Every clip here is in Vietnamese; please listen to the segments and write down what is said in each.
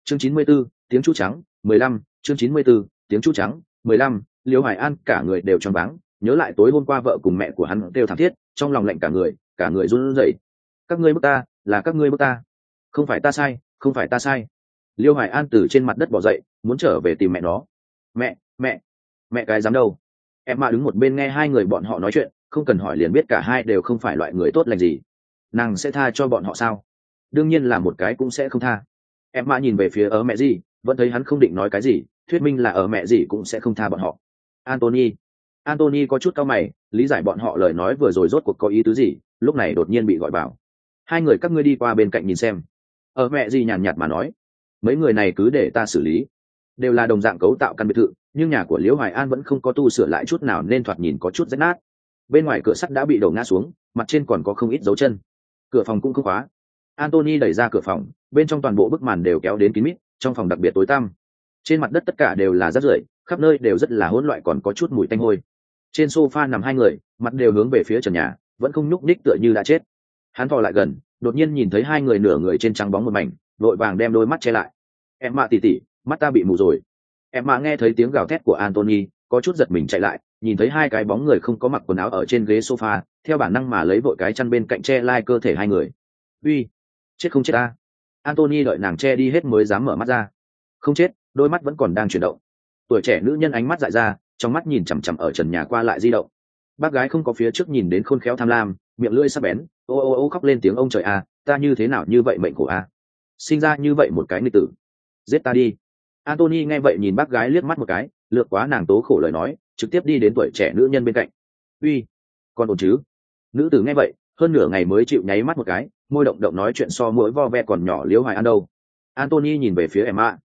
Chương 94, tiếng chú trắng, 15, chương 94, tiếng chú trắng, 15, Liễu Hoài An cả người đều choáng váng, nhớ lại tối hôm qua vợ cùng mẹ của hắn kêu thảm thiết, trong lòng lạnh cả người run rẩy. Các ngươi bức ta, là các ngươi bức ta. Không phải ta sai, không phải ta sai. Liễu Hoài An từ trên mặt đất bò dậy, muốn trở về tìm mẹ nó. Mẹ cái dám đâu? Em mà đứng một bên nghe hai người bọn họ nói chuyện, không cần hỏi liền biết cả hai đều không phải loại người tốt lành gì. Nàng sẽ tha cho bọn họ sao? Đương nhiên là một cái cũng sẽ không tha. Em mà nhìn về phía ở mẹ gì, vẫn thấy hắn không định nói cái gì, thuyết minh là ở mẹ gì cũng sẽ không tha bọn họ. Anthony có chút cau mày, lý giải bọn họ lời nói vừa rồi rốt cuộc có ý tứ gì, lúc này đột nhiên bị gọi vào. Hai người các ngươi đi qua bên cạnh nhìn xem. Ở mẹ gì nhàn nhạt mà nói, mấy người này cứ để ta xử lý. Đều là đồng dạng cấu tạo căn biệt thự, nhưng nhà của Liễu Hoài An vẫn không có tu sửa lại chút nào nên thoạt nhìn có chút rách nát. Bên ngoài cửa sắt đã bị đổ ngã xuống, mặt trên còn có không ít dấu chân. Cửa phòng cũng không khóa. Anthony đẩy ra cửa phòng, bên trong toàn bộ bức màn đều kéo đến kín mít, trong phòng đặc biệt tối tăm. Trên mặt đất tất cả đều là rác rưởi, khắp nơi đều rất là hỗn loạn, còn có chút mùi tanh hôi. Trên sofa nằm hai người, mặt đều hướng về phía trần nhà, vẫn không nhúc nhích tựa như đã chết. Hắn thò lại gần, đột nhiên nhìn thấy hai người nửa người trên trắng bóng một mảnh, vội vàng đem đôi mắt che lại. Em mạ tỉ, mắt ta bị mù rồi. Em mạ nghe thấy tiếng gào thét của Anthony, có chút giật mình chạy lại, nhìn thấy hai cái bóng người không có mặc quần áo ở trên ghế sofa, theo bản năng mà lấy vội cái chăn bên cạnh che lai cơ thể hai người. Uy, chết không chết ta? Anthony đợi nàng che đi hết mới dám mở mắt ra. Không chết, đôi mắt vẫn còn đang chuyển động. Tuổi trẻ nữ nhân ánh mắt dại ra, trong mắt nhìn chằm chằm ở trần nhà qua lại di động. Bác gái không có phía trước nhìn đến khôn khéo tham lam, miệng lưỡi sắc bén, ô khóc lên tiếng ông trời a, ta như thế nào như vậy mệnh khổ a, sinh ra như vậy một cái nghịch tử, giết ta đi. Anthony nghe vậy nhìn bác gái liếc mắt một cái, lược quá nàng tố khổ lời nói, trực tiếp đi đến tuổi trẻ nữ nhân bên cạnh. Uy, con ổn chứ? Nữ tử nghe vậy, hơn nửa ngày mới chịu nháy mắt một cái, môi động động nói chuyện so mỗi vo ve còn nhỏ Liễu Hoài An đâu. Anthony nhìn về phía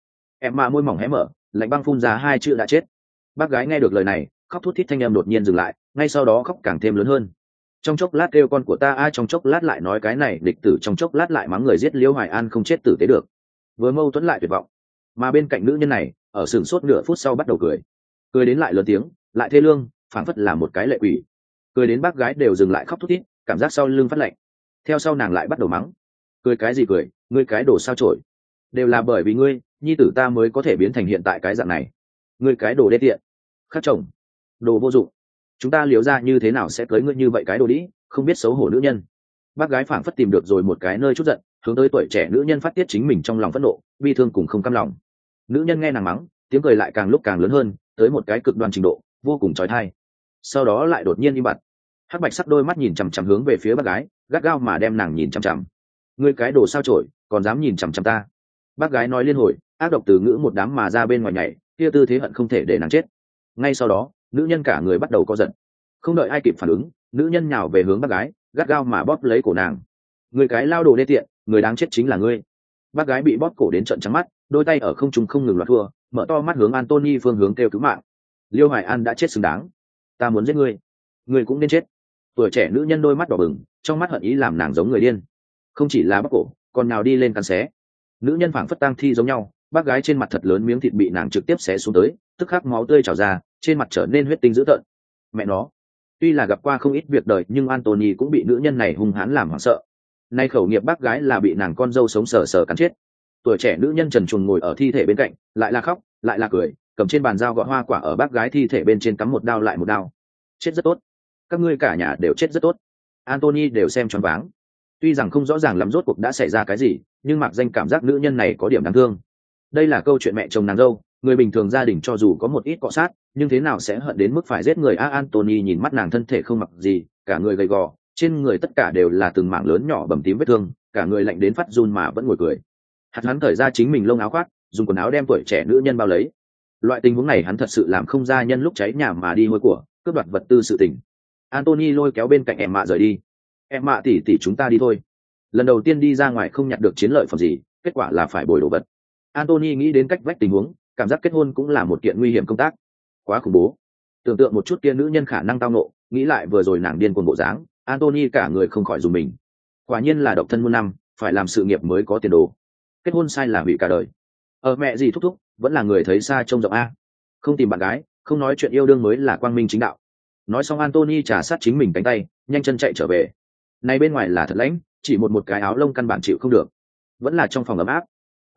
Emma môi mỏng hé mở, lạnh băng phun ra hai chữ đã chết. Bác gái nghe được lời này, khóc thút thít thanh âm đột nhiên dừng lại, ngay sau đó khóc càng thêm lớn hơn. Trong chốc lát kêu con của ta ai, trong chốc lát lại nói cái này địch tử, trong chốc lát lại mắng người giết Liễu Hoài An không chết tử tế được. Vừa mâu thuẫn lại tuyệt vọng. Mà bên cạnh nữ nhân này, ở sừng sốt nửa phút sau bắt đầu cười đến lại lớn tiếng, lại thê lương, phảng phất là một cái lệ quỷ. Cười đến bác gái đều dừng lại khóc thút thít, cảm giác sau lưng phát lạnh. Theo sau nàng lại bắt đầu mắng. Cười cái gì cười, ngươi cái đồ sao chổi, đều là bởi vì ngươi, nhi tử ta mới có thể biến thành hiện tại cái dạng này. Ngươi cái đồ đê tiện, khắc chồng, đồ vô dụng, chúng ta Liễu ra như thế nào sẽ cưới ngươi như vậy cái đồ đĩ, không biết xấu hổ nữ nhân. Bác gái phảng phất tìm được rồi một cái nơi chút giận, hướng tới tuổi trẻ nữ nhân phát tiết chính mình trong lòng phẫn nộ, bi thương cùng không cam lòng. Nữ nhân nghe nàng mắng, tiếng cười lại càng lúc càng lớn hơn, tới một cái cực đoan trình độ, vô cùng chói tai. Sau đó lại đột nhiên im bặt. Hắc bạch sắc đôi mắt nhìn chằm chằm hướng về phía bác gái, gắt gao mà đem nàng nhìn chằm chằm. Ngươi cái đồ sao chổi, còn dám nhìn chằm chằm ta? Bác gái nói liên hồi, ác độc từ ngữ một đám mà ra bên ngoài nhảy, kia tư thế hận không thể để nàng chết. Ngay sau đó, nữ nhân cả người bắt đầu co giật. Không đợi ai kịp phản ứng, nữ nhân nhào về hướng bác gái, gắt gao mà bóp lấy cổ nàng. Người cái lao đồ đê tiện, người đáng chết chính là ngươi. Bác gái bị bóp cổ đến trợn trắng mắt, đôi tay ở không trung không ngừng loạt thua, mở to mắt hướng Anthony phương hướng kêu cứu mạng. Liễu Hoài An đã chết xứng đáng, ta muốn giết ngươi, ngươi cũng nên chết. Tuổi trẻ nữ nhân đôi mắt đỏ bừng, trong mắt hận ý làm nàng giống người điên. Không chỉ là bóp cổ, còn nào đi lên cắn xé. Nữ nhân phảng phất tang thi giống nhau, bác gái trên mặt thật lớn miếng thịt bị nàng trực tiếp xé xuống tới, tức khắc máu tươi trào ra, trên mặt trở nên huyết tinh dữ tợn. Mẹ nó, tuy là gặp qua không ít việc đời nhưng Anthony cũng bị nữ nhân này hung hãn làm hoảng sợ. Nay khẩu nghiệp bác gái là bị nàng con dâu sống sờ sờ cắn chết. Tuổi trẻ nữ nhân trần truồng ngồi ở thi thể bên cạnh, lại là khóc lại là cười, cầm trên bàn dao gọt hoa quả ở bác gái thi thể bên trên cắm một đao lại một đao. Chết rất tốt, các ngươi cả nhà đều chết rất tốt. Anthony đều xem choáng váng. Tuy rằng không rõ ràng lắm rốt cuộc đã xảy ra cái gì, nhưng mặc danh cảm giác nữ nhân này có điểm đáng thương. Đây là câu chuyện mẹ chồng nàng dâu, người bình thường gia đình cho dù có một ít cọ sát, nhưng thế nào sẽ hận đến mức phải giết người a? Anthony nhìn mắt nàng thân thể không mặc gì, cả người gầy gò, trên người tất cả đều là từng mảng lớn nhỏ bầm tím vết thương, cả người lạnh đến phát run mà vẫn ngồi cười. Hắn cởi ra chính mình lông áo khoác, dùng quần áo đem tuổi trẻ nữ nhân bao lấy. Loại tình huống này hắn thật sự làm không ra nhân lúc cháy nhà mà đi hôi của, cướp đoạt vật tư sự tình. Anthony lôi kéo bên cạnh em mạ rời đi. Em mạ tỉ chúng ta đi thôi. Lần đầu tiên đi ra ngoài không nhặt được chiến lợi phẩm gì, kết quả là phải bồi đồ vật. Anthony nghĩ đến cách vách tình huống, cảm giác kết hôn cũng là một kiện nguy hiểm công tác, quá khủng bố. Tưởng tượng một chút kia nữ nhân khả năng tao nộ, nghĩ lại vừa rồi nàng điên cuồng bộ dáng, Anthony cả người không khỏi dùng mình. Quả nhiên là độc thân muôn năm, phải làm sự nghiệp mới có tiền đồ. Kết hôn sai là hủy cả đời. Mẹ gì thúc thúc, vẫn là người thấy xa trông rộng a. Không tìm bạn gái, không nói chuyện yêu đương mới là quang minh chính đạo. Nói xong Anthony trà sát chính mình cánh tay, nhanh chân chạy trở về. Này bên ngoài là thật lạnh, chỉ một cái áo lông căn bản chịu không được. Vẫn là trong phòng ấm áp.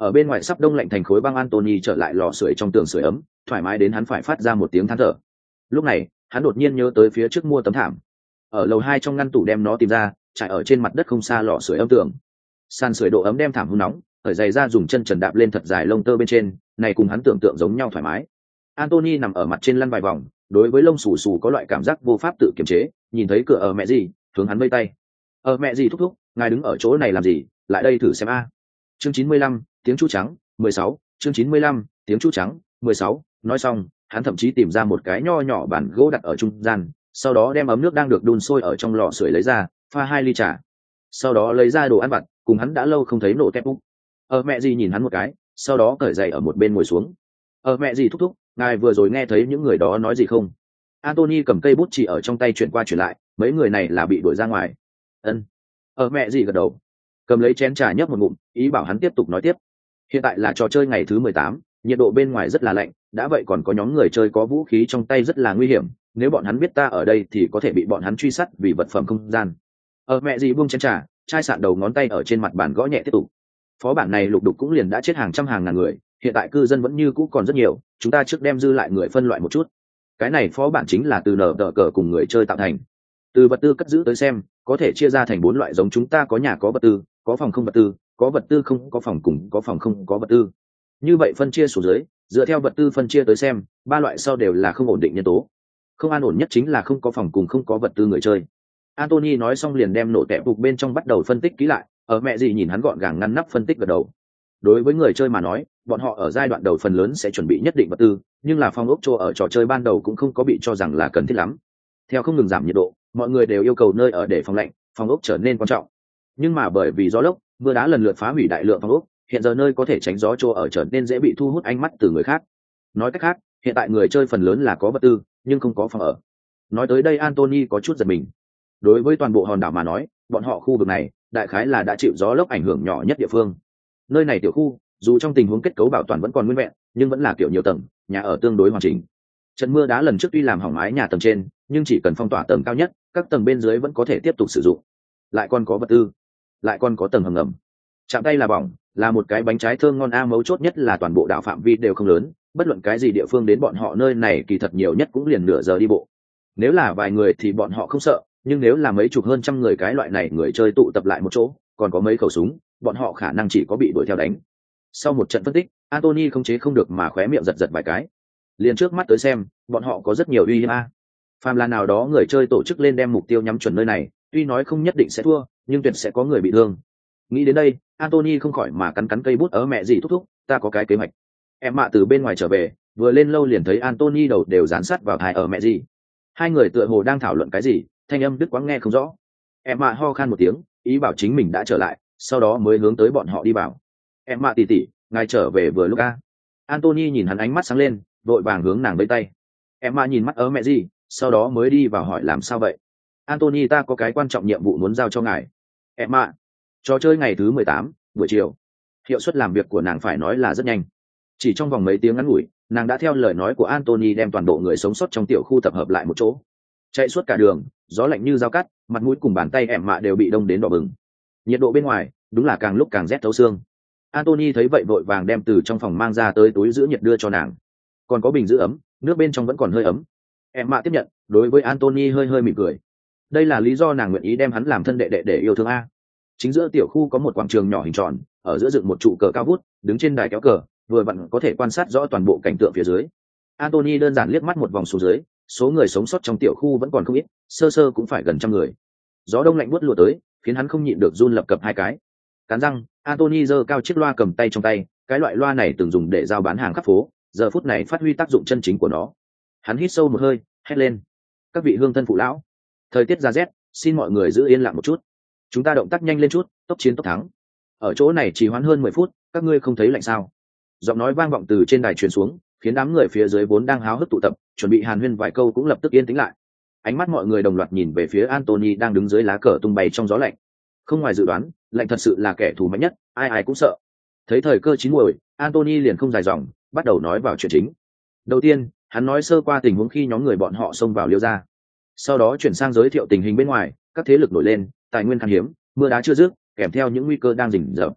Ở bên ngoài sắp đông lạnh thành khối băng, Anthony trở lại lò sưởi trong tường sưởi ấm, thoải mái đến hắn phải phát ra một tiếng than thở. Lúc này hắn đột nhiên nhớ tới phía trước mua tấm thảm, ở lầu 2 trong ngăn tủ đem nó tìm ra, trải ở trên mặt đất không xa lò sưởi ấm tường. Sàn sưởi độ ấm đem thảm hun nóng, ở giày ra dùng chân trần đạp lên thật dài lông tơ bên trên, này cùng hắn tưởng tượng giống nhau thoải mái. Anthony nằm ở mặt trên lăn vài vòng, đối với lông xù xù có loại cảm giác vô pháp tự kiềm chế, nhìn thấy cửa ở mẹ gì, hướng hắn vây tay. Ở mẹ gì thúc thúc, ngài đứng ở chỗ này làm gì, lại đây thử xem a. Chương 95, tiếng chu trắng, 16, chương 95, tiếng chu trắng, 16, nói xong, hắn thậm chí tìm ra một cái nho nhỏ bàn gỗ đặt ở trung gian, sau đó đem ấm nước đang được đun sôi ở trong lò sưởi lấy ra, pha 2 ly trà. Sau đó lấy ra đồ ăn vặt, cùng hắn đã lâu không thấy nổ tép úc. Ở mẹ gì nhìn hắn một cái, sau đó cởi giày ở một bên ngồi xuống. Ở mẹ gì thúc thúc, ngài vừa rồi nghe thấy những người đó nói gì không? Anthony cầm cây bút chỉ ở trong tay chuyển qua chuyển lại, mấy người này là bị đuổi ra ngoài. Ân. Ở mẹ gì gật đầu, cầm lấy chén trà nhấp một ngụm, ý bảo hắn tiếp tục nói tiếp. Hiện tại là trò chơi ngày thứ 18, nhiệt độ bên ngoài rất là lạnh, đã vậy còn có nhóm người chơi có vũ khí trong tay rất là nguy hiểm, nếu bọn hắn biết ta ở đây thì có thể bị bọn hắn truy sát vì vật phẩm không gian. Ở mẹ gì buông chén trà, chai sạn đầu ngón tay ở trên mặt bàn gõ nhẹ tiếp tục. Phó bản này lục đục cũng liền đã chết hàng trăm hàng ngàn người, hiện tại cư dân vẫn như cũ còn rất nhiều, chúng ta trước đem dư lại người phân loại một chút. Cái này phó bản chính là từ nở tờ cờ cùng người chơi tạo thành. Từ vật tư cất giữ tới xem, có thể chia ra thành 4 loại giống chúng ta, có nhà có vật tư, có phòng không vật tư, có vật tư không có phòng cùng có phòng không có vật tư. Như vậy phân chia xuống dưới, dựa theo vật tư phân chia tới xem, 3 loại sau đều là không ổn định nhân tố. Không an ổn nhất chính là không có phòng cùng không có vật tư người chơi. Anthony nói xong liền đem nổ tẹp phục bên trong bắt đầu phân tích kỹ lại, ở mẹ gì nhìn hắn gọn gàng ngăn nắp phân tích gật đầu. Đối với người chơi mà nói, bọn họ ở giai đoạn đầu phần lớn sẽ chuẩn bị nhất định vật tư, nhưng là phong ốc chỗ ở trò chơi ban đầu cũng không có bị cho rằng là cần thiết lắm. Theo không ngừng giảm nhiệt độ, mọi người đều yêu cầu nơi ở để phòng lạnh, phong ốc trở nên quan trọng. Nhưng mà bởi vì gió lốc, mưa đá lần lượt phá hủy đại lượng phong ốc, hiện giờ nơi có thể tránh gió chỗ ở trở nên dễ bị thu hút ánh mắt từ người khác. Nói cách khác, hiện tại người chơi phần lớn là có vật tư, nhưng không có phòng ở. Nói tới đây Anthony có chút giật mình. Đối với toàn bộ hòn đảo mà nói, bọn họ khu vực này đại khái là đã chịu gió lốc ảnh hưởng nhỏ nhất địa phương. Nơi này tiểu khu, dù trong tình huống kết cấu bảo toàn vẫn còn nguyên vẹn, nhưng vẫn là kiểu nhiều tầng, nhà ở tương đối hoàn chỉnh. Trận mưa đá lần trước tuy làm hỏng mái nhà tầng trên, nhưng chỉ cần phong tỏa tầng cao nhất, các tầng bên dưới vẫn có thể tiếp tục sử dụng. Lại còn có vật tư, lại còn có tầng hầm ngầm. Chạm tay là bỏng, là một cái bánh trái thơm ngon a, mấu chốt nhất là toàn bộ đảo phạm vi đều không lớn, bất luận cái gì địa phương đến bọn họ nơi này kỳ thật nhiều nhất cũng liền nửa giờ đi bộ. Nếu là vài người thì bọn họ không sợ, nhưng nếu là mấy chục hơn trăm người cái loại này người chơi tụ tập lại một chỗ, còn có mấy khẩu súng, bọn họ khả năng chỉ có bị đuổi theo đánh. Sau một trận phân tích, Anthony không chế không được mà khóe miệng giật giật vài cái. Liền trước mắt tới xem, bọn họ có rất nhiều uy hiếp a. Phàm là nào đó người chơi tổ chức lên đem mục tiêu nhắm chuẩn nơi này, tuy nói không nhất định sẽ thua, nhưng tuyệt sẽ có người bị thương. Nghĩ đến đây, Anthony không khỏi mà cắn cắn cây bút, ở mẹ gì thúc thúc, ta có cái kế hoạch. Em mạ từ bên ngoài trở về, vừa lên lâu liền thấy Anthony đầu đều dán sát vào tai ở mẹ gì. Hai người tựa hồ đang thảo luận cái gì, thanh âm đứt quãng nghe không rõ. Em mạ ho khan một tiếng, ý bảo chính mình đã trở lại, sau đó mới hướng tới bọn họ đi vào. Em mạ tỉ tỉ, ngài trở về vừa lúc a. Anthony nhìn hắn ánh mắt sáng lên, vội vàng hướng nàng vẫy tay. Em mạ nhìn mắt ở mẹ gì, sau đó mới đi vào hỏi làm sao vậy. Anthony, ta có cái quan trọng nhiệm vụ muốn giao cho ngài. Em mạ. Trò chơi ngày thứ 18, buổi chiều. Hiệu suất làm việc của nàng phải nói là rất nhanh. Chỉ trong vòng mấy tiếng ngắn ngủi, nàng đã theo lời nói của Anthony đem toàn bộ người sống sót trong tiểu khu tập hợp lại một chỗ. Chạy suốt cả đường, gió lạnh như dao cắt, mặt mũi cùng bàn tay em mạ đều bị đông đến đỏ bừng. Nhiệt độ bên ngoài đúng là càng lúc càng rét thấu xương. Anthony thấy vậy vội vàng đem từ trong phòng mang ra tới túi giữ nhiệt đưa cho nàng. Còn có bình giữ ấm, nước bên trong vẫn còn hơi ấm. Em mạ tiếp nhận, đối với Anthony hơi hơi mỉm cười. Đây là lý do nàng nguyện ý đem hắn làm thân đệ đệ để yêu thương a. Chính giữa tiểu khu có một quảng trường nhỏ hình tròn, ở giữa dựng một trụ cờ cao vút, đứng trên đài kéo cờ, vừa vặn có thể quan sát rõ toàn bộ cảnh tượng phía dưới. Anthony đơn giản liếc mắt một vòng xuống dưới, số người sống sót trong tiểu khu vẫn còn không ít, sơ sơ cũng phải gần trăm người. Gió đông lạnh buốt lùa tới, khiến hắn không nhịn được run lập cập hai cái. Cắn răng, Anthony giơ cao chiếc loa cầm tay trong tay, cái loại loa này từng dùng để giao bán hàng khắp phố, giờ phút này phát huy tác dụng chân chính của nó. Hắn hít sâu một hơi, hét lên: các vị hương thân phụ lão, thời tiết ra rét, xin mọi người giữ yên lặng một chút, chúng ta động tác nhanh lên chút, tốc chiến tốc thắng. Ở chỗ này trì hoãn hơn 10 phút, các ngươi không thấy lạnh sao? Giọng nói vang vọng từ trên đài truyền xuống, khiến đám người phía dưới vốn đang háo hức tụ tập, chuẩn bị hàn huyên vài câu cũng lập tức yên tĩnh lại. Ánh mắt mọi người đồng loạt nhìn về phía Anthony đang đứng dưới lá cờ tung bay trong gió lạnh. Không ngoài dự đoán, lạnh thật sự là kẻ thù mạnh nhất, ai ai cũng sợ. Thấy thời cơ chín muồi, Anthony liền không dài dòng, bắt đầu nói vào chuyện chính. Đầu tiên, hắn nói sơ qua tình huống khi nhóm người bọn họ xông vào Liêu gia. Sau đó chuyển sang giới thiệu tình hình bên ngoài, các thế lực nổi lên, tài nguyên khan hiếm, mưa đá chưa dứt, kèm theo những nguy cơ đang rình rập.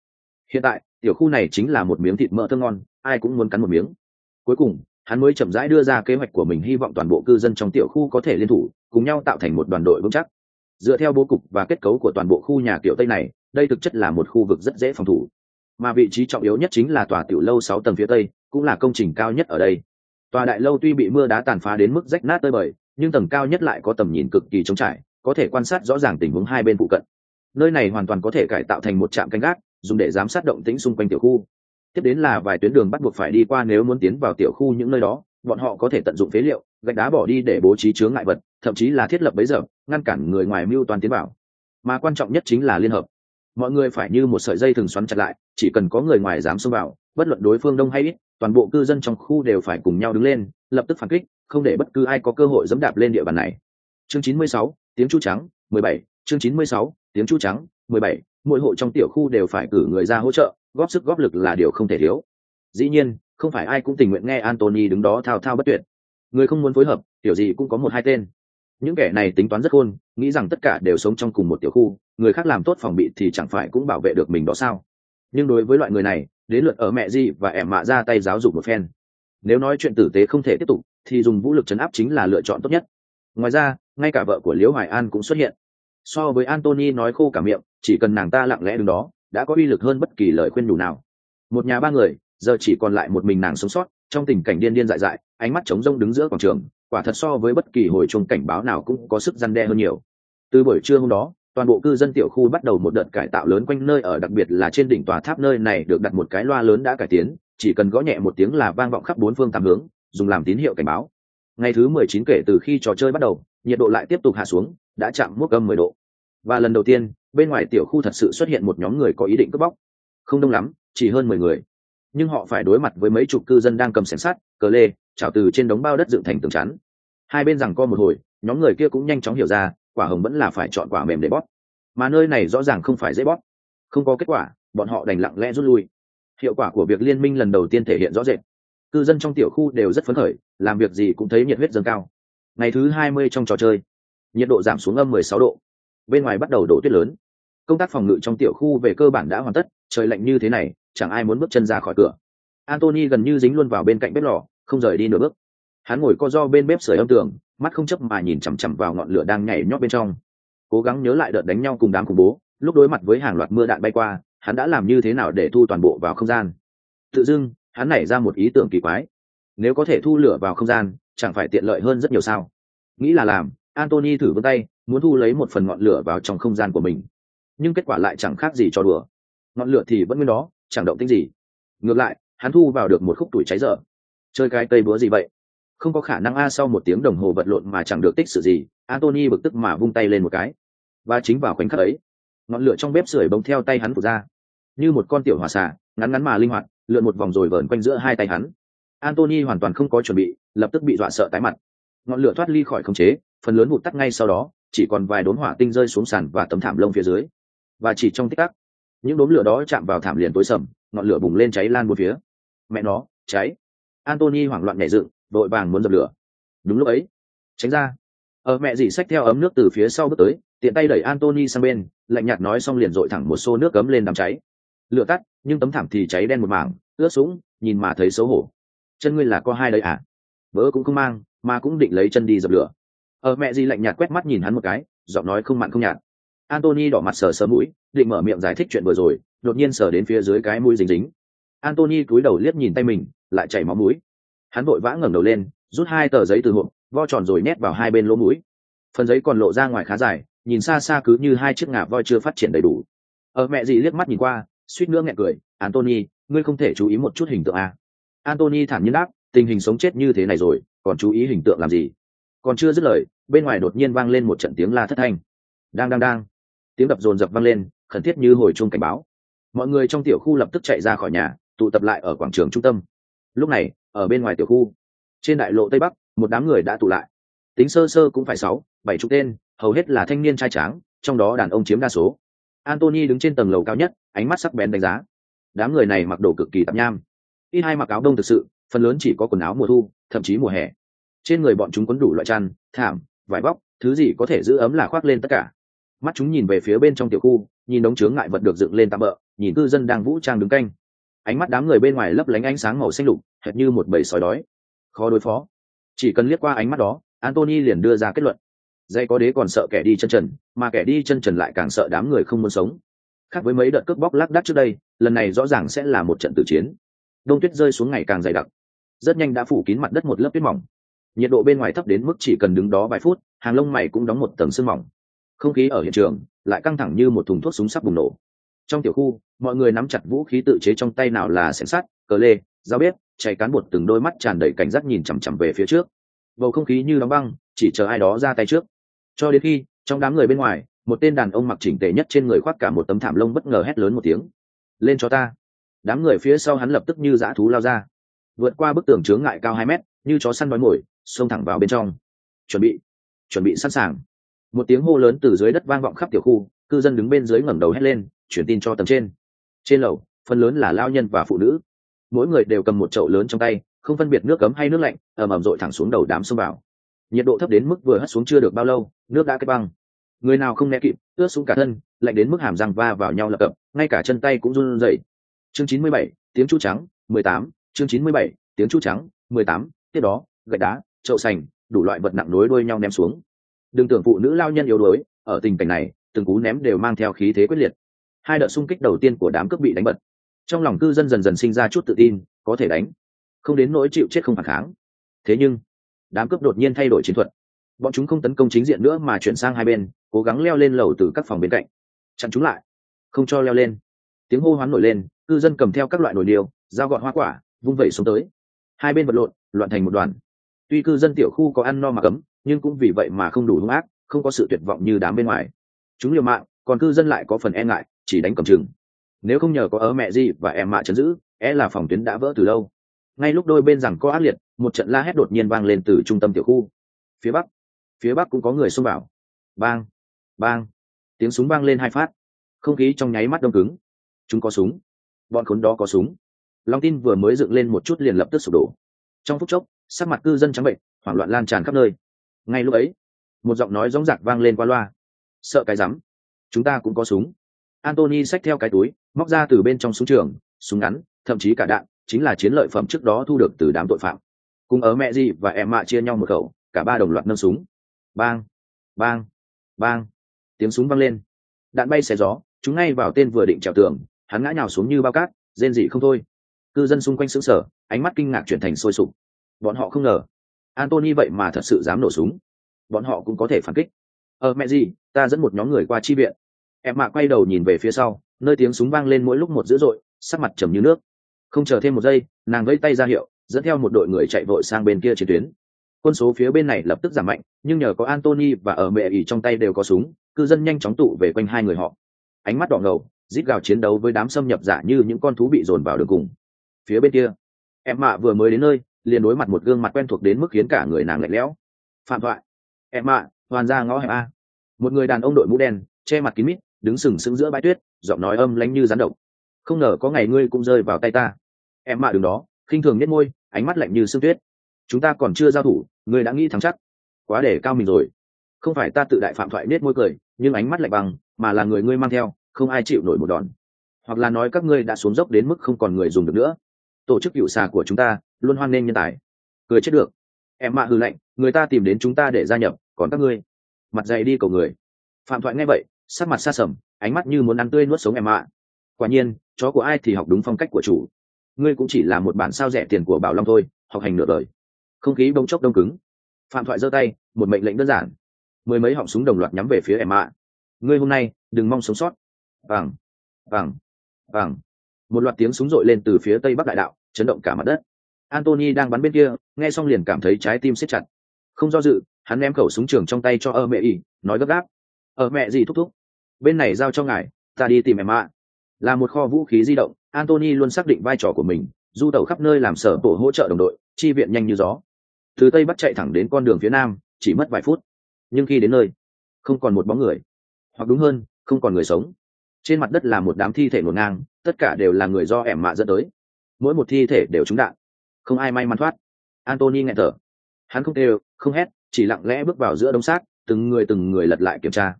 Hiện tại tiểu khu này chính là một miếng thịt mỡ thơm ngon, ai cũng muốn cắn một miếng. Cuối cùng hắn mới chậm rãi đưa ra kế hoạch của mình, hy vọng toàn bộ cư dân trong tiểu khu có thể liên thủ cùng nhau tạo thành một đoàn đội vững chắc. Dựa theo bố cục và kết cấu của toàn bộ khu nhà kiểu Tây này, đây thực chất là một khu vực rất dễ phòng thủ, mà vị trí trọng yếu nhất chính là tòa tiểu lâu 6 tầng phía Tây, cũng là công trình cao nhất ở đây. Tòa đại lâu tuy bị mưa đá tàn phá đến mức rách nát tơi bời, nhưng tầng cao nhất lại có tầm nhìn cực kỳ trống trải, có thể quan sát rõ ràng tình huống hai bên phụ cận. Nơi này hoàn toàn có thể cải tạo thành một trạm canh gác, dùng để giám sát động tĩnh xung quanh tiểu khu. Tiếp đến là vài tuyến đường bắt buộc phải đi qua, nếu muốn tiến vào tiểu khu những nơi đó, bọn họ có thể tận dụng phế liệu, gạch đá bỏ đi để bố trí chướng ngại vật, thậm chí là thiết lập bẫy dập, ngăn cản người ngoài mưu toan tiến vào. Mà quan trọng nhất chính là liên hợp. Mọi người phải như một sợi dây thừng xoắn chặt lại, chỉ cần có người ngoài dám xông vào, bất luận đối phương đông hay ít, toàn bộ cư dân trong khu đều phải cùng nhau đứng lên, lập tức phản kích, không để bất cứ ai có cơ hội dẫm đạp lên địa bàn này. Chương 96, tiếng chu trắng, 17, chương 96, tiếng chu trắng, 17, mỗi hộ trong tiểu khu đều phải cử người ra hỗ trợ, góp sức góp lực là điều không thể thiếu. Dĩ nhiên, không phải ai cũng tình nguyện nghe Anthony đứng đó thao thao bất tuyệt. Người không muốn phối hợp, tiểu gì cũng có một hai tên. Những kẻ này tính toán rất khôn, nghĩ rằng tất cả đều sống trong cùng một tiểu khu, người khác làm tốt phòng bị thì chẳng phải cũng bảo vệ được mình đó sao? Nhưng đối với loại người này, đến lượt ở mẹ gì và ẻm mạ ra tay giáo dục một phen. Nếu nói chuyện tử tế không thể tiếp tục, thì dùng vũ lực trấn áp chính là lựa chọn tốt nhất. Ngoài ra, ngay cả vợ của Liễu Hoài An cũng xuất hiện. So với Anthony nói khô cả miệng, chỉ cần nàng ta lặng lẽ đứng đó, đã có uy lực hơn bất kỳ lời khuyên nhủ nào. Một nhà ba người, giờ chỉ còn lại một mình nàng sống sót, trong tình cảnh điên điên dại dại, ánh mắt trống rỗng đứng giữa quảng trường, quả thật so với bất kỳ hồi chuông cảnh báo nào cũng có sức răn đe hơn nhiều. Từ buổi trưa hôm đó, toàn bộ cư dân tiểu khu bắt đầu một đợt cải tạo lớn quanh nơi ở, đặc biệt là trên đỉnh tòa tháp nơi này được đặt một cái loa lớn đã cải tiến, chỉ cần gõ nhẹ một tiếng là vang vọng khắp bốn phương tám hướng, dùng làm tín hiệu cảnh báo. Ngày thứ 19 kể từ khi trò chơi bắt đầu, nhiệt độ lại tiếp tục hạ xuống, đã chạm mức âm 10 độ. Và lần đầu tiên, bên ngoài tiểu khu thật sự xuất hiện một nhóm người có ý định cướp bóc. Không đông lắm, chỉ hơn 10 người. Nhưng họ phải đối mặt với mấy chục cư dân đang cầm xẻng sắt, cờ lê, chảo từ trên đống bao đất dựng thành tường chắn. Hai bên giằng co một hồi, nhóm người kia cũng nhanh chóng hiểu ra, quả hồng vẫn là phải chọn quả mềm để bóp. Mà nơi này rõ ràng không phải dễ bóp. Không có kết quả, bọn họ đành lặng lẽ rút lui. Hiệu quả của việc liên minh lần đầu tiên thể hiện rõ rệt. Cư dân trong tiểu khu đều rất phấn khởi, làm việc gì cũng thấy nhiệt huyết dâng cao. Ngày thứ 20 trong trò chơi, nhiệt độ giảm xuống âm 16 độ. Bên ngoài bắt đầu đổ tuyết lớn. Công tác phòng ngự trong tiểu khu về cơ bản đã hoàn tất, trời lạnh như thế này, chẳng ai muốn bước chân ra khỏi cửa. Anthony gần như dính luôn vào bên cạnh bếp lò, không rời đi nửa bước. Hắn ngồi co ro bên bếp sưởi âm tường, mắt không chớp mà nhìn chằm chằm vào ngọn lửa đang nhảy nhót bên trong. Cố gắng nhớ lại đợt đánh nhau cùng đám khủng bố, lúc đối mặt với hàng loạt mưa đạn bay qua, hắn đã làm như thế nào để thu toàn bộ vào không gian. Tự dưng, hắn nảy ra một ý tưởng kỳ quái. Nếu có thể thu lửa vào không gian, chẳng phải tiện lợi hơn rất nhiều sao? Nghĩ là làm, Anthony thử vươn tay, muốn thu lấy một phần ngọn lửa vào trong không gian của mình. Nhưng kết quả lại chẳng khác gì cho đùa. Ngọn lửa thì vẫn nguyên đó, chẳng động tĩnh gì. Ngược lại, hắn thu vào được một khúc tuổi cháy dở. Chơi cái cây búa gì vậy? Không có khả năng a. Sau một tiếng đồng hồ vật lộn mà chẳng được tích sự gì, Anthony bực tức mà vung tay lên một cái. Và chính vào khoảnh khắc ấy, ngọn lửa trong bếp sưởi bỗng theo tay hắn phụt ra, như một con tiểu hỏa xà, ngắn ngắn mà linh hoạt, lượn một vòng rồi vờn quanh giữa hai tay hắn. Anthony hoàn toàn không có chuẩn bị, lập tức bị dọa sợ tái mặt. Ngọn lửa thoát ly khỏi khống chế, phần lớn vụt tắt ngay sau đó, chỉ còn vài đốm hỏa tinh rơi xuống sàn và tấm thảm lông phía dưới. Và chỉ trong tích tắc, những đốm lửa đó chạm vào thảm liền tối sầm, ngọn lửa bùng lên cháy lan bốn phía. Mẹ nó, cháy! Anthony hoảng loạn nhảy dựng, vội vàng muốn dập lửa. Đúng lúc ấy, tránh ra. Mẹ dì xách theo ấm nước từ phía sau bước tới, tiện tay đẩy Anthony sang bên, lạnh nhạt nói xong liền dội thẳng một xô nước cấm lên đám cháy. Lửa tắt, nhưng tấm thảm thì cháy đen một mảng, ướt sũng, nhìn mà thấy xấu hổ. Chân ngươi là có hai đấy à? Vớ cũng không mang, mà cũng định lấy chân đi dập lửa. Mẹ dì lạnh nhạt quét mắt nhìn hắn một cái, giọng nói không mặn không nhạt. Anthony đỏ mặt sờ sờ mũi, định mở miệng giải thích chuyện vừa rồi, đột nhiên sờ đến phía dưới cái mũi dính dính. Anthony cúi đầu liếc nhìn tay mình, lại chảy máu mũi. Hắn vội vã ngẩng đầu lên, rút hai tờ giấy từ hộp, vo tròn rồi nhét vào hai bên lỗ mũi. Phần giấy còn lộ ra ngoài khá dài, nhìn xa xa cứ như hai chiếc ngà voi chưa phát triển đầy đủ. Mẹ dì liếc mắt nhìn qua, suýt nữa nghẹn cười. Anthony, ngươi không thể chú ý một chút hình tượng à? Anthony thản nhiên đáp, tình hình sống chết như thế này rồi, còn chú ý hình tượng làm gì? Còn chưa dứt lời, bên ngoài đột nhiên vang lên một trận tiếng la thất thanh. Đang. Tiếng đập dồn dập vang lên, khẩn thiết như hồi chuông cảnh báo. Mọi người trong tiểu khu lập tức chạy ra khỏi nhà, tụ tập lại ở quảng trường trung tâm. Lúc này, ở bên ngoài tiểu khu, trên đại lộ tây bắc, một đám người đã tụ lại. Tính sơ sơ cũng phải 6-7 chục tên, hầu hết là thanh niên trai tráng, trong đó đàn ông chiếm đa số. Anthony đứng trên tầng lầu cao nhất, ánh mắt sắc bén đánh giá. Đám người này mặc đồ cực kỳ tạp nham, ít hai mặc áo đông thực sự, phần lớn chỉ có quần áo mùa thu, thậm chí mùa hè. Trên người bọn chúng quấn đủ loại chăn, thảm, vải vóc, thứ gì có thể giữ ấm là khoác lên tất cả. Mắt chúng nhìn về phía bên trong tiểu khu, nhìn đống chướng ngại vật được dựng lên tạm bợ, nhìn cư dân đang vũ trang đứng canh. Ánh mắt đám người bên ngoài lấp lánh ánh sáng màu xanh lục, hệt như một bầy sói đói, khó đối phó. Chỉ cần liếc qua ánh mắt đó, Anthony liền đưa ra kết luận: dây có đế còn sợ kẻ đi chân trần, mà kẻ đi chân trần lại càng sợ đám người không muốn sống. Khác với mấy đợt cướp bóc lác đác trước đây, lần này rõ ràng sẽ là một trận tử chiến. Đông tuyết rơi xuống ngày càng dày đặc, rất nhanh đã phủ kín mặt đất một lớp tuyết mỏng. Nhiệt độ bên ngoài thấp đến mức chỉ cần đứng đó vài phút, hàng lông mày cũng đóng một tầng sương mỏng. Không khí ở hiện trường lại căng thẳng như một thùng thuốc súng sắp bùng nổ. Trong tiểu khu, mọi người nắm chặt vũ khí tự chế trong tay, nào là xẻng sắt, cờ lê, dao bếp, chạy cán bột, từng đôi mắt tràn đầy cảnh giác nhìn chằm chằm về phía trước. Bầu không khí như đóng băng, chỉ chờ ai đó ra tay trước. Cho đến khi trong đám người bên ngoài, một tên đàn ông mặc chỉnh tề nhất trên người khoác cả một tấm thảm lông bất ngờ hét lớn một tiếng: lên cho ta! Đám người phía sau hắn lập tức như dã thú lao ra, vượt qua bức tường chướng ngại cao 2 mét, như chó săn đói mồi, xông thẳng vào bên trong. Chuẩn bị sẵn sàng! Một tiếng hô lớn từ dưới đất vang vọng khắp tiểu khu. Cư dân đứng bên dưới ngẩng đầu hét lên, chuyển tin cho tầng trên. Trên lầu, phần lớn là lao nhân và phụ nữ, mỗi người đều cầm một chậu lớn trong tay, không phân biệt nước cấm hay nước lạnh, ầm ầm dội thẳng xuống đầu đám xông vào. Nhiệt độ thấp đến mức vừa hất xuống chưa được bao lâu, nước đã kết băng. Người nào không né kịp, ướt xuống cả thân, lạnh đến mức hàm răng va vào nhau lập cập, ngay cả chân tay cũng run rẩy. Chương 97, tiếng chu trắng, 18, chương 97, tiếng chu trắng, 18, tiếp đó, gạch đá, chậu sành, đủ loại vật nặng nối đuôi nhau ném xuống. Đừng tưởng phụ nữ lao nhân yếu đuối, ở tình cảnh này, từng cú ném đều mang theo khí thế quyết liệt. Hai đợt xung kích đầu tiên của đám cướp bị đánh bật. Trong lòng cư dân dần dần sinh ra chút tự tin, có thể đánh, không đến nỗi chịu chết không phản kháng. Thế nhưng, đám cướp đột nhiên thay đổi chiến thuật. Bọn chúng không tấn công chính diện nữa mà chuyển sang hai bên, cố gắng leo lên lầu từ các phòng bên cạnh, chặn chúng lại, không cho leo lên. Tiếng hô hoán nổi lên, cư dân cầm theo các loại nồi niêu, dao gọt hoa quả, vung vẩy xuống tới. Hai bên vật lộn, loạn thành một đoàn. Tuy cư dân tiểu khu có ăn no mà cấm, nhưng cũng vì vậy mà không đủ hung ác, không có sự tuyệt vọng như đám bên ngoài. Chúng liều mạng, còn cư dân lại có phần e ngại, chỉ đánh cầm chừng. Nếu không nhờ có ớ mẹ gì và em mạ chấn giữ, là phòng tuyến đã vỡ từ lâu. Ngay lúc đôi bên rằng có ác liệt, một trận la hét đột nhiên vang lên từ trung tâm tiểu khu. Phía bắc cũng có người xông vào. Bang, bang, tiếng súng vang lên 2 phát. Không khí trong nháy mắt đông cứng. Chúng có súng, bọn khốn đó có súng. Lòng tin vừa mới dựng lên một chút liền lập tức sụp đổ. Trong phút chốc, sắc mặt cư dân trắng bệnh, hoảng loạn lan tràn khắp nơi. Ngay lúc ấy, một giọng nói dõng dạc vang lên qua loa: sợ cái rắm, chúng ta cũng có súng. Anthony xách theo cái túi, móc ra từ bên trong súng trường, súng ngắn, thậm chí cả đạn, chính là chiến lợi phẩm trước đó thu được từ đám tội phạm. Cùng ở mẹ gì và em mạ chia nhau một khẩu, cả ba đồng loạt nâng súng. Bang, bang, bang, tiếng súng vang lên, đạn bay xé gió, chúng ngay vào tên vừa định trèo tường, hắn ngã nhào xuống như bao cát, rên rỉ không thôi. Cư dân xung quanh sững sờ, ánh mắt kinh ngạc chuyển thành sôi sục. Bọn họ không ngờ Anthony vậy mà thật sự dám nổ súng. Bọn họ cũng có thể phản kích. Mẹ gì, ta dẫn một nhóm người qua chi viện. Em mạ quay đầu nhìn về phía sau, nơi tiếng súng vang lên mỗi lúc một dữ dội, sắc mặt trầm như nước. Không chờ thêm một giây, nàng vẫy tay ra hiệu, dẫn theo một đội người chạy vội sang bên kia chiến tuyến. Quân số phía bên này lập tức giảm mạnh, nhưng nhờ có Anthony và ở mẹ ỉ trong tay đều có súng, cư dân nhanh chóng tụ về quanh hai người họ. Ánh mắt đỏ ngầu, rít gào chiến đấu với đám xâm nhập giả như những con thú bị dồn vào đường cùng. Phía bên kia, em mạ vừa mới đến nơi, liền đối mặt một gương mặt quen thuộc đến mức khiến cả người nàng lạnh lẽo. Phạm Thoại. Em mạ, hoàn ra ngõ hẻm a. Một người đàn ông đội mũ đen, che mặt kín mít, đứng sừng sững giữa bãi tuyết, giọng nói âm lãnh như rắn độc. Không ngờ có ngày ngươi cũng rơi vào tay ta. Em mạ đứng đó, khinh thường nhếch môi, ánh mắt lạnh như sương tuyết. Chúng ta còn chưa giao thủ, ngươi đã nghĩ thắng chắc. Quá để cao mình rồi. Không phải ta tự đại. Phạm Thoại nết môi cười, nhưng ánh mắt lạnh băng, mà là người ngươi mang theo, không ai chịu nổi một đòn. Hoặc là nói các ngươi đã xuống dốc đến mức không còn người dùng được nữa. Tổ chức cựu xà của chúng ta luôn hoan nghênh nhân tài. Cười chết được. Em mạ hừ lạnh, người ta tìm đến chúng ta để gia nhập, còn các ngươi mặt dày đi cầu người. Phạm Thoại nghe vậy, sắc mặt xa sầm, ánh mắt như muốn ăn tươi nuốt sống em mạ. Quả nhiên, chó của ai thì học đúng phong cách của chủ. Ngươi cũng chỉ là một bản sao rẻ tiền của Bảo Long thôi, học hành nửa đời. Không khí bỗng chốc đông cứng. Phạm Thoại giơ tay, một mệnh lệnh đơn giản. 10 mấy họng súng đồng loạt nhắm về phía em mạ. Ngươi hôm nay đừng mong sống sót. Vàng, vàng, vàng. Một loạt tiếng súng dội lên từ phía tây bắc đại đạo, chấn động cả mặt đất. Anthony đang bắn bên kia, nghe xong liền cảm thấy trái tim siết chặt. Không do dự, hắn ném khẩu súng trường trong tay cho ở mẹ ỉ, nói gấp gáp: mẹ gì thúc thúc, bên này giao cho ngài, ta đi tìm em ạ. Là một kho vũ khí di động, Anthony luôn xác định vai trò của mình, du tẩu khắp nơi làm sở bộ hỗ trợ đồng đội, chi viện nhanh như gió. Từ tây bắc chạy thẳng đến con đường phía nam, chỉ mất vài phút. Nhưng khi đến nơi, không còn một bóng người, hoặc đúng hơn, không còn người sống. Trên mặt đất là một đám thi thể ngổn ngang, tất cả đều là người do ẻm mạ dẫn tới. Mỗi một thi thể đều trúng đạn, không ai may mắn thoát. Anthony nghẹn thở, hắn không kêu, không hét, chỉ lặng lẽ bước vào giữa đống xác, từng người lật lại kiểm tra.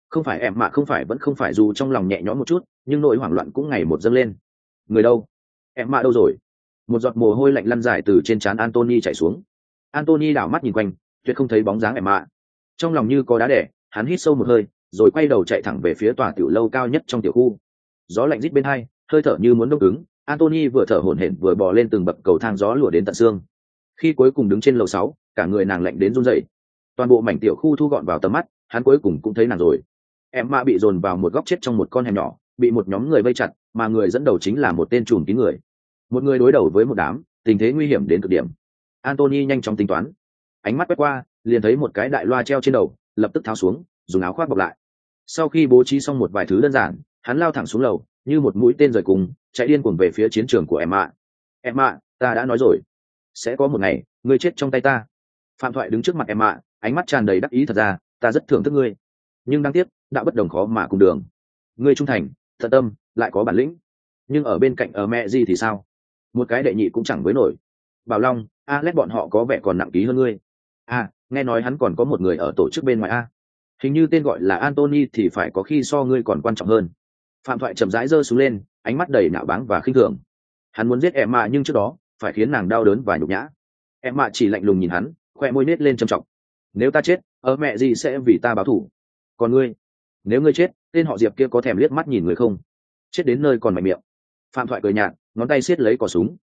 Không phải em mạ, không phải, vẫn không phải, dù trong lòng nhẹ nhõm một chút nhưng nỗi hoảng loạn cũng ngày một dâng lên. Người đâu? Em mạ đâu rồi? Một giọt mồ hôi lạnh lăn dài từ trên trán Anthony chảy xuống. Anthony đảo mắt nhìn quanh, tuyệt không thấy bóng dáng em mạ. Trong lòng như có đá đẻ, hắn hít sâu một hơi rồi quay đầu chạy thẳng về phía tòa tiểu lâu cao nhất trong tiểu khu. Gió lạnh rít bên hai, hơi thở như muốn đông cứng. Anthony vừa thở hổn hển vừa bò lên từng bậc cầu thang, gió lùa đến tận xương. Khi cuối cùng đứng trên lầu 6, cả người nàng lạnh đến run rẩy. Toàn bộ mảnh tiểu khu thu gọn vào tầm mắt, hắn cuối cùng cũng thấy nàng rồi. Em mạ bị dồn vào một góc chết trong một con hẻm nhỏ, bị một nhóm người vây chặt, mà người dẫn đầu chính là một tên trùm kín người. Một người đối đầu với một đám, tình thế nguy hiểm đến cực điểm. Anthony nhanh chóng tính toán, ánh mắt quét qua, liền thấy một cái đại loa treo trên đầu, lập tức tháo xuống, dùng áo khoác bọc lại. Sau khi bố trí xong một vài thứ đơn giản, hắn lao thẳng xuống lầu, như một mũi tên rời cùng, chạy điên cuồng về phía chiến trường của Emma. Emma, ta đã nói rồi, sẽ có một ngày ngươi chết trong tay ta. Phạm Thoại đứng trước mặt Emma, ánh mắt tràn đầy đắc ý. Thật ra ta rất thưởng thức ngươi, nhưng đáng tiếc đã bất đồng khó mà cùng đường. Ngươi trung thành, tận tâm, lại có bản lĩnh, nhưng ở bên cạnh ở mẹ gì thì sao? Một cái đệ nhị cũng chẳng với nổi. Bảo Long, Alex bọn họ có vẻ còn nặng ký hơn ngươi. Nghe nói hắn còn có một người ở tổ chức bên ngoài hình như tên gọi là Anthony, thì phải có khi so ngươi còn quan trọng hơn. Phạm Thoại chậm rãi giơ xuống lên, ánh mắt đầy nạo báng và khinh thường. Hắn muốn giết Emma, nhưng trước đó phải khiến nàng đau đớn và nhục nhã. Emma chỉ lạnh lùng nhìn hắn, khoe môi nết lên trầm trọng. Nếu ta chết, ở mẹ gì sẽ vì ta báo thù. Còn ngươi, nếu ngươi chết, tên họ Diệp kia có thèm liếc mắt nhìn người không? Chết đến nơi còn mạnh miệng. Phạm Thoại cười nhạt, ngón tay siết lấy cò súng.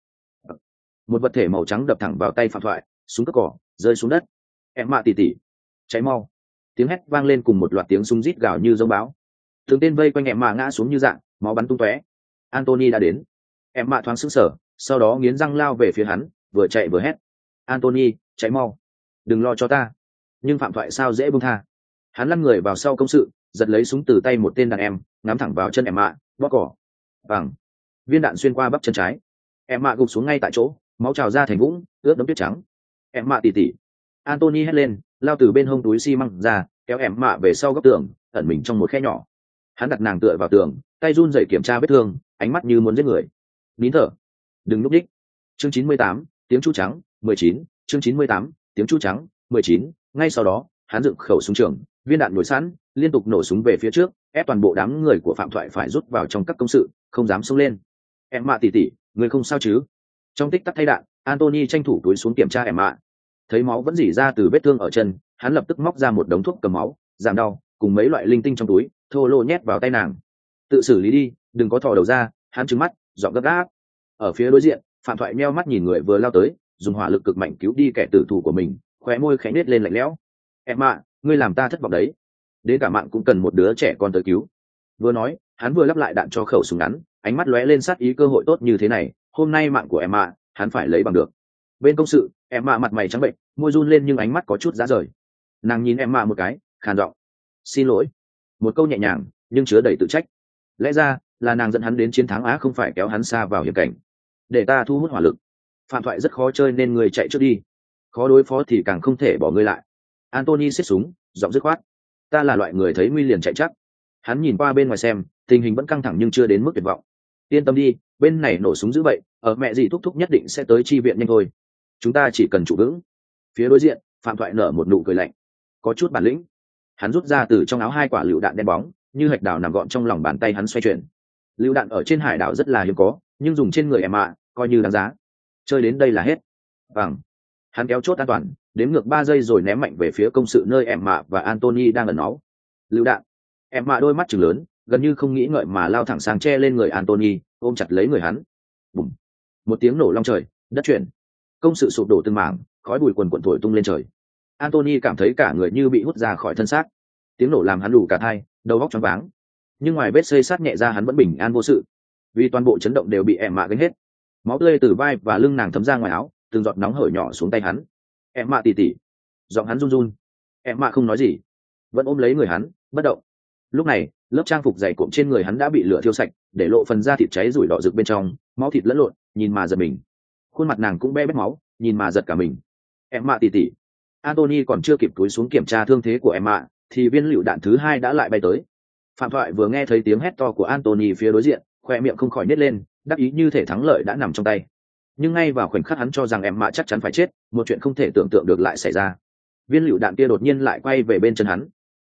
Một vật thể màu trắng đập thẳng vào tay Phạm Thoại, súng cất cỏ rơi xuống đất. Emma tỉ tỉ, cháy mau! Tiếng hét vang lên cùng một loạt tiếng súng rít gào như giông báo. Từng tên vây quanh Emma ngã xuống như dạng, máu bắn tung tóe. Anthony đã đến. Emma thoáng sững sờ, sau đó nghiến răng lao về phía hắn, vừa chạy vừa hét: Anthony, cháy mau! Đừng lo cho ta! Nhưng Phạm Thoại sao dễ buông tha. Hắn lăn người vào sau công sự, giật lấy súng từ tay một tên đàn em, ngắm thẳng vào chân Emma, bóp cỏ. Bằng viên đạn xuyên qua bắp chân trái. Emma gục xuống ngay tại chỗ, máu trào ra thành vũng, ướt đẫm tuyết trắng. Emma tỉ tỉ! Anthony hét lên, lao từ bên hông túi xi măng ra, kéo Emma về sau góc tường, ẩn mình trong một khe nhỏ. Hắn đặt nàng tựa vào tường, tay run rẩy kiểm tra vết thương, ánh mắt như muốn giết người. Nín thở, đừng núp đích. Chương 98, tiếng chu trắng, 19. Chương 98, tiếng chu trắng, 19. Ngay sau đó, hắn dựng khẩu súng trường, viên đạn nổi sẵn, liên tục nổ súng về phía trước, ép toàn bộ đám người của Phạm Thoại phải rút vào trong các công sự, không dám xông lên. Emma tỉ tỉ, người không sao chứ? Trong tích tắc thay đạn, Anthony tranh thủ túi xuống kiểm tra Emma. Thấy máu vẫn rỉ ra từ vết thương ở chân, hắn lập tức móc ra một đống thuốc cầm máu, giảm đau, cùng mấy loại linh tinh trong túi, thô lô nhét vào tay nàng. Tự xử lý đi, đừng có thò đầu ra. Hắn trừng mắt, giọng gấp gáp. Ở phía đối diện, Phạm Thoại meo mắt nhìn người vừa lao tới, dùng hỏa lực cực mạnh cứu đi kẻ tử thủ của mình, khóe môi khẽ nết lên lạnh lẽo. Emma, ngươi làm ta thất vọng đấy. Đến cả mạng cũng cần một đứa trẻ con tới cứu. Vừa nói, hắn vừa lắp lại đạn cho khẩu súng ngắn, ánh mắt lóe lên sát ý. Cơ hội tốt như thế này, hôm nay mạng của Emma, hắn phải lấy bằng được. Bên công sự, Emma mặt mày trắng bệnh, môi run lên nhưng ánh mắt có chút rã rời. Nàng nhìn Emma một cái, khàn giọng: xin lỗi. Một câu nhẹ nhàng nhưng chứa đầy tự trách. Lẽ ra là nàng dẫn hắn đến chiến thắng không phải kéo hắn xa vào hiểm cảnh. Để ta thu hút hỏa lực. Phạm Thoại rất khó chơi nên người chạy trước đi. Khó đối phó thì càng không thể bỏ ngươi lại. Anthony siết súng, giọng dứt khoát: ta là loại người thấy nguy liền chạy chắc. Hắn nhìn qua bên ngoài xem, tình hình vẫn căng thẳng nhưng chưa đến mức tuyệt vọng. Yên tâm đi, bên này nổ súng dữ vậy, ở mẹ gì thúc thúc nhất định sẽ tới chi viện nhanh thôi. Chúng ta chỉ cần trụ vững. Phía đối diện, Phạm Thoại nở một nụ cười lạnh. Có chút bản lĩnh. Hắn rút ra từ trong áo 2 quả lựu đạn đen bóng, như hạch đào nằm gọn trong lòng bàn tay hắn xoay chuyển. Lựu đạn ở trên hải đảo rất là hiếm có, nhưng dùng trên người Emma coi như đáng giá. Chơi đến đây là hết. Vâng. Hắn kéo chốt an toàn, đếm ngược 3 giây rồi ném mạnh về phía công sự nơi Emma và Anthony đang ẩn náu. Lựu đạn. Emma đôi mắt trừng lớn, gần như không nghĩ ngợi mà lao thẳng sang che lên người Anthony, ôm chặt lấy người hắn. Bùm. Một tiếng nổ long trời, đất chuyển. Công sự sụp đổ từng mảng, khói bụi quần quần thổi tung lên trời. Anthony cảm thấy cả người như bị hút ra khỏi thân xác. Tiếng nổ làm hắn đủ cả thai, đầu óc choáng váng. Nhưng ngoài vết xây sát nhẹ ra hắn vẫn bình an vô sự, vì toàn bộ chấn động đều bị Emma gánh hết. Máu tươi từ vai và lưng nàng thấm ra ngoài áo, từng giọt nóng hởi nhỏ xuống tay hắn. Emma tỉ tỉ. Giọng hắn run run. Emma không nói gì, vẫn ôm lấy người hắn, bất động. Lúc này, lớp trang phục dày cộm trên người hắn đã bị lửa thiêu sạch, để lộ phần da thịt cháy rủi đỏ rực bên trong, máu thịt lẫn lộn, nhìn mà giật mình. Khuôn mặt nàng cũng be bét máu, nhìn mà giật cả mình. Emma tỉ tỉ. Anthony còn chưa kịp cúi xuống kiểm tra thương thế của Emma, thì viên lựu đạn thứ 2 đã lại bay tới. Phạm Thoại vừa nghe thấy tiếng hét to của Anthony phía đối diện, khoe miệng không khỏi nít lên, đắc ý như thể thắng lợi đã nằm trong tay. Nhưng ngay vào khoảnh khắc hắn cho rằng Emma chắc chắn phải chết, một chuyện không thể tưởng tượng được lại xảy ra. Viên lựu đạn kia đột nhiên lại quay về bên chân hắn.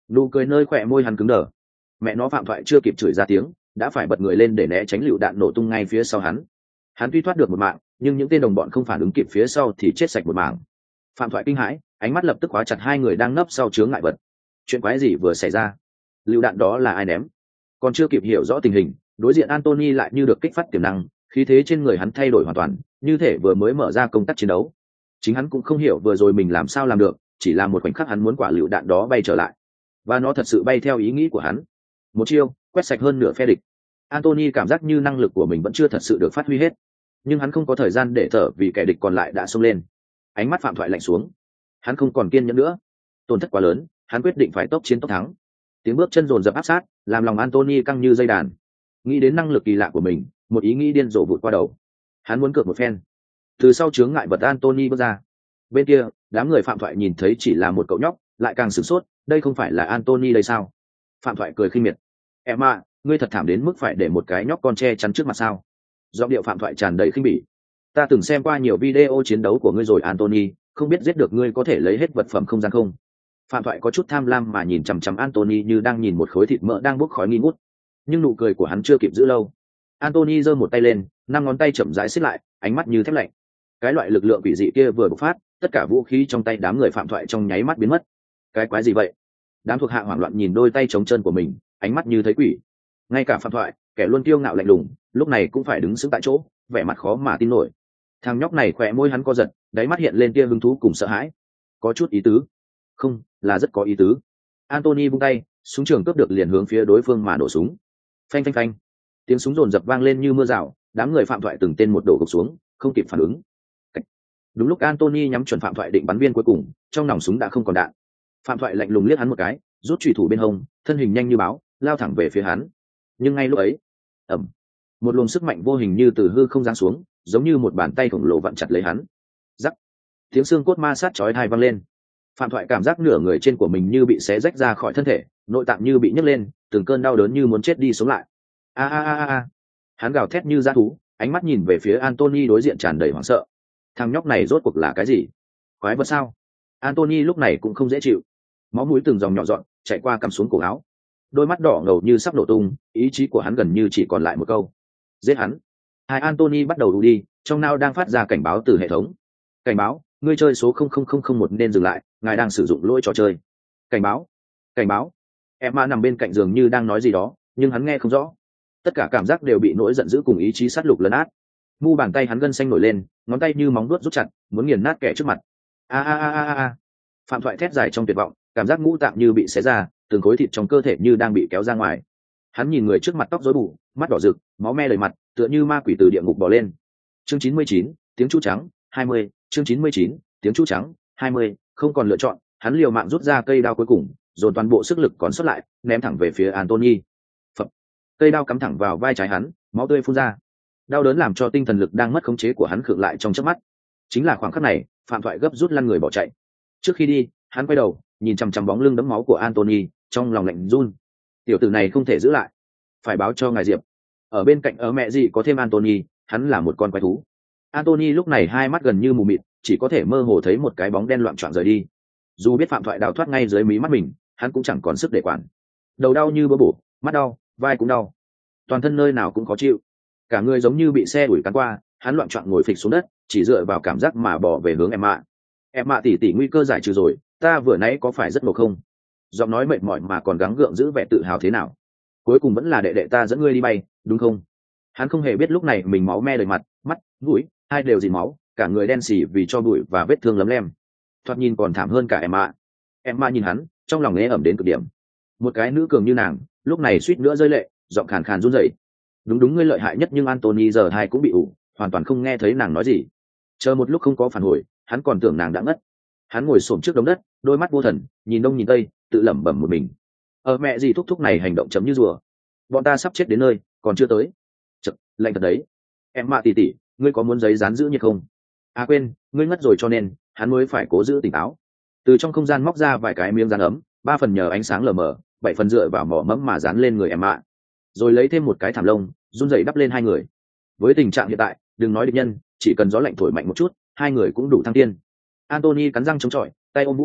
Nụ cười nơi khỏe môi hắn cứng đờ. Mẹ nó, Phạm Thoại chưa kịp chửi ra tiếng đã phải bật người lên để né tránh lựu đạn nổ tung ngay phía sau hắn. Hắn tuy thoát được một mạng, nhưng những tên đồng bọn không phản ứng kịp phía sau thì chết sạch một mảng. Phạm Thoại kinh hãi, ánh mắt lập tức khóa chặt hai người đang nấp sau chướng ngại vật. Chuyện quái gì vừa xảy ra? Lựu đạn đó là ai ném? Còn chưa kịp hiểu rõ tình hình, đối diện Anthony lại như được kích phát tiềm năng, khí thế trên người hắn thay đổi hoàn toàn, như thể vừa mới mở ra công tác chiến đấu. Chính hắn cũng không hiểu vừa rồi mình làm sao làm được, chỉ là một khoảnh khắc hắn muốn quả lựu đạn đó bay trở lại, và nó thật sự bay theo ý nghĩ của hắn. Một chiêu quét sạch hơn nửa phe địch. Anthony cảm giác như năng lực của mình vẫn chưa thật sự được phát huy hết, nhưng hắn không có thời gian để thở vì kẻ địch còn lại đã xông lên. Ánh mắt Phạm Thoại lạnh xuống, hắn không còn kiên nhẫn nữa. Tổn thất quá lớn, hắn quyết định phải tốc chiến tốc thắng. Tiếng bước chân dồn dập áp sát, làm lòng Anthony căng như dây đàn. Nghĩ đến năng lực kỳ lạ của mình, một ý nghĩ điên rồ vụt qua đầu. Hắn muốn cược một phen. Từ sau chướng ngại vật Anthony bước ra. Bên kia, đám người Phạm Thoại nhìn thấy chỉ là một cậu nhóc, lại càng sửng sốt, đây không phải là Anthony đây sao? Phạm Thoại cười khinh miệt. Em ạ, ngươi thật thảm đến mức phải để một cái nhóc con che chắn trước mặt sao? Giọng điệu Phạm Thoại tràn đầy khinh bỉ. Ta từng xem qua nhiều video chiến đấu của ngươi rồi Anthony, không biết giết được ngươi có thể lấy hết vật phẩm không gian không? Phạm Thoại có chút tham lam mà nhìn chằm chằm Anthony như đang nhìn một khối thịt mỡ đang bốc khói nghi ngút. Nhưng nụ cười của hắn chưa kịp giữ lâu. Anthony giơ một tay lên, 5 ngón tay chậm rãi siết lại, ánh mắt như thép lạnh. Cái loại lực lượng quỷ dị kia vừa bộc phát, tất cả vũ khí trong tay đám người Phạm Thoại trong nháy mắt biến mất. Cái quái gì vậy? Đám thuộc hạ hoảng loạn nhìn đôi tay trống chân của mình, ánh mắt như thấy quỷ. Ngay cả Phạm Thoại, kẻ luôn kiêu ngạo lạnh lùng, lúc này cũng phải đứng sững tại chỗ, vẻ mặt khó mà tin nổi. Thằng nhóc này khỏe môi hắn co giật, đáy mắt hiện lên tia hứng thú cùng sợ hãi. Có chút ý tứ. Không, là rất có ý tứ. Anthony vung tay, súng trường cướp được liền hướng phía đối phương mà nổ súng. Phanh phanh phanh. Tiếng súng rồn rập vang lên như mưa rào, đám người Phạm Thoại từng tên một đổ gục xuống, không kịp phản ứng. Đúng lúc Anthony nhắm chuẩn Phạm Thoại định bắn viên cuối cùng, trong nòng súng đã không còn đạn. Phạm Thoại lạnh lùng liếc hắn một cái, rút chùy thủ bên hông, thân hình nhanh như báo, lao thẳng về phía hắn. Nhưng ngay lúc ấy, ầm, một luồng sức mạnh vô hình như từ hư không giáng xuống, giống như một bàn tay khổng lồ vặn chặt lấy hắn. Rắc, tiếng xương cốt ma sát chói tai vang lên. Phạm Thoại cảm giác nửa người trên của mình như bị xé rách ra khỏi thân thể, nội tạng như bị nhấc lên, từng cơn đau đớn như muốn chết đi sống lại. A a a a, hắn gào thét như dã thú, ánh mắt nhìn về phía Anthony đối diện tràn đầy hoảng sợ. Thằng nhóc này rốt cuộc là cái gì? Quái vật sao? Anthony lúc này cũng không dễ chịu, máu mũi từng dòng nhỏ dọn chạy qua cằm xuống cổ áo, đôi mắt đỏ ngầu như sắp nổ tung, ý chí của hắn gần như chỉ còn lại một câu: giết hắn. Hai Anthony bắt đầu đu đi, trong não đang phát ra cảnh báo từ hệ thống. Cảnh báo, ngươi chơi số 00001 nên dừng lại, ngài đang sử dụng lỗi trò chơi. Cảnh báo, cảnh báo. Emma nằm bên cạnh giường như đang nói gì đó, nhưng hắn nghe không rõ. Tất cả cảm giác đều bị nỗi giận dữ cùng ý chí sát lục lấn át. Mu bàn tay hắn gân xanh nổi lên, ngón tay như móng vuốt rút chặt, muốn nghiền nát kẻ trước mặt. A a a a a. Phạm Thoại thét dài trong tuyệt vọng, cảm giác ngũ tạng như bị xé ra, từng khối thịt trong cơ thể như đang bị kéo ra ngoài. Hắn nhìn người trước mặt tóc rối bù, mắt đỏ rực, máu me đầy mặt, tựa như ma quỷ từ địa ngục bò lên. Chương 99, tiếng chú trắng, 20, chương 99, tiếng chú trắng, 20, không còn lựa chọn, hắn liều mạng rút ra cây đao cuối cùng, dồn toàn bộ sức lực còn sót lại, ném thẳng về phía Anthony. Phập. Cây đao cắm thẳng vào vai trái hắn, máu tươi phun ra. Đau đớn làm cho tinh thần lực đang mất khống chế của hắn khựng lại trong chớp mắt. Chính là khoảng khắc này, Phạm Thoại gấp rút lăn người bỏ chạy. Trước khi đi, hắn quay đầu, nhìn chằm chằm bóng lưng đẫm máu của Anthony, trong lòng lạnh run. Tiểu tử này không thể giữ lại, phải báo cho ngài Diệp. Ở bên cạnh ở mẹ gì có thêm Anthony, hắn là một con quái thú. Anthony lúc này hai mắt gần như mù mịt, chỉ có thể mơ hồ thấy một cái bóng đen loạng choạng rời đi. Dù biết Phạm Thoại đào thoát ngay dưới mí mắt mình, hắn cũng chẳng còn sức để quản. Đầu đau như bỡ bổ, mắt đau, vai cũng đau, toàn thân nơi nào cũng khó chịu, cả người giống như bị xe đuổi cán qua. Hắn loạng choạng ngồi phịch xuống đất, chỉ dựa vào cảm giác mà bỏ về hướng Emma. Emma tỉ tỉ, nguy cơ giải trừ rồi, ta vừa nãy có phải rất ngộ không? Giọng nói mệt mỏi mà còn gắng gượng giữ vẻ tự hào thế nào. Cuối cùng vẫn là đệ đệ ta dẫn ngươi đi bay, đúng không? Hắn không hề biết lúc này mình máu me đầy mặt, mắt, mũi, hai đều dì máu, cả người đen xì vì cho bụi và vết thương lấm lem, thoạt nhìn còn thảm hơn cả Emma. Emma nhìn hắn, trong lòng nghe ẩm đến cực điểm. Một cái nữ cường như nàng, lúc này suýt nữa rơi lệ, giọng khàn khàn run rẩy. Đúng ngươi lợi hại nhất, nhưng Anthony giờ hai cũng bị ủ, hoàn toàn không nghe thấy nàng nói gì. Chờ một lúc không có phản hồi, hắn còn tưởng nàng đã ngất. Hắn ngồi xổm trước đống đất, đôi mắt vô thần, nhìn đông nhìn tây, tự lẩm bẩm một mình. Mẹ gì thúc thúc này hành động chấm như rùa. Bọn ta sắp chết đến nơi, còn chưa tới. Chật, lạnh thật đấy. Emma tỉ tỉ, ngươi có muốn giấy dán giữ nhiệt không? À quên, ngươi ngất rồi cho nên hắn mới phải cố giữ tỉnh táo. Từ trong không gian móc ra vài cái miếng dán ấm, 3 phần nhờ ánh sáng lờ mờ, 7 phần dựa vào mỏ mẫm mà dán lên người Emma. Rồi lấy thêm một cái thảm lông, run rẩy đắp lên hai người. Với tình trạng hiện tại, đừng nói địch nhân, chỉ cần gió lạnh thổi mạnh một chút, hai người cũng đủ thăng tiên. Anthony cắn răng chống chọi, tay ôm vũ khí,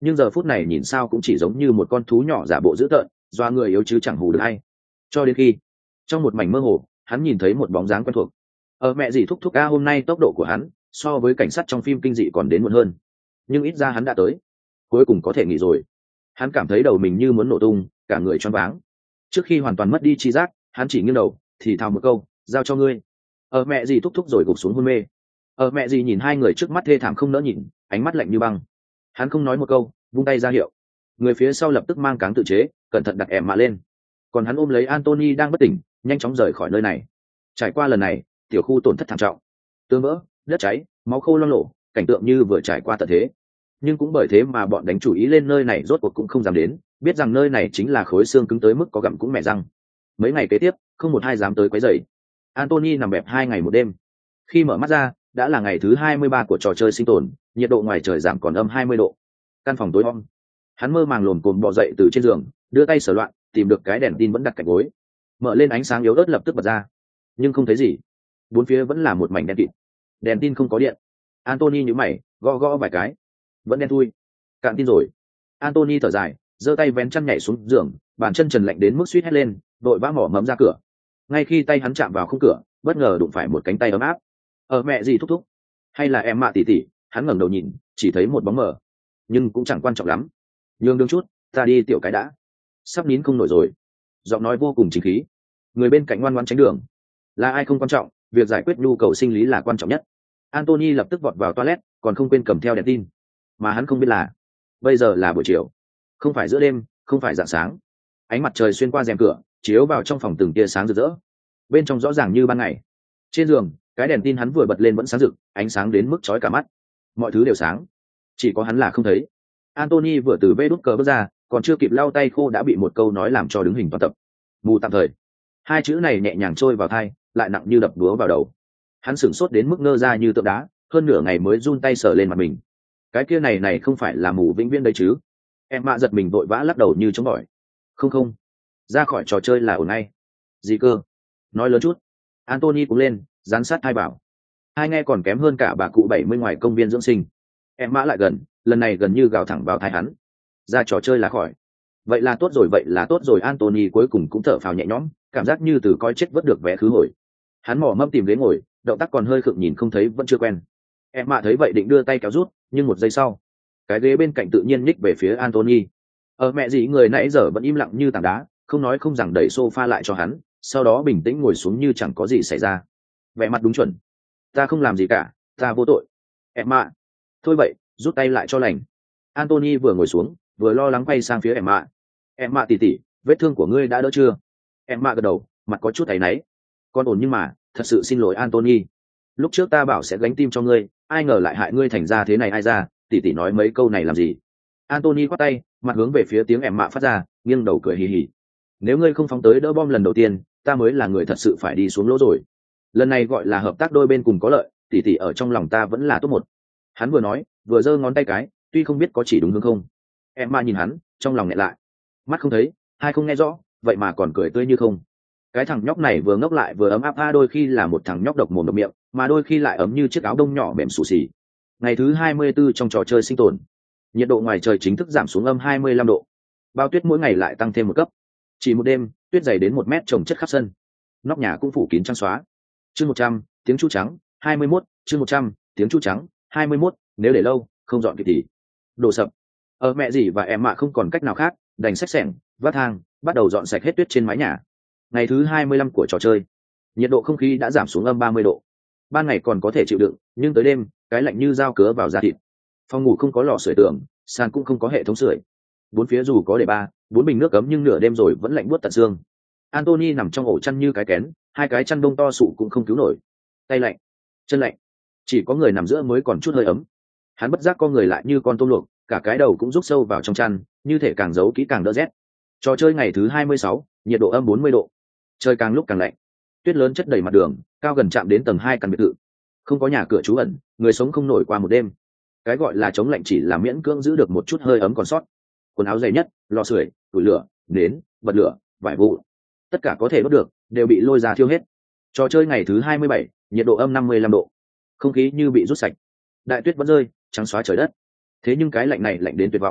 nhưng giờ phút này nhìn sao cũng chỉ giống như một con thú nhỏ giả bộ dữ tợn, doa người yếu chứ chẳng hù được hay. Cho đến khi trong một mảnh mơ hồ hắn nhìn thấy một bóng dáng quen thuộc. Mẹ gì thúc thúc a, hôm nay tốc độ của hắn so với cảnh sát trong phim kinh dị còn đến muộn hơn, nhưng ít ra hắn đã tới, cuối cùng có thể nghỉ rồi. Hắn cảm thấy đầu mình như muốn nổ tung, cả người choáng váng. Trước khi hoàn toàn mất đi tri giác, hắn chỉ nghiêng đầu thì thào một câu, giao cho ngươi. Mẹ gì thúc thúc rồi gục xuống hôn mê. Mẹ gì nhìn hai người trước mắt thê thảm không nỡ nhìn, ánh mắt lạnh như băng. Hắn không nói một câu, vung tay ra hiệu. Người phía sau lập tức mang cáng tự chế, cẩn thận đặt em mạ lên. Còn hắn ôm lấy Anthony đang bất tỉnh, nhanh chóng rời khỏi nơi này. Trải qua lần này, tiểu khu tổn thất thảm trọng, tường vỡ, đất cháy, máu khô loang lổ, cảnh tượng như vừa trải qua tận thế. Nhưng cũng bởi thế mà bọn đánh chủ ý lên nơi này rốt cuộc cũng không dám đến, biết rằng nơi này chính là khối xương cứng tới mức có gặm cũng mẻ răng. Mấy ngày kế tiếp, không một ai dám tới quấy rầy. Anthony nằm bẹp 2 ngày một đêm. Khi mở mắt ra, đã là ngày thứ 23 của trò chơi sinh tồn, nhiệt độ ngoài trời giảm còn âm 20 độ. Căn phòng tối om. Hắn mơ màng lồm cồm bò dậy từ trên giường, đưa tay sờ loạn, tìm được cái đèn tin vẫn đặt cạnh gối. Mở lên ánh sáng yếu ớt lập tức bật ra, nhưng không thấy gì. Bốn phía vẫn là một mảnh đen kịt. Đèn tin không có điện. Anthony nhíu mày, gõ gõ vài cái, vẫn đen thui. Cạn tin rồi. Anthony thở dài, giơ tay vén chăn nhảy xuống giường, bàn chân trần lạnh đến mức suýt hét lên, đội vã mỏ mẫm ra cửa. Ngay khi tay hắn chạm vào khung cửa, bất ngờ đụng phải một cánh tay ấm áp. Mẹ gì thúc thúc, hay là em mạ tỉ tỉ? Hắn ngẩng đầu nhìn, chỉ thấy một bóng mờ, nhưng cũng chẳng quan trọng lắm. Nhường đường chút, ta đi tiểu cái đã. Sắp nín không nổi rồi. Giọng nói vô cùng chính khí. Người bên cạnh ngoan ngoãn tránh đường. Là ai không quan trọng, việc giải quyết nhu cầu sinh lý là quan trọng nhất. Anthony lập tức vọt vào toilet, còn không quên cầm theo đèn tin. Mà hắn không biết là bây giờ là buổi chiều, không phải giữa đêm, không phải rạng sáng. Ánh mặt trời xuyên qua rèm cửa, chiếu vào trong phòng từng tia sáng rực rỡ. Bên trong rõ ràng như ban ngày. Trên giường, cái đèn tin hắn vừa bật lên vẫn sáng rực, ánh sáng đến mức chói cả mắt. Mọi thứ đều sáng, chỉ có hắn là không thấy. Anthony vừa từ vê đút cờ bước ra, còn chưa kịp lau tay khô đã bị một câu nói làm cho đứng hình toàn tập. Mù tạm thời. Hai chữ này nhẹ nhàng trôi vào tai, lại nặng như đập búa vào đầu. Hắn sửng sốt đến mức ngơ ra như tượng đá, hơn nửa ngày mới run tay sờ lên mặt mình. Cái kia này không phải là mù vĩnh viễn đấy chứ? Em mạ giật mình vội vã lắc đầu như chống bỏi. Không, ra khỏi trò chơi là ổn ngay. Gì cơ? Nói lớn chút. Anthony cũng lên, dán sát hai bảo. Hai nghe còn kém hơn cả bà cụ 70 ngoài công viên dưỡng sinh. Em mã lại gần, lần này gần như gào thẳng vào tai hắn. Ra trò chơi là khỏi. Vậy là tốt rồi. Anthony cuối cùng cũng thở phào nhẹ nhõm, cảm giác như từ coi chết vớt được vé khứ hồi. Hắn mò mẫm tìm ghế ngồi, động tác còn hơi khựng, nhìn không thấy vẫn chưa quen. Em mạ thấy vậy định đưa tay kéo rút, nhưng một giây sau, cái ghế bên cạnh tự nhiên nhích về phía Anthony. Mẹ gì người nãy giờ vẫn im lặng như tảng đá, không nói không rằng đẩy sofa lại cho hắn, sau đó bình tĩnh ngồi xuống như chẳng có gì xảy ra. Vẻ mặt đúng chuẩn. Ta không làm gì cả, ta vô tội. Em mạ. Thôi vậy, rút tay lại cho lành. Anthony vừa ngồi xuống, vừa lo lắng quay sang phía em mạ. Em mạ tỉ tỉ, vết thương của ngươi đã đỡ chưa? Em mạ gật đầu, mặt có chút áy náy. Con ổn nhưng mà, thật sự xin lỗi Anthony. Lúc trước ta bảo sẽ gánh tim cho ngươi, ai ngờ lại hại ngươi thành ra thế này ai ra, tỉ tỉ nói mấy câu này làm gì? Anthony khoát tay, mặt hướng về phía tiếng em mạ phát ra, nghiêng đầu cười hì hì. Nếu ngươi không phóng tới đỡ bom lần đầu tiên, ta mới là người thật sự phải đi xuống lỗ rồi. Lần này gọi là hợp tác đôi bên cùng có lợi, tỉ tỉ ở trong lòng ta vẫn là top 1. Hắn vừa nói, vừa giơ ngón tay cái, tuy không biết có chỉ đúng hướng không. Em mạ nhìn hắn, trong lòng nhẹ lại. Mắt không thấy, hai không nghe rõ, vậy mà còn cười tươi như không. Cái thằng nhóc này vừa ngốc lại vừa ấm áp, đôi khi là một thằng nhóc độc mồm độc miệng, mà đôi khi lại ấm như chiếc áo đông nhỏ mềm xù xì. Ngày thứ 24 trong trò chơi sinh tồn, nhiệt độ ngoài trời chính thức giảm xuống âm 25 độ. Bao tuyết mỗi ngày lại tăng thêm một cấp. Chỉ một đêm, tuyết dày đến 1 mét chồng chất khắp sân. Nóc nhà cũng phủ kín trắng xóa. Chương 100, tiếng chu trắng, 21, chương 100, tiếng chu trắng, 21, nếu để lâu, không dọn kịp thì đổ sập. Mẹ gì và em mạ không còn cách nào khác, đành xách xẻng, vác thang, bắt đầu dọn sạch hết tuyết trên mái nhà. Ngày thứ 25 của trò chơi, nhiệt độ không khí đã giảm xuống âm 30 độ. Ban ngày còn có thể chịu đựng, nhưng tới đêm, cái lạnh như dao cứa vào da thịt. Phòng ngủ không có lò sưởi tường, sàn cũng không có hệ thống sưởi. Bốn phía dù có để 4 bình nước ấm nhưng nửa đêm rồi vẫn lạnh buốt tận xương. Anthony nằm trong ổ chăn như cái kén, hai cái chăn đông to sụ cũng không cứu nổi. Tay lạnh, chân lạnh, chỉ có người nằm giữa mới còn chút hơi ấm. Hắn bất giác co người lại như con tôm luộc, cả cái đầu cũng rút sâu vào trong chăn, như thể càng giấu kỹ càng đỡ rét. Trò chơi ngày thứ 26, nhiệt độ âm 40 độ. Trời càng lúc càng lạnh. Tuyết lớn chất đầy mặt đường, cao gần chạm đến tầng 2 căn biệt thự. Không có nhà cửa trú ẩn, người sống không nổi qua một đêm. Cái gọi là chống lạnh chỉ là miễn cưỡng giữ được một chút hơi ấm còn sót. Quần áo dày nhất, lò sưởi, củi lửa, nến, bật lửa, vải vụn, tất cả có thể đốt được đều bị lôi ra thiêu hết. Trò chơi ngày thứ 27, nhiệt độ âm 55 độ. Không khí như bị rút sạch. Đại tuyết vẫn rơi, trắng xóa trời đất. Thế nhưng cái lạnh này lạnh đến tuyệt vọng.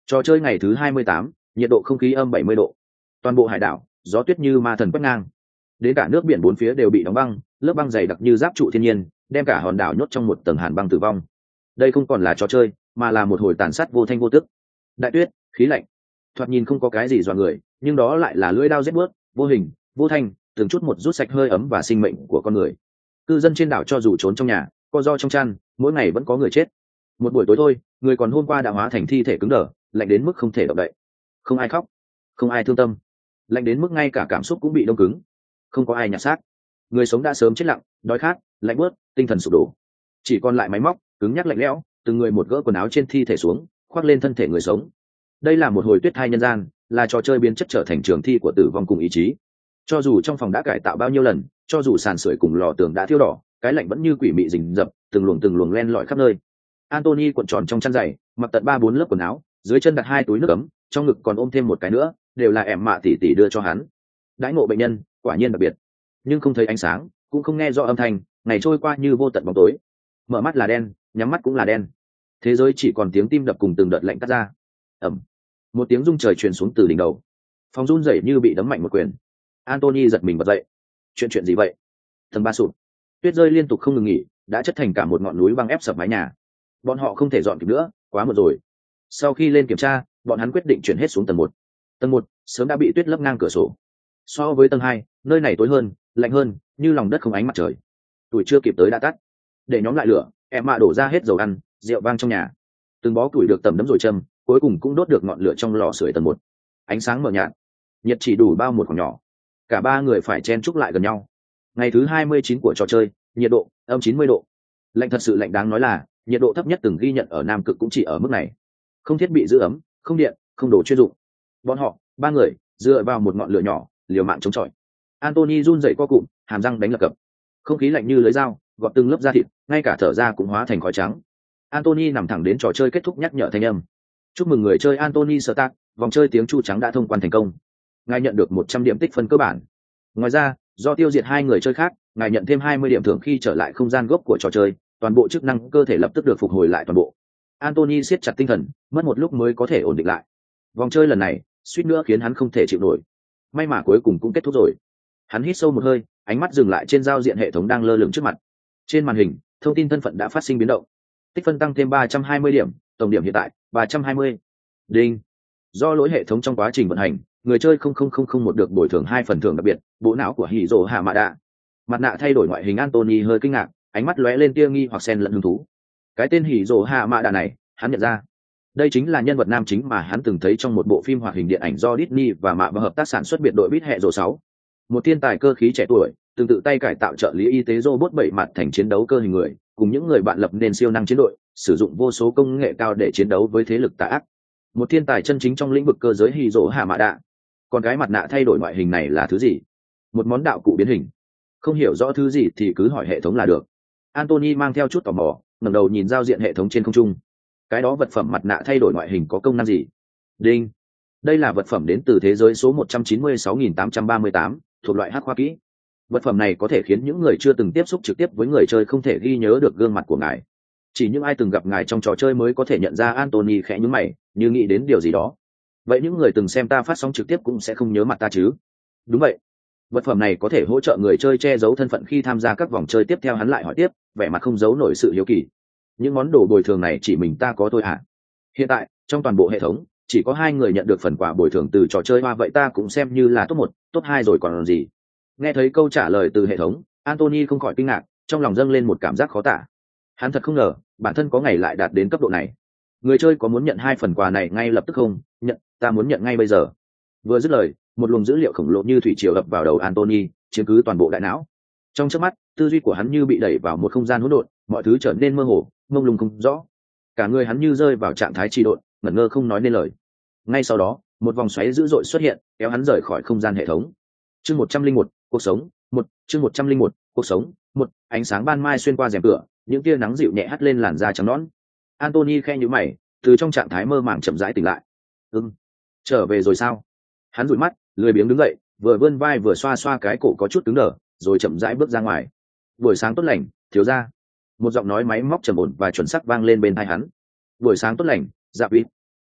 Trò chơi ngày thứ 28, nhiệt độ không khí âm 70 độ. Toàn bộ hải đảo, gió tuyết như ma thần quét ngang. Đến cả nước biển bốn phía đều bị đóng băng, lớp băng dày đặc như giáp trụ thiên nhiên, đem cả hòn đảo nhốt trong một tầng hàn băng tử vong. Đây không còn là trò chơi, mà là một hồi tàn sát vô thanh vô tức. Đại tuyết, khí lạnh, thoạt nhìn không có cái gì dọa người, nhưng đó lại là lưỡi dao rét buốt, vô hình, vô thanh, từng chút một rút sạch hơi ấm và sinh mệnh của con người. Cư dân trên đảo cho dù trốn trong nhà, co ro trong chăn, mỗi ngày vẫn có người chết. Một buổi tối thôi, người còn hôm qua đã hóa thành thi thể cứng đờ, lạnh đến mức không thể động đậy. Không ai khóc, không ai thương tâm, lạnh đến mức ngay cả cảm xúc cũng bị đông cứng. Không có ai nhặt xác, người sống đã sớm chết lặng, đói khát, lạnh bớt, tinh thần sụp đổ. Chỉ còn lại máy móc, cứng nhắc lạnh lẽo, từng người một gỡ quần áo trên thi thể xuống, khoác lên thân thể người sống. Đây là một hồi tuyết thai nhân gian, là trò chơi biến chất trở thành trường thi của tử vong cùng ý chí. Cho dù trong phòng đã cải tạo bao nhiêu lần, cho dù sàn sưởi cùng lò tường đã thiêu đỏ, cái lạnh vẫn như quỷ mị rình rập, từng luồng len lỏi khắp nơi. Anthony cuộn tròn trong chăn dày, mặc tận 3-4 lớp quần áo, dưới chân đặt 2 túi nước ấm, trong ngực còn ôm thêm một cái nữa, đều là em mạ tỷ tỷ đưa cho hắn. Đãi ngộ bệnh nhân, quả nhiên đặc biệt. Nhưng không thấy ánh sáng, cũng không nghe rõ âm thanh, ngày trôi qua như vô tận bóng tối. Mở mắt là đen, nhắm mắt cũng là đen. Thế giới chỉ còn tiếng tim đập cùng từng đợt lạnh cắt ra. Ầm. Một tiếng rung trời truyền xuống từ đỉnh đầu. Phòng run rẩy như bị đấm mạnh một quyền. Anthony giật mình bật dậy. Chuyện gì vậy? Tầng 3 sụp. Tuyết rơi liên tục không ngừng nghỉ, đã chất thành cả một ngọn núi băng ép sập mái nhà. Bọn họ không thể dọn kịp nữa, quá muộn rồi. Sau khi lên kiểm tra, bọn hắn quyết định chuyển hết xuống tầng 1. Tầng 1 sớm đã bị tuyết lấp ngang cửa sổ. So với tầng 2, nơi này tối hơn, lạnh hơn, như lòng đất không ánh mặt trời. Tuổi chưa kịp tới đã tắt. Để nhóm lại lửa, em mạ đổ ra hết dầu ăn, rượu vang trong nhà. Từng bó củi được tẩm đấm rồi châm, cuối cùng cũng đốt được ngọn lửa trong lò sưởi tầng 1. Ánh sáng mờ nhạt, nhiệt chỉ đủ bao một khoảng nhỏ. Cả ba người phải chen chúc lại gần nhau. Ngày thứ 29 của trò chơi, nhiệt độ âm 90 độ. Lạnh thật sự lạnh, đáng nói là nhiệt độ thấp nhất từng ghi nhận ở Nam Cực cũng chỉ ở mức này. Không thiết bị giữ ấm, không điện, không đồ chuyên dụng. Bọn họ, ba người, dựa vào một ngọn lửa nhỏ, liều mạng chống chọi. Anthony run rẩy co cụm, hàm răng đánh lập cập. Không khí lạnh như lưới dao, gọt từng lớp da thịt, ngay cả thở ra cũng hóa thành khói trắng. Anthony nằm thẳng đến trò chơi kết thúc nhắc nhở thanh âm. Chúc mừng người chơi Anthony Stark, vòng chơi tiếng chu trắng đã thông quan thành công. Ngài nhận được 100 điểm tích phân cơ bản. Ngoài ra, do tiêu diệt 2 người chơi khác, ngài nhận thêm 20 điểm thưởng khi trở lại không gian gốc của trò chơi, toàn bộ chức năng cơ thể lập tức được phục hồi lại toàn bộ. Anthony siết chặt tinh thần, mất một lúc mới có thể ổn định lại. Vòng chơi lần này, suýt nữa khiến hắn không thể chịu nổi. May mà cuối cùng cũng kết thúc rồi. Hắn hít sâu một hơi, ánh mắt dừng lại trên giao diện hệ thống đang lơ lửng trước mặt. Trên màn hình, thông tin thân phận đã phát sinh biến động. Tích phân tăng thêm 320 điểm, tổng điểm hiện tại 320. Đinh. Do lỗi hệ thống trong quá trình vận hành, người chơi 00001 được bồi thường 2 phần thưởng đặc biệt, bộ não của Hiro Hamada. Mặt nạ thay đổi ngoại hình, Anthony hơi kinh ngạc, ánh mắt lóe lên tia nghi hoặc xen lẫn hứng thú. Cái tên Hiro Hamada này, hắn nhận ra. Đây chính là nhân vật nam chính mà hắn từng thấy trong một bộ phim hoạt hình điện ảnh do Disney và mạ và hợp tác sản xuất biệt đội Bít Hẹ Rồ 6. Một thiên tài cơ khí trẻ tuổi, từng tự tay cải tạo trợ lý y tế robot 7 mặt thành chiến đấu cơ hình người, cùng những người bạn lập nên siêu năng chiến đội, sử dụng vô số công nghệ cao để chiến đấu với thế lực tà ác. Một thiên tài chân chính trong lĩnh vực cơ giới Hiro Hamada. Còn cái mặt nạ thay đổi ngoại hình này là thứ gì? Một món đạo cụ biến hình. Không hiểu rõ thứ gì thì cứ hỏi hệ thống là được. Anthony mang theo chút tò mò, ngẩng đầu nhìn giao diện hệ thống trên không trung. Cái đó vật phẩm mặt nạ thay đổi ngoại hình có công năng gì? Đinh. Đây là vật phẩm đến từ thế giới số 196.838, thuộc loại hắc khoa kỹ. Vật phẩm này có thể khiến những người chưa từng tiếp xúc trực tiếp với người chơi không thể ghi nhớ được gương mặt của ngài. Chỉ những ai từng gặp ngài trong trò chơi mới có thể nhận ra. Anthony khẽ nhướng mày, như nghĩ đến điều gì đó. Vậy những người từng xem ta phát sóng trực tiếp cũng sẽ không nhớ mặt ta chứ? Đúng vậy. Vật phẩm này có thể hỗ trợ người chơi che giấu thân phận khi tham gia các vòng chơi tiếp theo. Hắn lại hỏi tiếp, vẻ mặt không giấu nổi sự hiếu kỳ. Những món đồ bồi thường này chỉ mình ta có thôi hả? Hiện tại, trong toàn bộ hệ thống, chỉ có 2 người nhận được phần quà bồi thường từ trò chơi hoa, vậy ta cũng xem như là top 1, top 2 rồi còn gì. Nghe thấy câu trả lời từ hệ thống, Anthony không khỏi kinh ngạc, trong lòng dâng lên một cảm giác khó tả. Hắn thật không ngờ, bản thân có ngày lại đạt đến cấp độ này. Người chơi có muốn nhận 2 phần quà này ngay lập tức không? Nhận, ta muốn nhận ngay bây giờ. Vừa dứt lời, một luồng dữ liệu khổng lồ như thủy triều ập vào đầu Anthony, chiếm cứ toàn bộ đại não. Trong chớp mắt, tư duy của hắn như bị đẩy vào một không gian hỗn độn, mọi thứ trở nên mơ hồ, mông lung không rõ. Cả người hắn như rơi vào trạng thái trì độn, ngẩn ngơ không nói nên lời. Ngay sau đó, một vòng xoáy dữ dội xuất hiện, kéo hắn rời khỏi không gian hệ thống. Chương 101, cuộc sống, 1, chương 101, cuộc sống, 1, ánh sáng ban mai xuyên qua rèm cửa, những tia nắng dịu nhẹ hắt lên làn da trắng nõn. Anthony khe nhíu mày, từ trong trạng thái mơ màng chậm rãi tỉnh lại. Trở về rồi sao? Hắn dụi mắt, lười biếng đứng dậy, vừa vươn vai vừa xoa xoa cái cổ có chút cứng đờ, rồi chậm rãi bước ra ngoài. Buổi sáng tốt lành, thiếu gia. Một giọng nói máy móc trầm ổn và chuẩn xác vang lên bên tai hắn. Buổi sáng tốt lành, Dạ Vít.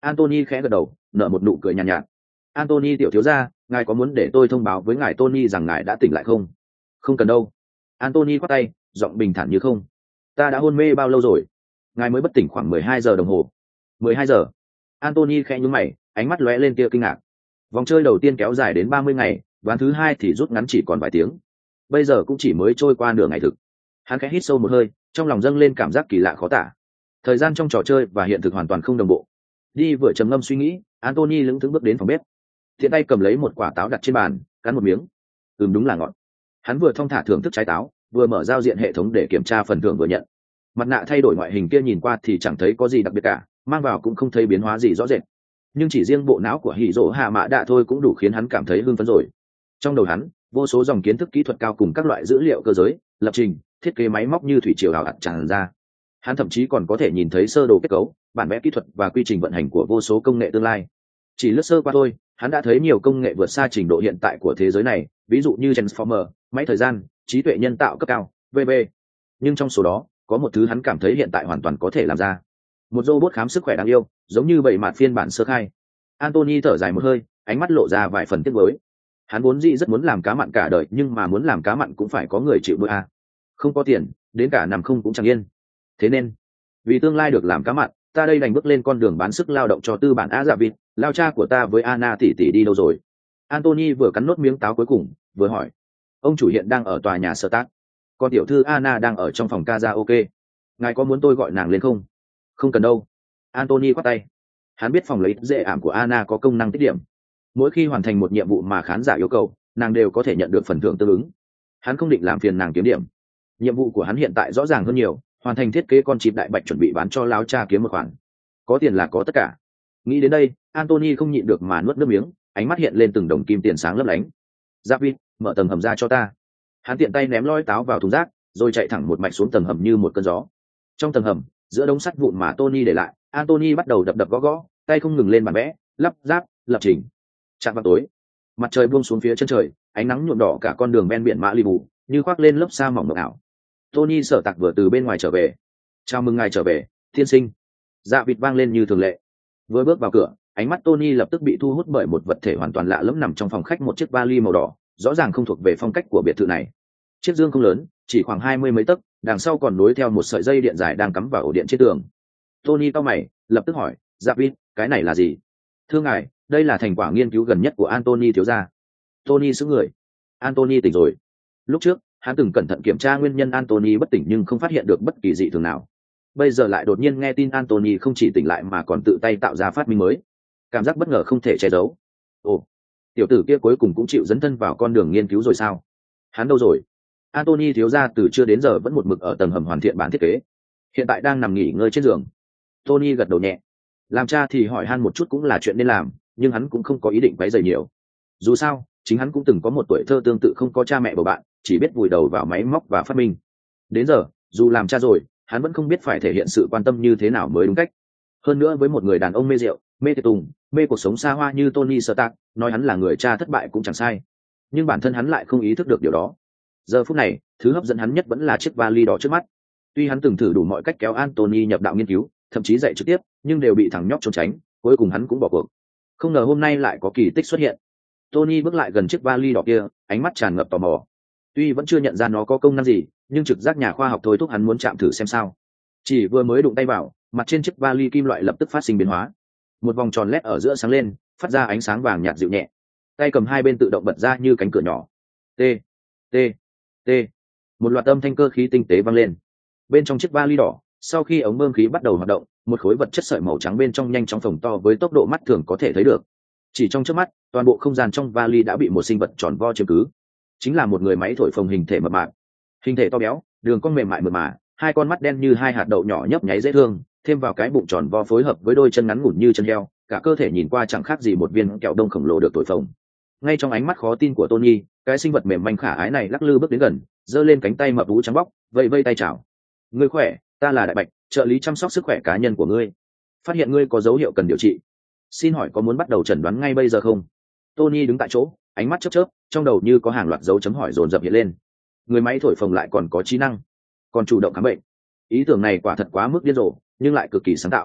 Anthony khẽ gật đầu, nở một nụ cười nhàn nhạt. Anthony tiểu thiếu gia, ngài có muốn để tôi thông báo với ngài Tony rằng ngài đã tỉnh lại không? Không cần đâu. Anthony khoát tay, giọng bình thản như không. Ta đã hôn mê bao lâu rồi? Ngài mới bất tỉnh khoảng 12 giờ đồng hồ. 12 giờ. Anthony khẽ nhướng mày, ánh mắt lóe lên kia kinh ngạc. Vòng chơi đầu tiên kéo dài đến 30 ngày, ván thứ hai thì rút ngắn chỉ còn vài tiếng. Bây giờ cũng chỉ mới trôi qua nửa ngày thực. Hắn khẽ hít sâu một hơi, trong lòng dâng lên cảm giác kỳ lạ khó tả. Thời gian trong trò chơi và hiện thực hoàn toàn không đồng bộ. Đi vừa trầm ngâm suy nghĩ, Anthony lững thững bước đến phòng bếp. Thiện tay cầm lấy một quả táo đặt trên bàn, cắn một miếng. Đúng là ngọt. Hắn vừa thong thả thưởng thức trái táo, vừa mở giao diện hệ thống để kiểm tra phần thưởng vừa nhận. Mặt nạ thay đổi ngoại hình kia nhìn qua thì chẳng thấy có gì đặc biệt cả, mang vào cũng không thấy biến hóa gì rõ rệt. Nhưng chỉ riêng bộ não của Hỉ Dỗ Hạ Mã Đạ thôi cũng đủ khiến hắn cảm thấy hưng phấn rồi. Trong đầu hắn, vô số dòng kiến thức kỹ thuật cao cùng các loại dữ liệu cơ giới, lập trình, thiết kế máy móc như thủy triều ảo ạt tràn ra. Hắn thậm chí còn có thể nhìn thấy sơ đồ kết cấu, bản vẽ kỹ thuật và quy trình vận hành của vô số công nghệ tương lai. Chỉ lướt sơ qua thôi, hắn đã thấy nhiều công nghệ vượt xa trình độ hiện tại của thế giới này, ví dụ như Transformer, máy thời gian, trí tuệ nhân tạo cấp cao, v.v. Nhưng trong số đó, có một thứ hắn cảm thấy hiện tại hoàn toàn có thể làm ra. Một robot khám sức khỏe đáng yêu, giống như bảy mạt phiên bản sơ khai. Anthony thở dài một hơi, ánh mắt lộ ra vài phần tiếc nuối. Hắn vốn dĩ rất muốn làm cá mặn cả đời, nhưng mà muốn làm cá mặn cũng phải có người chịu bữa a. Không có tiền, đến cả nằm không cũng chẳng yên. Thế nên, vì tương lai được làm cá mặn, ta đây đành bước lên con đường bán sức lao động cho tư bản Á Dạ Vịt. Lao cha của ta với Anna tỷ tỷ đi đâu rồi? Anthony vừa cắn nốt miếng táo cuối cùng, vừa hỏi. Ông chủ hiện đang ở tòa nhà sở tác, còn tiểu thư Anna đang ở trong phòng karaoke. Ngài có muốn tôi gọi nàng lên không? Không cần đâu. Anthony khoát tay. Hắn biết phòng lấy dễ ảm của Anna có công năng tích điểm. Mỗi khi hoàn thành một nhiệm vụ mà khán giả yêu cầu, nàng đều có thể nhận được phần thưởng tương ứng. Hắn không định làm phiền nàng kiếm điểm. Nhiệm vụ của hắn hiện tại rõ ràng hơn nhiều, hoàn thành thiết kế con chip đại bạch chuẩn bị bán cho láo cha kiếm một khoản. Có tiền là có tất cả. Nghĩ đến đây, Anthony không nhịn được mà nuốt nước miếng, ánh mắt hiện lên từng đồng kim tiền sáng lấp lánh. Giáp Vít, mở tầng hầm ra cho ta. Hắn tiện tay ném loi táo vào thùng rác, rồi chạy thẳng một mạch xuống tầng hầm như một cơn gió. Trong tầng hầm, giữa đống sắt vụn mà Tony để lại, Anthony bắt đầu đập đập gõ gõ, tay không ngừng lên bản vẽ, lắp ráp, lập trình. Chạm vào tối, mặt trời buông xuống phía chân trời, ánh nắng nhuộm đỏ cả con đường ven biển Malibu, như khoác lên lớp sa mỏng mờ ảo. Tony Sở Tạc vừa từ bên ngoài trở về. Chào mừng ngài trở về, tiên sinh. Dạ vịt vang lên như thường lệ. Vừa bước vào cửa, ánh mắt Tony lập tức bị thu hút bởi một vật thể hoàn toàn lạ lẫm nằm trong phòng khách, một chiếc vali màu đỏ, rõ ràng không thuộc về phong cách của biệt thự này. Chiếc dương không lớn, chỉ khoảng 20 mấy tấc, đằng sau còn nối theo một sợi dây điện dài đang cắm vào ổ điện trên tường. Tony cau mày, lập tức hỏi, Dạ vịt, cái này là gì? Thưa ngài, đây là thành quả nghiên cứu gần nhất của Anthony thiếu gia. Tony sững người. Anthony tỉnh rồi. Lúc trước, hắn từng cẩn thận kiểm tra nguyên nhân Anthony bất tỉnh nhưng không phát hiện được bất kỳ dị thường nào. Bây giờ lại đột nhiên nghe tin Anthony không chỉ tỉnh lại mà còn tự tay tạo ra phát minh mới. Cảm giác bất ngờ không thể che giấu. Ồ, tiểu tử kia cuối cùng cũng chịu dấn thân vào con đường nghiên cứu rồi sao? Hắn đâu rồi? Anthony thiếu gia từ chưa đến giờ vẫn một mực ở tầng hầm hoàn thiện bản thiết kế. Hiện tại đang nằm nghỉ ngơi trên giường. Tony gật đầu nhẹ. Làm cha thì hỏi han một chút cũng là chuyện nên làm, nhưng hắn cũng không có ý định quấy rầy nhiều. Dù sao, chính hắn cũng từng có một tuổi thơ tương tự không có cha mẹ bầu bạn, chỉ biết vùi đầu vào máy móc và phát minh. Đến giờ, dù làm cha rồi, hắn vẫn không biết phải thể hiện sự quan tâm như thế nào mới đúng cách. Hơn nữa với một người đàn ông mê rượu, mê tiệc tùng, mê cuộc sống xa hoa như Tony Stark, nói hắn là người cha thất bại cũng chẳng sai. Nhưng bản thân hắn lại không ý thức được điều đó. Giờ phút này, thứ hấp dẫn hắn nhất vẫn là chiếc vali đỏ trước mắt. Tuy hắn từng thử đủ mọi cách kéo Anthony nhập đạo nghiên cứu, thậm chí dạy trực tiếp, nhưng đều bị thằng nhóc trốn tránh, cuối cùng hắn cũng bỏ cuộc. Không ngờ hôm nay lại có kỳ tích xuất hiện. Tony bước lại gần chiếc vali đỏ kia, ánh mắt tràn ngập tò mò. Tuy vẫn chưa nhận ra nó có công năng gì, nhưng trực giác nhà khoa học thôi thúc hắn muốn chạm thử xem sao. Chỉ vừa mới đụng tay vào, mặt trên chiếc vali kim loại lập tức phát sinh biến hóa. Một vòng tròn led ở giữa sáng lên, phát ra ánh sáng vàng nhạt dịu nhẹ. Tay cầm hai bên tự động bật ra như cánh cửa nhỏ. T, t, t. Một loạt âm thanh cơ khí tinh tế vang lên. Bên trong chiếc vali đỏ, sau khi ống bơm khí bắt đầu hoạt động, một khối vật chất sợi màu trắng bên trong nhanh chóng phồng to với tốc độ mắt thường có thể thấy được. Chỉ trong chớp mắt, toàn bộ không gian trong vali đã bị một sinh vật tròn vo chiếm cứ. Chính là một người máy thổi phồng hình thể mập mạp. Hình thể to béo, đường cong mềm mại mượt mà, hai con mắt đen như hai hạt đậu nhỏ nhấp nháy dễ thương, thêm vào cái bụng tròn vo phối hợp với đôi chân ngắn ngủn như chân heo, cả cơ thể nhìn qua chẳng khác gì một viên kẹo đông khổng lồ được thổi phồng. Ngay trong ánh mắt khó tin của Tony, cái sinh vật mềm manh khả ái này lắc lư bước đến gần, giơ lên cánh tay mập ú trắng bóc, vẫy vây tay chào. Ngươi khỏe, ta là Đại Bạch, trợ lý chăm sóc sức khỏe cá nhân của ngươi. Phát hiện ngươi có dấu hiệu cần điều trị. Xin hỏi có muốn bắt đầu chẩn đoán ngay bây giờ không? Tony đứng tại chỗ, ánh mắt chớp chớp, trong đầu như có hàng loạt dấu chấm hỏi dồn dập hiện lên. Người máy thổi phồng lại còn có trí năng, còn chủ động khám bệnh. Ý tưởng này quả thật quá mức điên rồ, nhưng lại cực kỳ sáng tạo.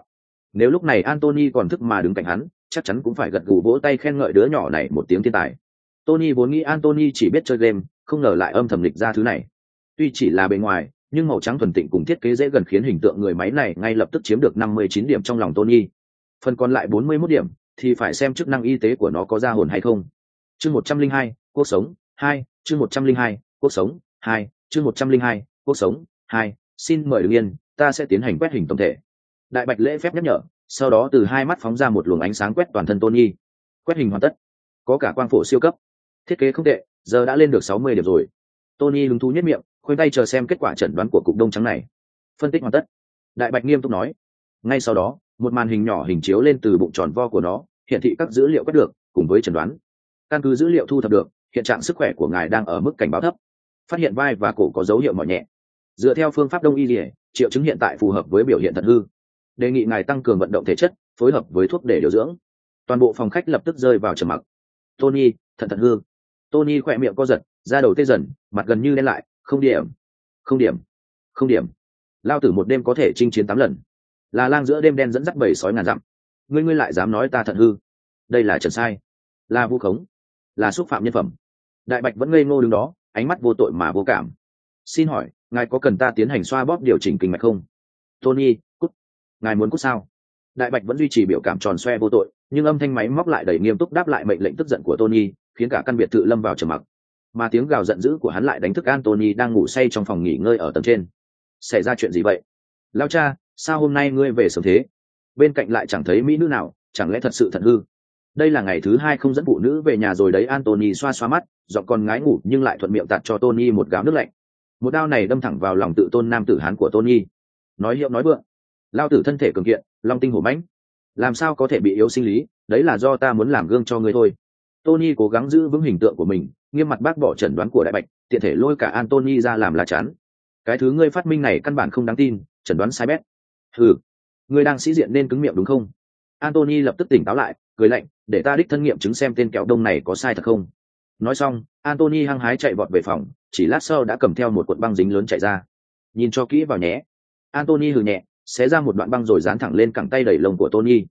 Nếu lúc này Anthony còn thức mà đứng cạnh hắn, chắc chắn cũng phải gật gù vỗ tay khen ngợi đứa nhỏ này một tiếng thiên tài. Tony vốn nghĩ Anthony chỉ biết chơi game, không ngờ lại âm thầm lịch ra thứ này. Tuy chỉ là bề ngoài, nhưng màu trắng thuần tịnh cùng thiết kế dễ gần khiến hình tượng người máy này ngay lập tức chiếm được 59 điểm trong lòng Tony. Phần còn lại 41 điểm thì phải xem chức năng y tế của nó có ra hồn hay không. Chương 102, cuộc sống 2, chương 102, cuộc sống 2, chương 102, cuộc sống 2, xin mời đừng yên, ta sẽ tiến hành quét hình tổng thể. Đại bạch lễ phép nhắc nhở, sau đó từ hai mắt phóng ra một luồng ánh sáng quét toàn thân Tony. Quét hình hoàn tất, có cả quang phổ siêu cấp, thiết kế không tệ, giờ đã lên được 60 điểm rồi. Tony hứng thú nhất miệng, khoanh tay chờ xem kết quả chẩn đoán của cục đông trắng này. Phân tích hoàn tất, đại bạch nghiêm túc nói. Ngay sau đó, một màn hình nhỏ hình chiếu lên từ bụng tròn vo của nó, hiển thị các dữ liệu quét được cùng với chẩn đoán. Căn cứ dữ liệu thu thập được, hiện trạng sức khỏe của ngài đang ở mức cảnh báo thấp, phát hiện vai và cổ có dấu hiệu mỏi nhẹ. Dựa theo phương pháp đông y liề, triệu chứng hiện tại phù hợp với biểu hiện thận hư, đề nghị ngài tăng cường vận động thể chất phối hợp với thuốc để điều dưỡng. Toàn bộ phòng khách lập tức rơi vào trầm mặc. Tony, thận hư. Tony khỏe miệng co giật, da đầu tê dần, mặt gần như đen lại. Không điểm, không điểm, không điểm. Lao tử một đêm có thể chinh chiến 8 lần, là lang giữa đêm đen dẫn dắt bầy sói ngàn dặm. Ngươi lại dám nói ta thận hư? Đây là trần sai, là vu khống, là xúc phạm nhân phẩm. Đại bạch vẫn ngây ngô đứng đó, ánh mắt vô tội mà vô cảm. Xin hỏi, ngài có cần ta tiến hành xoa bóp điều chỉnh kinh mạch không? Tony, cút. Ngài muốn cút sao? Đại bạch vẫn duy trì biểu cảm tròn xoe vô tội, nhưng âm thanh máy móc lại đầy nghiêm túc đáp lại mệnh lệnh tức giận của Tony, khiến cả căn biệt thự lâm vào trầm mặc. Mà tiếng gào giận dữ của hắn lại đánh thức Anthony đang ngủ say trong phòng nghỉ ngơi ở tầng trên. Xảy ra chuyện gì vậy? Lao cha, sao hôm nay ngươi về sớm thế? Bên cạnh lại chẳng thấy mỹ nữ nào, chẳng lẽ thật sự thận hư? Đây là ngày thứ 2 không dẫn phụ nữ về nhà rồi đấy. Anthony xoa xoa mắt, giọng còn ngái ngủ nhưng lại thuận miệng tạt cho Tony một gáo nước lạnh. Một đao này đâm thẳng vào lòng tự tôn nam tử hán của Tony. Nói hiệu nói vượng, lao tử thân thể cường kiện, long tinh hổ mãnh, làm sao có thể bị yếu sinh lý? Đấy là do ta muốn làm gương cho ngươi thôi. Tony cố gắng giữ vững hình tượng của mình, nghiêm mặt bác bỏ chẩn đoán của đại bạch, tiện thể lôi cả Anthony ra làm lá chắn. Cái thứ ngươi phát minh này căn bản không đáng tin, chẩn đoán sai bét. Ừ, ngươi đang sĩ diện nên cứng miệng đúng không? Anthony lập tức tỉnh táo lại, cười lạnh, để ta đích thân nghiệm chứng xem tên kẹo đông này có sai thật không. Nói xong, Anthony hăng hái chạy vọt về phòng, chỉ lát sau đã cầm theo một cuộn băng dính lớn chạy ra. Nhìn cho kỹ vào nhé. Anthony hừ nhẹ, xé ra một đoạn băng rồi dán thẳng lên cẳng tay đẩy lông của Tony.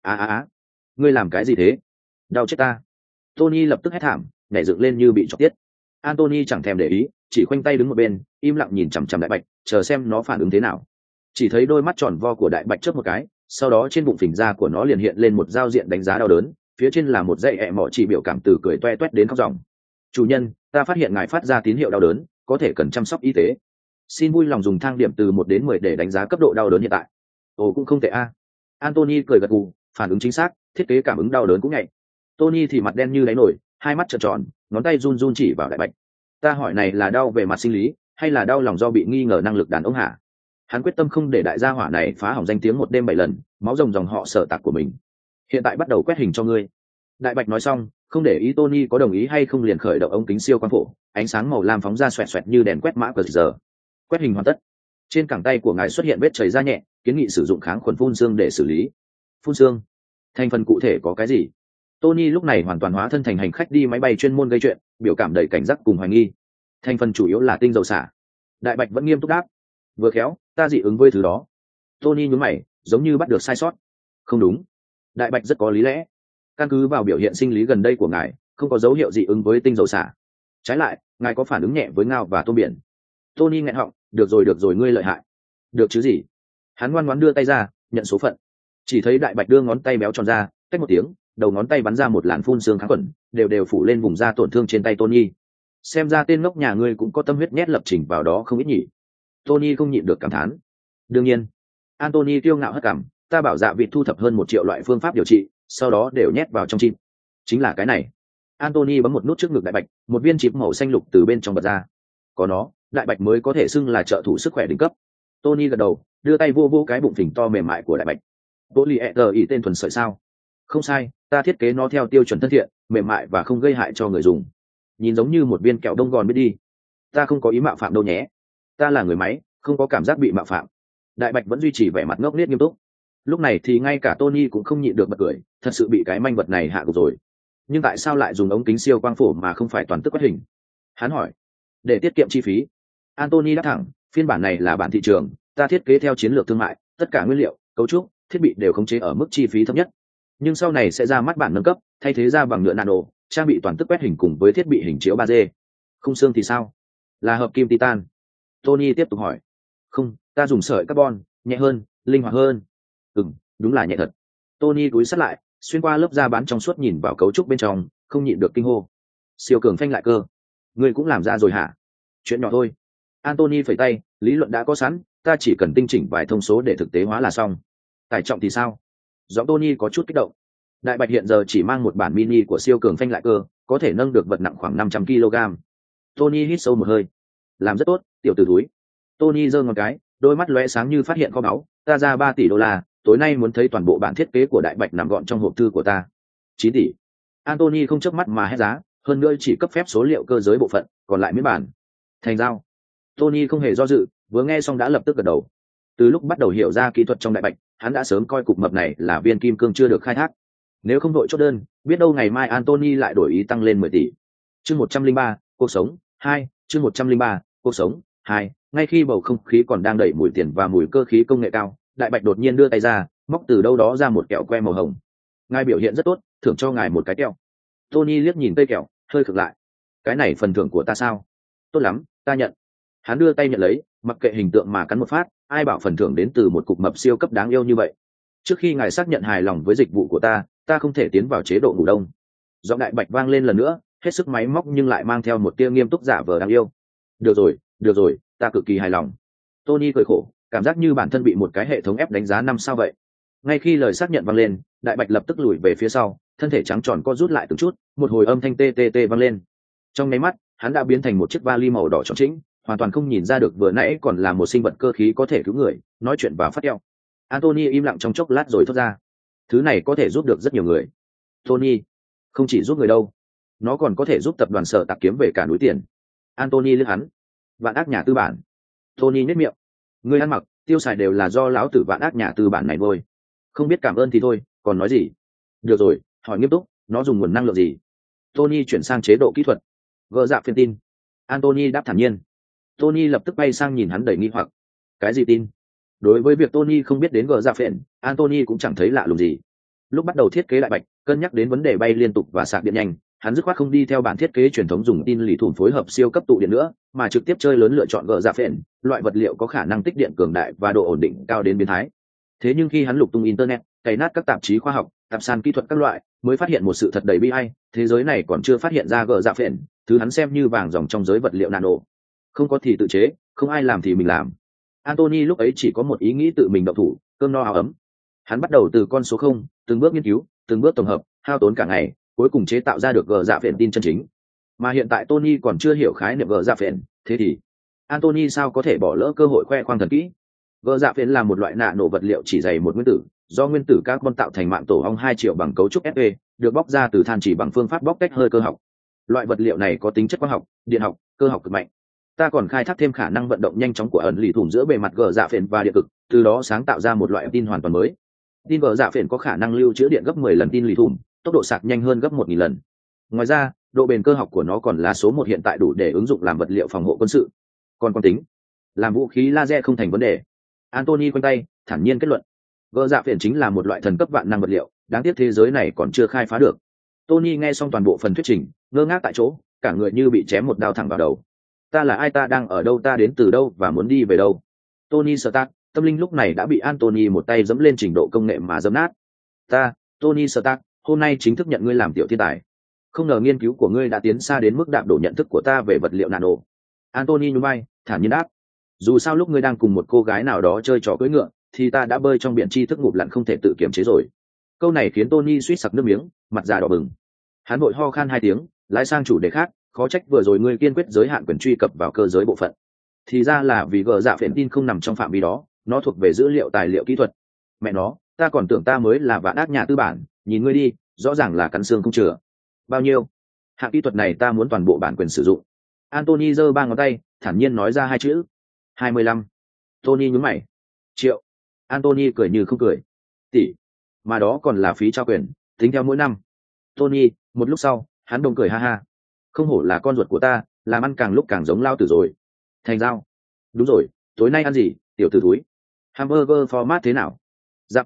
Ngươi làm cái gì thế? Đau chết ta. Tony lập tức hét thảm, nhảy dựng lên như bị chọc tiết. Anthony chẳng thèm để ý, chỉ khoanh tay đứng một bên, im lặng nhìn chằm chằm đại bạch, chờ xem nó phản ứng thế nào. Chỉ thấy đôi mắt tròn vo của đại bạch chớp một cái, sau đó trên bụng phình ra của nó liền hiện lên một giao diện đánh giá đau đớn, phía trên là một dãy ẹ mỏ chỉ biểu cảm từ cười toe toét đến khóc ròng. Chủ nhân, ta phát hiện ngài phát ra tín hiệu đau đớn, có thể cần chăm sóc y tế. Xin vui lòng dùng thang điểm từ 1 đến 10 để đánh giá cấp độ đau đớn hiện tại. Ồ, cũng không tệ a. Anthony cười gật gù, phản ứng chính xác, thiết kế cảm ứng đau đớn cũng nhạy. Tony thì mặt đen như đáy nổi, hai mắt trợn tròn, ngón tay run run chỉ vào đại bạch. Ta hỏi này là đau về mặt sinh lý hay là đau lòng do bị nghi ngờ năng lực đàn ông hả? Hắn quyết tâm không để đại gia hỏa này phá hỏng danh tiếng 1 đêm 7 lần, máu rồng dòng họ sở tạc của mình. Hiện tại bắt đầu quét hình cho ngươi. Đại bạch nói xong, không để ý Tony có đồng ý hay không liền khởi động ống kính siêu quang phổ, ánh sáng màu lam phóng ra xoẹt xoẹt như đèn quét mã cờ giờ. Quét hình hoàn tất. Trên cẳng tay của ngài xuất hiện vết chảy da nhẹ, kiến nghị sử dụng kháng khuẩn phun xương để xử lý. Phun xương? Thành phần cụ thể có cái gì? Tony lúc này hoàn toàn hóa thân thành hành khách đi máy bay chuyên môn gây chuyện, biểu cảm đầy cảnh giác cùng hoài nghi. Thành phần chủ yếu là tinh dầu xả. Đại bạch vẫn nghiêm túc đáp. Vừa khéo, ta dị ứng với thứ đó. Tony nhướng mày, giống như bắt được sai sót. Không đúng. Đại bạch rất có lý lẽ. Căn cứ vào biểu hiện sinh lý gần đây của ngài, không có dấu hiệu dị ứng với tinh dầu xả. Trái lại, ngài có phản ứng nhẹ với ngao và tôm biển. Tony nghẹn họng, được rồi, ngươi lợi hại. Được chứ gì? Hắn ngoan ngoãn đưa tay ra, nhận số phận. Chỉ thấy đại bạch đưa ngón tay béo tròn ra, cách một tiếng, đầu ngón tay bắn ra một làn phun xương kháng khuẩn, đều phủ lên vùng da tổn thương trên tay Tony. Xem ra tên ngốc nhà ngươi cũng có tâm huyết nhét lập trình vào đó không ít nhỉ? Tony không nhịn được cảm thán. Đương nhiên. Anthony kiêu ngạo hất cằm, ta bảo dạ vịt thu thập hơn 1 triệu loại phương pháp điều trị, sau đó đều nhét vào trong chip. Chính là cái này. Anthony bấm một nút trước ngực đại bạch, một viên chip màu xanh lục từ bên trong bật ra. Có nó, đại bạch mới có thể xưng là trợ thủ sức khỏe đỉnh cấp. Tony gật đầu, đưa tay vô cái bụng phình to mềm mại của đại bạch. Polyester tên thuần sợi sao? Không sai, ta thiết kế nó theo tiêu chuẩn thân thiện, mềm mại và không gây hại cho người dùng. Nhìn giống như một viên kẹo đông gòn biết đi. Ta không có ý mạo phạm đâu nhé. Ta là người máy, không có cảm giác bị mạo phạm. Đại bạch vẫn duy trì vẻ mặt ngốc nghếch nghiêm túc. Lúc này thì ngay cả Tony cũng không nhịn được bật cười, thật sự bị cái manh vật này hạ gục rồi. Nhưng tại sao lại dùng ống kính siêu quang phổ mà không phải toàn tức quét hình? Hắn hỏi. Để tiết kiệm chi phí. Anthony đáp thẳng, phiên bản này là bản thị trường, ta thiết kế theo chiến lược thương mại, tất cả nguyên liệu, cấu trúc, thiết bị đều khống chế ở mức chi phí thấp nhất, nhưng sau này sẽ ra mắt bản nâng cấp, thay thế ra bằng nhựa nano, trang bị toàn tức quét hình cùng với thiết bị hình chiếu 3D. Khung xương thì sao? Là hợp kim titan? Tony tiếp tục hỏi. Không, ta dùng sợi carbon, nhẹ hơn, linh hoạt hơn. Đúng là nhẹ thật. Tony cúi sát lại, xuyên qua lớp da bán trong suốt nhìn vào cấu trúc bên trong, không nhịn được kinh hô. Siêu cường phanh lại cơ, ngươi cũng làm ra rồi hả? Chuyện nhỏ thôi. Anthony phẩy tay, lý luận đã có sẵn, ta chỉ cần tinh chỉnh vài thông số để thực tế hóa là xong. Tải trọng thì sao? Giọng Tony có chút kích động. Đại Bạch hiện giờ chỉ mang một bản mini của siêu cường phanh lại cơ, có thể nâng được vật nặng khoảng 500 kg. Tony hít sâu một hơi. Làm rất tốt, tiểu tử túi. Tony giơ ngón cái, đôi mắt lóe sáng như phát hiện kho báu. Ta ra 3 tỷ đô la, tối nay muốn thấy toàn bộ bản thiết kế của Đại Bạch nằm gọn trong hộp thư của ta. 9 tỷ. Anthony không chớp mắt mà hét giá, hơn nữa chỉ cấp phép số liệu cơ giới bộ phận, còn lại miễn bản. Thành giao. Tony không hề do dự, vừa nghe xong đã lập tức gật đầu. Từ lúc bắt đầu hiểu ra kỹ thuật trong Đại Bạch, hắn đã sớm coi cục mập này là viên kim cương chưa được khai thác. Nếu không đội chốt đơn, biết đâu ngày mai Anthony lại đổi ý tăng lên 10 tỷ. Chương 103, cuộc sống 2, chương 103, cuộc sống 2. Ngay khi bầu không khí còn đang đẩy mùi tiền và mùi cơ khí công nghệ cao, Đại Bạch đột nhiên đưa tay ra, móc từ đâu đó ra một kẹo que màu hồng. Ngài biểu hiện rất tốt, thưởng cho ngài một cái kẹo. Tony liếc nhìn cây kẹo, hơi khựng lại. Cái này phần thưởng của ta sao? Tốt lắm, ta nhận. Hắn đưa tay nhận lấy, mặc kệ hình tượng mà cắn một phát, ai bảo phần thưởng đến từ một cục mập siêu cấp đáng yêu như vậy. Trước khi ngài xác nhận hài lòng với dịch vụ của ta không thể tiến vào chế độ ngủ đông. Giọng Đại Bạch vang lên lần nữa, hết sức máy móc nhưng lại mang theo một tia nghiêm túc giả vờ đáng yêu. Được rồi, ta cực kỳ hài lòng. Tony cười khổ, cảm giác như bản thân bị một cái hệ thống ép đánh giá 5 sao vậy. Ngay khi lời xác nhận vang lên, Đại Bạch lập tức lùi về phía sau, thân thể trắng tròn co rút lại từng chút, một hồi âm thanh tê tê tê vang lên. Trong nháy mắt, hắn đã biến thành một chiếc vali màu đỏ tròn trĩnh, hoàn toàn không nhìn ra được vừa nãy còn là một sinh vật cơ khí có thể cứu người, nói chuyện và phát eo. Anthony im lặng trong chốc lát rồi thốt ra, thứ này có thể giúp được rất nhiều người. Tony, không chỉ giúp người đâu, nó còn có thể giúp tập đoàn Sở Tạc kiếm về cả núi tiền. Anthony liếc hắn. Vạn ác nhà tư bản. Tony nhếch miệng. Người ăn mặc, tiêu xài đều là do lão tử vạn ác nhà tư bản này thôi. Không biết cảm ơn thì thôi, còn nói gì? Được rồi, hỏi nghiêm túc, nó dùng nguồn năng lượng gì? Tony chuyển sang chế độ kỹ thuật. Gỡ dạ phiên tin. Anthony đáp thản nhiên. Tony lập tức bay sang nhìn hắn đầy nghi hoặc. Cái gì tin? Đối với việc Tony không biết đến gỡ dạ phiền, Anthony cũng chẳng thấy lạ lùng gì. Lúc bắt đầu thiết kế Đại Bạch, cân nhắc đến vấn đề bay liên tục và sạc điện nhanh, hắn dứt khoát không đi theo bản thiết kế truyền thống dùng tin lì thủn phối hợp siêu cấp tụ điện nữa, mà trực tiếp chơi lớn lựa chọn gỡ dạ phiền, loại vật liệu có khả năng tích điện cường đại và độ ổn định cao đến biến thái. Thế nhưng khi hắn lục tung internet, cày nát các tạp chí khoa học, tạp san kỹ thuật các loại, mới phát hiện một sự thật đầy bi ai, thế giới này còn chưa phát hiện ra gỡ dạ phiền, thứ hắn xem như vàng dòng trong giới vật liệu nano. Không có thì tự chế, không ai làm thì mình làm. Anthony lúc ấy chỉ có một ý nghĩ tự mình động thủ, cơm no áo ấm. Hắn bắt đầu từ con số 0, từng bước nghiên cứu, từng bước tổng hợp, hao tốn cả ngày, cuối cùng chế tạo ra được gờ dạ phiền tin chân chính. Mà hiện tại Tony còn chưa hiểu khái niệm gờ dạ phiền, thế thì Anthony sao có thể bỏ lỡ cơ hội khoe khoang thần kỹ? Gờ dạ phiền là một loại nano vật liệu chỉ dày một nguyên tử, do nguyên tử carbon tạo thành mạng tổ ong 2 triệu bằng cấu trúc Fe, được bóc ra từ than chỉ bằng phương pháp bóc tách hơi cơ học. Loại vật liệu này có tính chất quang học, điện học, cơ học cực mạnh. Ta còn khai thác thêm khả năng vận động nhanh chóng của ẩn lì thủng giữa bề mặt gờ dạ phiền và điện cực, từ đó sáng tạo ra một loại tin hoàn toàn mới. Tin gờ dạ phiền có khả năng lưu trữ điện gấp 10 lần tin lì thủng, tốc độ sạc nhanh hơn gấp 1000 lần. Ngoài ra, độ bền cơ học của nó còn là số 1 hiện tại, đủ để ứng dụng làm vật liệu phòng hộ quân sự. Còn quang tính, làm vũ khí laser không thành vấn đề. Anthony quanh tay, thản nhiên kết luận. Gờ dạ phiền chính là một loại thần cấp vạn năng vật liệu, đáng tiếc thế giới này còn chưa khai phá được. Tony nghe xong toàn bộ phần thuyết trình, ngơ ngác tại chỗ, cả người như bị chém một đao thẳng vào đầu. Ta là ai, ta đang ở đâu, ta đến từ đâu và muốn đi về đâu? Tony Stark, tâm linh lúc này đã bị Anthony một tay dẫm lên trình độ công nghệ mà dẫm nát. Ta, Tony Stark, hôm nay chính thức nhận ngươi làm tiểu thiên tài. Không ngờ nghiên cứu của ngươi đã tiến xa đến mức đạp đổ nhận thức của ta về vật liệu nano. Anthony nhún vai, thản nhiên đáp. Dù sao lúc ngươi đang cùng một cô gái nào đó chơi trò cưỡi ngựa, thì ta đã bơi trong biển tri thức ngụp lặn không thể tự kiềm chế rồi. Câu này khiến Tony suýt sặc nước miếng, mặt già đỏ bừng. Hắn vội ho khan 2 tiếng, lái sang chủ đề khác. Khó trách vừa rồi ngươi kiên quyết giới hạn quyền truy cập vào cơ giới bộ phận. Thì ra là vì gờ dạ phiền tin không nằm trong phạm vi đó, nó thuộc về dữ liệu tài liệu kỹ thuật. Mẹ nó, ta còn tưởng ta mới là vạn ác nhà tư bản, nhìn ngươi đi, rõ ràng là cắn xương không chừa. Bao nhiêu? Hạng kỹ thuật này ta muốn toàn bộ bản quyền sử dụng. Anthony giơ 3 ngón tay, thản nhiên nói ra 2 chữ. 25. Tony nhướng mày. Triệu. Anthony cười như không cười. Tỷ. Mà đó còn là phí trao quyền, tính theo mỗi năm. Tony, một lúc sau, hắn đồng cười ha ha. Không hổ là con ruột của ta, làm ăn càng lúc càng giống lao tử rồi. Thành giao. Đúng rồi, tối nay ăn gì, tiểu tử túi? Hamburger format thế nào? Dạ vịt,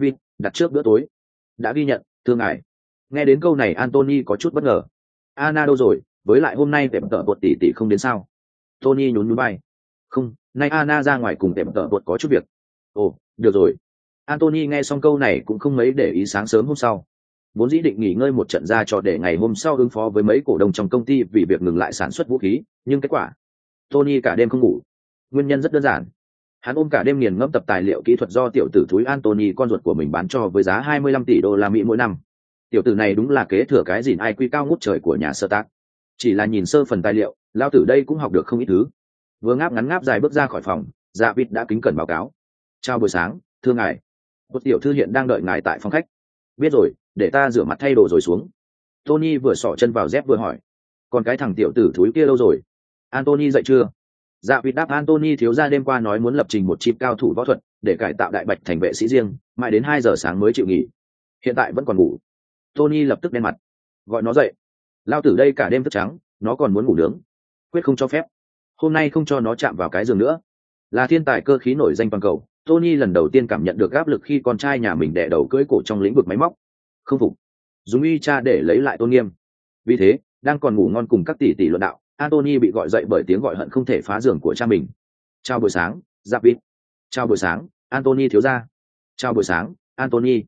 đặt trước bữa tối. Đã ghi nhận, thưa ngài. Nghe đến câu này Anthony có chút bất ngờ. Anna đâu rồi, với lại hôm nay tệp tợ bột tỷ tỷ không đến sao? Tony nhún nhún vai. Không, nay Anna ra ngoài cùng tệp tợ bột có chút việc. Ồ, được rồi. Anthony nghe xong câu này cũng không mấy để ý. Sáng sớm hôm sau, vốn dĩ định nghỉ ngơi một trận ra cho để ngày hôm sau ứng phó với mấy cổ đông trong công ty vì việc ngừng lại sản xuất vũ khí, nhưng kết quả Tony cả đêm không ngủ. Nguyên nhân rất đơn giản, hắn ôm cả đêm nghiền ngẫm tập tài liệu kỹ thuật do tiểu tử thúi Anthony con ruột của mình bán cho với giá 25 tỷ đô la Mỹ mỗi năm. Tiểu tử này đúng là kế thừa cái gìn IQ cao ngút trời của nhà sơ tác. Chỉ là nhìn sơ phần tài liệu, lao tử đây cũng học được không ít thứ. Vừa ngáp ngắn ngáp dài bước ra khỏi phòng, Dạ Vịt đã kính cẩn báo cáo. Chào buổi sáng, thưa ngài. Một tiểu thư hiện đang đợi ngài tại phòng khách. Biết rồi, để ta rửa mặt thay đồ rồi xuống. Tony vừa xỏ chân vào dép vừa hỏi. Còn cái thằng tiểu tử thúi kia đâu rồi? Anthony dậy chưa? Dạ Vịt đáp. Anthony thiếu gia đêm qua nói muốn lập trình một chip cao thủ võ thuật để cải tạo đại bạch thành vệ sĩ riêng, mãi đến 2 giờ sáng mới chịu nghỉ. Hiện tại vẫn còn ngủ. Tony lập tức đen mặt. Gọi nó dậy. Lao tử đây cả đêm thức trắng, nó còn muốn ngủ nướng. Quyết không cho phép. Hôm nay không cho nó chạm vào cái giường nữa. Là thiên tài cơ khí nổi danh toàn cầu, Tony lần đầu tiên cảm nhận được áp lực khi con trai nhà mình đè đầu cưỡi cổ trong lĩnh vực máy móc. Không phục, dùng uy cha để lấy lại tôn nghiêm. Vì thế, đang còn ngủ ngon cùng các tỷ tỷ luận đạo, Anthony bị gọi dậy bởi tiếng gọi hận không thể phá giường của cha mình. Chào buổi sáng, Giáp Vịt. Chào buổi sáng, Anthony thiếu gia. Chào buổi sáng, Anthony.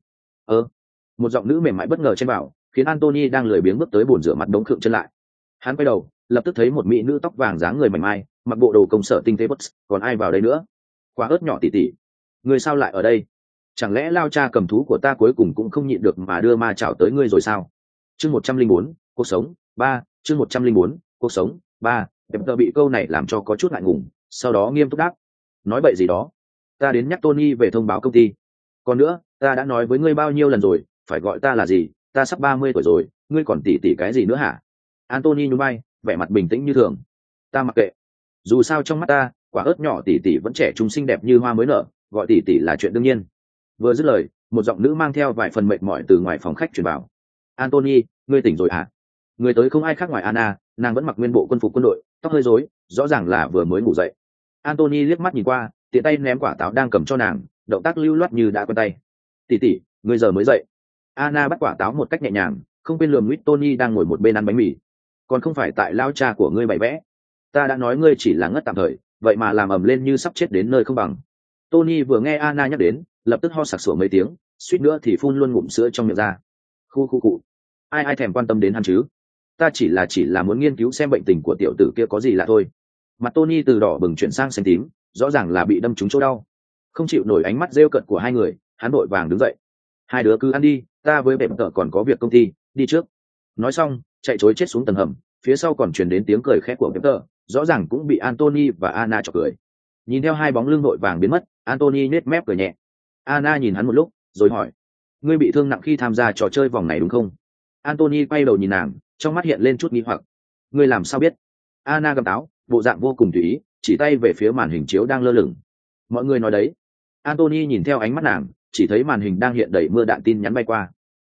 Một giọng nữ mềm mại bất ngờ chen vào, khiến Anthony đang lười biếng bước tới bồn rửa mặt đống khựng chân lại. Hắn quay đầu, lập tức thấy một mỹ nữ tóc vàng dáng người mảnh mai, mặc bộ đồ công sở tinh tế bất, còn ai vào đây nữa? Quả ớt nhỏ tỉ tỉ, người sao lại ở đây? Chẳng lẽ lao cha cầm thú của ta cuối cùng cũng không nhịn được mà đưa ma chảo tới ngươi rồi sao? Chương 104, cuộc sống 3, chương 104, cuộc sống 3. Đẹp tờ bị câu này làm cho có chút ngại ngùng, sau đó nghiêm túc đáp. Nói bậy gì đó? Ta đến nhắc Tony về thông báo công ty. Còn nữa, ta đã nói với ngươi bao nhiêu lần rồi, phải gọi ta là gì? Ta sắp 30 tuổi rồi, ngươi còn tỉ tỉ cái gì nữa hả? Anthony nhún vai, vẻ mặt bình tĩnh như thường. Ta mặc kệ. Dù sao trong mắt ta, quả ớt nhỏ tỉ tỉ vẫn trẻ trung xinh đẹp như hoa mới nở, gọi tỉ tỉ là chuyện đương nhiên. Vừa dứt lời, một giọng nữ mang theo vài phần mệt mỏi từ ngoài phòng khách truyền vào. Anthony, ngươi tỉnh rồi hả? Người tới không ai khác ngoài Anna, nàng vẫn mặc nguyên bộ quân phục quân đội, tóc hơi rối, rõ ràng là vừa mới ngủ dậy. Anthony liếc mắt nhìn qua, tiện tay ném quả táo đang cầm cho nàng, động tác lưu loát như đã quen tay. Tỉ tỉ, ngươi giờ mới dậy. Anna bắt quả táo một cách nhẹ nhàng, không quên lườm nguyết Tony đang ngồi một bên ăn bánh mì. Còn không phải tại lao cha của ngươi bày vẽ. Ta đã nói ngươi chỉ là ngất tạm thời, vậy mà làm ầm lên như sắp chết đến nơi không bằng. Tony vừa nghe Anna nhắc đến, lập tức ho sặc sủa mấy tiếng, suýt nữa thì phun luôn ngụm sữa trong miệng ra. Khu cụ. Ai thèm quan tâm đến hắn chứ? Ta chỉ là muốn nghiên cứu xem bệnh tình của tiểu tử kia có gì lạ thôi. Mặt Tony từ đỏ bừng chuyển sang xanh tím, rõ ràng là bị đâm trúng chỗ đau. Không chịu nổi ánh mắt rêu cận của hai người, hắn vội vàng đứng dậy. Hai đứa cứ ăn đi, ta với bẹp tợ còn có việc công ty, đi trước. Nói xong, chạy chối chết xuống tầng hầm, phía sau còn truyền đến tiếng cười khẽ của bẹp tợ, rõ ràng cũng bị Anthony và Anna chọc cười. Nhìn theo hai bóng lưng vội vàng biến mất, Anthony nết mép cười nhẹ. Anna nhìn hắn một lúc, rồi hỏi: ngươi bị thương nặng khi tham gia trò chơi vòng này đúng không? Anthony quay đầu nhìn nàng, trong mắt hiện lên chút nghi hoặc. Ngươi làm sao biết? Anna gầm táo, bộ dạng vô cùng tùy ý, chỉ tay về phía màn hình chiếu đang lơ lửng. Mọi người nói đấy. Anthony nhìn theo ánh mắt nàng, chỉ thấy màn hình đang hiện đầy mưa đạn tin nhắn bay qua.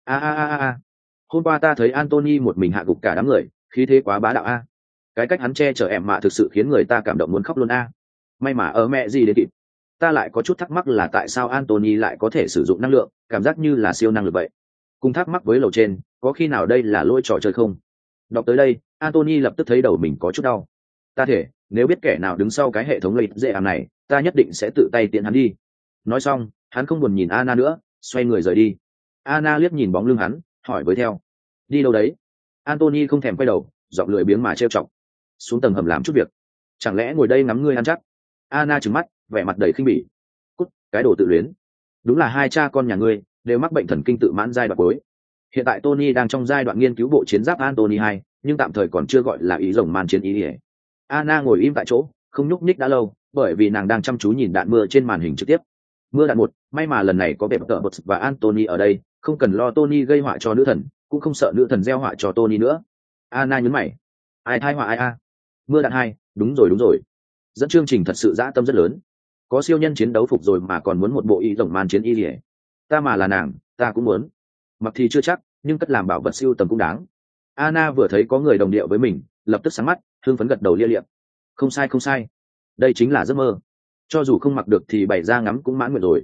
Hôm qua ta thấy Anthony một mình hạ gục cả đám người, khí thế quá bá đạo a. Cái cách hắn che chở em mạ thực sự khiến người ta cảm động muốn khóc luôn a. May mà ở mẹ gì đến kịp. Ta lại có chút thắc mắc là tại sao Anthony lại có thể sử dụng năng lượng, cảm giác như là siêu năng lực vậy. Cùng thắc mắc với lầu trên, có khi nào đây là lỗi trò chơi không? Đọc tới đây, Anthony lập tức thấy đầu mình có chút đau. Ta thể, nếu biết kẻ nào đứng sau cái hệ thống lợi dễ ảm này, ta nhất định sẽ tự tay tiện hắn đi. Nói xong, hắn không buồn nhìn Anna nữa, xoay người rời đi. Anna liếc nhìn bóng lưng hắn, hỏi với theo: đi đâu đấy? Anthony không thèm quay đầu, giọng lười biếng mà trêu chọc: xuống tầng hầm làm chút việc. Chẳng lẽ ngồi đây ngắm ngươi ăn chắc? Anna trừng mắt, vẻ mặt đầy khinh bỉ. Cút, cái đồ tự luyến. Đúng là hai cha con nhà ngươi đều mắc bệnh thần kinh tự mãn giai đoạn cuối. Hiện tại Tony đang trong giai đoạn nghiên cứu bộ chiến giáp Anthony 2, nhưng tạm thời còn chưa gọi là ý rồng man chiến ý. Anna ngồi im tại chỗ, không nhúc nhích đã lâu, bởi vì nàng đang chăm chú nhìn đạn mưa trên màn hình trực tiếp. Mưa đạn một, may mà lần này có bẹp tợ bật và Anthony ở đây, không cần lo Tony gây họa cho nữ thần, cũng không sợ nữ thần gieo họa cho Tony nữa. Anna nhấn mày: ai thai họa ai a? Mưa đạn 2, đúng rồi. Dẫn chương trình thật sự dã tâm rất lớn. Có siêu nhân chiến đấu phục rồi mà còn muốn một bộ y rồng man chiến y lìa. Ta mà là nàng, ta cũng muốn. Mặc thì chưa chắc, nhưng cất làm bảo vật siêu tầm cũng đáng. Anna vừa thấy có người đồng điệu với mình, lập tức sáng mắt, hưng phấn gật đầu lia liệm. Không sai, đây chính là giấc mơ. Cho dù không mặc được thì bày ra ngắm cũng mãn nguyện rồi.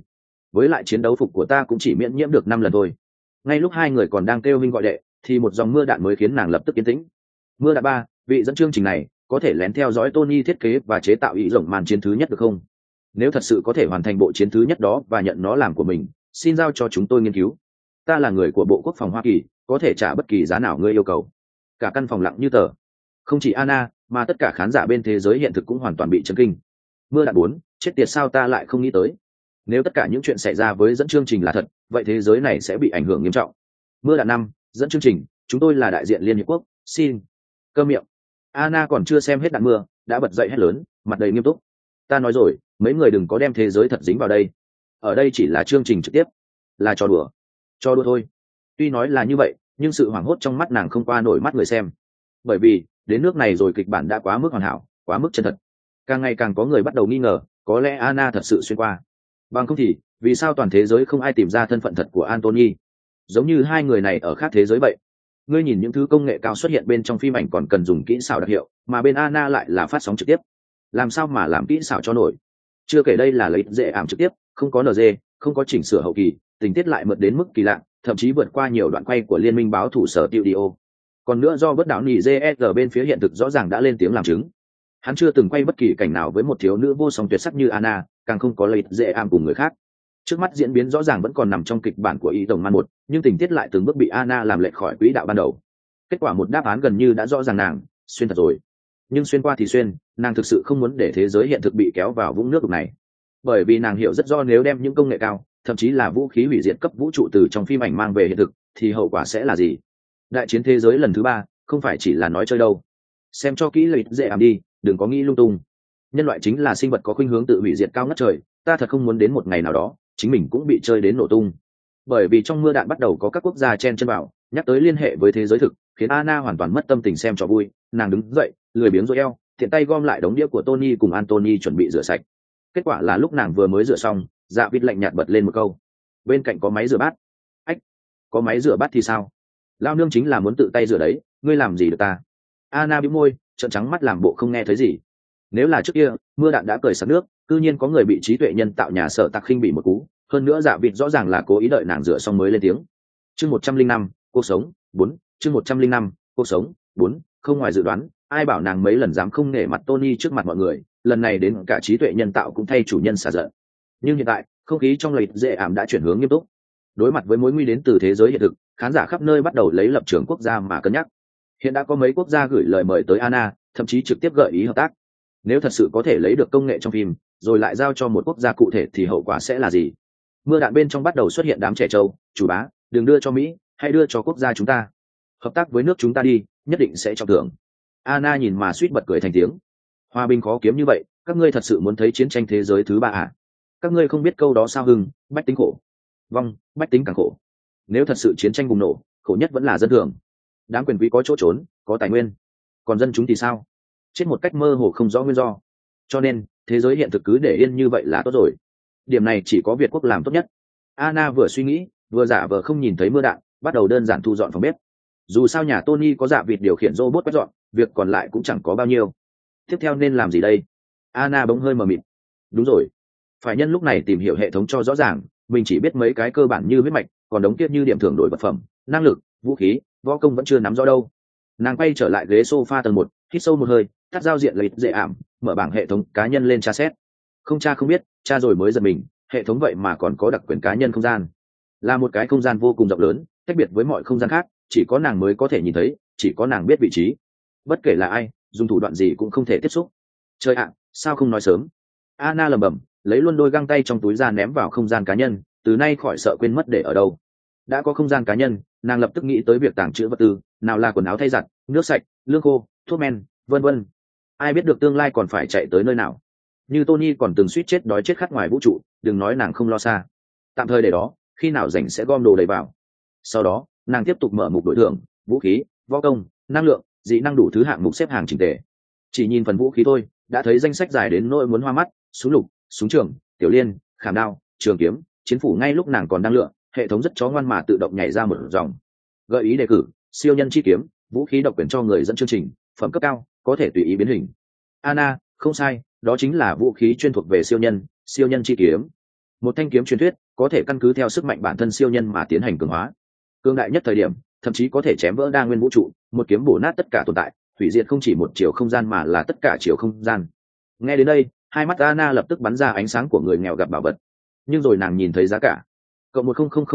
với lại chiến đấu phục của ta cũng chỉ miễn nhiễm được 5 lần thôi. Ngay lúc hai người còn đang kêu minh gọi đệ thì một dòng mưa đạn mới khiến nàng lập tức yên tĩnh. Mưa đạn 3, vị dẫn chương trình này có thể lén theo dõi Tony thiết kế và chế tạo ý rộng màn chiến thứ nhất được không? Nếu thật sự có thể hoàn thành bộ chiến thứ nhất đó và nhận nó làm của mình, xin giao cho chúng tôi nghiên cứu. Ta là người của Bộ Quốc phòng Hoa Kỳ, có thể trả bất kỳ giá nào ngươi yêu cầu. Cả căn phòng lặng như tờ. Không chỉ Anna, mà tất cả khán giả bên thế giới hiện thực cũng hoàn toàn bị chấn kinh. Mưa đạn 4, chết tiệt sao ta lại không nghĩ tới. Nếu tất cả những chuyện xảy ra với dẫn chương trình là thật, vậy thế giới này sẽ bị ảnh hưởng nghiêm trọng. Mưa đạn 5, dẫn chương trình, chúng tôi là đại diện Liên Hiệp Quốc, xin. Cơ miệng. Anna còn chưa xem hết đạn mưa, đã bật dậy hét lớn, mặt đầy nghiêm túc. Ta nói rồi, mấy người đừng có đem thế giới thật dính vào đây. Ở đây chỉ là chương trình trực tiếp, là trò đùa. Trò đùa thôi. Tuy nói là như vậy, nhưng sự hoảng hốt trong mắt nàng không qua nổi mắt người xem. Bởi vì, đến nước này rồi kịch bản đã quá mức hoàn hảo, quá mức chân thật. Càng ngày càng có người bắt đầu nghi ngờ, có lẽ Anna thật sự xuyên qua. Bằng không thì, vì sao toàn thế giới không ai tìm ra thân phận thật của Anthony? Giống như hai người này ở khác thế giới vậy. Ngươi nhìn những thứ công nghệ cao xuất hiện bên trong phim ảnh còn cần dùng kỹ xảo đặc hiệu, mà bên Anna lại là phát sóng trực tiếp. Làm sao mà làm kỹ xảo cho nổi? Chưa kể đây là lấy dễ ảm trực tiếp, không có NG, không có chỉnh sửa hậu kỳ, tình tiết lại mượt đến mức kỳ lạ, thậm chí vượt qua nhiều đoạn quay của Liên minh báo thủ sở studio. Còn nữa do bất đạo nỉ GSG bên phía hiện thực rõ ràng đã lên tiếng làm chứng. Hắn chưa từng quay bất kỳ cảnh nào với một thiếu nữ vô song tuyệt sắc như Anna, càng không có lấy dễ ảm cùng người khác. Trước mắt diễn biến rõ ràng vẫn còn nằm trong kịch bản của ý tổng man một, nhưng tình tiết lại từng bước bị Anna làm lệch khỏi quỹ đạo ban đầu. Kết quả một đáp án gần như đã rõ ràng, nàng xuyên thật rồi. Nhưng xuyên qua thì xuyên, nàng thực sự không muốn để thế giới hiện thực bị kéo vào vũng nước đục này. Bởi vì nàng hiểu rất rõ nếu đem những công nghệ cao, thậm chí là vũ khí hủy diệt cấp vũ trụ từ trong phim ảnh mang về hiện thực, thì hậu quả sẽ là gì? Đại chiến thế giới lần thứ 3, không phải chỉ là nói chơi đâu. Xem cho kỹ lợi dễ ảm đi, đừng có nghĩ lung tung. Nhân loại chính là sinh vật có khuynh hướng tự hủy diệt cao ngất trời, ta thật không muốn đến một ngày nào đó chính mình cũng bị chơi đến nổ tung. Bởi vì trong mưa đạn bắt đầu có các quốc gia chen chân vào, nhắc tới liên hệ với thế giới thực, khiến Anna hoàn toàn mất tâm tình xem trò vui. Nàng đứng dậy, lười biếng duỗi eo, tiện tay gom lại đống đĩa của Tony cùng Anthony chuẩn bị rửa sạch. Kết quả là lúc nàng vừa mới rửa xong, Dạ Vịt lạnh nhạt bật lên một câu: bên cạnh có máy rửa bát. Ách, có máy rửa bát thì sao? Lao nương chính là muốn tự tay rửa đấy, ngươi làm gì được ta? Anna bĩu môi, trợn trắng mắt làm bộ không nghe thấy gì. Nếu là trước kia, mưa đạn đã cười sặc nước, cư nhiên có người bị trí tuệ nhân tạo nhà sở tạc khinh bỉ một cú. Hơn nữa Dạ Vịt rõ ràng là cố ý đợi nàng rửa xong mới lên tiếng. Chương 105, cuộc sống 4, chương 105, cuộc sống 4, không ngoài dự đoán, ai bảo nàng mấy lần dám không nể mặt Tony trước mặt mọi người, lần này đến cả trí tuệ nhân tạo cũng thay chủ nhân xả giận. Nhưng hiện tại, không khí trong lợi dễ ảm đã chuyển hướng nghiêm túc. Đối mặt với mối nguy đến từ thế giới hiện thực, khán giả khắp nơi bắt đầu lấy lập trường quốc gia mà cân nhắc. Hiện đã có mấy quốc gia gửi lời mời tới Anna, thậm chí trực tiếp gợi ý hợp tác. Nếu thật sự có thể lấy được công nghệ trong phim, rồi lại giao cho một quốc gia cụ thể thì hậu quả sẽ là gì? Mưa đạn bên trong bắt đầu xuất hiện đám trẻ trâu, chủ bá, đừng đưa cho Mỹ, hãy đưa cho quốc gia chúng ta. Hợp tác với nước chúng ta đi, nhất định sẽ trọng thưởng. Anna nhìn mà suýt bật cười thành tiếng. Hòa bình khó kiếm như vậy, các ngươi thật sự muốn thấy chiến tranh thế giới thứ 3 à? Các ngươi không biết câu đó sao hưng, bách tính khổ. Vong, bách tính càng khổ. Nếu thật sự chiến tranh bùng nổ, khổ nhất vẫn là dân thường. Đám quyền quý có chỗ trốn, có tài nguyên. Còn dân chúng thì sao? Chết một cách mơ hồ không rõ nguyên do. Cho nên, thế giới hiện thực cứ để yên như vậy là tốt rồi. Điểm này chỉ có Việt quốc làm tốt nhất. Anna vừa suy nghĩ, vừa giả vờ không nhìn thấy mưa đạn, bắt đầu đơn giản thu dọn phòng bếp. Dù sao nhà Tony có Dạ Vịt điều khiển robot quét dọn, việc còn lại cũng chẳng có bao nhiêu. Tiếp theo nên làm gì đây? Anna bỗng hơi mờ mịt. Đúng rồi, phải nhân lúc này tìm hiểu hệ thống cho rõ ràng. Mình chỉ biết mấy cái cơ bản như huyết mạch, còn đống kiếp như điểm thưởng đổi vật phẩm, năng lực, vũ khí, võ công vẫn chưa nắm rõ đâu. Nàng quay trở lại ghế sofa tầng 1, hít sâu một hơi, tắt giao diện lấy dễ ảm, mở bảng hệ thống cá nhân lên tra xét. Không tra không biết, tra rồi mới giật mình, hệ thống vậy mà còn có đặc quyền cá nhân không gian. Là một cái không gian vô cùng rộng lớn, tách biệt với mọi không gian khác, chỉ có nàng mới có thể nhìn thấy, chỉ có nàng biết vị trí. Bất kể là ai, dùng thủ đoạn gì cũng không thể tiếp xúc. Trời ạ, sao không nói sớm? Anna lẩm bẩm, lấy luôn đôi găng tay trong túi ra ném vào không gian cá nhân, từ nay khỏi sợ quên mất để ở đâu. Đã có không gian cá nhân, nàng lập tức nghĩ tới việc tàng trữ vật tư, nào là quần áo thay giặt, nước sạch, lương khô, thuốc men, vân vân. Ai biết được tương lai còn phải chạy tới nơi nào. Như Tony còn từng suýt chết đói chết khát ngoài vũ trụ, đừng nói nàng không lo xa. Tạm thời để đó, khi nào rảnh sẽ gom đồ đầy vào. Sau đó, nàng tiếp tục mở mục đổi thưởng, vũ khí, võ công, năng lượng, dị năng đủ thứ hạng mục xếp hàng chỉnh tề. Chỉ nhìn phần vũ khí thôi, đã thấy danh sách dài đến nỗi muốn hoa mắt, súng lục, súng trường, tiểu liên, khảm đao, trường kiếm, chiến phủ. Ngay lúc nàng còn đang lựa, hệ thống rất chó ngoan mà tự động nhảy ra một dòng gợi ý đề cử: siêu nhân chi kiếm, vũ khí độc quyền cho người dẫn chương trình, phẩm cấp cao, có thể tùy ý biến hình. Anna, không sai, đó chính là vũ khí chuyên thuộc về siêu nhân chi kiếm. một thanh kiếm truyền thuyết có thể căn cứ theo sức mạnh bản thân siêu nhân mà tiến hành cường hóa, cương đại nhất thời điểm thậm chí có thể chém vỡ đa nguyên vũ trụ, một kiếm bổ nát tất cả tồn tại, hủy diệt không chỉ một chiều không gian mà là tất cả chiều không gian. Nghe đến đây, hai mắt Anna lập tức bắn ra ánh sáng của người nghèo gặp bảo vật. Nhưng rồi nàng nhìn thấy giá cả, cộng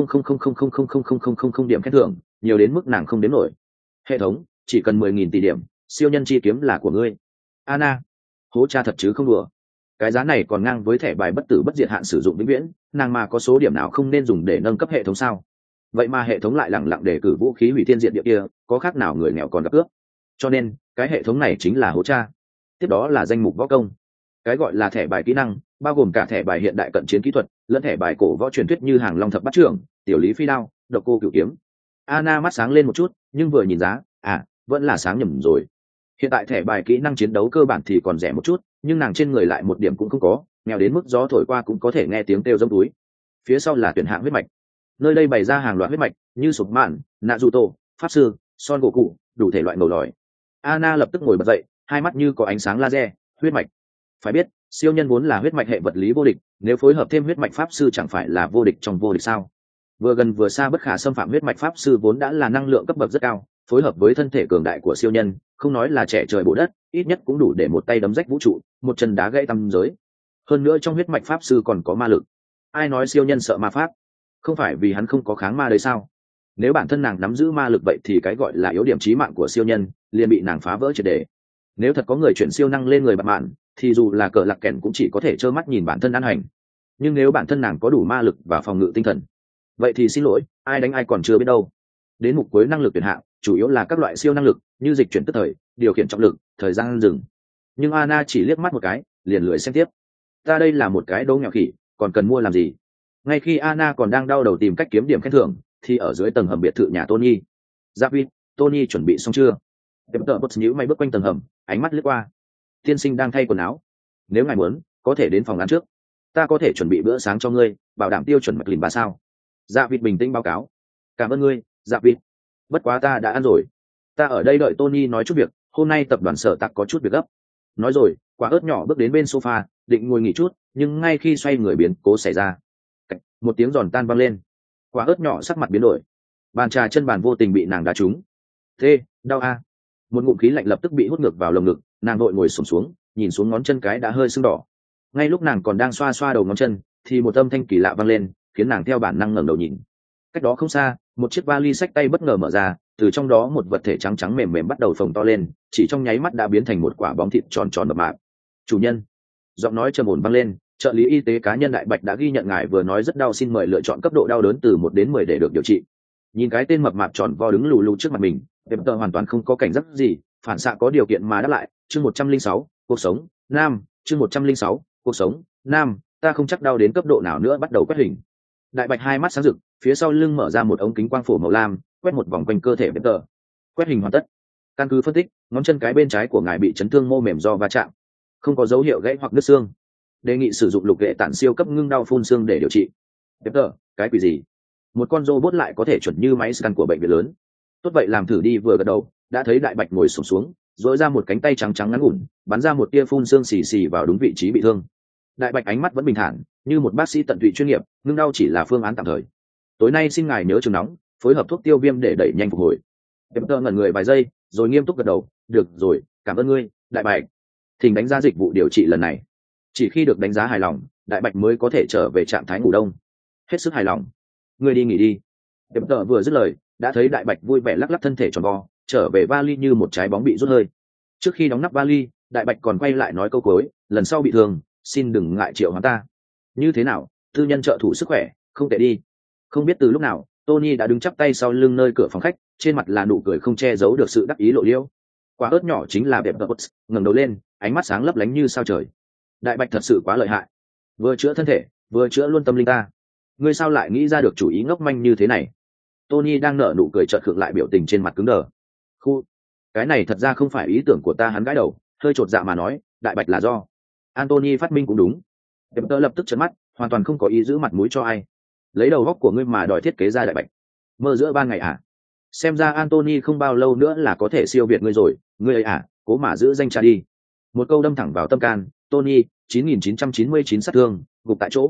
1,000,000,000,000,000 điểm khen thưởng, nhiều đến mức nàng không đếm nổi. Hệ thống, chỉ cần 10.000 tỷ điểm, siêu nhân chi kiếm là của ngươi. Anna, hố cha thật chứ không đùa. Cái giá này còn ngang với thẻ bài bất tử bất diệt hạn sử dụng vĩnh viễn, nàng mà có số điểm nào không nên dùng để nâng cấp hệ thống sao? Vậy mà hệ thống lại lẳng lặng để cử vũ khí hủy thiên diệt địa kia, có khác nào người nghèo còn gặp cướp? Cho nên cái hệ thống này chính là hố cha. Tiếp đó là danh mục võ công. Cái gọi là thẻ bài kỹ năng bao gồm cả thẻ bài hiện đại cận chiến kỹ thuật lẫn thẻ bài cổ võ truyền thuyết như hàng long thập bát trưởng, tiểu lý phi đao, độc cô cửu kiếm. Anna mắt sáng lên một chút, nhưng vừa nhìn giá, vẫn là sáng nhầm rồi. Hiện tại thẻ bài kỹ năng chiến đấu cơ bản thì còn rẻ một chút, nhưng nàng trên người lại một điểm cũng không có, nghèo đến mức gió thổi qua cũng có thể nghe tiếng kêu giống túi. Phía sau là tuyển hạng huyết mạch, nơi đây bày ra hàng loạt huyết mạch như sụp mạn, Naruto, pháp sư, Son Goku, đủ thể loại ngầu lòi. Anna lập tức ngồi bật dậy, hai mắt như có ánh sáng laser. Huyết mạch, phải biết siêu nhân vốn là huyết mạch hệ vật lý vô địch, nếu phối hợp thêm huyết mạch pháp sư chẳng phải là vô địch trong vô địch sao? Vừa gần vừa xa bất khả xâm phạm huyết mạch pháp sư vốn đã là năng lượng cấp bậc rất cao, phối hợp với thân thể cường đại của siêu nhân, không nói là trẻ trời bổ đất, ít nhất cũng đủ để một tay đấm rách vũ trụ, một chân đá gãy tam giới. Hơn nữa trong huyết mạch pháp sư còn có ma lực. Ai nói siêu nhân sợ ma pháp? Không phải vì hắn không có kháng ma đấy sao? Nếu bản thân nàng nắm giữ ma lực vậy thì cái gọi là yếu điểm chí mạng của siêu nhân liền bị nàng phá vỡ triệt để. Nếu thật có người chuyển siêu năng lên người bạn mạn, thì dù là cờ lạc kèn cũng chỉ có thể trơ mắt nhìn bản thân ăn hành. Nhưng nếu bản thân nàng có đủ ma lực và phòng ngự tinh thần, vậy thì xin lỗi, ai đánh ai còn chưa biết đâu. Đến mục cuối năng lực tuyển hạng chủ yếu là các loại siêu năng lực như dịch chuyển tức thời, điều khiển trọng lực, thời gian dừng. Nhưng Anna chỉ liếc mắt một cái liền lười xem tiếp. Ta đây là một cái đố nghèo khỉ, còn cần mua làm gì? Ngay khi Anna còn đang đau đầu tìm cách kiếm điểm khen thưởng thì ở dưới tầng hầm biệt thự nhà Tony. David, Tony chuẩn bị xong chưa? Em tờ bật nhíu mày bước quanh tầng hầm, ánh mắt lướt qua. Tiên sinh đang thay quần áo, nếu ngài muốn có thể đến phòng ăn trước, ta có thể chuẩn bị bữa sáng cho ngươi, bảo đảm tiêu chuẩn mạch lìn 3 sao. Dạ vịt bình tĩnh báo cáo. Cảm ơn ngươi, dạ vịt. Bất quá ta đã ăn rồi, ta ở đây đợi Tony nói chút việc, hôm nay tập đoàn Sở Tạc có chút việc gấp. Nói rồi quả ớt nhỏ bước đến bên sofa định ngồi nghỉ chút, nhưng ngay khi xoay người biến cố xảy ra, một tiếng giòn tan vang lên. Quả ớt nhỏ sắc mặt biến đổi, bàn trà chân bàn vô tình bị nàng đá trúng. Thế đau a. Một ngụm khí lạnh lập tức bị hút ngược vào lồng ngực, nàng vội ngồi xổm xuống nhìn xuống ngón chân cái đã hơi sưng đỏ. Ngay lúc nàng còn đang xoa xoa đầu ngón chân thì một âm thanh kỳ lạ vang lên, khiến nàng theo bản năng ngẩng đầu nhìn. Cách đó không xa, một chiếc vali xách tay bất ngờ mở ra, từ trong đó một vật thể trắng trắng mềm mềm bắt đầu phồng to lên, chỉ trong nháy mắt đã biến thành một quả bóng thịt tròn tròn mập mạp. Chủ nhân, giọng nói trầm ổn vang lên, trợ lý y tế cá nhân Đại Bạch đã ghi nhận ngài vừa nói rất đau, xin mời lựa chọn cấp độ đau đớn từ 1 đến 10 để được điều trị. Nhìn cái tên mập mạp tròn vo đứng lù lù trước mặt mình, Pepper hoàn toàn không có cảnh giác gì, phản xạ có điều kiện mà đáp lại. Chương 106, cuộc sống nam. Chương 106, cuộc sống nam. Ta không chắc đau đến cấp độ nào nữa. Bắt đầu quét hình. Đại Bạch hai mắt sáng rực, phía sau lưng mở ra một ống kính quang phổ màu lam, quét một vòng quanh cơ thể Pepper. Quét hình hoàn tất. Căn cứ phân tích, ngón chân cái bên trái của ngài bị chấn thương mô mềm do va chạm, không có dấu hiệu gãy hoặc nứt xương. Đề nghị sử dụng lục gệ tản siêu cấp ngưng đau phun xương để điều trị. Pepper, cái quỷ gì? Một con robot lại có thể chuẩn như máy scan của bệnh viện lớn. Tốt vậy làm thử đi. Vừa gật đầu đã thấy Đại Bạch ngồi xổm xuống, dỗi ra một cánh tay trắng trắng ngắn ngủn, bắn ra một tia phun xương xì xì vào đúng vị trí bị thương. Đại Bạch ánh mắt vẫn bình thản như một bác sĩ tận tụy chuyên nghiệp, ngưng đau chỉ là phương án tạm thời. Tối nay xin ngài nhớ trường nóng, phối hợp thuốc tiêu viêm để đẩy nhanh phục hồi. Pepper ngẩn người vài giây rồi nghiêm túc gật đầu. Được rồi, cảm ơn ngươi, Đại Bạch. Thỉnh đánh giá dịch vụ điều trị lần này. Chỉ khi được đánh giá hài lòng, Đại Bạch mới có thể trở về trạng thái ngủ đông. Hết sức hài lòng, ngươi đi nghỉ đi. Pepper vừa dứt lời đã thấy Đại Bạch vui vẻ lắc lắc thân thể tròn vo trở về vali như một trái bóng bị rút hơi. Trước khi đóng nắp vali, Đại Bạch còn quay lại nói câu cuối, lần sau bị thương xin đừng ngại triệu hoán ta. Như thế nào, tư nhân trợ thủ sức khỏe không tệ đi. Không biết từ lúc nào Tony đã đứng chắp tay sau lưng nơi cửa phòng khách, trên mặt là nụ cười không che giấu được sự đắc ý lộ liễu. Quả ớt nhỏ chính là Pepper, ngẩng đầu lên, ánh mắt sáng lấp lánh như sao trời. Đại Bạch thật sự quá lợi hại, vừa chữa thân thể vừa chữa luôn tâm linh ta. Ngươi sao lại nghĩ ra được chủ ý ngốc manh như thế này? Tony đang nở nụ cười chợt khựng lại, biểu tình trên mặt cứng đờ. Khu, cái này thật ra không phải ý tưởng của ta. Hắn gãi đầu hơi chột dạ mà nói, Đại Bạch là do Anthony phát minh cũng đúng. Pepper lập tức trợn mắt, hoàn toàn không có ý giữ mặt mũi cho ai. Lấy đầu góc của ngươi mà đòi thiết kế ra Đại Bạch, mơ giữa ban ngày à? Xem ra Anthony không bao lâu nữa là có thể siêu việt ngươi rồi. Ngươi ấy à, cố mà giữ danh cha đi. Một câu đâm thẳng vào tâm can. Tony 9999 sát thương, gục tại chỗ.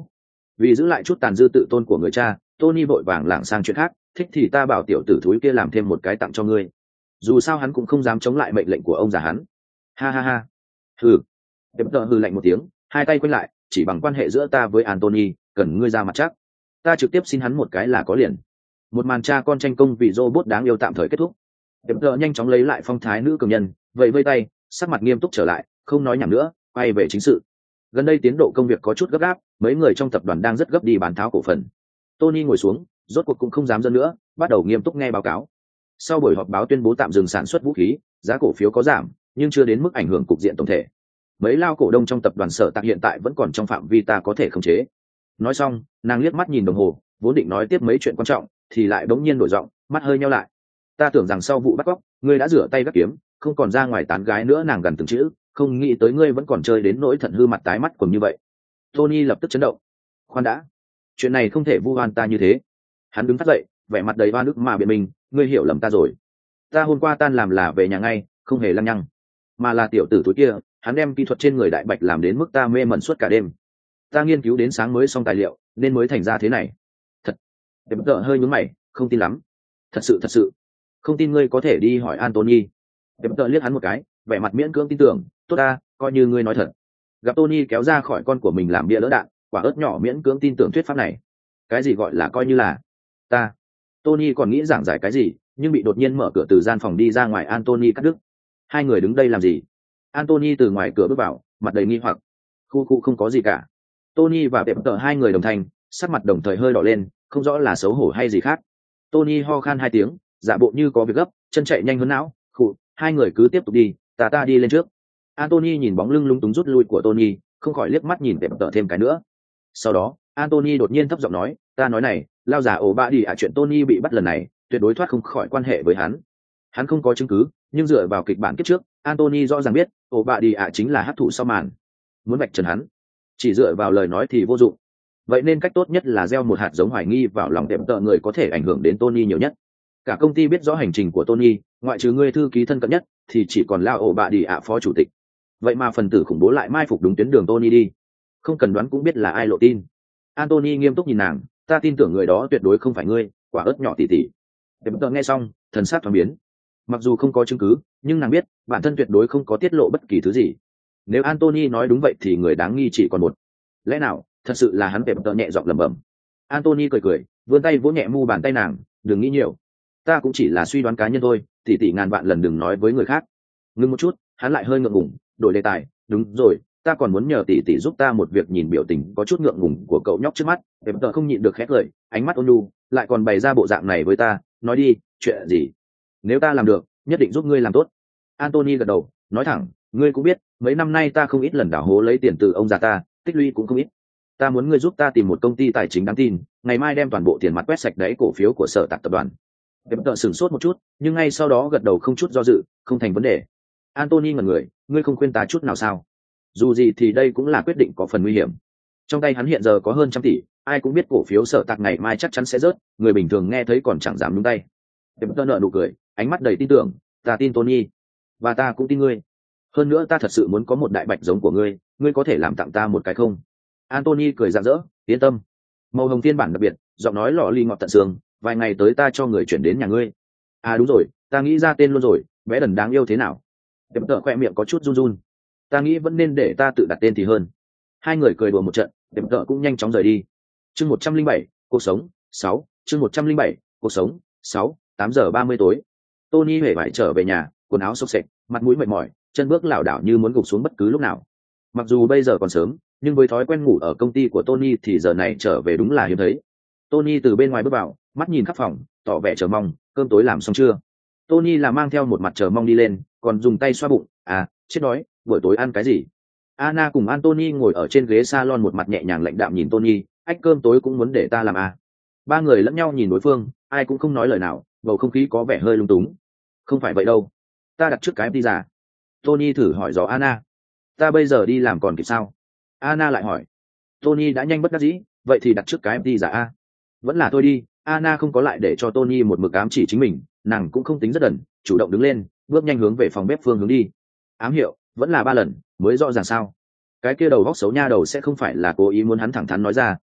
Vì giữ lại chút tàn dư tự tôn của người cha, Tony vội vàng lảng sang chuyện khác, thích thì ta bảo tiểu tử thúi kia làm thêm một cái tặng cho ngươi. Dù sao hắn cũng không dám chống lại mệnh lệnh của ông già hắn. Ha ha ha. Hừ. Đẹp tợ hừ lạnh một tiếng, hai tay quay lại, chỉ bằng quan hệ giữa ta với Anthony, cần ngươi ra mặt chắc. Ta trực tiếp xin hắn một cái là có liền. Một màn cha con tranh công vì robot đáng yêu tạm thời kết thúc. Đẹp tợ nhanh chóng lấy lại phong thái nữ cường nhân, vậy vây tay, sắc mặt nghiêm túc trở lại, không nói nhảm nữa, quay về chính sự. Gần đây tiến độ công việc có chút gấp gáp, mấy người trong tập đoàn đang rất gấp đi bán tháo cổ phần. Tony ngồi xuống, rốt cuộc cũng không dám dần nữa, bắt đầu nghiêm túc nghe báo cáo. Sau buổi họp báo tuyên bố tạm dừng sản xuất vũ khí, giá cổ phiếu có giảm, nhưng chưa đến mức ảnh hưởng cục diện tổng thể. Mấy lao cổ đông trong tập đoàn Sở Tạc hiện tại vẫn còn trong phạm vi ta có thể khống chế. Nói xong, nàng liếc mắt nhìn đồng hồ, vốn định nói tiếp mấy chuyện quan trọng, thì lại bỗng nhiên đổi giọng, mắt hơi nheo lại. Ta tưởng rằng sau vụ bắt cóc, ngươi đã rửa tay gác kiếm, không còn ra ngoài tán gái nữa. Nàng gần từng chữ, không nghĩ tới ngươi vẫn còn chơi đến nỗi thận hư mặt tái mắt cùng như vậy. Tony lập tức chấn động. Khoan đã, chuyện này không thể vu oan ta như thế. Hắn đứng phát dậy, vẻ mặt đầy oan ức mà biện mình, ngươi hiểu lầm ta rồi. Ta hôm qua tan làm là về nhà ngay, không hề lăng nhăng, mà là tiểu tử túi kia, hắn đem kỹ thuật trên người đại bạch làm đến mức ta mê mẩn suốt cả đêm. Ta nghiên cứu đến sáng mới xong tài liệu, nên mới thành ra thế này. Thật. Đẹp tợ hơi nhướng mày, không tin lắm. Thật sự không tin ngươi có thể đi hỏi Anthony. Đẹp tợ liếc hắn một cái, vẻ mặt miễn cưỡng tin tưởng. Tốt ta, coi như ngươi nói thật. Gặp Tony kéo ra khỏi con của mình làm bia lỡ đạn, quả ớt nhỏ miễn cưỡng tin tưởng thuyết pháp này. Cái gì gọi là coi như là ta? Tony còn nghĩ giảng giải cái gì, nhưng bị đột nhiên mở cửa từ gian phòng đi ra ngoài Anthony cắt đứt. Hai người đứng đây làm gì? Anthony từ ngoài cửa bước vào, mặt đầy nghi hoặc. Khu không có gì cả. Tony và Pep tợ hai người đồng thanh, sắc mặt đồng thời hơi đỏ lên, không rõ là xấu hổ hay gì khác. Tony ho khan hai tiếng, giả bộ như có việc gấp, chân chạy nhanh hơn não. Hai người cứ tiếp tục đi, ta đi lên trước. Anthony nhìn bóng lưng lung túng rút lui của Tony, không khỏi liếc mắt nhìn Pep tợ thêm cái nữa. Sau đó, Anthony đột nhiên thấp giọng nói, ta nói này, lao giả ổ bạ đi chuyện Tony bị bắt lần này, tuyệt đối thoát không khỏi quan hệ với hắn. Hắn không có chứng cứ, nhưng dựa vào kịch bản kiếp trước, Anthony rõ ràng biết, ổ bạ đi chính là hắc thủ sau màn. Muốn vạch trần hắn, chỉ dựa vào lời nói thì vô dụng. Vậy nên cách tốt nhất là gieo một hạt giống hoài nghi vào lòng Pep tợ, người có thể ảnh hưởng đến Tony nhiều nhất. Cả công ty biết rõ hành trình của Tony, ngoại trừ người thư ký thân cận nhất, thì chỉ còn lao ổ bạ đi phó chủ tịch. Vậy mà phần tử khủng bố lại mai phục đúng tuyến đường Tony đi, không cần đoán cũng biết là ai lộ tin. Anthony nghiêm túc nhìn nàng, ta tin tưởng người đó tuyệt đối không phải ngươi, quả ớt nhỏ tỉ tỉ. Pep tợ nghe xong, thần sắc thoáng biến. Mặc dù không có chứng cứ, nhưng nàng biết bản thân tuyệt đối không có tiết lộ bất kỳ thứ gì. Nếu Anthony nói đúng vậy thì người đáng nghi chỉ còn một. Lẽ nào thật sự là hắn? Pep tợ nhẹ giọng lẩm bẩm. Anthony cười, vươn tay vỗ nhẹ mu bàn tay nàng, đừng nghĩ nhiều. Ta cũng chỉ là suy đoán cá nhân thôi, tỉ ngàn vạn lần đừng nói với người khác. Ngưng một chút, hắn lại hơi ngượng ngùng, đổi đề tài. Đúng rồi, ta còn muốn nhờ tỉ giúp ta một việc. Nhìn biểu tình có chút ngượng ngùng của cậu nhóc trước mắt, Pep tợ không nhịn được khét lời, ánh mắt ôn nhu, lại còn bày ra bộ dạng này với ta. Nói đi, chuyện gì? Nếu ta làm được, nhất định giúp ngươi làm tốt. Anthony gật đầu, nói thẳng, ngươi cũng biết, mấy năm nay ta không ít lần đào hố lấy tiền từ ông già ta, tích lũy cũng không ít. Ta muốn ngươi giúp ta tìm một công ty tài chính đáng tin, ngày mai đem toàn bộ tiền mặt quét sạch đáy cổ phiếu của Sở Tạc tập đoàn. Pep tợ sửng sốt một chút, nhưng ngay sau đó gật đầu không chút do dự, không thành vấn đề. Anthony ngẩn người, ngươi không khuyên ta chút nào sao? Dù gì thì đây cũng là quyết định có phần nguy hiểm. Trong tay hắn hiện giờ có hơn 100 tỷ, ai cũng biết cổ phiếu Sở Tạc ngày mai chắc chắn sẽ rớt, người bình thường nghe thấy còn chẳng dám nhúng tay. Pep tợ nở nụ cười, ánh mắt đầy tin tưởng, ta tin Tony, và ta cũng tin ngươi. Hơn nữa ta thật sự muốn có một đại bạch giống của ngươi, ngươi có thể làm tặng ta một cái không? Anthony cười rạng rỡ, yên tâm. Màu hồng phiên bản đặc biệt, giọng nói lọ ly ngọt tận xương, vài ngày tới ta cho người chuyển đến nhà ngươi. À đúng rồi, ta nghĩ ra tên luôn rồi, bé đần đáng yêu thế nào? Pep tợ khoe miệng có chút run run. Ta nghĩ vẫn nên để ta tự đặt tên thì hơn. Hai người cười đùa một trận, Pep tợ cũng nhanh chóng rời đi. Chương 107, cuộc sống 6. Chương 107, cuộc sống 6. 8:30 tối. Tony hề vải trở về nhà, quần áo xốc xệch, mặt mũi mệt mỏi, chân bước lảo đảo như muốn gục xuống bất cứ lúc nào. Mặc dù bây giờ còn sớm, nhưng với thói quen ngủ ở công ty của Tony thì giờ này trở về đúng là hiếm thấy. Tony từ bên ngoài bước vào, mắt nhìn khắp phòng, tỏ vẻ chờ mong, cơm tối làm xong chưa? Tony là mang theo một mặt chờ mong đi lên, còn dùng tay xoa bụng, chết đói, buổi tối ăn cái gì? Anna cùng Anthony ngồi ở trên ghế salon, một mặt nhẹ nhàng lạnh đạm nhìn Tony, ách cơm tối cũng muốn để ta làm à? Ba người lẫn nhau nhìn đối phương, ai cũng không nói lời nào, bầu không khí có vẻ hơi lung túng. Không phải vậy đâu, ta đặt trước cái pizza. Tony thử hỏi dò Anna, ta bây giờ đi làm còn kịp sao? Anna lại hỏi. Tony đã nhanh bất đắc dĩ, vậy thì đặt trước cái pizza a. Vẫn là thôi đi. Anna không có lại để cho Tony một mực ám chỉ chính mình, nàng cũng không tính rất đần, chủ động đứng lên, bước nhanh hướng về phòng bếp phương hướng đi. Ám hiệu, vẫn là 3 lần mới rõ ràng sao? Cái kia đầu góc xấu nha đầu sẽ không phải là cố ý muốn hắn thẳng thắn nói ra,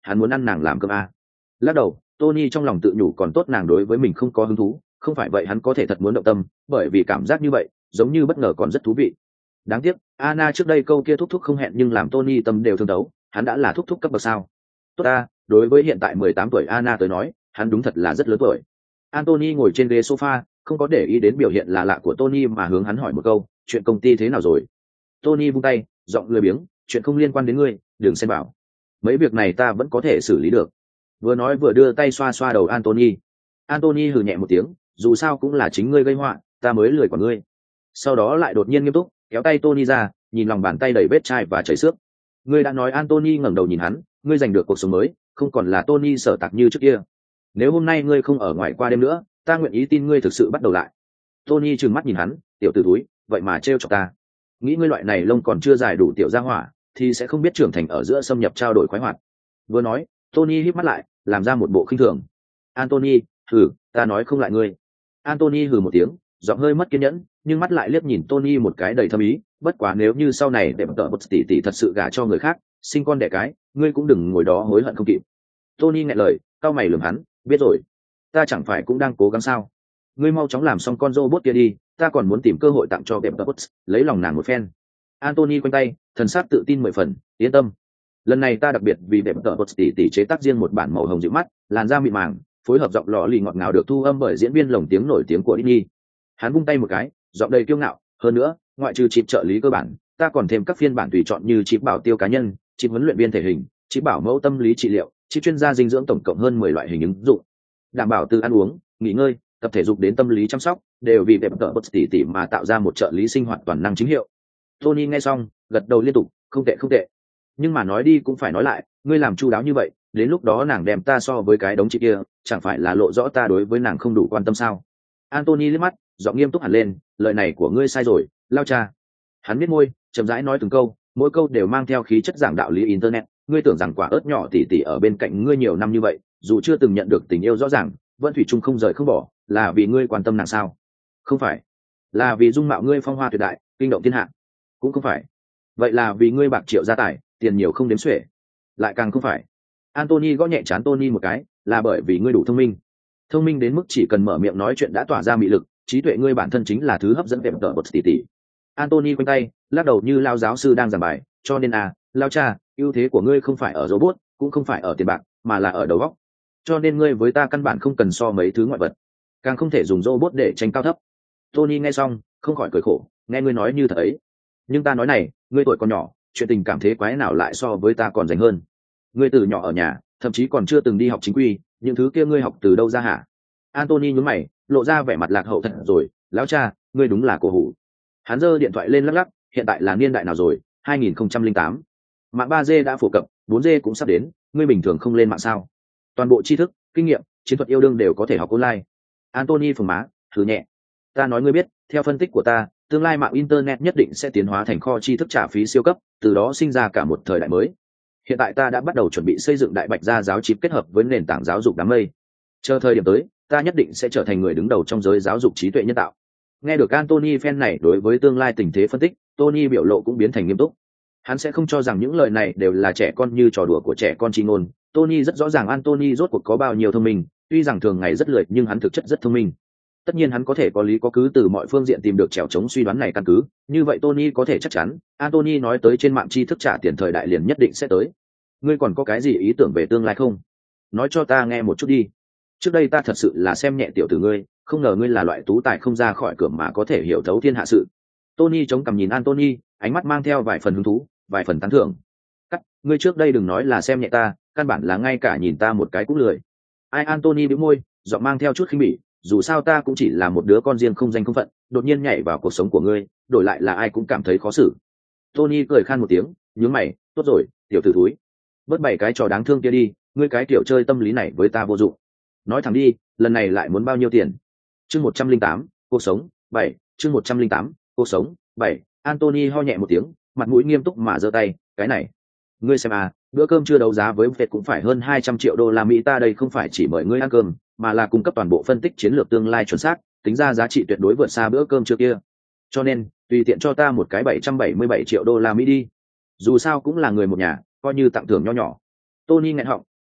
hắn muốn ăn nàng làm cơm à. Lắc đầu, Tony trong lòng tự nhủ còn tốt nàng đối với mình không có hứng thú, không phải vậy hắn có thể thật muốn động tâm, bởi vì cảm giác như vậy giống như bất ngờ còn rất thú vị. Đáng tiếc Anna trước đây câu kia thúc thúc không hẹn nhưng làm Tony tâm đều thương đấu, hắn đã là thúc thúc cấp bậc sao. Tốt ta, đối với hiện tại 18 tuổi Anna tới nói hắn đúng thật là rất lớn tuổi. Anthony ngồi trên ghế sofa, không có để ý đến biểu hiện lạ lạ của Tony mà hướng hắn hỏi một câu, chuyện công ty thế nào rồi? Tony vung tay, giọng lười biếng, chuyện không liên quan đến ngươi, đừng xen vào. Mấy việc này ta vẫn có thể xử lý được. Vừa nói vừa đưa tay xoa xoa đầu Anthony. Anthony hừ nhẹ một tiếng, dù sao cũng là chính ngươi gây họa, ta mới lười của ngươi. Sau đó lại đột nhiên nghiêm túc, kéo tay Tony ra, nhìn lòng bàn tay đầy vết chai và chảy xước. Ngươi đã nói. Anthony ngẩng đầu nhìn hắn, ngươi giành được cuộc sống mới, không còn là Tony sở tạc như trước kia. Nếu hôm nay ngươi không ở ngoài qua đêm nữa, ta nguyện ý tin ngươi thực sự bắt đầu lại. Tony trừng mắt nhìn hắn, tiểu tử túi, vậy mà trêu chọc ta. Nghĩ ngươi loại này lông còn chưa dài đủ tiểu gia hỏa, thì sẽ không biết trưởng thành ở giữa xâm nhập trao đổi khoái hoạt. Vừa nói, Tony híp mắt lại, làm ra một bộ khinh thường. Anthony, hừ, ta nói không lại ngươi. Anthony hừ một tiếng, giọng hơi mất kiên nhẫn, nhưng mắt lại liếc nhìn Tony một cái đầy thâm ý. Bất quá nếu như sau này để tợ một tỷ thật sự gả cho người khác, sinh con đẻ cái, ngươi cũng đừng ngồi đó hối hận không kịp. Tony nghẹn lời, cau mày lườm hắn, biết rồi, ta chẳng phải cũng đang cố gắng sao? Ngươi mau chóng làm xong con robot kia đi, ta còn muốn tìm cơ hội tặng cho đẹp robot, lấy lòng nàng một phen. Anthony quanh tay, thần sắc tự tin 10 phần, yên tâm. Lần này ta đặc biệt vì đẹp robot tỷ chế tác riêng một bản màu hồng dịu mắt, làn da mịn màng, phối hợp giọng lò lì ngọt ngào được thu âm bởi diễn viên lồng tiếng nổi tiếng của Disney. Hắn vung tay một cái, giọng đầy kiêu ngạo, hơn nữa, ngoại trừ chip trợ lý cơ bản, ta còn thêm các phiên bản tùy chọn như chip bảo tiêu cá nhân, chip huấn luyện viên thể hình, chip bảo mẫu tâm lý trị liệu, chip chuyên gia dinh dưỡng, tổng cộng hơn 10 loại hình ứng dụng. Đảm bảo từ ăn uống, nghỉ ngơi, tập thể dục đến tâm lý chăm sóc, đều vì đẹp tợ bất tỉ mà tạo ra một trợ lý sinh hoạt toàn năng chính hiệu. Tony nghe xong, gật đầu liên tục, không tệ không tệ. Nhưng mà nói đi cũng phải nói lại, ngươi làm chu đáo như vậy, đến lúc đó nàng đem ta so với cái đống chị kia, chẳng phải là lộ rõ ta đối với nàng không đủ quan tâm sao? Anthony liếc mắt, giọng nghiêm túc hẳn lên, lời này của ngươi sai rồi, lao cha. Hắn biết môi, chậm rãi nói từng câu, mỗi câu đều mang theo khí chất giảng đạo lý internet. Ngươi tưởng rằng quả ớt nhỏ tỉ ở bên cạnh ngươi nhiều năm như vậy, dù chưa từng nhận được tình yêu rõ ràng, vẫn thủy chung không rời không bỏ, là vì ngươi quan tâm nàng sao? Không phải. Là vì dung mạo ngươi phong hoa tuyệt đại, kinh động thiên hạ. Cũng không phải. Vậy là vì ngươi bạc triệu gia tài, tiền nhiều không đếm xuể. Lại càng không phải. Anthony gõ nhẹ trán Tony một cái, là bởi vì ngươi đủ thông minh. Thông minh đến mức chỉ cần mở miệng nói chuyện đã tỏa ra mị lực, trí tuệ ngươi bản thân chính là thứ hấp dẫn đẹp tợ bật tỉ. Anthony quanh tay, lắc đầu như lao giáo sư đang giảng bài, cho nên lao cha, ưu thế của ngươi không phải ở robot, cũng không phải ở tiền bạc, mà là ở đầu óc. Cho nên ngươi với ta căn bản không cần so mấy thứ ngoại vật, càng không thể dùng robot để tranh cao thấp. Tony nghe xong, không khỏi cười khổ, nghe ngươi nói như thật ấy. Nhưng ta nói này, ngươi tuổi còn nhỏ, chuyện tình cảm thế quái nào lại so với ta còn rành hơn. Ngươi từ nhỏ ở nhà, thậm chí còn chưa từng đi học chính quy, những thứ kia ngươi học từ đâu ra hả? Anthony nhún mày, lộ ra vẻ mặt lạc hậu thật rồi, lão cha, ngươi đúng là cổ hủ. Hắn giơ điện thoại lên lắc lắc, hiện tại là niên đại nào rồi? 2008. Mạng 3G đã phổ cập, 4G cũng sắp đến, ngươi bình thường không lên mạng sao? Toàn bộ tri thức, kinh nghiệm, chiến thuật yêu đương đều có thể học online. Anthony phừng má, thử nhẹ. Ta nói ngươi biết, theo phân tích của ta, tương lai mạng internet nhất định sẽ tiến hóa thành kho tri thức trả phí siêu cấp, từ đó sinh ra cả một thời đại mới. Hiện tại ta đã bắt đầu chuẩn bị xây dựng đại bạch gia giáo chip kết hợp với nền tảng giáo dục đám mây. Chờ thời điểm tới, ta nhất định sẽ trở thành người đứng đầu trong giới giáo dục trí tuệ nhân tạo. Nghe được Anthony fan này đối với tương lai tình thế phân tích, Tony biểu lộ cũng biến thành nghiêm túc. Hắn sẽ không cho rằng những lời này đều là trẻ con như trò đùa của trẻ con chi ngôn. Tony rất rõ ràng Anthony rốt cuộc có bao nhiêu thông minh, tuy rằng thường ngày rất lười nhưng hắn thực chất rất thông minh. Tất nhiên hắn có thể có lý có cứ từ mọi phương diện tìm được trèo chống suy đoán này căn cứ, như vậy Tony có thể chắc chắn, Anthony nói tới trên mạng tri thức trả tiền thời đại liền nhất định sẽ tới. Ngươi còn có cái gì ý tưởng về tương lai không? Nói cho ta nghe một chút đi. Trước đây ta thật sự là xem nhẹ tiểu tử ngươi, không ngờ ngươi là loại tú tài không ra khỏi cửa mà có thể hiểu thấu thiên hạ sự. Tony chống cằm nhìn Anthony, ánh mắt mang theo vài phần hứng thú, vài phần tán thưởng. Ngươi trước đây đừng nói là xem nhẹ ta, căn bản là ngay cả nhìn ta một cái cũng lười. Ai? Anthony bĩu môi, giọng mang theo chút khinh bỉ, dù sao ta cũng chỉ là một đứa con riêng không danh không phận, đột nhiên nhảy vào cuộc sống của ngươi, đổi lại là ai cũng cảm thấy khó xử. Tony cười khan một tiếng, nhướng mày, tốt rồi, tiểu tử thúi, bớt bày cái trò đáng thương kia đi, ngươi cái tiểu chơi tâm lý này với ta vô dụng. Nói thẳng đi, lần này lại muốn bao nhiêu tiền? Chương 108, cuộc sống 7, chương 108, cuộc sống 7. Anthony ho nhẹ một tiếng, mặt mũi nghiêm túc mà giơ tay, cái này, ngươi xem bữa cơm chưa đấu giá với Việt cũng phải hơn 200 triệu đô la Mỹ, ta đây không phải chỉ mời ngươi ăn cơm, mà là cung cấp toàn bộ phân tích chiến lược tương lai chuẩn xác, tính ra giá trị tuyệt đối vượt xa bữa cơm trước kia. Cho nên, tùy tiện cho ta một cái 777 triệu đô la Mỹ đi. Dù sao cũng là người một nhà, coi như tặng thưởng nho nhỏ. Tony nghẹn họng,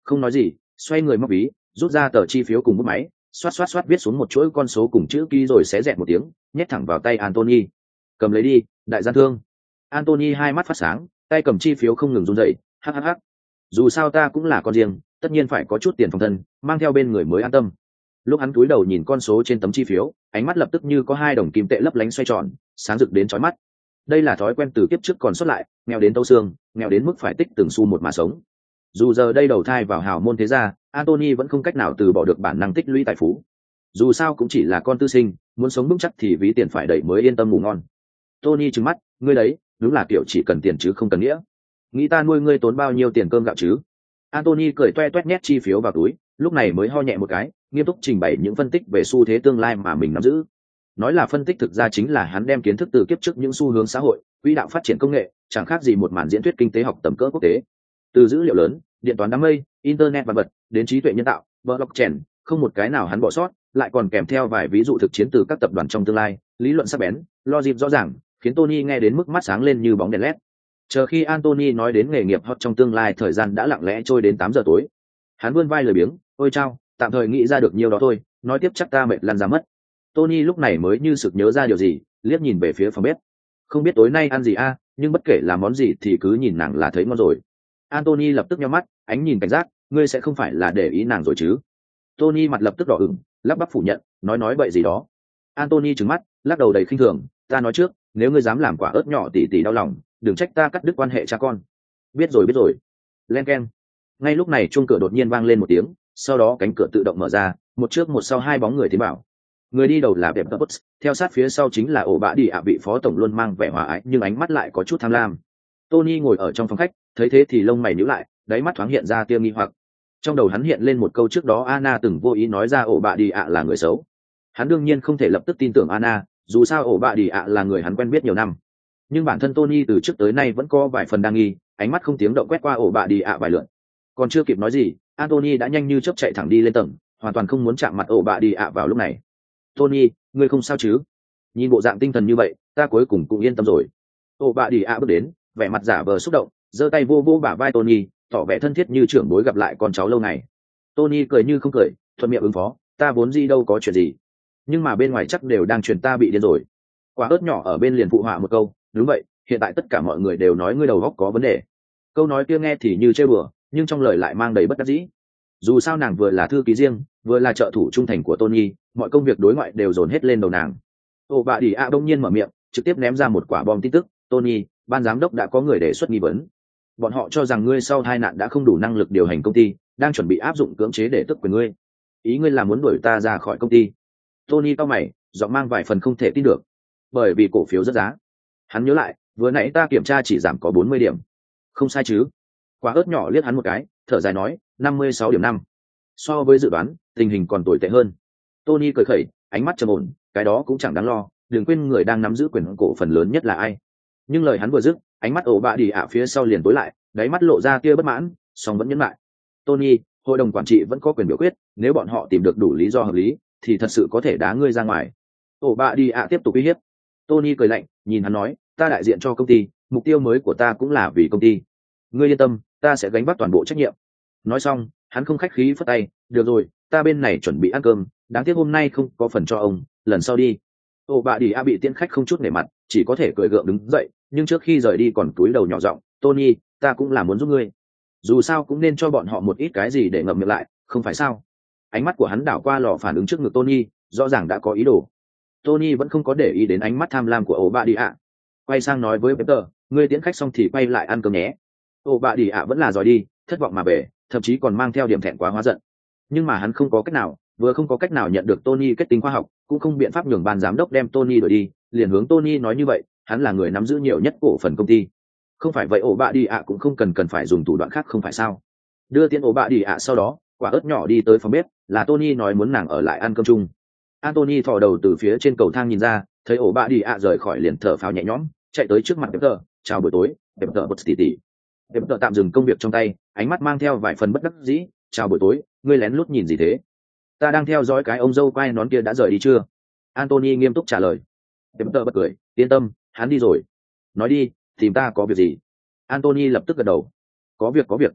Không nói gì, xoay người móc ví, rút ra tờ chi phiếu cùng bút máy, xoát xoát xoát viết xuống một chuỗi con số cùng chữ ký rồi xé dẹt một tiếng, nhét thẳng vào tay Anthony. Cầm lấy đi, đại gian thương. Anthony hai mắt phát sáng, tay cầm chi phiếu không ngừng run rẩy. Hắc. Dù sao ta cũng là con riêng, tất nhiên phải có chút tiền phòng thân, mang theo bên người mới an tâm. Lúc hắn cúi đầu nhìn con số trên tấm chi phiếu, ánh mắt lập tức như có 2 đồng kim tệ lấp lánh xoay tròn, sáng rực đến chói mắt. Đây là thói quen từ kiếp trước còn xuất lại, nghèo đến tấu xương, nghèo đến mức phải tích từng xu một mà sống. Dù giờ đây đầu thai vào hào môn thế gia, Anthony vẫn không cách nào từ bỏ được bản năng tích lũy tài phú. Dù sao cũng chỉ là con tư sinh, muốn sống vững chắc thì ví tiền phải đầy mới yên tâm ngủ ngon. Tony trừng mắt, ngươi đấy, đúng là kiểu chỉ cần tiền chứ không cần nghĩa. Nghĩ ta nuôi ngươi tốn bao nhiêu tiền cơm gạo chứ? Anthony cười toe toét nhét chi phiếu vào túi, lúc này mới ho nhẹ một cái, nghiêm túc trình bày những phân tích về xu thế tương lai mà mình nắm giữ. Nói là phân tích thực ra chính là hắn đem kiến thức từ kiếp trước những xu hướng xã hội, quỹ đạo phát triển công nghệ, chẳng khác gì một màn diễn thuyết kinh tế học tầm cỡ quốc tế. Từ dữ liệu lớn, điện toán đám mây, internet vạn vật, đến trí tuệ nhân tạo, blockchain, không một cái nào hắn bỏ sót, lại còn kèm theo vài ví dụ thực chiến từ các tập đoàn trong tương lai, lý luận sắc bén, logic rõ ràng, khiến Tony nghe đến mức mắt sáng lên như bóng đèn led. Chờ khi Anthony nói đến nghề nghiệp hot trong tương lai, thời gian đã lặng lẽ trôi đến 8 giờ tối. Hắn vươn vai lười biếng, ôi chao, tạm thời nghĩ ra được nhiêu đó thôi, nói tiếp chắc ta mệt lăn ra mất. Tony lúc này mới như sực nhớ ra điều gì, liếc nhìn về phía phòng bếp. Không biết tối nay ăn gì a, nhưng bất kể là món gì thì cứ nhìn nàng là thấy ngon rồi. Anthony lập tức nhắm mắt, ánh nhìn cảnh giác, ngươi sẽ không phải là để ý nàng rồi chứ? Tony mặt lập tức đỏ ửng, lắp bắp phủ nhận, nói bậy gì đó. Anthony trừng mắt, lắc đầu đầy khinh thường, ta nói trước, nếu ngươi dám làm quả ớt nhỏ tỉ tỉ đau lòng, đừng trách ta cắt đứt quan hệ cha con. Biết rồi. Len keng. Ngay lúc này chuông cửa đột nhiên vang lên một tiếng, sau đó cánh cửa tự động mở ra, một trước một sau 2 bóng người tiến vào. Người đi đầu là Pep Butts, theo sát phía sau chính là ổ bạ đi ạ vị phó tổng luôn mang vẻ hòa ái nhưng ánh mắt lại có chút tham lam. Tony ngồi ở trong phòng khách, thấy thế thì lông mày nhíu lại, đáy mắt thoáng hiện ra tia nghi hoặc. Trong đầu hắn hiện lên một câu trước đó Anna từng vô ý nói ra ổ bạ đi ạ là người xấu. Hắn đương nhiên không thể lập tức tin tưởng Anna, dù sao ổ bạ đi ạ là người hắn quen biết nhiều năm. Nhưng bản thân Tony từ trước tới nay vẫn có vài phần đa nghi, ánh mắt không tiếng động quét qua ổ bạ đi ạ vài lượt. Còn chưa kịp nói gì, Anthony đã nhanh như chớp chạy thẳng đi lên tầng, hoàn toàn không muốn chạm mặt ổ bạ đi ạ vào lúc này. Tony, ngươi không sao chứ? Nhìn bộ dạng tinh thần như vậy, ta cuối cùng cũng yên tâm rồi. Ổ bạ đi ạ bước đến, vẻ mặt giả vờ xúc động, giơ tay vô vô bả vai Tony, tỏ vẻ thân thiết như trưởng bối gặp lại con cháu lâu ngày. Tony cười như không cười, thuận miệng ứng phó, ta vốn gì đâu có chuyện gì, nhưng mà bên ngoài chắc đều đang truyền ta bị điên rồi. Quả ớt nhỏ ở bên liền phụ họa một câu, đúng vậy, hiện tại tất cả mọi người đều nói ngươi đầu óc có vấn đề. Câu nói kia nghe thì như trêu bừa, nhưng trong lời lại mang đầy bất đắc dĩ. Dù sao nàng vừa là thư ký riêng, vừa là trợ thủ trung thành của Tony, mọi công việc đối ngoại đều dồn hết lên đầu nàng. Ồ bà đi ạ đông nhiên mở miệng, trực tiếp ném ra một quả bom tin tức, Tony, ban giám đốc đã có người đề xuất nghi vấn. Bọn họ cho rằng ngươi sau tai nạn đã không đủ năng lực điều hành công ty, đang chuẩn bị áp dụng cưỡng chế để tước quyền ngươi. Ý ngươi là muốn đuổi ta ra khỏi công ty? Tony cau mày, giọng mang vài phần không thể tin được. Bởi vì cổ phiếu rất giá. Hắn nhớ lại, vừa nãy ta kiểm tra chỉ giảm có 40 điểm. Không sai chứ? Quả ớt nhỏ liếc hắn một cái, thở dài nói, 56.5. So với dự đoán, tình hình còn tồi tệ hơn. Tony cười khẩy, ánh mắt trầm ổn, cái đó cũng chẳng đáng lo, đừng quên người đang nắm giữ quyền cổ phần lớn nhất là ai. Nhưng lời hắn vừa dứt, ánh mắt ổ bạ đi ạ phía sau liền tối lại, đáy mắt lộ ra tia bất mãn, song vẫn nhẫn lại. Tony, hội đồng quản trị vẫn có quyền biểu quyết, nếu bọn họ tìm được đủ lý do hợp lý, thì thật sự có thể đá ngươi ra ngoài. Ổ bạ đi ạ tiếp tục uy hiếp. Tony cười lạnh, nhìn hắn nói, ta đại diện cho công ty, mục tiêu mới của ta cũng là vì công ty. Ngươi yên tâm, ta sẽ gánh vác toàn bộ trách nhiệm. Nói xong, hắn không khách khí phất tay, được rồi, ta bên này chuẩn bị ăn cơm, đáng tiếc hôm nay không có phần cho ông, lần sau đi. Ồ bà đi a bị tiễn khách không chút nể mặt, chỉ có thể cười gượng đứng dậy, nhưng trước khi rời đi còn cúi đầu nhỏ giọng, Tony, ta cũng là muốn giúp ngươi. Dù sao cũng nên cho bọn họ một ít cái gì để ngậm miệng lại, không phải sao? Ánh mắt của hắn đảo qua lò phản ứng trước ngực Tony, rõ ràng đã có ý đồ. Tony vẫn không có để ý đến ánh mắt tham lam của ổ bà đi ạ. Quay sang nói với Peter, ngươi tiễn khách xong thì quay lại ăn cơm nhé. Ổ bà đi ạ vẫn là giỏi đi, thất vọng mà về, thậm chí còn mang theo điểm thẹn quá hóa giận. Nhưng mà hắn không có cách nào, vừa không có cách nào nhận được Tony kết tinh khoa học, cũng không biện pháp nhường ban giám đốc đem Tony đuổi đi, liền hướng Tony nói như vậy, hắn là người nắm giữ nhiều nhất cổ phần công ty. Không phải vậy ổ bạ đi ạ cũng không cần phải dùng thủ đoạn khác không phải sao? Đưa tiền ổ bạ đi ạ sau đó, quả ớt nhỏ đi tới phòng bếp, là Tony nói muốn nàng ở lại ăn cơm chung. Anthony thò đầu từ phía trên cầu thang nhìn ra, thấy ổ bạ đi ạ rời khỏi liền thở phào nhẹ nhõm, chạy tới trước mặt Peter, chào buổi tối, Peter bật tỉ. Peter tạm dừng công việc trong tay, ánh mắt mang theo vài phần bất đắc dĩ, chào buổi tối, ngươi lén lút nhìn gì thế? Ta đang theo dõi cái ông dâu quai nón kia đã rời đi chưa? Anthony nghiêm túc trả lời. Peter bật cười, yên tâm, hắn đi rồi. Nói đi, tìm ta có việc gì? Anthony lập tức gật đầu. Có việc.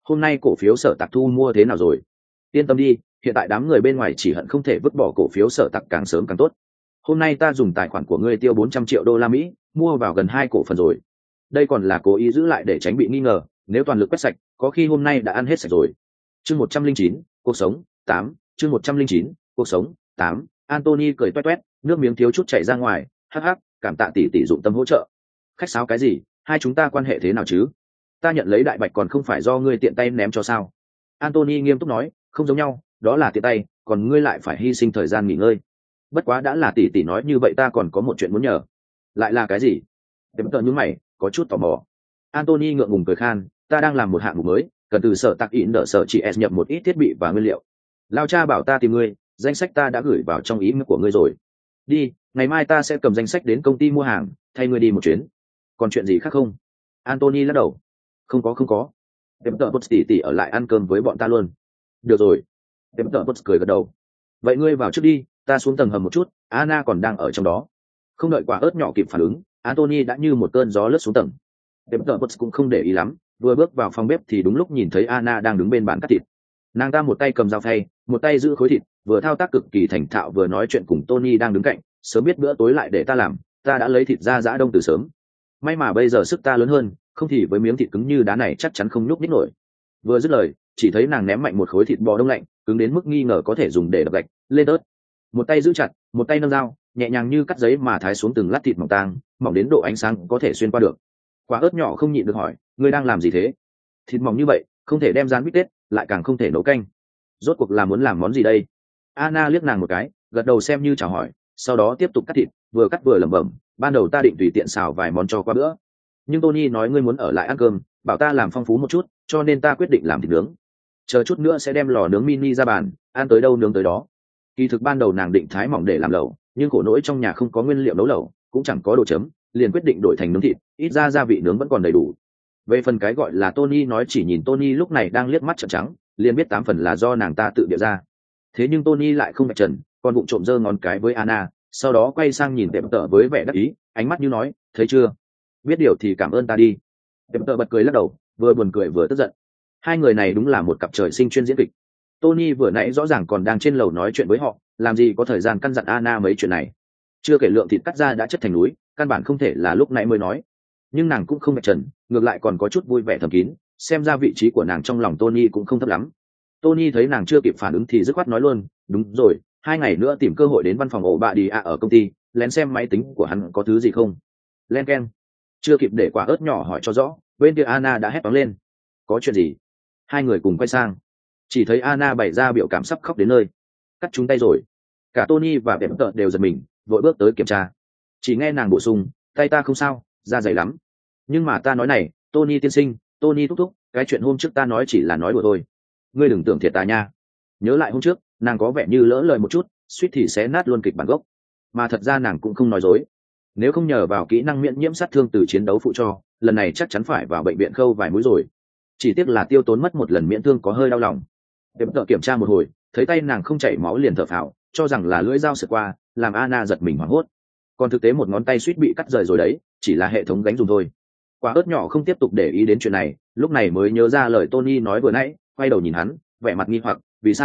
Hôm nay cổ phiếu Sở Tạc thu mua thế nào rồi? Yên tâm đi, hiện tại đám người bên ngoài chỉ hận không thể vứt bỏ cổ phiếu Sở Tạc càng sớm càng tốt. Hôm nay ta dùng tài khoản của ngươi tiêu 400 triệu đô la Mỹ, mua vào gần 2 cổ phần rồi. Đây còn là cố ý giữ lại để tránh bị nghi ngờ, nếu toàn lực quét sạch, có khi hôm nay đã ăn hết sạch rồi. Chương 109, cuộc sống 8, chương 109, cuộc sống 8. Anthony cười toét toét, nước miếng thiếu chút chảy ra ngoài, hắc hắc, cảm tạ tỷ tỷ dụng tâm hỗ trợ. Khách sáo cái gì, hai chúng ta quan hệ thế nào chứ? Ta nhận lấy đại bạch còn không phải do ngươi tiện tay ném cho sao? Anthony nghiêm túc nói, không giống nhau, đó là tiện tay, còn ngươi lại phải hy sinh thời gian nghỉ ngơi. Bất quá đã là tỷ tỷ nói như vậy, ta còn có một chuyện muốn nhờ. Lại là cái gì? Tiệm tợ nhướng mày, có chút tò mò. Anthony ngượng ngùng cười khan, ta đang làm một hạng mục mới, cần từ Sở Tạc in đỡ Sở chỉ S nhập một ít thiết bị và nguyên liệu. Lao cha bảo ta tìm ngươi, danh sách ta đã gửi vào trong email của ngươi rồi. Đi, ngày mai ta sẽ cầm danh sách đến công ty mua hàng, thay ngươi đi một chuyến. Còn chuyện gì khác không? Anthony lắc đầu. Không có. Tiệm tợ Butch tỷ ở lại ăn cơm với bọn ta luôn. Được rồi. Tiệm tợ Butch cười gật đầu. Vậy ngươi vào trước đi, ta xuống tầng hầm một chút, Anna còn đang ở trong đó. Không đợi quả ớt nhỏ kịp phản ứng, Anthony đã như một cơn gió lướt xuống tầng. Tiệm tợ Butch cũng không để ý lắm, vừa bước vào phòng bếp thì đúng lúc nhìn thấy Anna đang đứng bên bàn cắt thịt. Nàng ta một tay cầm dao phay, một tay giữ khối thịt, vừa thao tác cực kỳ thành thạo vừa nói chuyện cùng Tony đang đứng cạnh. Sớm biết bữa tối lại để ta làm, ta đã lấy thịt ra giã đông từ sớm. May mà bây giờ sức ta lớn hơn, không thì với miếng thịt cứng như đá này chắc chắn không nhúc nhích nổi. Vừa dứt lời, chỉ thấy nàng ném mạnh một khối thịt bò đông lạnh, cứng đến mức nghi ngờ có thể dùng để đập gạch lên ớt. Một tay giữ chặt, một tay nâng dao, nhẹ nhàng như cắt giấy mà thái xuống từng lát thịt mỏng tang, mỏng đến độ ánh sáng có thể xuyên qua được. Quả ớt nhỏ không nhịn được hỏi, ngươi đang làm gì thế? Thịt mỏng như vậy, không thể đem rán bít tết, lại càng không thể nấu canh. Rốt cuộc là muốn làm món gì đây? Anna liếc nàng một cái, gật đầu xem như chào hỏi, sau đó tiếp tục cắt thịt, vừa cắt vừa lẩm bẩm, ban đầu ta định tùy tiện xào vài món cho qua bữa, nhưng Tony nói ngươi muốn ở lại ăn cơm, bảo ta làm phong phú một chút, cho nên ta quyết định làm thịt nướng. Chờ chút nữa sẽ đem lò nướng mini ra bàn, ăn tới đâu nướng tới đó. Kỳ thực ban đầu nàng định thái mỏng để làm lẩu, nhưng khổ nỗi trong nhà không có nguyên liệu nấu lẩu, cũng chẳng có đồ chấm, liền quyết định đổi thành nướng thịt, ít ra gia vị nướng vẫn còn đầy đủ. Về phần cái gọi là Tony nói, chỉ nhìn Tony lúc này đang liếc mắt trợn trắng, liền biết 8 phần là do nàng ta tự bịa ra. Thế nhưng Tony lại không bạch trần, còn vụng trộm giơ ngón cái với Anna, sau đó quay sang nhìn Tệm Tợ với vẻ đắc ý, ánh mắt như nói, thấy chưa? Biết điều thì cảm ơn ta đi. Tệm Tợ bật cười lắc đầu, vừa buồn cười vừa tức giận. Hai người này đúng là một cặp trời sinh chuyên diễn kịch. Tony vừa nãy rõ ràng còn đang trên lầu nói chuyện với họ, làm gì có thời gian căn dặn Anna mấy chuyện này. Chưa kể lượng thịt cắt ra đã chất thành núi, căn bản không thể là lúc nãy mới nói. Nhưng nàng cũng không bạch trần, ngược lại còn có chút vui vẻ thầm kín, xem ra vị trí của nàng trong lòng Tony cũng không thấp lắm. Tony thấy nàng chưa kịp phản ứng thì dứt khoát nói luôn, đúng rồi, 2 ngày nữa tìm cơ hội đến văn phòng ổ bạ đi ở công ty, lén xem máy tính của hắn có thứ gì không. Len ken. Chưa kịp để quả ớt nhỏ hỏi cho rõ, bên kia Anna đã hét toáng lên. Có chuyện gì? Hai người cùng quay sang, chỉ thấy Anna bày ra biểu cảm sắp khóc đến nơi. Cắt chúng tay rồi. Cả Tony và Bệm Tợ đều giật mình, vội bước tới kiểm tra. Chỉ nghe nàng bổ sung, tay ta không sao, da dày lắm. Nhưng mà ta nói này, Tony tiên sinh, Tony thúc thúc, cái chuyện hôm trước ta nói chỉ là nói đùa thôi. Ngươi đừng tưởng thiệt ta nha. Nhớ lại hôm trước, nàng có vẻ như lỡ lời một chút, suýt thì xé nát luôn kịch bản gốc. Mà thật ra nàng cũng không nói dối. Nếu không nhờ vào kỹ năng miễn nhiễm sát thương từ chiến đấu phụ cho, lần này chắc chắn phải vào bệnh viện khâu vài mũi rồi. Chỉ tiếc là tiêu tốn mất một lần miễn thương có hơi đau lòng. Tiệm Tợ kiểm tra một hồi, thấy tay nàng không chảy máu liền thở phào, cho rằng là lưỡi dao sượt qua, làm Anna giật mình hoảng hốt. Còn thực tế một ngón tay suýt bị cắt rời rồi đấy, chỉ là hệ thống gánh dùng thôi. Quả ớt nhỏ không tiếp tục để ý đến chuyện này, lúc này mới nhớ ra lời Tony nói vừa nãy, quay đầu nhìn hắn, vẻ mặt nghi hoặc,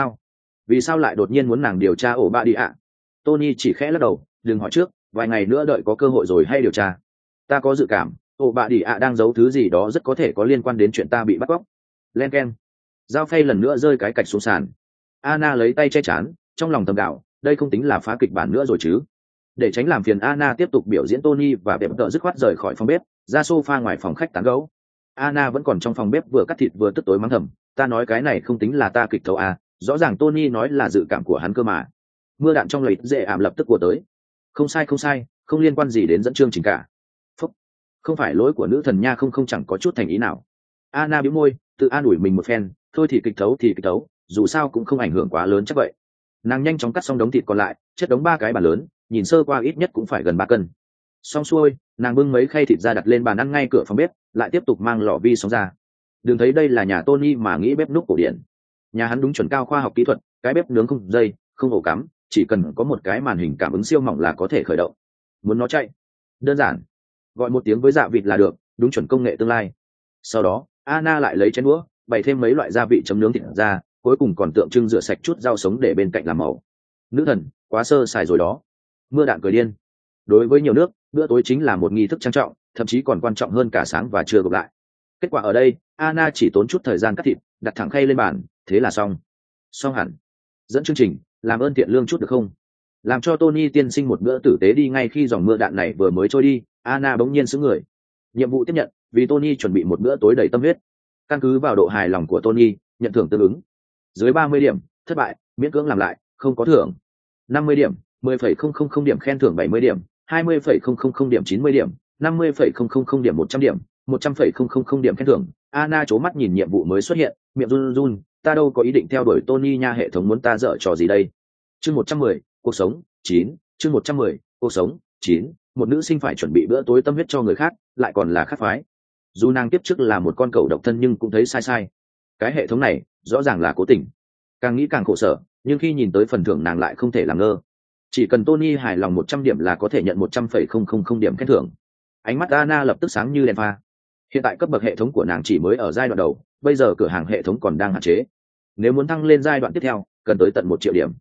vì sao lại đột nhiên muốn nàng điều tra ổ bạ đi ạ? Tony chỉ khẽ lắc đầu, đừng hỏi trước, vài ngày nữa đợi có cơ hội rồi hay điều tra. Ta có dự cảm, ổ bạ đi ạ đang giấu thứ gì đó rất có thể có liên quan đến chuyện ta bị bắt cóc. Len ken. Dao phay lần nữa rơi cái cạch xuống sàn. Anna lấy tay che chán, trong lòng thầm đạo, đây không tính là phá kịch bản nữa rồi chứ. Để tránh làm phiền Anna tiếp tục biểu diễn, Tony và Bệm Tợ dứt khoát rời khỏi phòng bếp, ra sofa ngoài phòng khách tán gẫu. Anna vẫn còn trong phòng bếp vừa cắt thịt vừa tức tối mắng thầm, ta nói cái này không tính là ta kịch thấu à, rõ ràng Tony nói là dự cảm của hắn cơ mà. Mưa đạn trong lầy dễ ảm lập tức của tới. Không sai, không liên quan gì đến dẫn chương trình cả. Phúc. Không phải lỗi của nữ thần nha, không chẳng có chút thành ý nào. Anna bĩu môi, tự an ủi mình một phen, thôi thì kịch thấu, dù sao cũng không ảnh hưởng quá lớn chắc vậy. Nàng nhanh chóng cắt xong đống thịt còn lại, chất đống 3 cái bàn lớn, nhìn sơ qua ít nhất cũng phải gần 3 cân. Xong xuôi, nàng bưng mấy khay thịt ra đặt lên bàn ăn ngay cửa phòng bếp, lại tiếp tục mang lò vi sóng ra. Đừng thấy đây là nhà Tony mà nghĩ bếp núc cổ điển. Nhà hắn đúng chuẩn cao khoa học kỹ thuật, cái bếp nướng không dây, không ổ cắm, chỉ cần có một cái màn hình cảm ứng siêu mỏng là có thể khởi động. Muốn nó chạy, đơn giản, gọi một tiếng với dạ vịt là được, đúng chuẩn công nghệ tương lai. Sau đó, Anna lại lấy chén đũa, bày thêm mấy loại gia vị chấm nướng thịt ra, cuối cùng còn tượng trưng rửa sạch chút rau sống để bên cạnh làm màu. Nữ thần quá sơ sài rồi đó. Mưa đạn cười điên. Đối với nhiều nước, bữa tối chính là một nghi thức trang trọng, thậm chí còn quan trọng hơn cả sáng và trưa gộp lại. Kết quả ở đây, Anna chỉ tốn chút thời gian cắt thịt, đặt thẳng khay lên bàn, thế là xong. Xong hẳn. Dẫn chương trình, làm ơn tiện lương chút được không? Làm cho Tony tiên sinh một bữa tử tế đi. Ngay khi dòng mưa đạn này vừa mới trôi đi, Anna bỗng nhiên sững người. Nhiệm vụ tiếp nhận, vì Tony chuẩn bị một bữa tối đầy tâm huyết. Căn cứ vào độ hài lòng của Tony, nhận thưởng tương ứng. Dưới 30 điểm, thất bại, miễn cưỡng làm lại, không có thưởng. 50 điểm, 10,000 điểm khen thưởng 70 điểm, 20,000 điểm 90 điểm, 50,000 điểm 100 điểm, 100,000 điểm khen thưởng. Anna chố mắt nhìn nhiệm vụ mới xuất hiện, miệng run run, ta đâu có ý định theo đuổi Tony nha, hệ thống muốn ta dở trò gì đây? Chương 110, cuộc sống 9, chương 110, cuộc sống 9, một nữ sinh phải chuẩn bị bữa tối tâm huyết cho người khác, lại còn là khác phái. Dù nàng tiếp trước là một con cẩu độc thân nhưng cũng thấy sai sai. Cái hệ thống này rõ ràng là cố tình. Càng nghĩ càng khổ sở, nhưng khi nhìn tới phần thưởng nàng lại không thể làm ngơ. Chỉ cần Tony hài lòng 100 điểm là có thể nhận 100,000 điểm khen thưởng. Ánh mắt Anna lập tức sáng như đèn pha. Hiện tại cấp bậc hệ thống của nàng chỉ mới ở giai đoạn đầu, bây giờ cửa hàng hệ thống còn đang hạn chế. Nếu muốn thăng lên giai đoạn tiếp theo, cần tới tận 1 triệu điểm.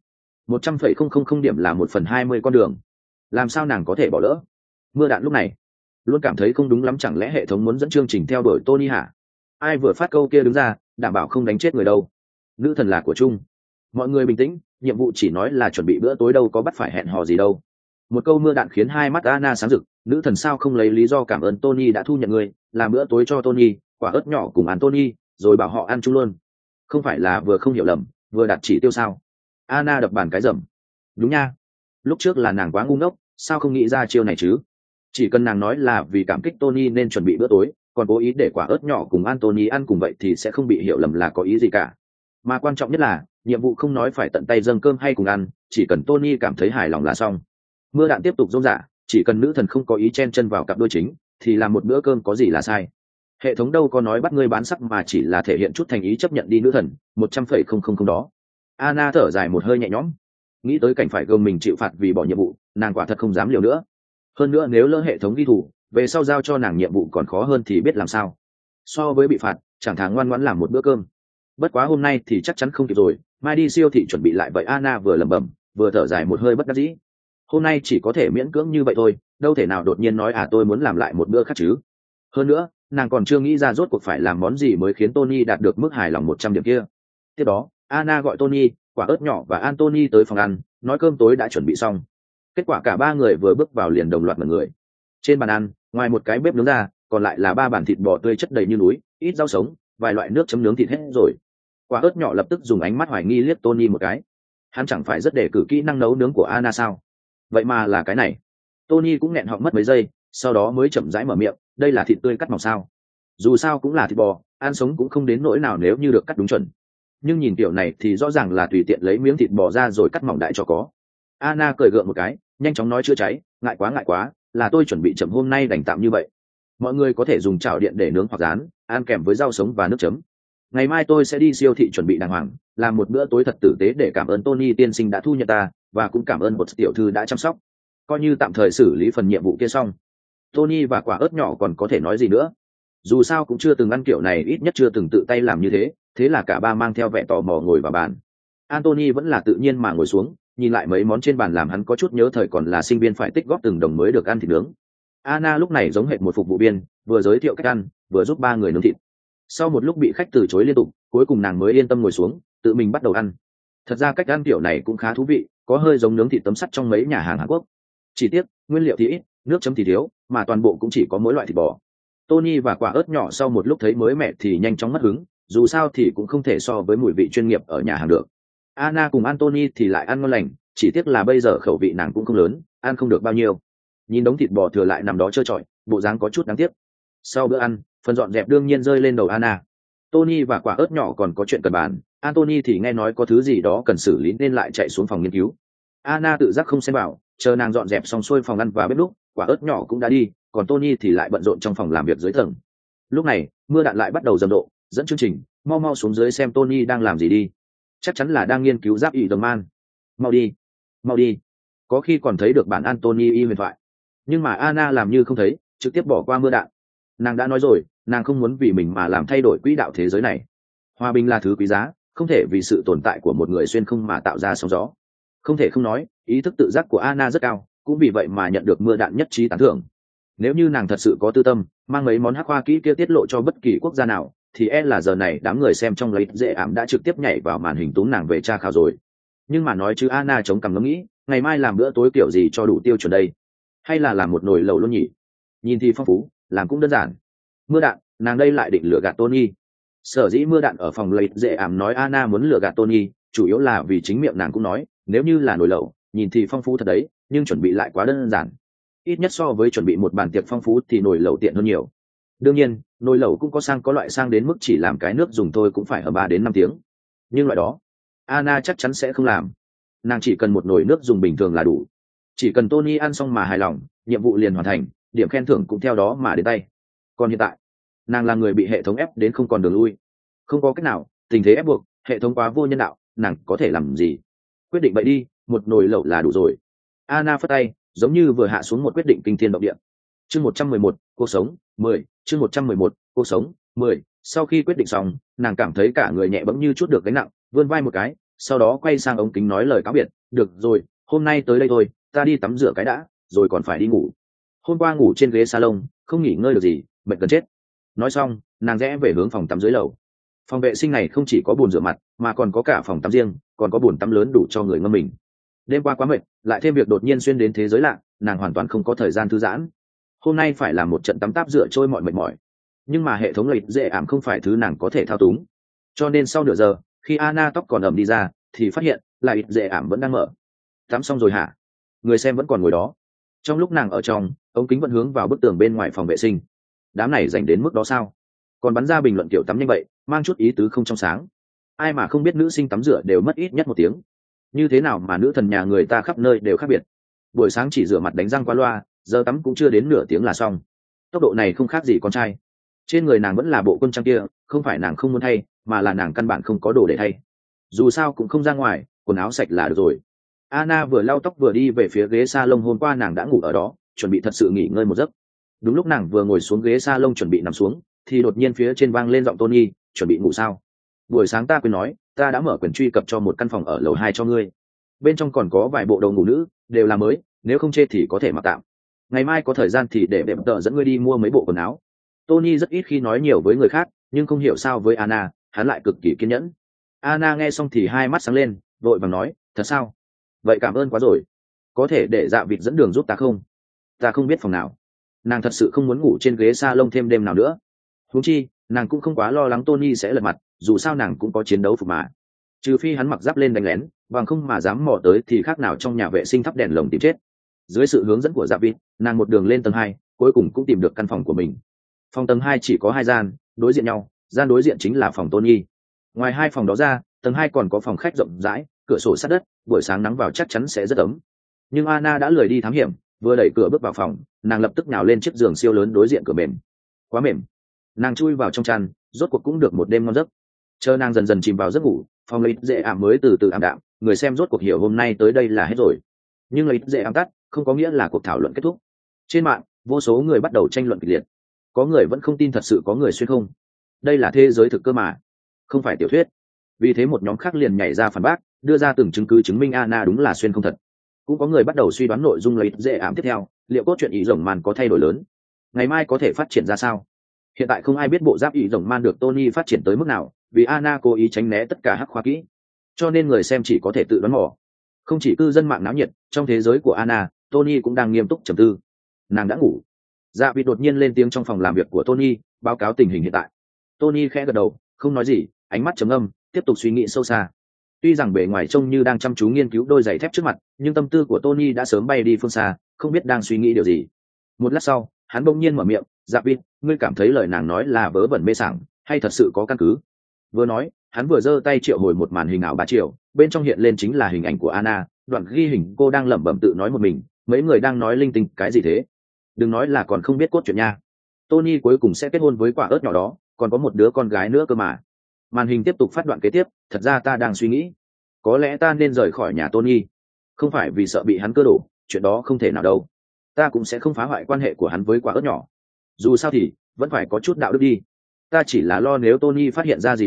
100,000 điểm là 1/20 con đường. Làm sao nàng có thể bỏ lỡ? Mưa đạn lúc này luôn cảm thấy không đúng lắm, chẳng lẽ hệ thống muốn dẫn chương trình theo đuổi Tony hả? Ai vừa phát câu kia đứng ra, đảm bảo không đánh chết người đâu. Nữ thần là của chung. Mọi người bình tĩnh, nhiệm vụ chỉ nói là chuẩn bị bữa tối đâu có bắt phải hẹn hò gì đâu. Một câu mưa đạn khiến hai mắt Anna sáng rực. Nữ thần sao không lấy lý do cảm ơn Tony đã thu nhận người, làm bữa tối cho Tony, quả ớt nhỏ cùng Anthony, rồi bảo họ ăn chung luôn. Không phải là vừa không hiểu lầm, vừa đạt chỉ tiêu sao? Anna đập bàn cái rầm. Đúng nha, lúc trước là nàng quá ngu ngốc, sao không nghĩ ra chiêu này chứ? Chỉ cần nàng nói là vì cảm kích Tony nên chuẩn bị bữa tối, còn cố ý để quả ớt nhỏ cùng Anthony ăn cùng vậy thì sẽ không bị hiểu lầm là có ý gì cả. Mà quan trọng nhất là nhiệm vụ không nói phải tận tay dâng cơm hay cùng ăn, chỉ cần Tony cảm thấy hài lòng là xong. Mưa đạn tiếp tục rôm rả, chỉ cần nữ thần không có ý chen chân vào cặp đôi chính thì làm một bữa cơm có gì là sai. Hệ thống đâu có nói bắt ngươi bán sắc mà chỉ là thể hiện chút thành ý chấp nhận đi nữ thần. 100,000 đó. Anna thở dài một hơi nhẹ nhõm. Nghĩ tới cảnh phải gồng mình chịu phạt vì bỏ nhiệm vụ, nàng quả thật không dám liều nữa. Hơn nữa nếu lỡ hệ thống ghi thủ, về sau giao cho nàng nhiệm vụ còn khó hơn thì biết làm sao. So với bị phạt, chẳng thà ngoan ngoãn làm một bữa cơm. Bất quá hôm nay thì chắc chắn không kịp rồi, mai đi siêu thị chuẩn bị lại vậy. Anna vừa lẩm bẩm, vừa thở dài một hơi bất đắc dĩ. Hôm nay chỉ có thể miễn cưỡng như vậy thôi, đâu thể nào đột nhiên nói tôi muốn làm lại một bữa khác chứ. Hơn nữa, nàng còn chưa nghĩ ra rốt cuộc phải làm món gì mới khiến Tony đạt được mức hài lòng 100 điểm kia. Tiếp đó, Anna gọi Tony, quả ớt nhỏ và Anthony tới phòng ăn, nói cơm tối đã chuẩn bị xong. Kết quả cả ba người vừa bước vào liền đồng loạt mọi người. Trên bàn ăn, ngoài một cái bếp nướng ra, còn lại là 3 bàn thịt bò tươi chất đầy như núi, ít rau sống, vài loại nước chấm nướng thịt hết rồi. Quả ớt nhỏ lập tức dùng ánh mắt hoài nghi liếc Tony một cái. Hắn chẳng phải rất đề cử kỹ năng nấu nướng của Anna sao? Vậy mà là cái này. Tony cũng nghẹn họng mất mấy giây, sau đó mới chậm rãi mở miệng, đây là thịt tươi cắt mỏng sao? Dù sao cũng là thịt bò, ăn sống cũng không đến nỗi nào nếu như được cắt đúng chuẩn. Nhưng nhìn kiểu này thì rõ ràng là tùy tiện lấy miếng thịt bò ra rồi cắt mỏng đại cho có. Anna cười gượng một cái, nhanh chóng nói chữa cháy, ngại quá, là tôi chuẩn bị chậm hôm nay đành tạm như vậy. Mọi người có thể dùng chảo điện để nướng hoặc rán, ăn kèm với rau sống và nước chấm. Ngày mai tôi sẽ đi siêu thị chuẩn bị đàng hoàng, làm một bữa tối thật tử tế để cảm ơn Tony tiên sinh đã thu nhận ta, và cũng cảm ơn một tiểu thư đã chăm sóc. Coi như tạm thời xử lý phần nhiệm vụ kia xong. Tony và quả ớt nhỏ còn có thể nói gì nữa? Dù sao cũng chưa từng ăn kiểu này, ít nhất chưa từng tự tay làm như thế, thế là cả ba mang theo vẻ tò mò ngồi vào bàn. Anthony vẫn là tự nhiên mà ngồi xuống, nhìn lại mấy món trên bàn làm hắn có chút nhớ thời còn là sinh viên phải tích góp từng đồng mới được ăn thịt nướng. Anna lúc này giống hệt một phục vụ viên, vừa giới thiệu cách ăn, vừa giúp ba người nướng thịt. Sau một lúc bị khách từ chối liên tục, cuối cùng nàng mới yên tâm ngồi xuống, tự mình bắt đầu ăn. Thật ra cách ăn kiểu này cũng khá thú vị, có hơi giống nướng thịt tấm sắt trong mấy nhà hàng Hàn Quốc. Chỉ tiếc, nguyên liệu thì ít, nước chấm thì thiếu, mà toàn bộ cũng chỉ có mỗi loại thịt bò. Tony và quả ớt nhỏ sau một lúc thấy mới mẻ thì nhanh chóng mất hứng, dù sao thì cũng không thể so với mùi vị chuyên nghiệp ở nhà hàng được. Anna cùng Anthony thì lại ăn ngon lành, chỉ tiếc là bây giờ khẩu vị nàng cũng không lớn, ăn không được bao nhiêu. Nhìn đống thịt bò thừa lại nằm đó trơ trọi, bộ dáng có chút đáng tiếc. Sau bữa ăn, phần dọn dẹp đương nhiên rơi lên đầu Anna. Tony và quả ớt nhỏ còn có chuyện cần bàn, Anthony thì nghe nói có thứ gì đó cần xử lý nên lại chạy xuống phòng nghiên cứu. Anna tự giác không xem vào, chờ nàng dọn dẹp xong xuôi phòng ăn và bếp lúc, quả ớt nhỏ cũng đã đi, còn Tony thì lại bận rộn trong phòng làm việc dưới tầng. Lúc này, mưa đạn lại bắt đầu rầm rộ, dẫn chương trình, mau xuống dưới xem Tony đang làm gì đi. Chắc chắn là đang nghiên cứu giáp ỷ đồng man. Mau đi. Có khi còn thấy được bản Anthony y huyền thoại. Nhưng mà Anna làm như không thấy, trực tiếp bỏ qua mưa đạn. Nàng đã nói rồi, nàng không muốn vì mình mà làm thay đổi quỹ đạo thế giới này. Hòa bình là thứ quý giá, không thể vì sự tồn tại của một người xuyên không mà tạo ra sóng gió. Không thể không nói, ý thức tự giác của Anna rất cao, cũng vì vậy mà nhận được mưa đạn nhất trí tán thưởng. Nếu như nàng thật sự có tư tâm, mang mấy món hắc hoa kỹ kia tiết lộ cho bất kỳ quốc gia nào, thì là giờ này đám người xem trong lấy dễ ảm đã trực tiếp nhảy vào màn hình túm nàng về tra khảo rồi. Nhưng mà nói chứ Anna chống cằm ngẫm nghĩ, ngày mai làm bữa tối kiểu gì cho đủ tiêu chuẩn đây? Hay là làm một nồi lẩu luôn nhỉ? Nhìn thì phong phú, làm cũng đơn giản. Mưa đạn, nàng đây lại định lừa gạt Tony. Sở dĩ mưa đạn ở phòng lấy dễ ảm nói Anna muốn lừa gạt Tony, chủ yếu là vì chính miệng nàng cũng nói, nếu như là nồi lẩu, nhìn thì phong phú thật đấy, nhưng chuẩn bị lại quá đơn giản. Ít nhất so với chuẩn bị một bàn tiệc phong phú thì nồi lẩu tiện hơn nhiều. Đương nhiên, nồi lẩu cũng có loại sang đến mức chỉ làm cái nước dùng thôi cũng phải ở 3 đến 5 tiếng. Nhưng loại đó, Anna chắc chắn sẽ không làm. Nàng chỉ cần một nồi nước dùng bình thường là đủ. Chỉ cần Tony ăn xong mà hài lòng, nhiệm vụ liền hoàn thành, điểm khen thưởng cũng theo đó mà đến tay. Còn hiện tại, nàng là người bị hệ thống ép đến không còn đường lui. Không có cách nào, tình thế ép buộc, hệ thống quá vô nhân đạo, nàng có thể làm gì? Quyết định vậy đi, một nồi lẩu là đủ rồi. Anna phất tay, giống như vừa hạ xuống một quyết định kinh thiên động địa. Chương 111, cuộc sống 10, chương 111, cuộc sống 10. Sau khi quyết định xong, nàng cảm thấy cả người nhẹ bẫng như chút được gánh nặng, vươn vai một cái, sau đó quay sang ống kính nói lời cáo biệt, "Được rồi, hôm nay tới đây thôi, ta đi tắm rửa cái đã, rồi còn phải đi ngủ. Hôm qua ngủ trên ghế salon, không nghỉ ngơi được gì, mệt gần chết." Nói xong, nàng rẽ về hướng phòng tắm dưới lầu. Phòng vệ sinh này không chỉ có bồn rửa mặt, mà còn có cả phòng tắm riêng, còn có bồn tắm lớn đủ cho người ngâm mình. Đêm qua quá mệt, lại thêm việc đột nhiên xuyên đến thế giới lạ, nàng hoàn toàn không có thời gian thư giãn. Hôm nay phải làm một trận tắm táp rửa trôi mọi mệt mỏi. Nhưng mà hệ thống lợi dễ ảm không phải thứ nàng có thể thao túng. Cho nên sau nửa giờ, khi Anna tóc còn ẩm đi ra, thì phát hiện lại dễ ảm vẫn đang mở. Tắm xong rồi hả? Người xem vẫn còn ngồi đó. Trong lúc nàng ở trong, ống kính vẫn hướng vào bức tường bên ngoài phòng vệ sinh. Đám này dành đến mức đó sao? Còn bắn ra bình luận kiểu tắm nhanh vậy, mang chút ý tứ không trong sáng. Ai mà không biết nữ sinh tắm rửa đều mất ít nhất 1 tiếng. Như thế nào mà nữ thần nhà người ta khắp nơi đều khác biệt. Buổi sáng chỉ rửa mặt đánh răng qua loa, giờ tắm cũng chưa đến nửa tiếng là xong. Tốc độ này không khác gì con trai. Trên người nàng vẫn là bộ quân trang kia, không phải nàng không muốn thay, mà là nàng căn bản không có đồ để thay. Dù sao cũng không ra ngoài, quần áo sạch là được rồi. Anna vừa lau tóc vừa đi về phía ghế salon, hôm qua nàng đã ngủ ở đó, chuẩn bị thật sự nghỉ ngơi một giấc. Đúng lúc nàng vừa ngồi xuống ghế salon chuẩn bị nằm xuống, thì đột nhiên phía trên vang lên giọng Tony, "Chuẩn bị ngủ sao? Buổi sáng ta quên nói, ta đã mở quyền truy cập cho một căn phòng ở lầu 2 cho ngươi. Bên trong còn có vài bộ đồ ngủ nữ, đều là mới, nếu không chê thì có thể mặc tạm. Ngày mai có thời gian thì để đẹp tợ dẫn ngươi đi mua mấy bộ quần áo." Tony rất ít khi nói nhiều với người khác, nhưng không hiểu sao với Anna, hắn lại cực kỳ kiên nhẫn. Anna nghe xong thì hai mắt sáng lên, vội vàng nói, "Thật sao? Vậy cảm ơn quá rồi. Có thể để Dạ Vịt dẫn đường giúp ta không? Ta không biết phòng nào." Nàng thật sự không muốn ngủ trên ghế salon thêm đêm nào nữa. Huống chi, nàng cũng không quá lo lắng Tony sẽ lật mặt, dù sao nàng cũng có chiến đấu phục mà. Trừ phi hắn mặc giáp lên đánh lén, bằng không mà dám mò tới thì khác nào trong nhà vệ sinh thắp đèn lồng tìm chết. Dưới sự hướng dẫn của Dạ Vịt, nàng một đường lên tầng 2, cuối cùng cũng tìm được căn phòng của mình. Phòng tầng 2 chỉ có 2 gian, đối diện nhau, gian đối diện chính là phòng Tony. Ngoài 2 phòng đó ra, tầng 2 còn có phòng khách rộng rãi, cửa sổ sát đất, buổi sáng nắng vào chắc chắn sẽ rất ấm. Nhưng Anna đã lười đi thám hiểm, vừa đẩy cửa bước vào phòng, nàng lập tức nhào lên chiếc giường siêu lớn đối diện cửa mềm. Quá mềm. Nàng chui vào trong chăn, rốt cuộc cũng được một đêm ngon giấc. Chờ nàng dần dần chìm vào giấc ngủ, phòng lấy dễ ảm mới từ từ ảm đạm, người xem rốt cuộc hiểu hôm nay tới đây là hết rồi. Nhưng lấy dễ ảm tắt, không có nghĩa là cuộc thảo luận kết thúc. Trên mạng, vô số người bắt đầu tranh luận kịch liệt. Có người vẫn không tin thật sự có người xuyên không. Đây là thế giới thực cơ mà, không phải tiểu thuyết. Vì thế một nhóm khác liền nhảy ra phản bác, đưa ra từng chứng cứ chứng minh Anna đúng là xuyên không thật. Cũng có người bắt đầu suy đoán nội dung lấy dễ ảm tiếp theo, liệu cốt truyện ý rồng man có thay đổi lớn, ngày mai có thể phát triển ra sao. Hiện tại không ai biết bộ giáp ý rồng man được Tony phát triển tới mức nào, vì Anna cố ý tránh né tất cả hắc khoa kỹ, cho nên người xem chỉ có thể tự đoán mò. Không chỉ cư dân mạng náo nhiệt, trong thế giới của Anna, Tony cũng đang nghiêm túc trầm tư. Nàng đã ngủ. Dạ Vịt đột nhiên lên tiếng trong phòng làm việc của Tony, báo cáo tình hình hiện tại. Tony khẽ gật đầu, không nói gì, ánh mắt trầm ngâm, tiếp tục suy nghĩ sâu xa. Tuy rằng bề ngoài trông như đang chăm chú nghiên cứu đôi giày thép trước mặt, nhưng tâm tư của Tony đã sớm bay đi phương xa, không biết đang suy nghĩ điều gì. Một lát sau, hắn bỗng nhiên mở miệng, "Dạ Vịt, ngươi cảm thấy lời nàng nói là vớ vẩn mê sảng, hay thật sự có căn cứ?" Vừa nói, hắn vừa giơ tay triệu hồi một màn hình ảo 3 triệu, bên trong hiện lên chính là hình ảnh của Anna, đoạn ghi hình cô đang lẩm bẩm tự nói một mình, mấy người đang nói linh tinh cái gì thế? Đừng nói là còn không biết cốt truyện nha. Tony cuối cùng sẽ kết hôn với quả ớt nhỏ đó, còn có một đứa con gái nữa cơ mà. Màn hình tiếp tục phát đoạn kế tiếp, thật ra ta đang suy nghĩ, có lẽ ta nên rời khỏi nhà Tony. Không phải vì sợ bị hắn cơ đổ, chuyện đó không thể nào đâu. Ta cũng sẽ không phá hoại quan hệ của hắn với quả ớt nhỏ. Dù sao thì, vẫn phải có chút đạo đức đi. Ta chỉ là lo nếu Tony phát hiện ra gì đó,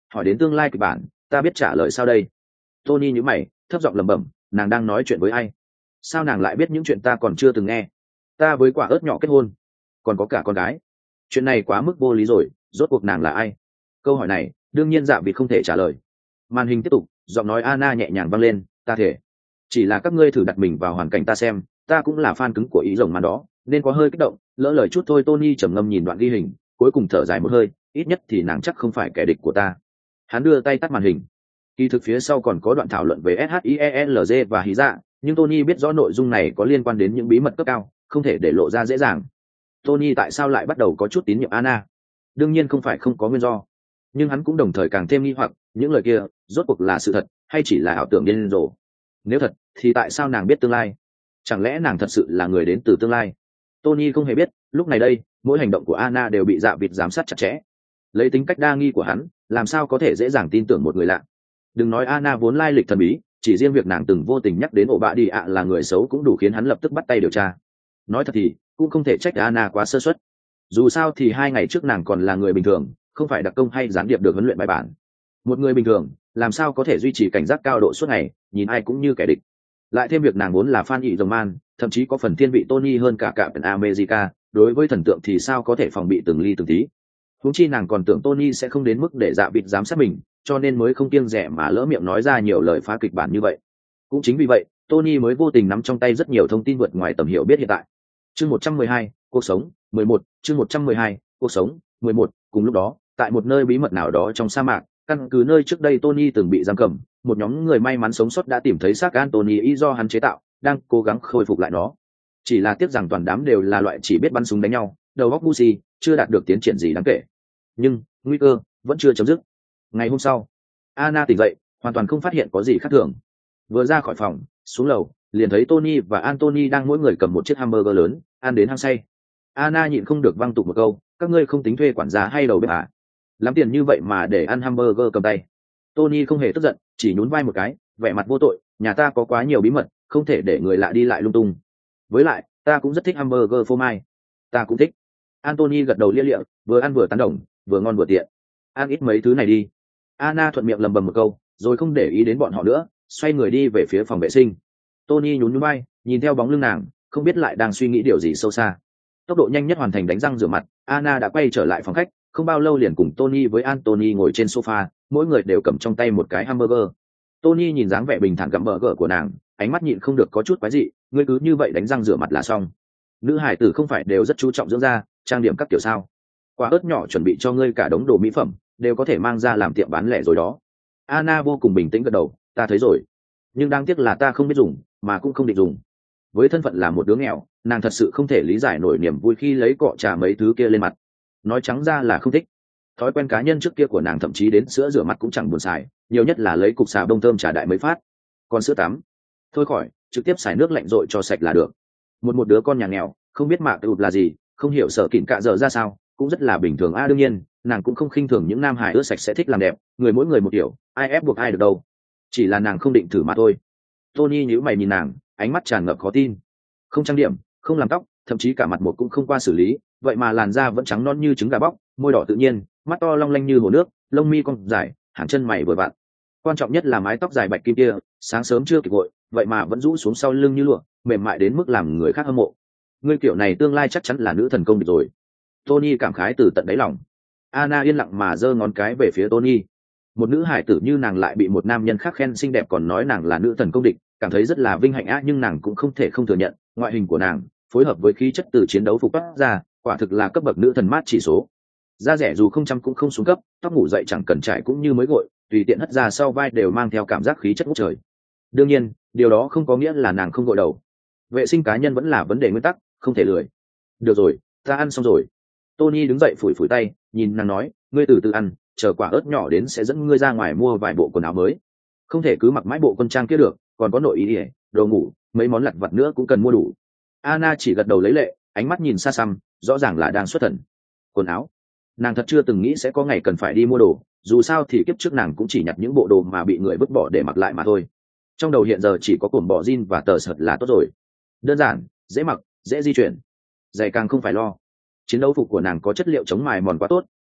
hỏi đến tương lai kịch bản, ta biết trả lời sao đây? Tony nhíu mày, thấp giọng lẩm bẩm, nàng đang nói chuyện với ai? Sao nàng lại biết những chuyện ta còn chưa từng nghe? Ta với quả ớt nhỏ kết hôn, còn có cả con gái. Chuyện này quá mức vô lý rồi, rốt cuộc nàng là ai? Câu hỏi này, đương nhiên Dạ Vịt không thể trả lời. Màn hình tiếp tục, giọng nói Anna nhẹ nhàng vang lên, ta thể. Chỉ là các ngươi thử đặt mình vào hoàn cảnh ta xem, ta cũng là fan cứng của ý rồng màn đó, nên có hơi kích động, lỡ lời chút thôi. Tony trầm ngâm nhìn đoạn ghi hình, cuối cùng thở dài một hơi, ít nhất thì nàng chắc không phải kẻ địch của ta. Hắn đưa tay tắt màn hình. Kỳ thực phía sau còn có đoạn thảo luận về SHIELZ và Hí Dạ, nhưng Tony biết rõ nội dung này có liên quan đến những bí mật cấp cao, không thể để lộ ra dễ dàng. Tony tại sao lại bắt đầu có chút tín nhiệm Anna? Đương nhiên không phải không có nguyên do, nhưng hắn cũng đồng thời càng thêm nghi hoặc, những lời kia rốt cuộc là sự thật hay chỉ là ảo tưởng điên rồ? Nếu thật thì tại sao nàng biết tương lai? Chẳng lẽ nàng thật sự là người đến từ tương lai? Tony không hề biết, lúc này đây mỗi hành động của Anna đều bị Dạ Vịt giám sát chặt chẽ. Lấy tính cách đa nghi của hắn, làm sao có thể dễ dàng tin tưởng một người lạ? Đừng nói Anna vốn lai lịch thần bí, chỉ riêng việc nàng từng vô tình nhắc đến ổ bạ đi ạ là người xấu cũng đủ khiến hắn lập tức bắt tay điều tra. Nói thật thì cũng không thể trách Anna quá sơ suất. Dù sao thì 2 ngày trước nàng còn là người bình thường, không phải đặc công hay gián điệp được huấn luyện bài bản. Một người bình thường làm sao có thể duy trì cảnh giác cao độ suốt ngày, nhìn ai cũng như kẻ địch. Lại thêm việc nàng vốn là fan ị rồng man, thậm chí có phần thiên vị Tony hơn cả Captain America, đối với thần tượng thì sao có thể phòng bị từng ly từng tí. Huống chi nàng còn tưởng Tony sẽ không đến mức để Dạ Vịt giám sát mình, cho nên mới không kiêng dè mà lỡ miệng nói ra nhiều lời phá kịch bản như vậy. Cũng chính vì vậy, Tony mới vô tình nắm trong tay rất nhiều thông tin vượt ngoài tầm hiểu biết hiện tại. Chương 112, cuộc sống 11, chương 112, cuộc sống 11. Cùng lúc đó, tại một nơi bí mật nào đó trong sa mạc, căn cứ nơi trước đây Tony từng bị giam cầm, một nhóm người may mắn sống sót đã tìm thấy xác Anthony y do hắn chế tạo, đang cố gắng khôi phục lại nó. Chỉ là tiếc rằng toàn đám đều là loại chỉ biết bắn súng đánh nhau, đầu óc ngu si, chưa đạt được tiến triển gì đáng kể. Nhưng nguy cơ vẫn chưa chấm dứt. Ngày hôm sau, Anna tỉnh dậy, hoàn toàn không phát hiện có gì khác thường. Vừa ra khỏi phòng, xuống lầu, liền thấy Tony và Anthony đang mỗi người cầm một chiếc hamburger lớn, ăn đến hăng say. Anna nhịn không được văng tục một câu, các ngươi không tính thuê quản gia hay đầu bếp à? Lắm tiền như vậy mà để ăn hamburger cầm tay. Tony không hề tức giận, chỉ nhún vai một cái, vẻ mặt vô tội, nhà ta có quá nhiều bí mật, không thể để người lạ đi lại lung tung. Với lại, ta cũng rất thích hamburger phô mai. Ta cũng thích. Anthony gật đầu lia lịa, vừa ăn vừa tán đồng, vừa ngon vừa tiện. Ăn ít mấy thứ này đi. Anna thuận miệng lầm bầm một câu, rồi không để ý đến bọn họ nữa, xoay người đi về phía phòng vệ sinh. Tony nhún nhún vai, nhìn theo bóng lưng nàng, không biết lại đang suy nghĩ điều gì sâu xa. Tốc độ nhanh nhất hoàn thành đánh răng rửa mặt, Anna đã quay trở lại phòng khách, không bao lâu liền cùng Tony với Anthony ngồi trên sofa, mỗi người đều cầm trong tay một cái hamburger. Tony nhìn dáng vẻ bình thản gặm burger của nàng, ánh mắt nhịn không được có chút quái dị, ngươi cứ như vậy đánh răng rửa mặt là xong? Nữ hải tử không phải đều rất chú trọng dưỡng da, trang điểm các kiểu sao? Quả ớt nhỏ chuẩn bị cho ngươi cả đống đồ mỹ phẩm, đều có thể mang ra làm tiệm bán lẻ rồi đó. Anna vô cùng bình tĩnh gật đầu, ta thấy rồi, nhưng đáng tiếc là ta không biết dùng, mà cũng không định dùng. Với thân phận là một đứa nghèo, nàng thật sự không thể lý giải nổi niềm vui khi lấy cọ trà mấy thứ kia lên mặt. Nói trắng ra là không thích. Thói quen cá nhân trước kia của nàng thậm chí đến sữa rửa mặt cũng chẳng buồn xài, nhiều nhất là lấy cục xà bông thơm trà đại mới phát. Còn sữa tắm thôi khỏi, trực tiếp xài nước lạnh rội cho sạch là được. Một đứa con nhà nghèo, không biết mạ tụt là gì, không hiểu sở kỉnh cạ dở ra sao, cũng rất là bình thường. Đương nhiên nàng cũng không khinh thường những nam hải ưa sạch sẽ thích làm đẹp, người mỗi người một kiểu, ai ép buộc ai được đâu. Chỉ là nàng không định thử mà thôi. Tony nhíu mày nhìn nàng, ánh mắt tràn ngập khó tin. Không trang điểm, không làm tóc, thậm chí cả mặt một cũng không qua xử lý, vậy mà làn da vẫn trắng non như trứng gà bóc, môi đỏ tự nhiên, mắt to long lanh như hồ nước, lông mi cong dài, hàng chân mày vừa vặn. Quan trọng nhất là mái tóc dài bạch kim kia, sáng sớm chưa kịp gội, vậy mà vẫn rũ xuống sau lưng như lụa, mềm mại đến mức làm người khác hâm mộ. Ngươi kiểu này tương lai chắc chắn là nữ thần công địch rồi. Tony cảm khái từ tận đáy lòng. Anna yên lặng mà giơ ngón cái về phía Tony. Một nữ hải tử như nàng lại bị một nam nhân khác khen xinh đẹp còn nói nàng là nữ thần công địch, cảm thấy rất là vinh hạnh á, nhưng nàng cũng không thể không thừa nhận, ngoại hình của nàng phối hợp với khí chất từ chiến đấu phục toát ra, quả thực là cấp bậc nữ thần mát chỉ số. Da rẻ dù không chăm cũng không xuống cấp, tóc ngủ dậy chẳng cần trải cũng như mới gội, tùy tiện hất ra sau vai đều mang theo cảm giác khí chất ngút trời. Đương nhiên, điều đó không có nghĩa là nàng không gội đầu. Vệ sinh cá nhân vẫn là vấn đề nguyên tắc, không thể lười. Được rồi, ta ăn xong rồi. Tony đứng dậy phủi phủi tay, nhìn nàng nói, ngươi từ từ ăn, chờ quả ớt nhỏ đến sẽ dẫn ngươi ra ngoài mua vài bộ quần áo mới. Không thể cứ mặc mãi bộ quân trang kia được, còn có nội y ỉa, đồ ngủ, mấy món lặt vặt nữa cũng cần mua đủ. Anna chỉ gật đầu lấy lệ, ánh mắt nhìn xa xăm, rõ ràng là đang xuất thần. Quần áo, nàng thật chưa từng nghĩ sẽ có ngày cần phải đi mua đồ, dù sao thì kiếp trước nàng cũng chỉ nhặt những bộ đồ mà bị người vứt bỏ để mặc lại mà thôi. Trong đầu hiện giờ chỉ có cồn bò jean và tờ sợt là tốt rồi, đơn giản, dễ mặc, dễ di chuyển. Giày càng không phải lo. Chiến đấu phục của nàng có chất liệu chống mài mòn quá tốt,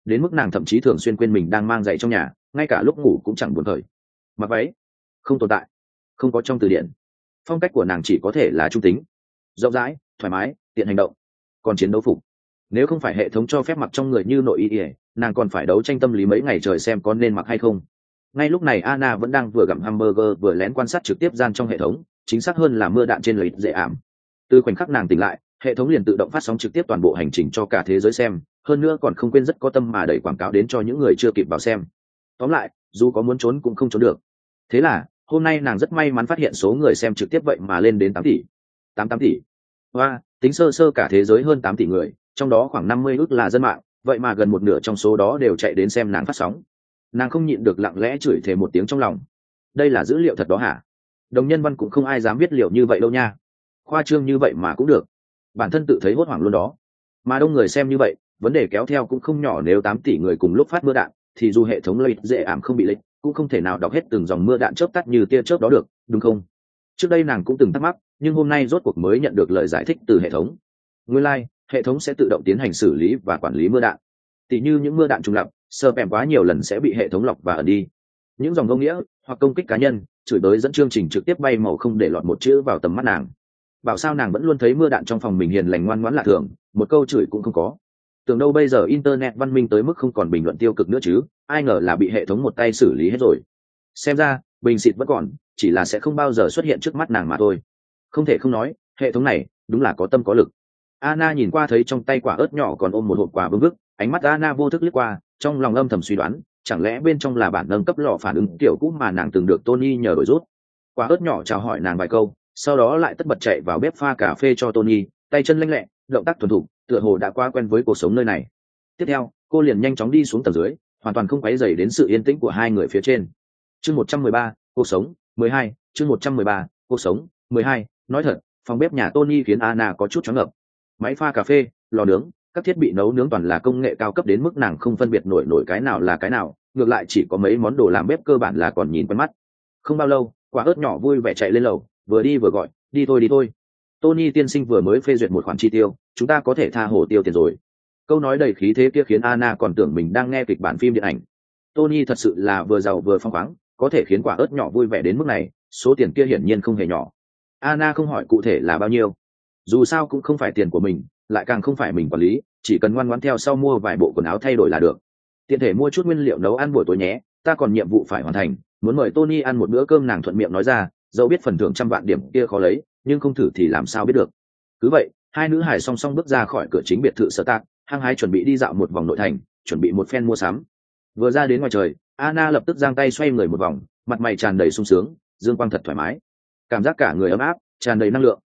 đến mức nàng thậm chí thường xuyên quên mình đang mang giày trong nhà, ngay cả lúc ngủ cũng chẳng buồn khởi. Mặc váy không tồn tại, không có trong từ điển. Phong cách của nàng chỉ có thể là trung tính, rộng rãi, thoải mái, tiện hành động. Còn chiến đấu phục, nếu không phải hệ thống cho phép mặc trong người như nội y, nàng còn phải đấu tranh tâm lý mấy ngày trời xem có nên mặc hay không. Ngay lúc này Anna vẫn đang vừa gặm hamburger vừa lén quan sát trực tiếp gian trong hệ thống, chính xác hơn là mưa đạn trên lợi dễ ảm. Từ khoảnh khắc nàng tỉnh lại, hệ thống liền tự động phát sóng trực tiếp toàn bộ hành trình cho cả thế giới xem, hơn nữa còn không quên rất có tâm mà đẩy quảng cáo đến cho những người chưa kịp vào xem. Tóm lại, dù có muốn trốn cũng không trốn được. Thế là hôm nay nàng rất may mắn phát hiện số người xem trực tiếp vậy mà lên đến 8 tỷ. 8 tỷ. Và tính sơ sơ cả thế giới hơn 8 tỷ người, trong đó khoảng 50 ức là dân mạng, vậy mà gần một nửa trong số đó đều chạy đến xem nàng phát sóng. Nàng không nhịn được lặng lẽ chửi thề một tiếng trong lòng. Đây là dữ liệu thật đó hả? Đồng nhân văn cũng không ai dám viết liệu như vậy đâu nha. Khoa trương như vậy mà cũng được. Bản thân tự thấy hốt hoảng luôn đó. Mà đông người xem như vậy, vấn đề kéo theo cũng không nhỏ. Nếu 8 tỷ người cùng lúc phát mưa đạn, thì dù hệ thống lợi dễ ảm không bị lệch, cũng không thể nào đọc hết từng dòng mưa đạn chớp tắt như tia chớp đó được, đúng không? Trước đây nàng cũng từng thắc mắc, nhưng hôm nay rốt cuộc mới nhận được lời giải thích từ hệ thống. Nguyên lai, hệ thống sẽ tự động tiến hành xử lý và quản lý mưa đạn. Tỷ như những mưa đạn trùng lặp, spam quá nhiều lần sẽ bị hệ thống lọc và ẩn đi. Những dòng vô nghĩa hoặc công kích cá nhân, chửi bới dẫn chương trình trực tiếp bay màu không để lọt một chữ vào tầm mắt nàng. Bảo sao nàng vẫn luôn thấy mưa đạn trong phòng mình hiền lành ngoan ngoãn lạ thường, một câu chửi cũng không có. Tưởng đâu bây giờ internet văn minh tới mức không còn bình luận tiêu cực nữa chứ, ai ngờ là bị hệ thống một tay xử lý hết rồi. Xem ra bình xịt vẫn còn, chỉ là sẽ không bao giờ xuất hiện trước mắt nàng mà thôi. Không thể không nói, hệ thống này đúng là có tâm có lực. Anna nhìn qua thấy trong tay quả ớt nhỏ còn ôm một hộp quà vương vức, ánh mắt Anna vô thức liếc qua, trong lòng âm thầm suy đoán, chẳng lẽ bên trong là bản nâng cấp lò phản ứng kiểu cũ mà nàng từng được Tony nhờ đổi rút. Quả ớt nhỏ chào hỏi nàng vài câu, sau đó lại tất bật chạy vào bếp pha cà phê cho Tony, tay chân lanh lẹ, động tác thuần thục, tựa hồ đã quá quen với cuộc sống nơi này. Tiếp theo, cô liền nhanh chóng đi xuống tầng dưới, hoàn toàn không quấy rầy đến sự yên tĩnh của hai người phía trên. Chương 113, cuộc sống 12, chương 113, cuộc sống 12. Nói thật, phòng bếp nhà Tony khiến Anna có chút choáng ngợp. Máy pha cà phê, lò nướng, các thiết bị nấu nướng toàn là công nghệ cao cấp đến mức nàng không phân biệt nổi cái nào là cái nào, ngược lại chỉ có mấy món đồ làm bếp cơ bản là còn nhìn quen mắt. Không bao lâu, quả ớt nhỏ vui vẻ chạy lên lầu, vừa đi vừa gọi, đi thôi. Tony tiên sinh vừa mới phê duyệt một khoản chi tiêu, chúng ta có thể tha hồ tiêu tiền rồi. Câu nói đầy khí thế kia khiến Anna còn tưởng mình đang nghe kịch bản phim điện ảnh. Tony thật sự là vừa giàu vừa phong khoáng, có thể khiến quả ớt nhỏ vui vẻ đến mức này, số tiền kia hiển nhiên không hề nhỏ. Anna không hỏi cụ thể là bao nhiêu, dù sao cũng không phải tiền của mình, lại càng không phải mình quản lý, chỉ cần ngoan ngoãn theo sau mua vài bộ quần áo thay đổi là được. Tiện thể mua chút nguyên liệu nấu ăn buổi tối nhé, ta còn nhiệm vụ phải hoàn thành, muốn mời Tony ăn một bữa cơm. Nàng thuận miệng nói ra, dẫu biết phần thưởng 100 vạn điểm kia khó lấy, nhưng không thử thì làm sao biết được. Cứ vậy, hai nữ hài song song bước ra khỏi cửa chính biệt thự sở tạc, hăng hái chuẩn bị đi dạo một vòng nội thành, chuẩn bị một phen mua sắm. Vừa ra đến ngoài trời, Anna lập tức giang tay xoay người một vòng, mặt mày tràn đầy sung sướng, dương quang thật thoải mái, cảm giác cả người ấm áp, tràn đầy năng lượng.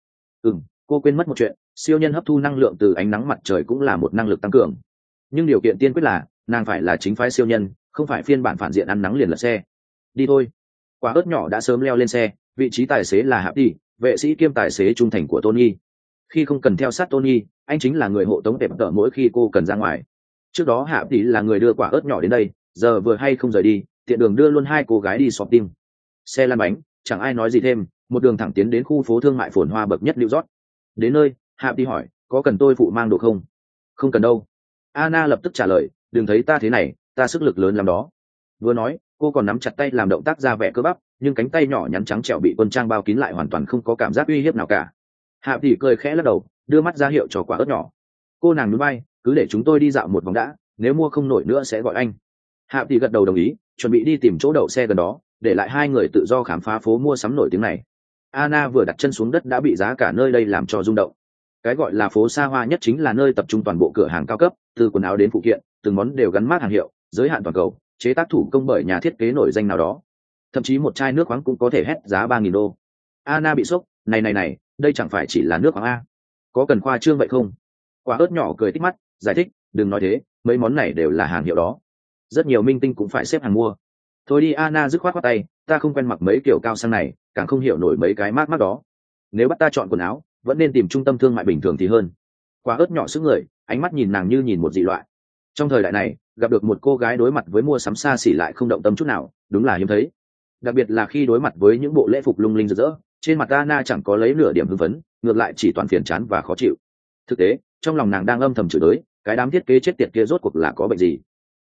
Cô quên mất một chuyện, siêu nhân hấp thu năng lượng từ ánh nắng mặt trời cũng là một năng lực tăng cường, nhưng điều kiện tiên quyết là nàng phải là chính phái siêu nhân, không phải phiên bản phản diện ăn nắng liền lật xe. Đi thôi. Quả ớt nhỏ đã sớm leo lên xe, vị trí tài xế là Hạp Đi, vệ sĩ kiêm tài xế trung thành của Tony. Khi không cần theo sát Tony, anh chính là người hộ tống tệp tợ mỗi khi cô cần ra ngoài. Trước đó Hạp Đi là người đưa quả ớt nhỏ đến đây, giờ vừa hay không rời đi, tiện đường đưa luôn hai cô gái đi shopping. Xe lăn bánh, chẳng ai nói gì thêm, một đường thẳng tiến đến khu phố thương mại phồn hoa bậc nhất New York. Đến nơi, Hạp Đi hỏi, có cần tôi phụ mang đồ không? Không cần đâu. Anna lập tức trả lời, đừng thấy ta thế này, ta sức lực lớn lắm đó. Vừa nói, cô còn nắm chặt tay làm động tác ra vẻ cơ bắp, nhưng cánh tay nhỏ nhắn trắng trẻo bị quân trang bao kín lại hoàn toàn không có cảm giác uy hiếp nào cả. Hạp Đi cười khẽ lắc đầu, đưa mắt ra hiệu cho quả ớt nhỏ. Cô nàng núi bay, cứ để chúng tôi đi dạo một vòng đã, nếu mua không nổi nữa sẽ gọi anh. Hạp Đi gật đầu đồng ý, chuẩn bị đi tìm chỗ đậu xe gần đó, để lại hai người tự do khám phá phố mua sắm nổi tiếng này. Anna vừa đặt chân xuống đất đã bị giá cả nơi đây làm cho rung động. Cái gọi là phố xa hoa nhất chính là nơi tập trung toàn bộ cửa hàng cao cấp, từ quần áo đến phụ kiện, từng món đều gắn mác hàng hiệu, giới hạn toàn cầu, chế tác thủ công bởi nhà thiết kế nổi danh nào đó. Thậm chí một chai nước khoáng cũng có thể hét giá 3.000 đô. Anna bị sốc, này, đây chẳng phải chỉ là nước khoáng a? Có cần khoa trương vậy không? Quả ớt nhỏ cười tít mắt, giải thích, đừng nói thế, mấy món này đều là hàng hiệu đó. Rất nhiều minh tinh cũng phải xếp hàng mua. Thôi đi. Anna dứt khoát khoát tay, ta không quen mặc mấy kiểu cao sang này, càng không hiểu nổi mấy cái mác đó. Nếu bắt ta chọn quần áo, vẫn nên tìm trung tâm thương mại bình thường thì hơn. Quả ớt nhỏ sững người, ánh mắt nhìn nàng như nhìn một dị loại. Trong thời đại này, gặp được một cô gái đối mặt với mua sắm xa xỉ lại không động tâm chút nào, đúng là hiếm thấy. Đặc biệt là khi đối mặt với những bộ lễ phục lung linh rực rỡ, trên mặt Anna chẳng có lấy nửa điểm hưng phấn, ngược lại chỉ toàn phiền chán và khó chịu. Thực tế, trong lòng nàng đang âm thầm chửi đới, cái đám thiết kế chết tiệt kia rốt cuộc là có bệnh gì?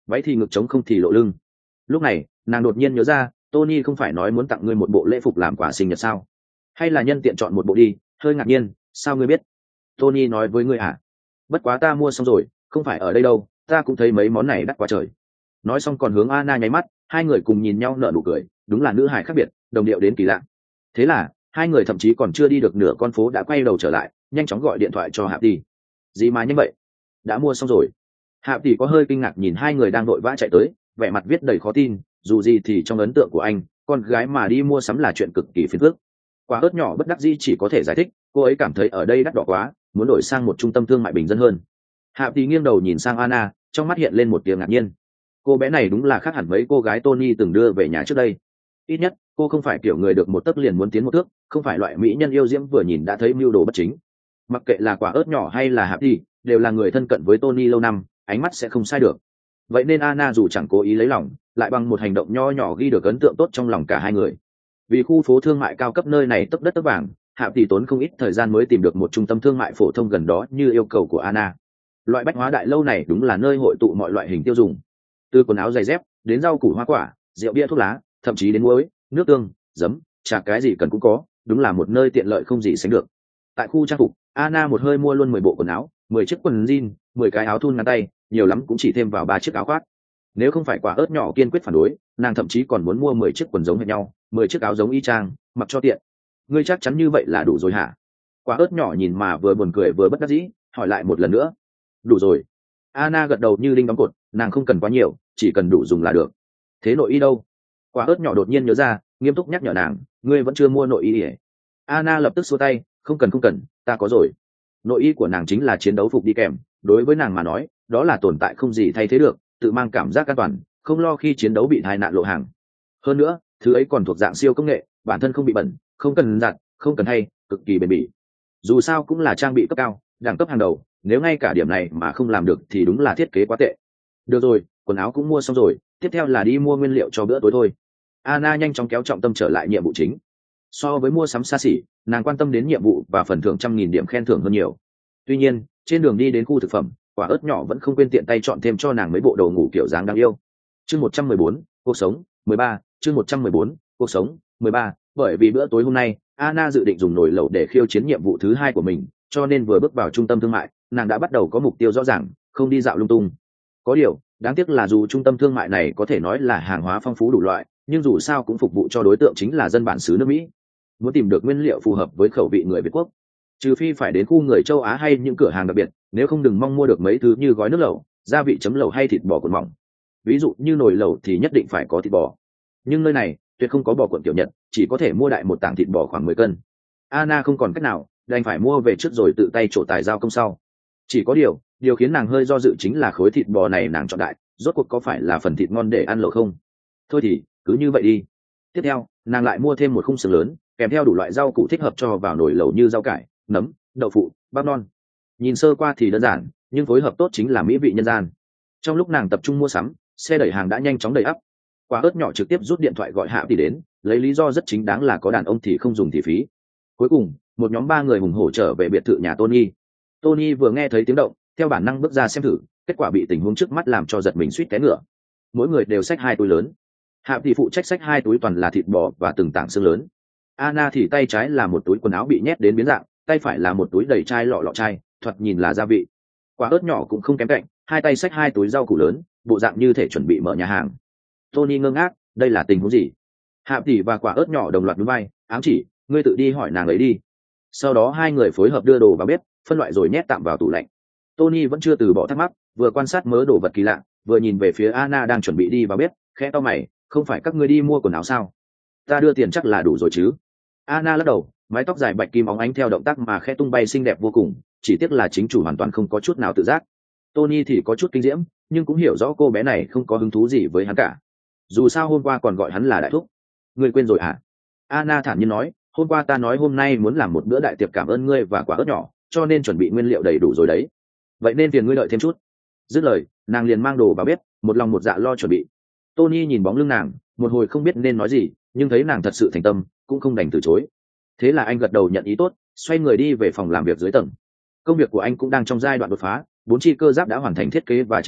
váy thì ngực trống không thì lộ lưng. Lúc này nàng đột nhiên nhớ ra, Tony không phải nói muốn tặng ngươi một bộ lễ phục làm quà sinh nhật sao? Hay là nhân tiện chọn một bộ đi? Hơi ngạc nhiên, sao ngươi biết? Tony nói với ngươi à? Bất quá ta mua xong rồi, không phải ở đây đâu, ta cũng thấy mấy món này đắt quá trời. Nói xong còn hướng Anna nháy mắt, hai người cùng nhìn nhau nở nụ cười, đúng là nữ hài khác biệt, đồng điệu đến kỳ lạ. Thế là hai người thậm chí còn chưa đi được nửa con phố đã quay đầu trở lại, nhanh chóng gọi điện thoại cho Hạp Tỷ. Gì mà nhanh vậy? Đã mua xong rồi? Hạp Tỷ có hơi kinh ngạc nhìn hai người đang vội vã chạy tới, vẻ mặt viết đầy khó tin, dù gì thì trong ấn tượng của anh, con gái mà đi mua sắm là chuyện cực kỳ phiền phức. Quả ớt nhỏ bất đắc dĩ chỉ có thể giải thích, cô ấy cảm thấy ở đây đắt đỏ quá, muốn đổi sang một trung tâm thương mại bình dân hơn. Hạp Tỷ nghiêng đầu nhìn sang Anna, trong mắt hiện lên một tia ngạc nhiên. Cô bé này đúng là khác hẳn mấy cô gái Tony từng đưa về nhà trước đây. Ít nhất cô không phải kiểu người được một tấc liền muốn tiến một thước, không phải loại mỹ nhân yêu diễm vừa nhìn đã thấy mưu đồ bất chính. Mặc kệ là quả ớt nhỏ hay là Hạp Tỷ, đều là người thân cận với Tony lâu năm, ánh mắt sẽ không sai được. Vậy nên Anna dù chẳng cố ý lấy lòng, lại bằng một hành động nho nhỏ ghi được ấn tượng tốt trong lòng cả hai người. Vì khu phố thương mại cao cấp nơi này tấp đất tấp vàng, Hạp Tỷ tốn không ít thời gian mới tìm được một trung tâm thương mại phổ thông gần đó như yêu cầu của Anna. Loại bách hóa đại lâu này đúng là nơi hội tụ mọi loại hình tiêu dùng, từ quần áo giày dép đến rau củ hoa quả, rượu bia thuốc lá, thậm chí đến muối, nước tương, giấm, trà, cái gì cần cũng có, đúng là một nơi tiện lợi không gì sánh được. Tại khu trang phục, Anna một hơi mua luôn 10 bộ quần áo, 10 chiếc quần jean, 10 cái áo thun ngắn tay, nhiều lắm cũng chỉ thêm vào 3 chiếc áo khoác. Nếu không phải quả ớt nhỏ kiên quyết phản đối, nàng thậm chí còn muốn mua 10 chiếc quần giống hệt nhau, 10 chiếc áo giống y chang, mặc cho tiện. Ngươi chắc chắn như vậy là đủ rồi hả? Quả ớt nhỏ nhìn mà vừa buồn cười vừa bất đắc dĩ, hỏi lại một lần nữa. Đủ rồi. Anna gật đầu như đinh đóng cột, nàng không cần quá nhiều, chỉ cần đủ dùng là được. Thế nội y đâu? Quả ớt nhỏ đột nhiên nhớ ra, nghiêm túc nhắc nhở nàng, ngươi vẫn chưa mua nội y. Anna lập tức xua tay, không cần, ta có rồi. Nội y của nàng chính là chiến đấu phục đi kèm, đối với nàng mà nói, đó là tồn tại không gì thay thế được, tự mang cảm giác an toàn, không lo khi chiến đấu bị tai nạn lộ hàng. Hơn nữa, thứ ấy còn thuộc dạng siêu công nghệ, bản thân không bị bẩn, không cần giặt, không cần thay, cực kỳ bền bỉ. Dù sao cũng là trang bị cấp cao, đẳng cấp hàng đầu, nếu ngay cả điểm này mà không làm được thì đúng là thiết kế quá tệ. Được rồi, quần áo cũng mua xong rồi, tiếp theo là đi mua nguyên liệu cho bữa tối thôi. Anna nhanh chóng kéo trọng tâm trở lại nhiệm vụ chính. So với mua sắm xa xỉ, nàng quan tâm đến nhiệm vụ và phần thưởng 100.000 điểm khen thưởng hơn nhiều. Tuy nhiên, trên đường đi đến khu thực phẩm, quả ớt nhỏ vẫn không quên tiện tay chọn thêm cho nàng mấy bộ đồ ngủ kiểu dáng đáng yêu. Chương 114, cuộc sống 13, chương 114, cuộc sống 13. Bởi vì bữa tối hôm nay, Anna dự định dùng nồi lẩu để khiêu chiến nhiệm vụ thứ 2 của mình, cho nên vừa bước vào trung tâm thương mại, nàng đã bắt đầu có mục tiêu rõ ràng, không đi dạo lung tung. Có điều, đáng tiếc là dù trung tâm thương mại này có thể nói là hàng hóa phong phú đủ loại, nhưng dù sao cũng phục vụ cho đối tượng chính là dân bản xứ nước Mỹ. Muốn tìm được nguyên liệu phù hợp với khẩu vị người Việt quốc, trừ phi phải đến khu người châu Á hay những cửa hàng đặc biệt, nếu không đừng mong mua được mấy thứ như gói nước lẩu, gia vị chấm lẩu hay thịt bò cuộn mỏng. Ví dụ như nồi lẩu thì nhất định phải có thịt bò, nhưng nơi này tuyệt không có bò cuộn kiểu Nhật, chỉ có thể mua đại một tảng thịt bò khoảng 10 cân. Anna không còn cách nào, đành phải mua về trước rồi tự tay trổ tài giao công sau. Chỉ có điều khiến nàng hơi do dự chính là khối thịt bò này nàng chọn đại, rốt cuộc có phải là phần thịt ngon để ăn lẩu không? Thôi thì cứ như vậy đi. Tiếp theo, nàng lại mua thêm một khung sườn lớn, kèm theo đủ loại rau củ thích hợp cho vào nồi lẩu như rau cải, nấm, đậu phụ, bắp non. Nhìn sơ qua thì đơn giản, nhưng phối hợp tốt chính là mỹ vị nhân gian. Trong lúc nàng tập trung mua sắm, xe đẩy hàng đã nhanh chóng đầy ắp. Quả ớt nhỏ trực tiếp rút điện thoại gọi Hạ Tỷ đến, lấy lý do rất chính đáng là có đàn ông thì không dùng thì phí. Cuối cùng, một nhóm 3 người hùng hổ trở về biệt thự nhà Tony. Tony vừa nghe thấy tiếng động, theo bản năng bước ra xem thử, kết quả bị tình huống trước mắt làm cho giật mình suýt té ngựa. Mỗi người đều xách 2 túi lớn. Hạ Tỷ phụ trách xách 2 túi toàn là thịt bò và từng tảng xương lớn. Anna thì tay trái là một túi quần áo bị nhét đến biến dạng, tay phải là một túi đầy chai lọ chai, thoạt nhìn là gia vị. Quả ớt nhỏ cũng không kém cạnh, hai tay xách 2 túi rau củ lớn, bộ dạng như thể chuẩn bị mở nhà hàng. Tony ngơ ngác, đây là tình huống gì? Hạ Tỷ và quả ớt nhỏ đồng loạt nhún vai, ám chỉ, ngươi tự đi hỏi nàng ấy đi. Sau đó hai người phối hợp đưa đồ vào bếp, phân loại rồi nhét tạm vào tủ lạnh. Tony vẫn chưa từ bỏ thắc mắc, vừa quan sát mớ đồ vật kỳ lạ, vừa nhìn về phía Anna đang chuẩn bị đi vào bếp, khẽ cau mày, không phải các ngươi đi mua quần áo sao? Ta đưa tiền chắc là đủ rồi chứ? Anna lắc đầu, mái tóc dài bạch kim óng ánh theo động tác mà khẽ tung bay xinh đẹp vô cùng, chỉ tiếc là chính chủ hoàn toàn không có chút nào tự giác. Tony thì có chút kinh diễm, nhưng cũng hiểu rõ cô bé này không có hứng thú gì với hắn cả. Dù sao hôm qua còn gọi hắn là đại thúc. Ngươi quên rồi à? Anna thản nhiên nói, hôm qua ta nói hôm nay muốn làm một bữa đại tiệc cảm ơn ngươi và quả ớt nhỏ, cho nên chuẩn bị nguyên liệu đầy đủ rồi đấy. Vậy nên phiền ngươi đợi thêm chút. Dứt lời, nàng liền mang đồ vào bếp, một lòng một dạ lo chuẩn bị. Tony nhìn bóng lưng nàng, một hồi không biết nên nói gì, nhưng thấy nàng thật sự thành tâm, cũng không đành từ chối. Thế là anh gật đầu nhận ý tốt, xoay người đi về phòng làm việc dưới tầng. Công việc của anh cũng đang trong giai đoạn đột phá, 4 chi cơ giáp đã hoàn thành thiết kế và chế tạo,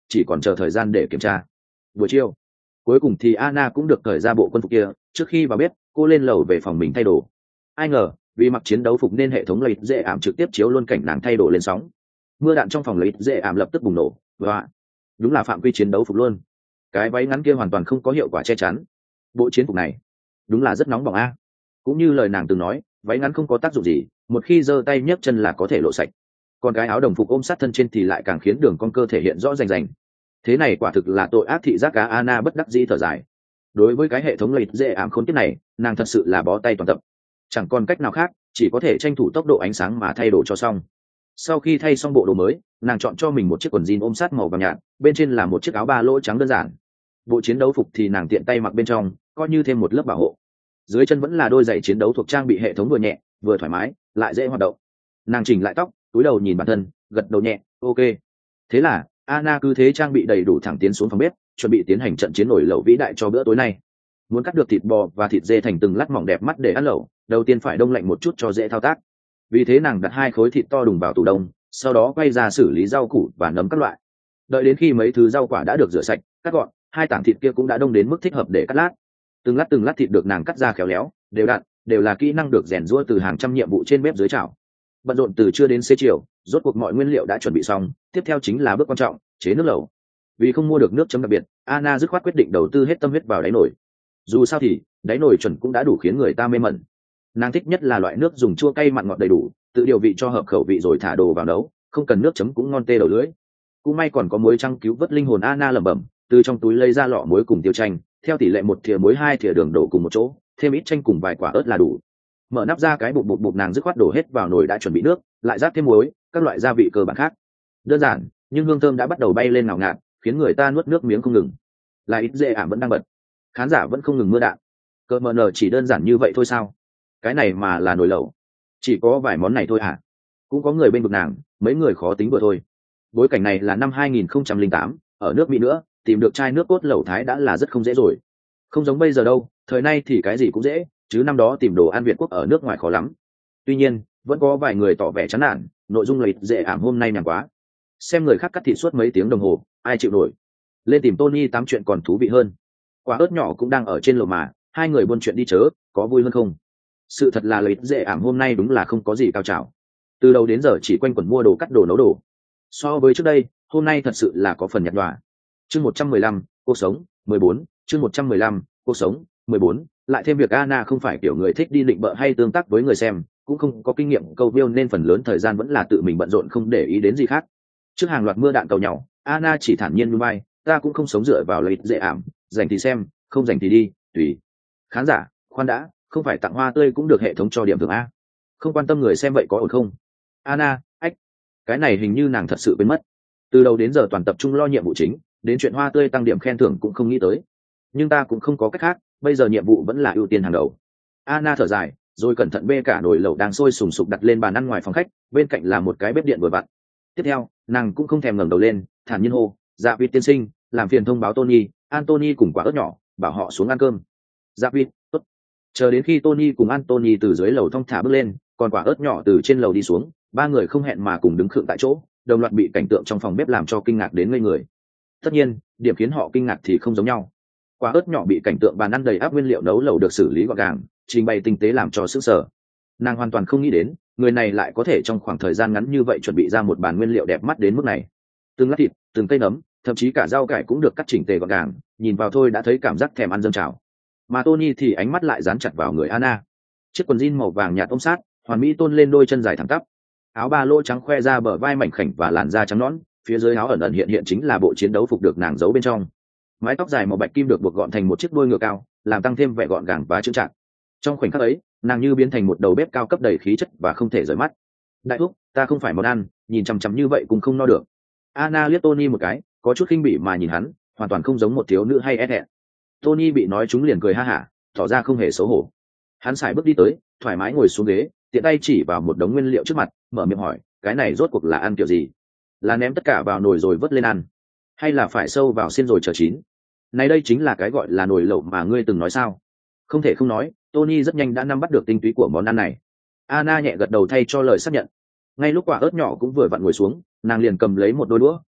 chỉ còn chờ thời gian để kiểm tra. Buổi chiều cuối cùng thì Anna cũng được cởi ra bộ quân phục kia. Trước khi vào bếp, cô lên lầu về phòng mình thay đồ. Ai ngờ vì mặc chiến đấu phục nên hệ thống lấy dễ ảm trực tiếp chiếu luôn cảnh nàng thay đồ lên sóng. Mưa đạn trong phòng lấy dễ ảm lập tức bùng nổ. Và đúng là phạm quy chiến đấu phục luôn. Cái váy ngắn kia hoàn toàn không có hiệu quả che chắn. Bộ chiến phục này đúng là rất nóng bỏng a. Cũng như lời nàng từng nói, váy ngắn không có tác dụng gì, một khi giơ tay nhấc chân là có thể lộ sạch. Còn cái áo đồng phục ôm sát thân trên thì lại càng khiến đường con cơ thể hiện rõ rành rành. Thế này quả thực là tội ác thị giác cá. Anna bất đắc dĩ thở dài. Đối với cái hệ thống lấy dễ ảm khốn kiếp này, nàng thật sự là bó tay toàn tập. Chẳng còn cách nào khác, chỉ có thể tranh thủ tốc độ ánh sáng mà thay đồ cho xong. Sau khi thay xong bộ đồ mới, nàng chọn cho mình một chiếc quần jean ôm sát màu vàng nhạt, bên trên là một chiếc áo ba lỗ trắng đơn giản. Bộ chiến đấu phục thì nàng tiện tay mặc bên trong, coi như thêm một lớp bảo hộ. Dưới chân vẫn là đôi giày chiến đấu thuộc trang bị hệ thống vừa nhẹ vừa thoải mái, lại dễ hoạt động. Nàng chỉnh lại tóc, cúi đầu nhìn bản thân, gật đầu nhẹ, ok. Thế là Anna cứ thế trang bị đầy đủ thẳng tiến xuống phòng bếp, chuẩn bị tiến hành trận chiến nổi lẩu vĩ đại cho bữa tối nay. Muốn cắt được thịt bò và thịt dê thành từng lát mỏng đẹp mắt để ăn lẩu, đầu tiên phải đông lạnh một chút cho dễ thao tác. Vì thế nàng đặt 2 khối thịt to đùng vào tủ đông, sau đó quay ra xử lý rau củ và nấm các loại. Đợi đến khi mấy thứ rau quả đã được rửa sạch, cắt gọn, 2 tảng thịt kia cũng đã đông đến mức thích hợp để cắt lát. Từng lát thịt được nàng cắt ra khéo léo, đều đặn, đều là kỹ năng được rèn giũa từ hàng trăm nhiệm vụ trên bếp dưới chảo. Bận rộn từ trưa đến xế chiều, rốt cuộc mọi nguyên liệu đã chuẩn bị xong, tiếp theo chính là bước quan trọng, chế nước lẩu. Vì không mua được nước chấm đặc biệt, Anna dứt khoát quyết định đầu tư hết tâm huyết vào đáy nồi. Dù sao thì đáy nồi chuẩn cũng đã đủ khiến người ta mê mẩn. Nàng thích nhất là loại nước dùng chua cay mặn ngọt đầy đủ, tự điều vị cho hợp khẩu vị rồi thả đồ vào nấu, không cần nước chấm cũng ngon tê đầu lưỡi. Cũng may còn có muối trăng cứu vớt linh hồn. Anna lẩm bẩm, từ trong túi lấy ra lọ muối cùng tiêu chanh, theo tỷ lệ 1 thìa muối 2 thìa đường đổ cùng một chỗ, thêm ít chanh cùng vài quả ớt là đủ. Mở nắp ra cái bụp nàng dứt khoát đổ hết vào nồi đã chuẩn bị nước, lại rắc thêm muối, các loại gia vị cơ bản khác. Đơn giản, nhưng hương thơm đã bắt đầu bay lên ngào ngạt, khiến người ta nuốt nước miếng không ngừng. Lại ít dễ ảm vẫn đang bật, khán giả vẫn không ngừng mưa đạn. Cơ mờ nở chỉ đơn giản như vậy thôi sao? Cái này mà là nồi lẩu, chỉ có vài món này thôi à? Cũng có người bên vực nàng, mấy người khó tính vừa thôi. Bối cảnh này là năm 2008, ở nước Mỹ nữa, tìm được chai nước cốt lẩu Thái đã là rất không dễ rồi. Không giống bây giờ đâu, thời nay thì cái gì cũng dễ, chứ năm đó tìm đồ ăn Việt quốc ở nước ngoài khó lắm. Tuy nhiên, vẫn có vài người tỏ vẻ chán nản, nội dung lệch dễ ảm hôm nay nhàn quá. Xem người khác cắt thịt suốt mấy tiếng đồng hồ, ai chịu nổi. Lên tìm Tony tám chuyện còn thú vị hơn. Quả ớt nhỏ cũng đang ở trên lầu mà, hai người buôn chuyện đi chớ, có vui hơn không? Sự thật là lệch dễ ảm hôm nay đúng là không có gì cao trào. Từ đầu đến giờ chỉ quanh quẩn mua đồ cắt đồ nấu đồ. So với trước đây, hôm nay thật sự là có phần nhạt nhòa. Chương 115, cuộc sống, 14, chương 115, cuộc sống, 14, lại thêm việc Anna không phải kiểu người thích đi định bợ hay tương tác với người xem, cũng không có kinh nghiệm câu view nên phần lớn thời gian vẫn là tự mình bận rộn không để ý đến gì khác. Trước hàng loạt mưa đạn cầu nhau, Anna chỉ thản nhiên như bay, ta cũng không sống dựa vào lợi ích dễ ảm, dành thì xem, không dành thì đi, tùy. Khán giả, khoan đã, không phải tặng hoa tươi cũng được hệ thống cho điểm thưởng a? Không quan tâm người xem vậy có ổn không? Anna, ách, cái này hình như nàng thật sự quên mất. Từ đầu đến giờ toàn tập trung lo nhiệm vụ chính, đến chuyện hoa tươi tăng điểm khen thưởng cũng không nghĩ tới. Nhưng ta cũng không có cách khác, bây giờ nhiệm vụ vẫn là ưu tiên hàng đầu. Anna thở dài, rồi cẩn thận bê cả nồi lẩu đang sôi sùng sục đặt lên bàn ăn ngoài phòng khách, bên cạnh là một cái bếp điện vừa vặn. Tiếp theo, nàng cũng không thèm ngẩng đầu lên, thản nhiên hô, dạ vịt tiên sinh, làm phiền thông báo Tony, Anthony cùng quả ớt nhỏ, bảo họ xuống ăn cơm. Dạ vịt, tốt. Chờ đến khi Tony cùng Anthony từ dưới lầu thong thả bước lên, còn quả ớt nhỏ từ trên lầu đi xuống, ba người không hẹn mà cùng đứng khựng tại chỗ, đồng loạt bị cảnh tượng trong phòng bếp làm cho kinh ngạc đến ngây người. Tất nhiên, điểm khiến họ kinh ngạc thì không giống nhau. Quả ớt nhỏ bị cảnh tượng bàn ăn đầy áp nguyên liệu nấu lẩu được xử lý gọn gàng, trình bày tinh tế làm cho sức sở. Nàng hoàn toàn không nghĩ đến, người này lại có thể trong khoảng thời gian ngắn như vậy chuẩn bị ra một bàn nguyên liệu đẹp mắt đến mức này. Từng lát thịt, từng cây nấm, thậm chí cả rau cải cũng được cắt chỉnh tề gọn gàng, nhìn vào thôi đã thấy cảm giác thèm ăn dâng trào. Mà Tony thì ánh mắt lại dán chặt vào người Anna. Chiếc quần jean màu vàng nhạt ôm sát, hoàn mỹ tôn lên đôi chân dài thẳng tắp. Áo ba lỗ trắng khoe ra bờ vai mảnh khảnh và làn da trắng nõn, phía dưới áo ẩn ẩn hiện chính là bộ chiến đấu phục được nàng giấu bên trong. Mái tóc dài màu bạch kim được buộc gọn thành một chiếc đuôi ngựa cao, làm tăng thêm vẻ gọn gàng và chững chạc. Trong khoảnh khắc ấy, nàng như biến thành một đầu bếp cao cấp đầy khí chất và không thể rời mắt. Đại thúc, ta không phải món ăn, nhìn chằm chằm như vậy cũng không no được. Anna liếc Tony một cái, có chút khinh bỉ mà nhìn hắn, hoàn toàn không giống một thiếu nữ hay e thẹn. Tony bị nói chúng liền cười ha hả, tỏ ra không hề xấu hổ. Hắn sải bước đi tới, thoải mái ngồi xuống ghế, tiện tay chỉ vào một đống nguyên liệu trước mặt, mở miệng hỏi, cái này rốt cuộc là ăn kiểu gì? Là ném tất cả vào nồi rồi vớt lên ăn, hay là phải sâu vào xiên rồi chờ chín? Này đây chính là cái gọi là nồi lẩu mà ngươi từng nói sao? Không thể không nói, Tony rất nhanh đã nắm bắt được tinh túy của món ăn này. Anna nhẹ gật đầu thay cho lời xác nhận. Ngay lúc quả ớt nhỏ cũng vừa vặn ngồi xuống, nàng liền cầm lấy một đôi đũa,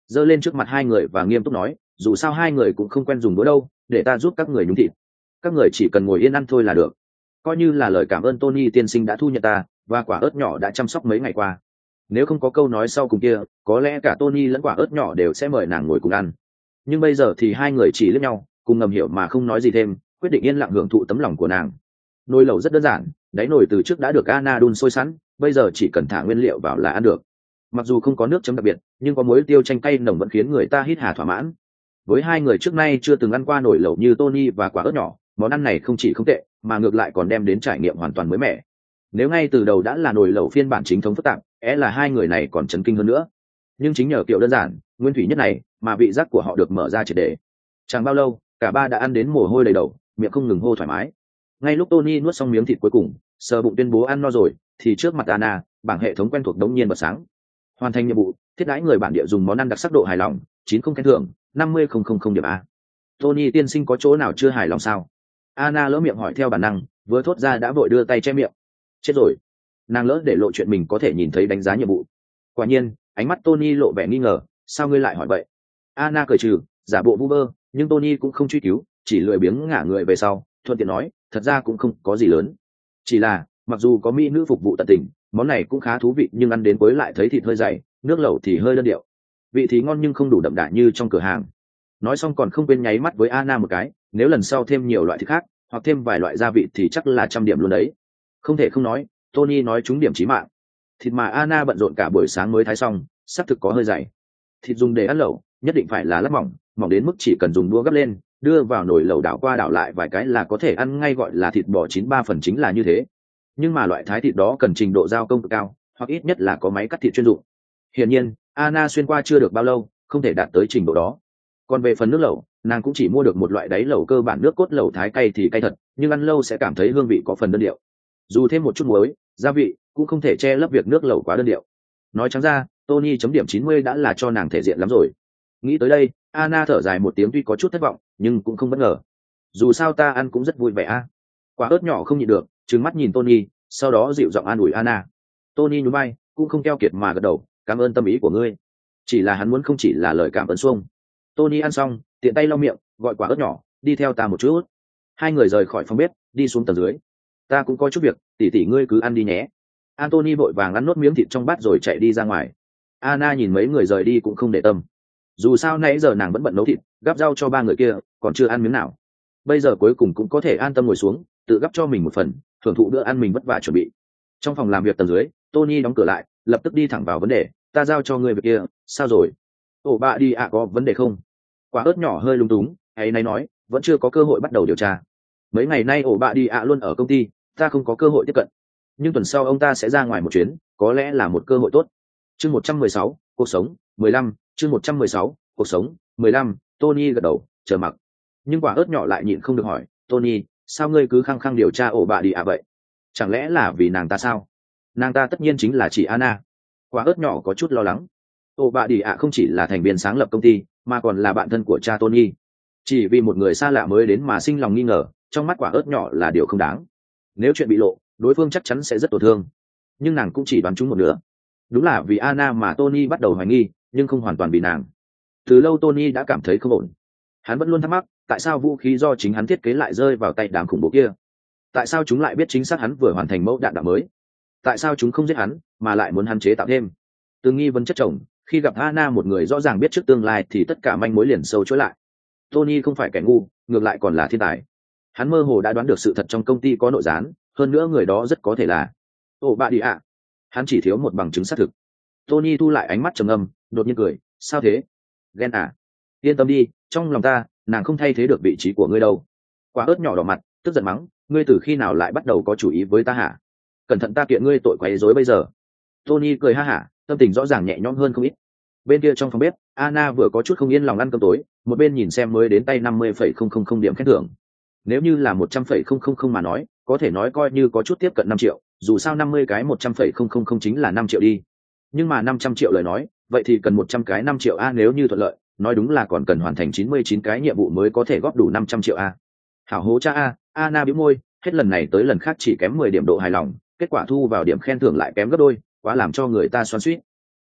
giơ lên trước mặt hai người và nghiêm túc nói, dù sao hai người cũng không quen dùng đũa đâu, để ta giúp các người nhúng thịt, các người chỉ cần ngồi yên ăn thôi là được. Coi như là lời cảm ơn Tony tiên sinh đã thu nhận ta và quả ớt nhỏ đã chăm sóc mấy ngày qua. Nếu không có câu nói sau cùng kia, có lẽ cả Tony lẫn quả ớt nhỏ đều sẽ mời nàng ngồi cùng ăn. Nhưng bây giờ thì hai người chỉ liếc nhau, cùng ngầm hiểu mà không nói gì thêm, quyết định yên lặng hưởng thụ tấm lòng của nàng. Nồi lẩu rất đơn giản, đáy nồi từ trước đã được Anna đun sôi sẵn, bây giờ chỉ cần thả nguyên liệu vào là ăn được. Mặc dù không có nước chấm đặc biệt, nhưng có muối tiêu chanh cay nồng vẫn khiến người ta hít hà thỏa mãn. Với hai người trước nay chưa từng ăn qua nồi lẩu như Tony và quả ớt nhỏ, món ăn này không chỉ không tệ, mà ngược lại còn đem đến trải nghiệm hoàn toàn mới mẻ. Nếu ngay từ đầu đã là nồi lẩu phiên bản chính thống phức tạp, là hai người này còn chấn kinh hơn nữa. Nhưng chính nhờ kiểu đơn giản, nguyên thủy nhất này, mà vị giác của họ được mở ra triệt để. Chẳng bao lâu, cả ba đã ăn đến mồ hôi đầy đầu, miệng không ngừng hô thoải mái. Ngay lúc Tony nuốt xong miếng thịt cuối cùng, sờ bụng tuyên bố ăn no rồi, thì trước mặt Anna, bảng hệ thống quen thuộc đống nhiên bật sáng. Hoàn thành nhiệm vụ, thiết đãi người bản địa dùng món ăn đặc sắc độ hài lòng, 90 khen thưởng, 50,000 điểm A. Tony tiên sinh có chỗ nào chưa hài lòng sao? Anna lỡ miệng hỏi theo bản năng, vừa thốt ra đã vội đưa tay che miệng. Chết rồi, nàng lỡ để lộ chuyện mình có thể nhìn thấy đánh giá nhiệm vụ. Quả nhiên, ánh mắt Tony lộ vẻ nghi ngờ, sao ngươi lại hỏi vậy? Anna cười trừ, giả bộ vu vơ, nhưng Tony cũng không truy cứu, chỉ lười biếng ngả người về sau, thuận tiện nói, thật ra cũng không có gì lớn. Chỉ là, mặc dù có mỹ nữ phục vụ tận tình, món này cũng khá thú vị, nhưng ăn đến cuối lại thấy thịt hơi dày, nước lẩu thì hơi đơn điệu. Vị thì ngon nhưng không đủ đậm đà như trong cửa hàng. Nói xong còn không quên nháy mắt với Anna một cái, nếu lần sau thêm nhiều loại thịt khác, hoặc thêm vài loại gia vị thì chắc là 100 điểm luôn đấy. Không thể không nói, Tony nói trúng điểm chí mạng. Thịt mà Anna bận rộn cả buổi sáng mới thái xong, xác thực có hơi dày. Thịt dùng để ăn lẩu, nhất định phải là lát mỏng, mỏng đến mức chỉ cần dùng đũa gấp lên, đưa vào nồi lẩu đảo qua đảo lại vài cái là có thể ăn ngay, gọi là thịt bò 93% chính là như thế. Nhưng mà loại thái thịt đó cần trình độ gia công cực cao, hoặc ít nhất là có máy cắt thịt chuyên dụng. Hiển nhiên, Anna xuyên qua chưa được bao lâu, không thể đạt tới trình độ đó. Còn về phần nước lẩu, nàng cũng chỉ mua được một loại đáy lẩu cơ bản nước cốt lẩu thái cay thì cay thật, nhưng ăn lâu sẽ cảm thấy hương vị có phần đơn điệu. Dù thêm một chút muối, gia vị cũng không thể che lấp việc nước lẩu quá đơn điệu. Nói trắng ra, Tony chấm điểm 90 đã là cho nàng thể diện lắm rồi. Nghĩ tới đây, Anna thở dài một tiếng, tuy có chút thất vọng, nhưng cũng không bất ngờ. Dù sao ta ăn cũng rất vui vẻ a. Quả ớt nhỏ không nhịn được, trừng mắt nhìn Tony, sau đó dịu giọng an ủi Anna. Tony nhún vai, cũng không keo kiệt mà gật đầu, cảm ơn tâm ý của ngươi. Chỉ là hắn muốn không chỉ là lời cảm ơn xuông. Tony ăn xong, tiện tay lau miệng, gọi quả ớt nhỏ, đi theo ta một chút. Hai người rời khỏi phòng bếp, đi xuống tầng dưới. Ta cũng có chút việc, tỷ tỷ ngươi cứ ăn đi nhé. Anthony vội vàng ăn nốt miếng thịt trong bát rồi chạy đi ra ngoài. Anna nhìn mấy người rời đi cũng không để tâm. Dù sao nãy giờ nàng vẫn bận nấu thịt, gắp rau cho ba người kia, còn chưa ăn miếng nào. Bây giờ cuối cùng cũng có thể an tâm ngồi xuống, tự gắp cho mình một phần, thưởng thụ bữa ăn mình vất vả chuẩn bị. Trong phòng làm việc tầng dưới, Tony đóng cửa lại, lập tức đi thẳng vào vấn đề. Ta giao cho ngươi việc kia, sao rồi? Ổ bạ đi ạ, có vấn đề không? Quả ớt nhỏ hơi lung túng, hay nay nói, vẫn chưa có cơ hội bắt đầu điều tra. Mấy ngày nay ổ bạ đi ạ luôn ở công ty, ta không có cơ hội tiếp cận. Nhưng tuần sau ông ta sẽ ra ngoài một chuyến, có lẽ là một cơ hội tốt. Chương 116, cuộc sống 15, chương 116, cuộc sống 15. Tony gật đầu, chờ mặc. Nhưng quả ớt nhỏ lại nhịn không được hỏi, Tony, sao ngươi cứ khăng khăng điều tra ổ bạ đi ạ vậy? Chẳng lẽ là vì nàng ta sao? Nàng ta tất nhiên chính là chị Anna. Quả ớt nhỏ có chút lo lắng. Ổ bạ đi ạ không chỉ là thành viên sáng lập công ty, mà còn là bạn thân của cha Tony. Chỉ vì một người xa lạ mới đến mà sinh lòng nghi ngờ, trong mắt quả ớt nhỏ là điều không đáng. Nếu chuyện bị lộ, đối phương chắc chắn sẽ rất tổn thương. Nhưng nàng cũng chỉ đoán trúng một nửa. Đúng là vì Anna mà Tony bắt đầu hoài nghi, nhưng không hoàn toàn vì nàng. Từ lâu Tony đã cảm thấy không ổn. Hắn vẫn luôn thắc mắc, tại sao vũ khí do chính hắn thiết kế lại rơi vào tay đám khủng bố kia? Tại sao chúng lại biết chính xác hắn vừa hoàn thành mẫu đạn đạo mới? Tại sao chúng không giết hắn, mà lại muốn hắn chế tạo thêm? Từ nghi vấn chất chồng, khi gặp Anna, một người rõ ràng biết trước tương lai, thì tất cả manh mối liền sâu chuỗi lại. Tony không phải kẻ ngu, ngược lại còn là thiên tài. Hắn mơ hồ đã đoán được sự thật trong công ty có nội gián, hơn nữa người đó rất có thể là ồ bà đi ạ. Hắn chỉ thiếu một bằng chứng xác thực. Tony thu lại ánh mắt trầm ngâm, đột nhiên cười, sao thế? Ghen à? Yên tâm đi, trong lòng ta, nàng không thay thế được vị trí của ngươi đâu. Quả ớt nhỏ đỏ mặt, tức giận mắng, ngươi từ khi nào lại bắt đầu có chủ ý với ta hả? Cẩn thận ta kiện ngươi tội quấy rối bây giờ. Tony cười ha hả, tâm tình rõ ràng nhẹ nhõm hơn không ít. Bên kia trong phòng bếp, Anna vừa có chút không yên lòng ăn cơm tối, một bên nhìn xem mới đến tay 50,000 điểm khen thưởng. Nếu như là 100,000 mà nói, có thể nói coi như có chút tiếp cận 5 triệu, dù sao 50 cái 100,000 chính là 5 triệu đi. Nhưng mà 500 triệu lời nói, vậy thì cần 100 cái 5 triệu a, nếu như thuận lợi, nói đúng là còn cần hoàn thành 99 cái nhiệm vụ mới có thể góp đủ 500 triệu a. Hảo hố cha a, Anna bĩu môi, hết lần này tới lần khác chỉ kém 10 điểm độ hài lòng, kết quả thu vào điểm khen thưởng lại kém gấp đôi, quá làm cho người ta xoắn xuýt.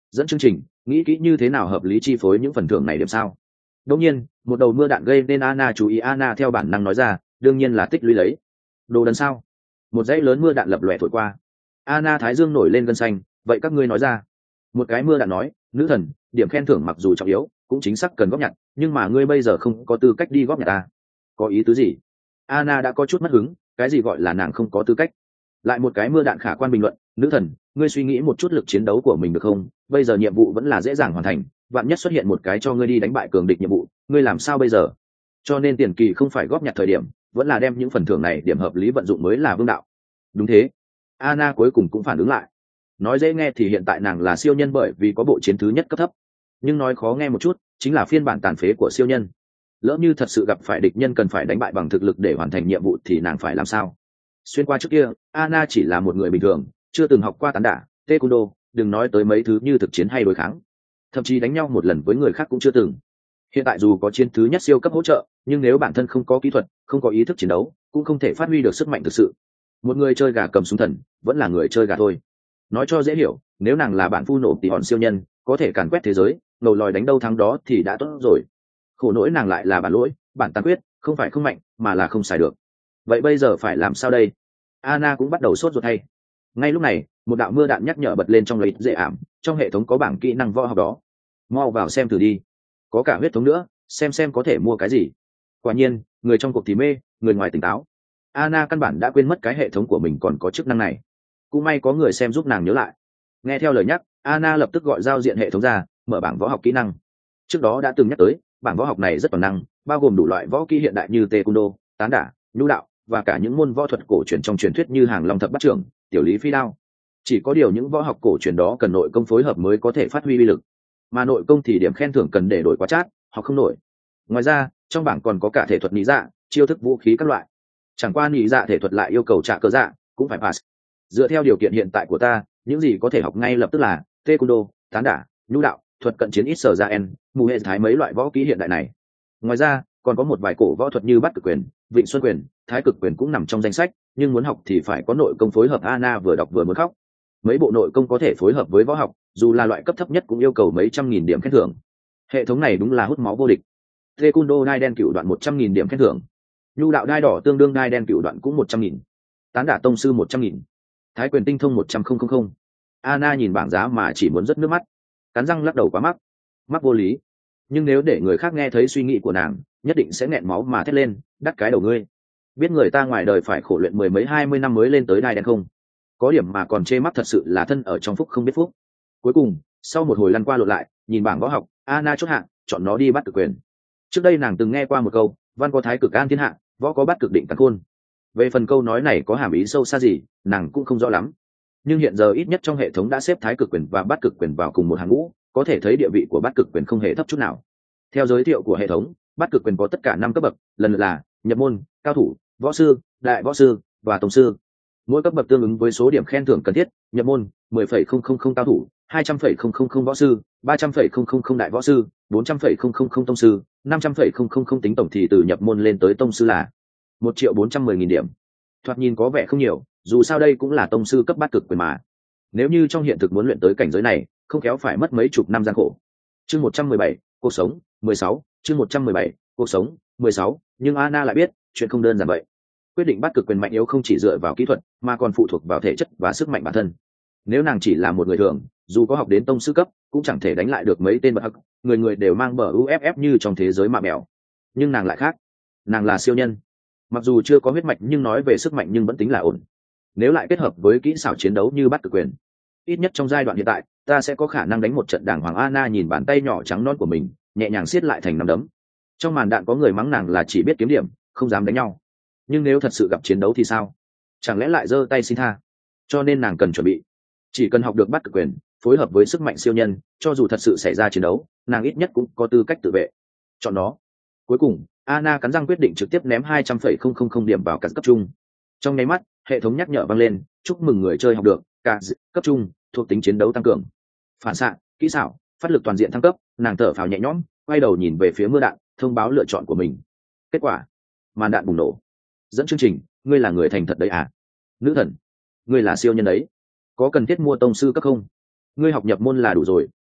dẫn chương trình, nghĩ kỹ như thế nào hợp lý chi phối những phần thưởng này điểm sao. Đương nhiên một đầu mưa đạn gây nên Anna chú ý. Anna theo bản năng nói ra, đương nhiên là tích lũy lấy. Đồ đần sao? Một dãy lớn mưa đạn lập lòe thổi qua. Anna thái dương nổi lên gân xanh. Vậy các ngươi nói ra. Một cái mưa đạn nói, nữ thần, điểm khen thưởng mặc dù trọng yếu cũng chính xác cần góp nhặt, nhưng mà ngươi bây giờ không có tư cách đi góp nhặt ta. Có ý tứ gì? Anna đã có chút mất hứng. Cái gì gọi là nàng không có tư cách? Lại một cái mưa đạn khả quan bình luận, nữ thần, ngươi suy nghĩ một chút lực chiến đấu của mình được không? Bây giờ nhiệm vụ vẫn là dễ dàng hoàn thành, vạn nhất xuất hiện một cái cho ngươi đi đánh bại cường địch nhiệm vụ, ngươi làm sao bây giờ? Cho nên tiền kỳ không phải góp nhặt thời điểm, vẫn là đem những phần thưởng này điểm hợp lý vận dụng mới là vương đạo. Đúng thế. Anna cuối cùng cũng phản ứng lại. Nói dễ nghe thì hiện tại nàng là siêu nhân bởi vì có bộ chiến thứ nhất cấp thấp, nhưng nói khó nghe một chút chính là phiên bản tàn phế của siêu nhân. Lỡ như thật sự gặp phải địch nhân cần phải đánh bại bằng thực lực để hoàn thành nhiệm vụ thì nàng phải làm sao? Xuyên qua trước kia, Anna chỉ là một người bình thường, chưa từng học qua tán đả, taekwondo, đừng nói tới mấy thứ như thực chiến hay đối kháng, thậm chí đánh nhau một lần với người khác cũng chưa từng. Hiện tại dù có chiến thứ nhất siêu cấp hỗ trợ, nhưng nếu bản thân không có kỹ thuật, không có ý thức chiến đấu, cũng không thể phát huy được sức mạnh thực sự. Một người chơi gà cầm súng thần, vẫn là người chơi gà thôi. Nói cho dễ hiểu, nếu nàng là bản phu nổ tỷ hòn siêu nhân, có thể càn quét thế giới, ngầu lòi đánh đâu thắng đó thì đã tốt rồi. Khổ nỗi nàng lại là bản lỗi, bản tàn quyết, không phải không mạnh, mà là không xài được. Vậy bây giờ phải làm sao đây? Anna cũng bắt đầu sốt ruột thay. Ngay lúc này, một đạo mưa đạn nhắc nhở bật lên trong lợi dễ ảm, trong hệ thống có bảng kỹ năng võ học đó. Mau vào xem thử đi. Có cả huyết thống nữa, xem có thể mua cái gì. Quả nhiên, người trong cuộc thì mê, người ngoài tỉnh táo. Anna căn bản đã quên mất cái hệ thống của mình còn có chức năng này. Cũng may có người xem giúp nàng nhớ lại. Nghe theo lời nhắc, Anna lập tức gọi giao diện hệ thống ra, mở bảng võ học kỹ năng. Trước đó đã từng nhắc tới, bảng võ học này rất toàn năng, bao gồm đủ loại võ kỹ hiện đại như taekwondo, tán đả, nhu đạo và cả những môn võ thuật cổ truyền trong truyền thuyết như hàng long thập bát trưởng, tiểu lý phi đao. Chỉ có điều những võ học cổ truyền đó cần nội công phối hợp mới có thể phát huy uy lực, mà nội công thì điểm khen thưởng cần để đổi quá chát, họ không nổi. Ngoài ra, trong bảng còn có cả thể thuật lý dạ, chiêu thức vũ khí các loại. Chẳng qua lý dạ thể thuật lại yêu cầu trả cơ dạ, cũng phải pass. Dựa theo điều kiện hiện tại của ta, những gì có thể học ngay lập tức là taekwondo, tán đả, nhu đạo, thuật cận chiến ít sở ra en, mù hệ thái mấy loại võ kỹ hiện đại này. Ngoài ra, còn có một vài cổ võ thuật như bắt cực quyền, vịnh xuân quyền, thái cực quyền cũng nằm trong danh sách, nhưng muốn học thì phải có nội công phối hợp. Anna vừa đọc vừa muốn khóc. Mấy bộ nội công có thể phối hợp với võ học, dù là loại cấp thấp nhất cũng yêu cầu mấy trăm nghìn điểm khen thưởng. Hệ thống này đúng là hút máu vô địch. Taekwondo đai đen cựu đoạn 100.000 điểm khen thưởng, nhu đạo đai đỏ tương đương đai đen cựu đoạn cũng 100.000, tán đả tông sư 100.000, thái quyền tinh thông 100.000. Anna nhìn bảng giá mà chỉ muốn rớt nước mắt, cắn răng lắc đầu quá mắc vô lý. Nhưng nếu để người khác nghe thấy suy nghĩ của nàng, nhất định sẽ nghẹn máu mà thét lên, đắt cái đầu ngươi. Biết người ta ngoài đời phải khổ luyện mười mấy 20 năm mới lên tới đai đen không? Có điểm mà còn chê mắc thật sự là thân ở trong phúc không biết phúc. Cuối cùng, sau một hồi lăn qua lộn lại, nhìn bảng võ học, Anna chốt hạng, chọn nó đi bắt cực quyền. Trước đây nàng từng nghe qua một câu, văn có thái cực an thiên hạ, võ có bắt cực định cắn khôn. Về phần câu nói này có hàm ý sâu xa gì, nàng cũng không rõ lắm. Nhưng hiện giờ ít nhất trong hệ thống đã xếp thái cực quyền và bắt cực quyền vào cùng một hàng ngũ, có thể thấy địa vị của bắt cực quyền không hề thấp chút nào. Theo giới thiệu của hệ thống, bắt cực quyền có tất cả 5 cấp bậc, lần lượt là nhập môn, cao thủ, võ sư, đại võ sư và tông sư. Mỗi cấp bậc tương ứng với số điểm khen thưởng cần thiết. Nhập môn 10,000 cao thủ, 200,000 võ sư, 300,000 đại võ sư, 400,000 tông sư, 500,000 tính tổng thì từ nhập môn lên tới tông sư là 1.410.000 điểm. Thoạt nhìn có vẻ không nhiều, dù sao đây cũng là tông sư cấp bát cực quyền mà. Nếu như trong hiện thực muốn luyện tới cảnh giới này, không khéo phải mất mấy chục năm gian khổ. Chương 117, cuộc sống 16, chương 117, cuộc sống 16, nhưng Anna lại biết, chuyện không đơn giản vậy. Quyết định bắt cực quyền mạnh yếu không chỉ dựa vào kỹ thuật, mà còn phụ thuộc vào thể chất và sức mạnh bản thân. Nếu nàng chỉ là một người thường, dù có học đến tông sư cấp, cũng chẳng thể đánh lại được mấy tên bậc hắc, người người đều mang bờ UFF như trong thế giới mạ mèo. Nhưng nàng lại khác, nàng là siêu nhân. Mặc dù chưa có huyết mạch nhưng nói về sức mạnh nhưng vẫn tính là ổn. Nếu lại kết hợp với kỹ xảo chiến đấu như bắt cực quyền, ít nhất trong giai đoạn hiện tại, ta sẽ có khả năng đánh một trận đàng hoàng. Anna nhìn bàn tay nhỏ trắng non của mình, nhẹ nhàng siết lại thành nắm đấm. Trong màn đạn có người mắng nàng là chỉ biết kiếm điểm, không dám đánh nhau. Nhưng nếu thật sự gặp chiến đấu thì sao? Chẳng lẽ lại giơ tay xin tha? Cho nên nàng cần chuẩn bị. Chỉ cần học được bắt cực quyền, phối hợp với sức mạnh siêu nhân, cho dù thật sự xảy ra chiến đấu, nàng ít nhất cũng có tư cách tự vệ. Chọn nó. Cuối cùng, Anna cắn răng quyết định trực tiếp ném 200,000 điểm vào cả cấp trung. Trong nháy mắt, hệ thống nhắc nhở vang lên, chúc mừng người chơi học được cả cấp trung, thuộc tính chiến đấu tăng cường, phản xạ, kỹ xảo, phát lực toàn diện thăng cấp. Nàng thở phào nhẹ nhõm, quay đầu nhìn về phía mưa đạn, thông báo lựa chọn của mình. Kết quả, màn đạn bùng nổ. Dẫn chương trình, ngươi là người thành thật đấy à? Nữ thần, ngươi là siêu nhân đấy, có cần thiết mua tông sư cấp không? Ngươi học nhập môn là đủ rồi,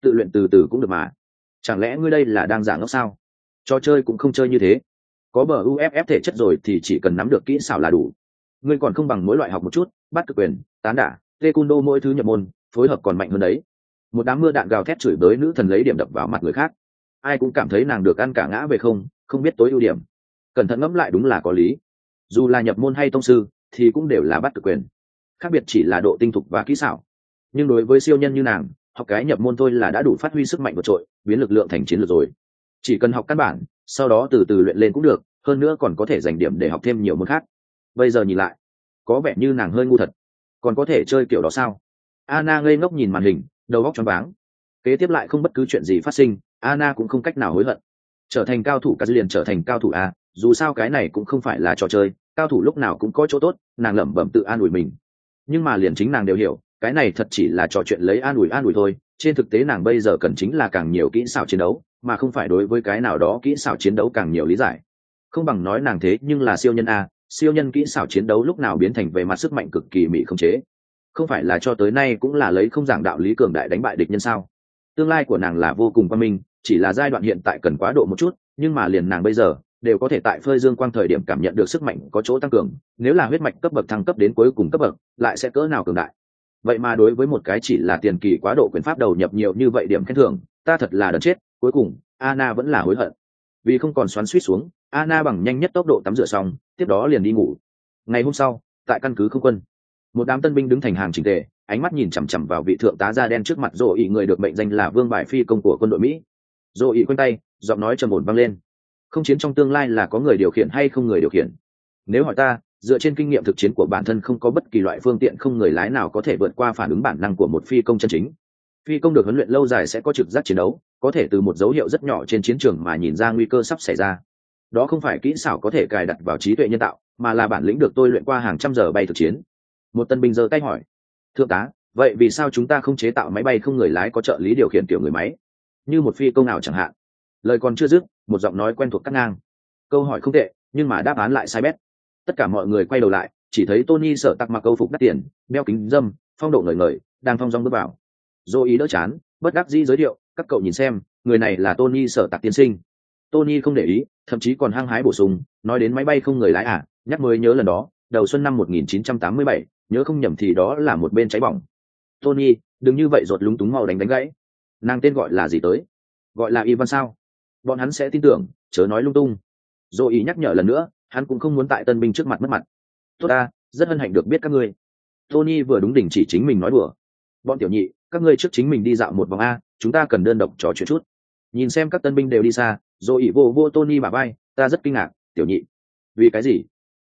tự luyện từ từ cũng được mà. Chẳng lẽ ngươi đây là đang giả ngốc sao? Trò chơi cũng không chơi như thế. Có bờ UFF thể chất rồi thì chỉ cần nắm được kỹ xảo là đủ. Ngươi còn không bằng mỗi loại học một chút, bắt cực quyền, tán đả, taekwondo mỗi thứ nhập môn, phối hợp còn mạnh hơn đấy. Một đám mưa đạn gào thét chửi bới nữ thần lấy điểm đập vào mặt người khác. Ai cũng cảm thấy nàng được ăn cả ngã về không, không biết tối ưu điểm. Cẩn thận ngẫm lại đúng là có lý. Dù là nhập môn hay tông sư, thì cũng đều là bắt cực quyền. Khác biệt chỉ là độ tinh thục và kỹ xảo. Nhưng đối với siêu nhân như nàng, học cái nhập môn thôi là đã đủ phát huy sức mạnh vượt trội, biến lực lượng thành chiến lược rồi. Chỉ cần học căn bản, sau đó từ từ luyện lên cũng được, hơn nữa còn có thể dành điểm để học thêm nhiều môn khác. Bây giờ nhìn lại, có vẻ như nàng hơi ngu thật. Còn có thể chơi kiểu đó sao? Anna ngây ngốc nhìn màn hình, đầu óc choáng váng. Kế tiếp lại không bất cứ chuyện gì phát sinh, Anna cũng không cách nào hối hận. Trở thành cao thủ cả liền trở thành cao thủ a, dù sao cái này cũng không phải là trò chơi, cao thủ lúc nào cũng có chỗ tốt, nàng lẩm bẩm tự an ủi mình. Nhưng mà liền chính nàng đều hiểu, cái này thật chỉ là trò chuyện lấy an ủi thôi, trên thực tế nàng bây giờ cần chính là càng nhiều kỹ xảo chiến đấu, mà không phải đối với cái nào đó kỹ xảo chiến đấu càng nhiều lý giải. Không bằng nói nàng thế nhưng là siêu nhân a, siêu nhân kỹ xảo chiến đấu lúc nào biến thành về mặt sức mạnh cực kỳ mỹ không chế. Không phải là cho tới nay cũng là lấy không giảng đạo lý cường đại đánh bại địch nhân sao? Tương lai của nàng là vô cùng quan minh, chỉ là giai đoạn hiện tại cần quá độ một chút, nhưng mà liền nàng bây giờ đều có thể tại phơi dương quang thời điểm cảm nhận được sức mạnh có chỗ tăng cường, nếu là huyết mạch cấp bậc thăng cấp đến cuối cùng cấp bậc, lại sẽ cỡ nào cường đại. Vậy mà đối với một cái chỉ là tiền kỳ quá độ quyền pháp đầu nhập nhiều như vậy điểm khen thưởng, ta thật là đần chết. Cuối cùng Anna vẫn là hối hận. Vì không còn xoắn xuýt xuống, Anna bằng nhanh nhất tốc độ tắm rửa xong, tiếp đó liền đi ngủ. Ngày hôm sau, tại căn cứ không quân, một đám tân binh đứng thành hàng chỉnh tề, ánh mắt nhìn chằm chằm vào vị thượng tá da đen trước mặt Dỗ Ý, người được mệnh danh là vương bài phi công của quân đội Mỹ. Dỗ Ý quanh tay, giọng nói trầm ổn vang lên. Không chiến trong tương lai là có người điều khiển hay không người điều khiển. Nếu hỏi ta, dựa trên kinh nghiệm thực chiến của bản thân không có bất kỳ loại phương tiện không người lái nào có thể vượt qua phản ứng bản năng của một phi công chân chính. Phi công được huấn luyện lâu dài sẽ có trực giác chiến đấu, có thể từ một dấu hiệu rất nhỏ trên chiến trường mà nhìn ra nguy cơ sắp xảy ra. Đó không phải kỹ xảo có thể cài đặt vào trí tuệ nhân tạo, mà là bản lĩnh được tôi luyện qua hàng trăm giờ bay thực chiến. Một tân binh giơ tay hỏi, thượng tá, vậy vì sao chúng ta không chế tạo máy bay không người lái có trợ lý điều khiển kiểu người máy, như một phi công nào chẳng hạn? Lời còn chưa dứt, một giọng nói quen thuộc cắt ngang. Câu hỏi không tệ, nhưng mà đáp án lại sai bét. Tất cả mọi người quay đầu lại, chỉ thấy Tony Sở Tặc mặc câu phục đắt tiền, đeo kính râm, phong độ ngời ngời, đang thong dong bước vào. Dô Ý đỡ chán, bất đắc dĩ giới thiệu, các cậu nhìn xem, người này là Tony Sở Tặc tiên sinh. Tony không để ý, thậm chí còn hăng hái bổ sung, nói đến máy bay không người lái à, nhắc mới nhớ lần đó, đầu xuân năm 1987, nhớ không nhầm thì đó là một bên cháy bỏng. Tony, đừng như vậy rột lúng túng, mau đánh gãy. Nàng tên gọi là gì tới? Gọi là Ivan sao? Bọn hắn sẽ tin tưởng, chớ nói lung tung. Dô Ý nhắc nhở lần nữa, hắn cũng không muốn tại tân binh trước mặt mất mặt. Tốt ta, rất hân hạnh được biết các ngươi. Tony vừa đúng đỉnh chỉ chính mình nói đùa. Bọn tiểu nhị, các ngươi trước chính mình đi dạo một vòng a, chúng ta cần đơn độc trò chuyện chút. Nhìn xem các tân binh đều đi xa, Dô Ý vô Tony bả vai, ta rất kinh ngạc, tiểu nhị. Vì cái gì?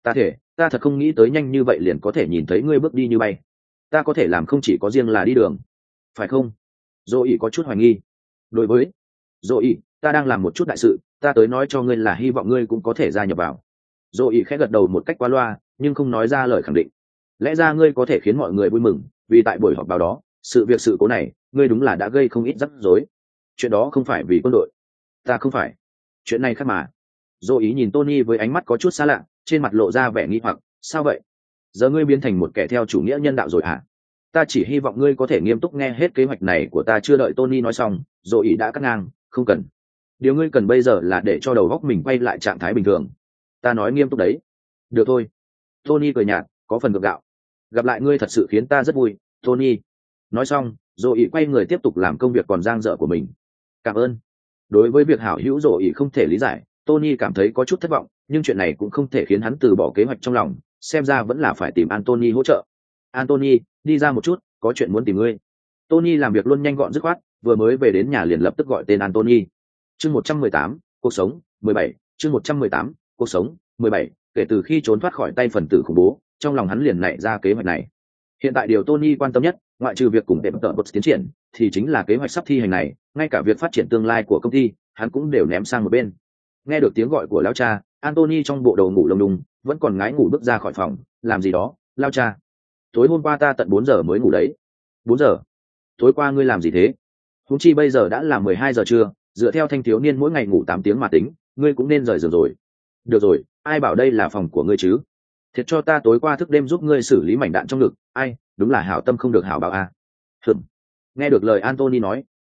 Ta thật không nghĩ tới nhanh như vậy liền có thể nhìn thấy ngươi bước đi như bay. Ta có thể làm không chỉ có riêng là đi đường, phải không? Dô Ý có chút hoài nghi. Đối với Dô Ý, ta đang làm một chút đại sự, ta tới nói cho ngươi là hy vọng ngươi cũng có thể gia nhập vào. Dô Ý khẽ gật đầu một cách qua loa, nhưng không nói ra lời khẳng định. Lẽ ra ngươi có thể khiến mọi người vui mừng, vì tại buổi họp báo đó, sự cố này, ngươi đúng là đã gây không ít rắc rối. Chuyện đó không phải vì quân đội. Ta không phải. Chuyện này khác mà. Dô Ý nhìn Tony với ánh mắt có chút xa lạ, trên mặt lộ ra vẻ nghi hoặc, sao vậy? Giờ ngươi biến thành một kẻ theo chủ nghĩa nhân đạo rồi hả? Ta chỉ hy vọng ngươi có thể nghiêm túc nghe hết kế hoạch này của ta. Chưa đợi Tony nói xong, Dô Ý đã cắt ngang, không cần. Điều ngươi cần bây giờ là để cho đầu óc mình quay lại trạng thái bình thường. Ta nói nghiêm túc đấy. Được thôi. Tony cười nhạt, có phần gượng gạo. Gặp lại ngươi thật sự khiến ta rất vui, Tony. Nói xong, Dô Ý quay người tiếp tục làm công việc còn dang dở của mình. Cảm ơn. Đối với việc hảo hữu Dô Ý không thể lý giải, Tony cảm thấy có chút thất vọng, nhưng chuyện này cũng không thể khiến hắn từ bỏ kế hoạch trong lòng, xem ra vẫn là phải tìm Anthony hỗ trợ. Anthony, đi ra một chút, có chuyện muốn tìm ngươi. Tony làm việc luôn nhanh gọn dứt khoát, vừa mới về đến nhà liền lập tức gọi tên Anthony. Chương 118, cuộc sống, 17, chương 118, cuộc sống, 17, kể từ khi trốn thoát khỏi tay phần tử khủng bố, trong lòng hắn liền nảy ra kế hoạch này. Hiện tại điều Tony quan tâm nhất, ngoại trừ việc cùng tệp tợ bột tiến triển, thì chính là kế hoạch sắp thi hành này, ngay cả việc phát triển tương lai của công ty, hắn cũng đều ném sang một bên. Nghe được tiếng gọi của lão cha, Anthony trong bộ đầu ngủ lông đùng, vẫn còn ngái ngủ bước ra khỏi phòng. Làm gì đó, lão cha? Tối hôm qua ta tận 4 giờ mới ngủ đấy. 4 giờ? Tối qua ngươi làm gì thế? Huống chi bây giờ đã là 12 giờ trưa, dựa theo thanh thiếu niên mỗi ngày ngủ 8 tiếng mà tính, ngươi cũng nên rời giường rồi. Được rồi, ai bảo đây là phòng của ngươi chứ? Thiệt cho ta tối qua thức đêm giúp ngươi xử lý mảnh đạn trong ngực, ai, đúng là hảo tâm không được hảo báo a. Hừm. Nghe được lời Anthony nói,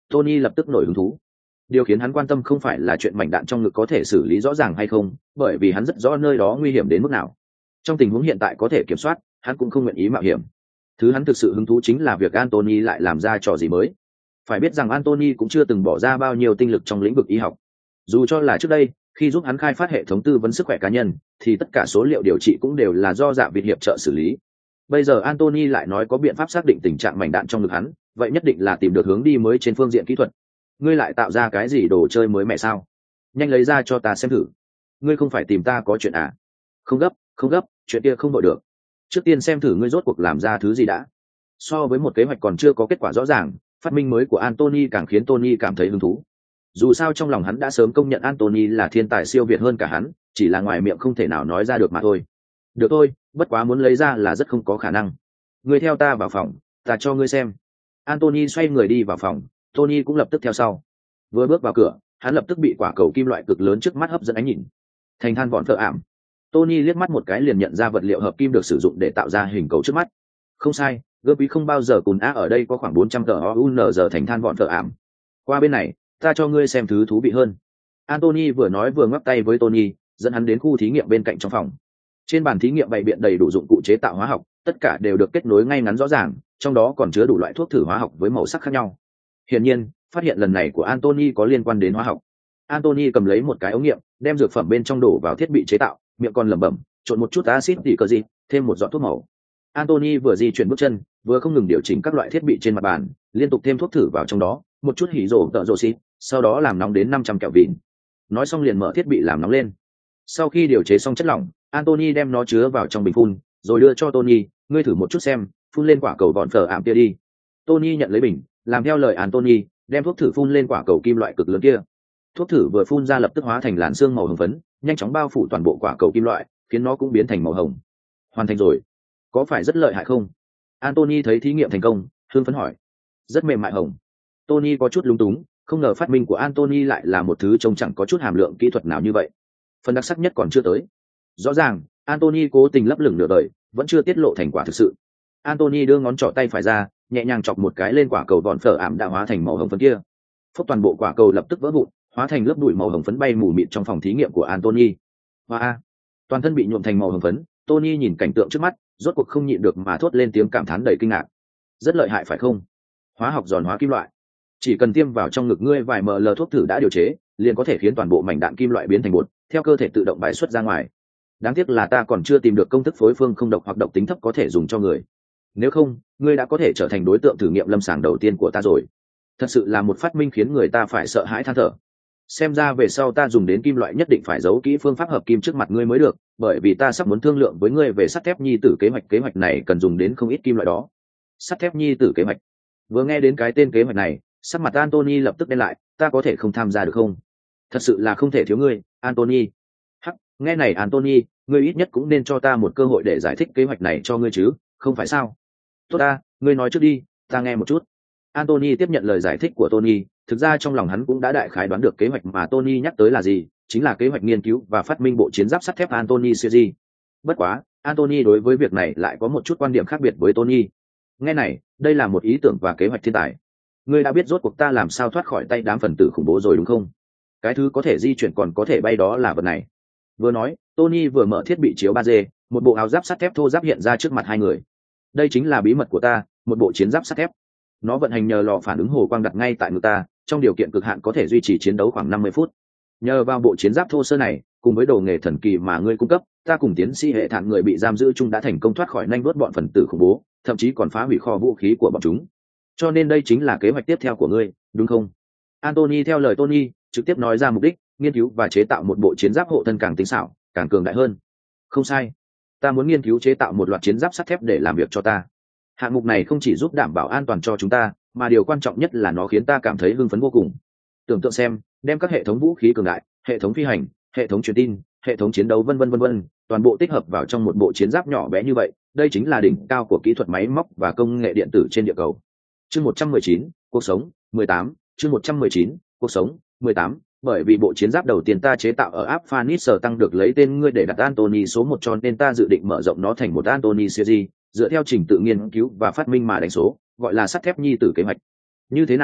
Tony lập tức nổi hứng thú. Điều khiến hắn quan tâm không phải là chuyện mảnh đạn trong ngực có thể xử lý rõ ràng hay không, bởi vì hắn rất rõ nơi đó nguy hiểm đến mức nào. Trong tình huống hiện tại có thể kiểm soát, hắn cũng không nguyện ý mạo hiểm. Thứ hắn thực sự hứng thú chính là việc Anthony lại làm ra trò gì mới. Phải biết rằng Anthony cũng chưa từng bỏ ra bao nhiêu tinh lực trong lĩnh vực y học. Dù cho là trước đây, khi giúp hắn khai phát hệ thống tư vấn sức khỏe cá nhân, thì tất cả số liệu điều trị cũng đều là do Dạ Việt hiệp trợ xử lý. Bây giờ Anthony lại nói có biện pháp xác định tình trạng mảnh đạn trong ngực hắn, vậy nhất định là tìm được hướng đi mới trên phương diện kỹ thuật. Ngươi lại tạo ra cái gì đồ chơi mới mẹ sao? Nhanh lấy ra cho ta xem thử. Ngươi không phải tìm ta có chuyện à? Không gấp, chuyện kia không đội được. Trước tiên xem thử ngươi rốt cuộc làm ra thứ gì đã. So với một kế hoạch còn chưa có kết quả rõ ràng, phát minh mới của Anthony càng khiến Tony cảm thấy hứng thú. Dù sao trong lòng hắn đã sớm công nhận Anthony là thiên tài siêu việt hơn cả hắn, chỉ là ngoài miệng không thể nào nói ra được mà thôi. Được thôi, bất quá muốn lấy ra là rất không có khả năng. Ngươi theo ta vào phòng, ta cho ngươi xem. Anthony xoay người đi vào phòng, Tony cũng lập tức theo sau. Vừa bước vào cửa, hắn lập tức bị quả cầu kim loại cực lớn trước mắt hấp dẫn ánh nhìn. Thành than vọn thợ ảm. Tony liếc mắt một cái liền nhận ra vật liệu hợp kim được sử dụng để tạo ra hình cầu trước mắt. Không sai, gớp ý không bao giờ cùn á ở đây có khoảng 400 TOUNZ thành than vọn thợ ảm. Qua bên này, ta cho ngươi xem thứ thú vị hơn. Anthony vừa nói vừa ngoắc tay với Tony, dẫn hắn đến khu thí nghiệm bên cạnh trong phòng. Trên bàn thí nghiệm bày biện đầy đủ dụng cụ chế tạo hóa học, tất cả đều được kết nối ngay ngắn rõ ràng, trong đó còn chứa đủ loại thuốc thử hóa học với màu sắc khác nhau. Hiển nhiên, phát hiện lần này của Anthony có liên quan đến hóa học. Anthony cầm lấy một cái ống nghiệm, đem dược phẩm bên trong đổ vào thiết bị chế tạo, miệng còn lẩm bẩm, trộn một chút axit tỉ cờ gì, thêm một giọt thuốc màu. Anthony vừa di chuyển bước chân, vừa không ngừng điều chỉnh các loại thiết bị trên mặt bàn, liên tục thêm thuốc thử vào trong đó, một chút hỉ rổ tợ rổ xịt, sau đó làm nóng đến 500 kẹo vịn. Nói xong liền mở thiết bị làm nóng lên. Sau khi điều chế xong chất lỏng, Anthony đem nó chứa vào trong bình phun, rồi đưa cho Tony, ngươi thử một chút xem, phun lên quả cầu vọn phở ảm kia đi. Tony nhận lấy bình, làm theo lời Anthony, đem thuốc thử phun lên quả cầu kim loại cực lớn kia. Thuốc thử vừa phun ra lập tức hóa thành làn sương màu hồng phấn, nhanh chóng bao phủ toàn bộ quả cầu kim loại, khiến nó cũng biến thành màu hồng. Hoàn thành rồi. Có phải rất lợi hại không? Anthony thấy thí nghiệm thành công, hưng phấn hỏi. Rất mềm mại hồng. Tony có chút lúng túng, không ngờ phát minh của Anthony lại là một thứ trông chẳng có chút hàm lượng kỹ thuật nào như vậy. Phần đặc sắc nhất còn chưa tới. Rõ ràng, Anthony cố tình lấp lửng nửa đời, vẫn chưa tiết lộ thành quả thực sự. Anthony đưa ngón trỏ tay phải ra, nhẹ nhàng chọc một cái lên quả cầu vọn phở ảm đã hóa thành màu hồng phấn kia. Phốc, toàn bộ quả cầu lập tức vỡ vụn, hóa thành lớp bụi màu hồng phấn bay mù mịt trong phòng thí nghiệm của Anthony. Và toàn thân bị nhuộm thành màu hồng phấn, Tony nhìn cảnh tượng trước mắt, rốt cuộc không nhịn được mà thốt lên tiếng cảm thán đầy kinh ngạc. Rất lợi hại phải không? Hóa học giòn hóa kim loại. Chỉ cần tiêm vào trong ngực ngươi vài ml thuốc thử đã điều chế, liền có thể khiến toàn bộ mảnh đạn kim loại biến thành bột, theo cơ thể tự động bài xuất ra ngoài. Đáng tiếc là ta còn chưa tìm được công thức phối phương không độc hoặc độc tính thấp có thể dùng cho người. Nếu không, ngươi đã có thể trở thành đối tượng thử nghiệm lâm sàng đầu tiên của ta rồi. Thật sự là một phát minh khiến người ta phải sợ hãi than thở. Xem ra về sau ta dùng đến kim loại nhất định phải giấu kỹ phương pháp hợp kim trước mặt ngươi mới được, bởi vì ta sắp muốn thương lượng với ngươi về sắt thép nhi tử kế hoạch này cần dùng đến không ít kim loại đó. Sắt thép nhi tử kế hoạch. Vừa nghe đến cái tên kế hoạch này, sắc mặt Anthony lập tức đen lại, ta có thể không tham gia được không? Thật sự là không thể thiếu ngươi, Anthony. Hắc, nghe này Anthony, ngươi ít nhất cũng nên cho ta một cơ hội để giải thích kế hoạch này cho ngươi chứ, không phải sao? Tốt ta, ngươi nói trước đi, ta nghe một chút. Anthony tiếp nhận lời giải thích của Tony, thực ra trong lòng hắn cũng đã đại khái đoán được kế hoạch mà Tony nhắc tới là gì, chính là kế hoạch nghiên cứu và phát minh bộ chiến giáp sắt thép Anthony series. Bất quá, Anthony đối với việc này lại có một chút quan điểm khác biệt với Tony. Nghe này, đây là một ý tưởng và kế hoạch thiên tài. Ngươi đã biết rốt cuộc ta làm sao thoát khỏi tay đám phần tử khủng bố rồi đúng không? Cái thứ có thể di chuyển còn có thể bay đó là vật này. Vừa nói, Tony vừa mở thiết bị chiếu 3D, một bộ áo giáp sắt thép thô ráp hiện ra trước mặt hai người. Đây chính là bí mật của ta, một bộ chiến giáp sắt thép. Nó vận hành nhờ lò phản ứng hồ quang đặt ngay tại ngực ta, trong điều kiện cực hạn có thể duy trì chiến đấu khoảng 50 phút. Nhờ vào bộ chiến giáp thô sơ này, cùng với đồ nghề thần kỳ mà ngươi cung cấp, ta cùng tiến sĩ hệ thản người bị giam giữ chung đã thành công thoát khỏi nanh đuốt bọn phần tử khủng bố, thậm chí còn phá hủy kho vũ khí của bọn chúng. Cho nên đây chính là kế hoạch tiếp theo của ngươi, đúng không? Anthony theo lời Tony, trực tiếp nói ra mục đích, nghiên cứu và chế tạo một bộ chiến giáp hộ thân càng tinh xảo, càng cường đại hơn. Không sai, ta muốn nghiên cứu chế tạo một loạt chiến giáp sắt thép để làm việc cho ta. Hạng mục này không chỉ giúp đảm bảo an toàn cho chúng ta, mà điều quan trọng nhất là nó khiến ta cảm thấy hưng phấn vô cùng. Tưởng tượng xem, đem các hệ thống vũ khí cường đại, hệ thống phi hành, hệ thống truyền tin, hệ thống chiến đấu vân vân, toàn bộ tích hợp vào trong một bộ chiến giáp nhỏ bé như vậy, đây chính là đỉnh cao của kỹ thuật máy móc và công nghệ điện tử trên địa cầu. Chương 119, cuộc sống, 18, chương 119, cuộc sống, 18, bởi vì bộ chiến giáp đầu tiên ta chế tạo ở Afghanistan tăng được lấy tên ngươi để đặt Anthony số 1 cho nên ta dự định mở rộng nó thành một Anthony series, dựa theo trình tự nghiên cứu và phát minh mà đánh số, gọi là sắt thép nhi tử kế hoạch. Như thế nào,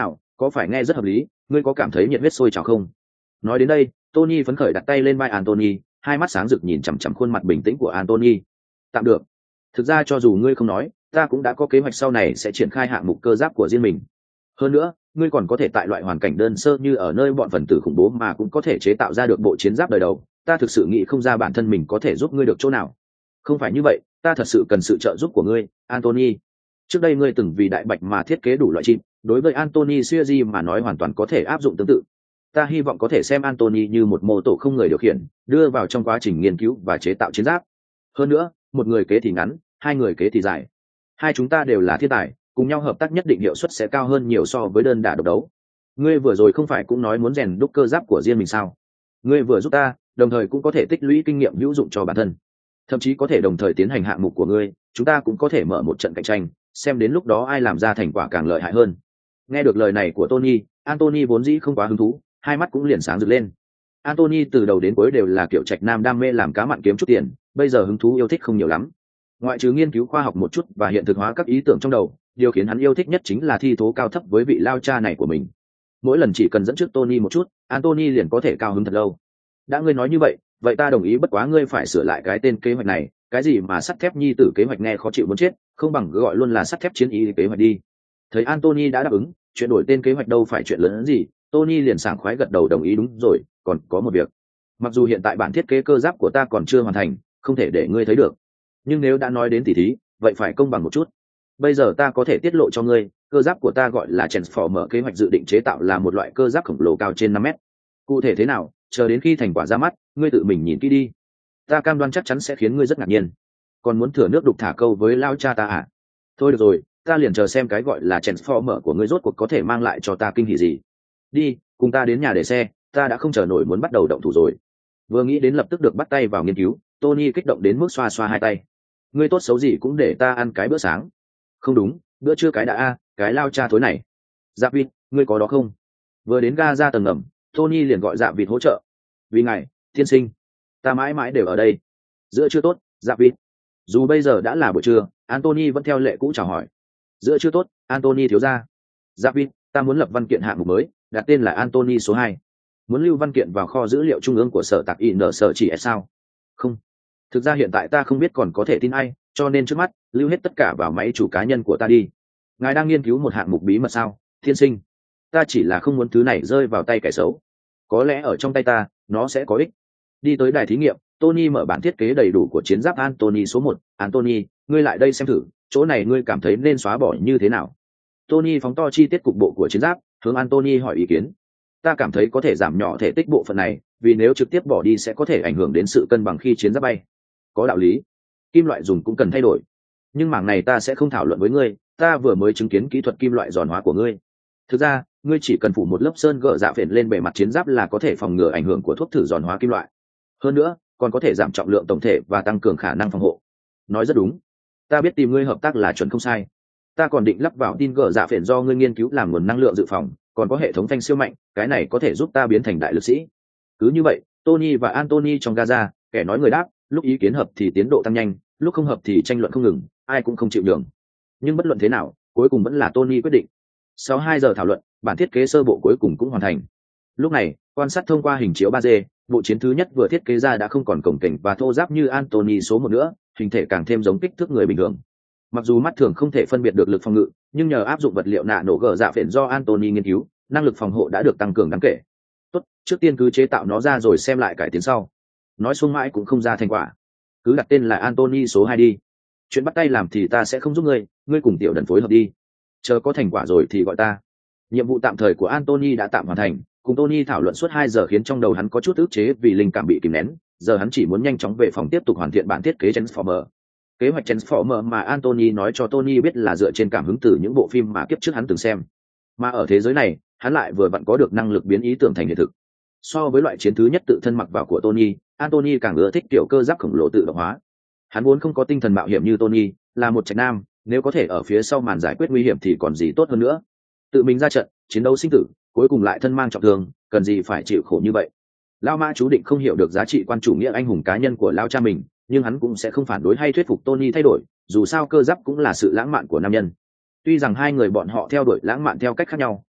có phải nghe rất hợp lý, ngươi có cảm thấy nhiệt huyết sôi trào không? Nói đến đây, Tony phấn khởi đặt tay lên vai Anthony, hai mắt sáng rực nhìn chằm chằm khuôn mặt bình tĩnh của Anthony. Tạm được. Thực ra cho dù ngươi không nói, ta cũng đã có kế hoạch sau này sẽ triển khai hạng mục cơ giáp của riêng mình. Hơn nữa, ngươi còn có thể tại loại hoàn cảnh đơn sơ như ở nơi bọn phần tử khủng bố mà cũng có thể chế tạo ra được bộ chiến giáp đời đầu. Ta thực sự nghĩ không ra bản thân mình có thể giúp ngươi được chỗ nào. Không phải như vậy, ta thật sự cần sự trợ giúp của ngươi, Anthony. Trước đây ngươi từng vì đại bạch mà thiết kế đủ loại chim, đối với Anthony Suarez mà nói hoàn toàn có thể áp dụng tương tự. Ta hy vọng có thể xem Anthony như một mô tổ không người điều khiển, đưa vào trong quá trình nghiên cứu và chế tạo chiến giáp. Hơn nữa, một người kế thì ngắn, hai người kế thì dài. Hai chúng ta đều là thiên tài, cùng nhau hợp tác nhất định hiệu suất sẽ cao hơn nhiều so với đơn đả độc đấu. Ngươi vừa rồi không phải cũng nói muốn rèn đúc cơ giáp của riêng mình sao? Ngươi vừa giúp ta, đồng thời cũng có thể tích lũy kinh nghiệm hữu dụng cho bản thân. Thậm chí có thể đồng thời tiến hành hạng mục của ngươi, chúng ta cũng có thể mở một trận cạnh tranh, xem đến lúc đó ai làm ra thành quả càng lợi hại hơn. Nghe được lời này của Tony, Anthony vốn dĩ không quá hứng thú, hai mắt cũng liền sáng rực lên. Anthony từ đầu đến cuối đều là kiểu trạch nam đam mê làm cá mặn kiếm chút tiền, bây giờ hứng thú yêu thích không nhiều lắm. Ngoại trừ nghiên cứu khoa học một chút và hiện thực hóa các ý tưởng trong đầu, điều khiến hắn yêu thích nhất chính là thi thố cao thấp với vị lao cha này của mình. Mỗi lần chỉ cần dẫn trước Tony một chút, Anthony liền có thể cao hứng thật lâu. Đã ngươi nói như vậy ta đồng ý, bất quá ngươi phải sửa lại cái tên kế hoạch này, cái gì mà sắt thép nhi tử kế hoạch nghe khó chịu muốn chết, không bằng cứ gọi luôn là sắt thép chiến ý kế hoạch đi. Thấy Anthony đã đáp ứng, chuyện đổi tên kế hoạch đâu phải chuyện lớn hơn gì, Tony liền sảng khoái gật đầu đồng ý. Đúng rồi, còn có một việc. Mặc dù hiện tại bản thiết kế cơ giáp của ta còn chưa hoàn thành, không thể để ngươi thấy được, nhưng nếu đã nói đến tỉ thí, vậy phải công bằng một chút. Bây giờ ta có thể tiết lộ cho ngươi, cơ giáp của ta gọi là Transformer, kế hoạch dự định chế tạo là một loại cơ giáp khổng lồ cao trên 5 mét. Cụ thể thế nào, chờ đến khi thành quả ra mắt, ngươi tự mình nhìn kỹ đi. Ta cam đoan chắc chắn sẽ khiến ngươi rất ngạc nhiên. Còn muốn thừa nước đục thả câu với lao cha ta à? Thôi được rồi, ta liền chờ xem cái gọi là Transformer của ngươi rốt cuộc có thể mang lại cho ta kinh hỉ gì. Đi, cùng ta đến nhà để xe, ta đã không chờ nổi muốn bắt đầu động thủ rồi. Vừa nghĩ đến lập tức được bắt tay vào nghiên cứu, Tony kích động đến mức xoa xoa hai tay. Ngươi tốt xấu gì cũng để ta ăn cái bữa sáng. Không đúng, bữa trưa cái đã cái lao cha thối này. Dạ vịt, ngươi có đó không? Vừa đến ga ra tầng ngầm, Tony liền gọi Dạ vịt hỗ trợ. Vì ngài, tiên sinh, ta mãi mãi đều ở đây. Giữa trưa tốt, Dạ vịt. Dù bây giờ đã là buổi trưa, Anthony vẫn theo lệ cũ chào hỏi. Giữa trưa tốt, Anthony thiếu gia. Dạ vịt, ta muốn lập văn kiện hạng mục mới, đặt tên là Anthony số 2. Muốn lưu văn kiện vào kho dữ liệu trung ương của sở tạc in sở chỉ sao? Không. Thực ra hiện tại ta không biết còn có thể tin ai, cho nên trước mắt lưu hết tất cả vào máy chủ cá nhân của ta đi. Ngài đang nghiên cứu một hạng mục bí mật sao, thiên sinh? Ta chỉ là không muốn thứ này rơi vào tay kẻ xấu. Có lẽ ở trong tay ta, nó sẽ có ích. Đi tới đài thí nghiệm, Tony mở bản thiết kế đầy đủ của chiến giáp Anthony số 1. Anthony, ngươi lại đây xem thử, chỗ này ngươi cảm thấy nên xóa bỏ như thế nào? Tony phóng to chi tiết cục bộ của chiến giáp, hướng Anthony hỏi ý kiến. Ta cảm thấy có thể giảm nhỏ thể tích bộ phận này, vì nếu trực tiếp bỏ đi sẽ có thể ảnh hưởng đến sự cân bằng khi chiến giáp bay. Có đạo lý. Kim loại dùng cũng cần thay đổi. Nhưng mảng này ta sẽ không thảo luận với ngươi, ta vừa mới chứng kiến kỹ thuật kim loại giòn hóa của ngươi. Thực ra, ngươi chỉ cần phủ một lớp sơn gỡ dạ phền lên bề mặt chiến giáp là có thể phòng ngừa ảnh hưởng của thuốc thử giòn hóa kim loại. Hơn nữa, còn có thể giảm trọng lượng tổng thể và tăng cường khả năng phòng hộ. Nói rất đúng. Ta biết tìm ngươi hợp tác là chuẩn không sai. Ta còn định lắp vào tin gỡ dạ phền do ngươi nghiên cứu làm nguồn năng lượng dự phòng, còn có hệ thống phanh siêu mạnh, cái này có thể giúp ta biến thành đại lực sĩ. Cứ như vậy, Tony và Anthony trong Gaza, kẻ nói người đáp, lúc ý kiến hợp thì tiến độ tăng nhanh, lúc không hợp thì tranh luận không ngừng, ai cũng không chịu nhường. Nhưng bất luận thế nào, cuối cùng vẫn là Tony quyết định. Sau 2 giờ thảo luận, bản thiết kế sơ bộ cuối cùng cũng hoàn thành. Lúc này, quan sát thông qua hình chiếu 3D, bộ chiến thứ nhất vừa thiết kế ra đã không còn cồng kềnh và thô ráp như Anthony số 1 nữa, hình thể càng thêm giống kích thước người bình thường. Mặc dù mắt thường không thể phân biệt được lực phòng ngự, nhưng nhờ áp dụng vật liệu nạ nổ gờ dạ phền do Anthony nghiên cứu, năng lực phòng hộ đã được tăng cường đáng kể. Tốt, trước tiên cứ chế tạo nó ra rồi xem lại cải tiến sau. Nói xuống mãi cũng không ra thành quả, cứ đặt tên là Anthony số 2 đi. Chuyện bắt tay làm thì ta sẽ không giúp ngươi cùng tiểu đần phối hợp đi. Chờ có thành quả rồi thì gọi ta. Nhiệm vụ tạm thời của Anthony đã tạm hoàn thành, cùng Tony thảo luận suốt 2 giờ khiến trong đầu hắn có chút ức chế vì linh cảm bị kìm nén. Giờ hắn chỉ muốn nhanh chóng về phòng tiếp tục hoàn thiện bản thiết kế Transformer. Kế hoạch Transformer mà Anthony nói cho Tony biết là dựa trên cảm hứng từ những bộ phim mà kiếp trước hắn từng xem. Mà ở thế giới này, hắn lại vừa vặn có được năng lực biến ý tưởng thành hiện thực. So với loại chiến thứ nhất tự thân mặc vào của Tony, Anthony càng ưa thích kiểu cơ giáp khổng lồ tự động hóa. Hắn vốn không có tinh thần mạo hiểm như Tony, là một trạch nam, nếu có thể ở phía sau màn giải quyết nguy hiểm thì còn gì tốt hơn nữa. Tự mình ra trận, chiến đấu sinh tử, cuối cùng lại thân mang trọng thương, cần gì phải chịu khổ như vậy. Lao Mã chú định không hiểu được giá trị quan chủ nghĩa anh hùng cá nhân của Lao cha mình, nhưng hắn cũng sẽ không phản đối hay thuyết phục Tony thay đổi, dù sao cơ giáp cũng là sự lãng mạn của nam nhân. Tuy rằng hai người bọn họ theo đuổi lãng mạn theo cách khác nhau,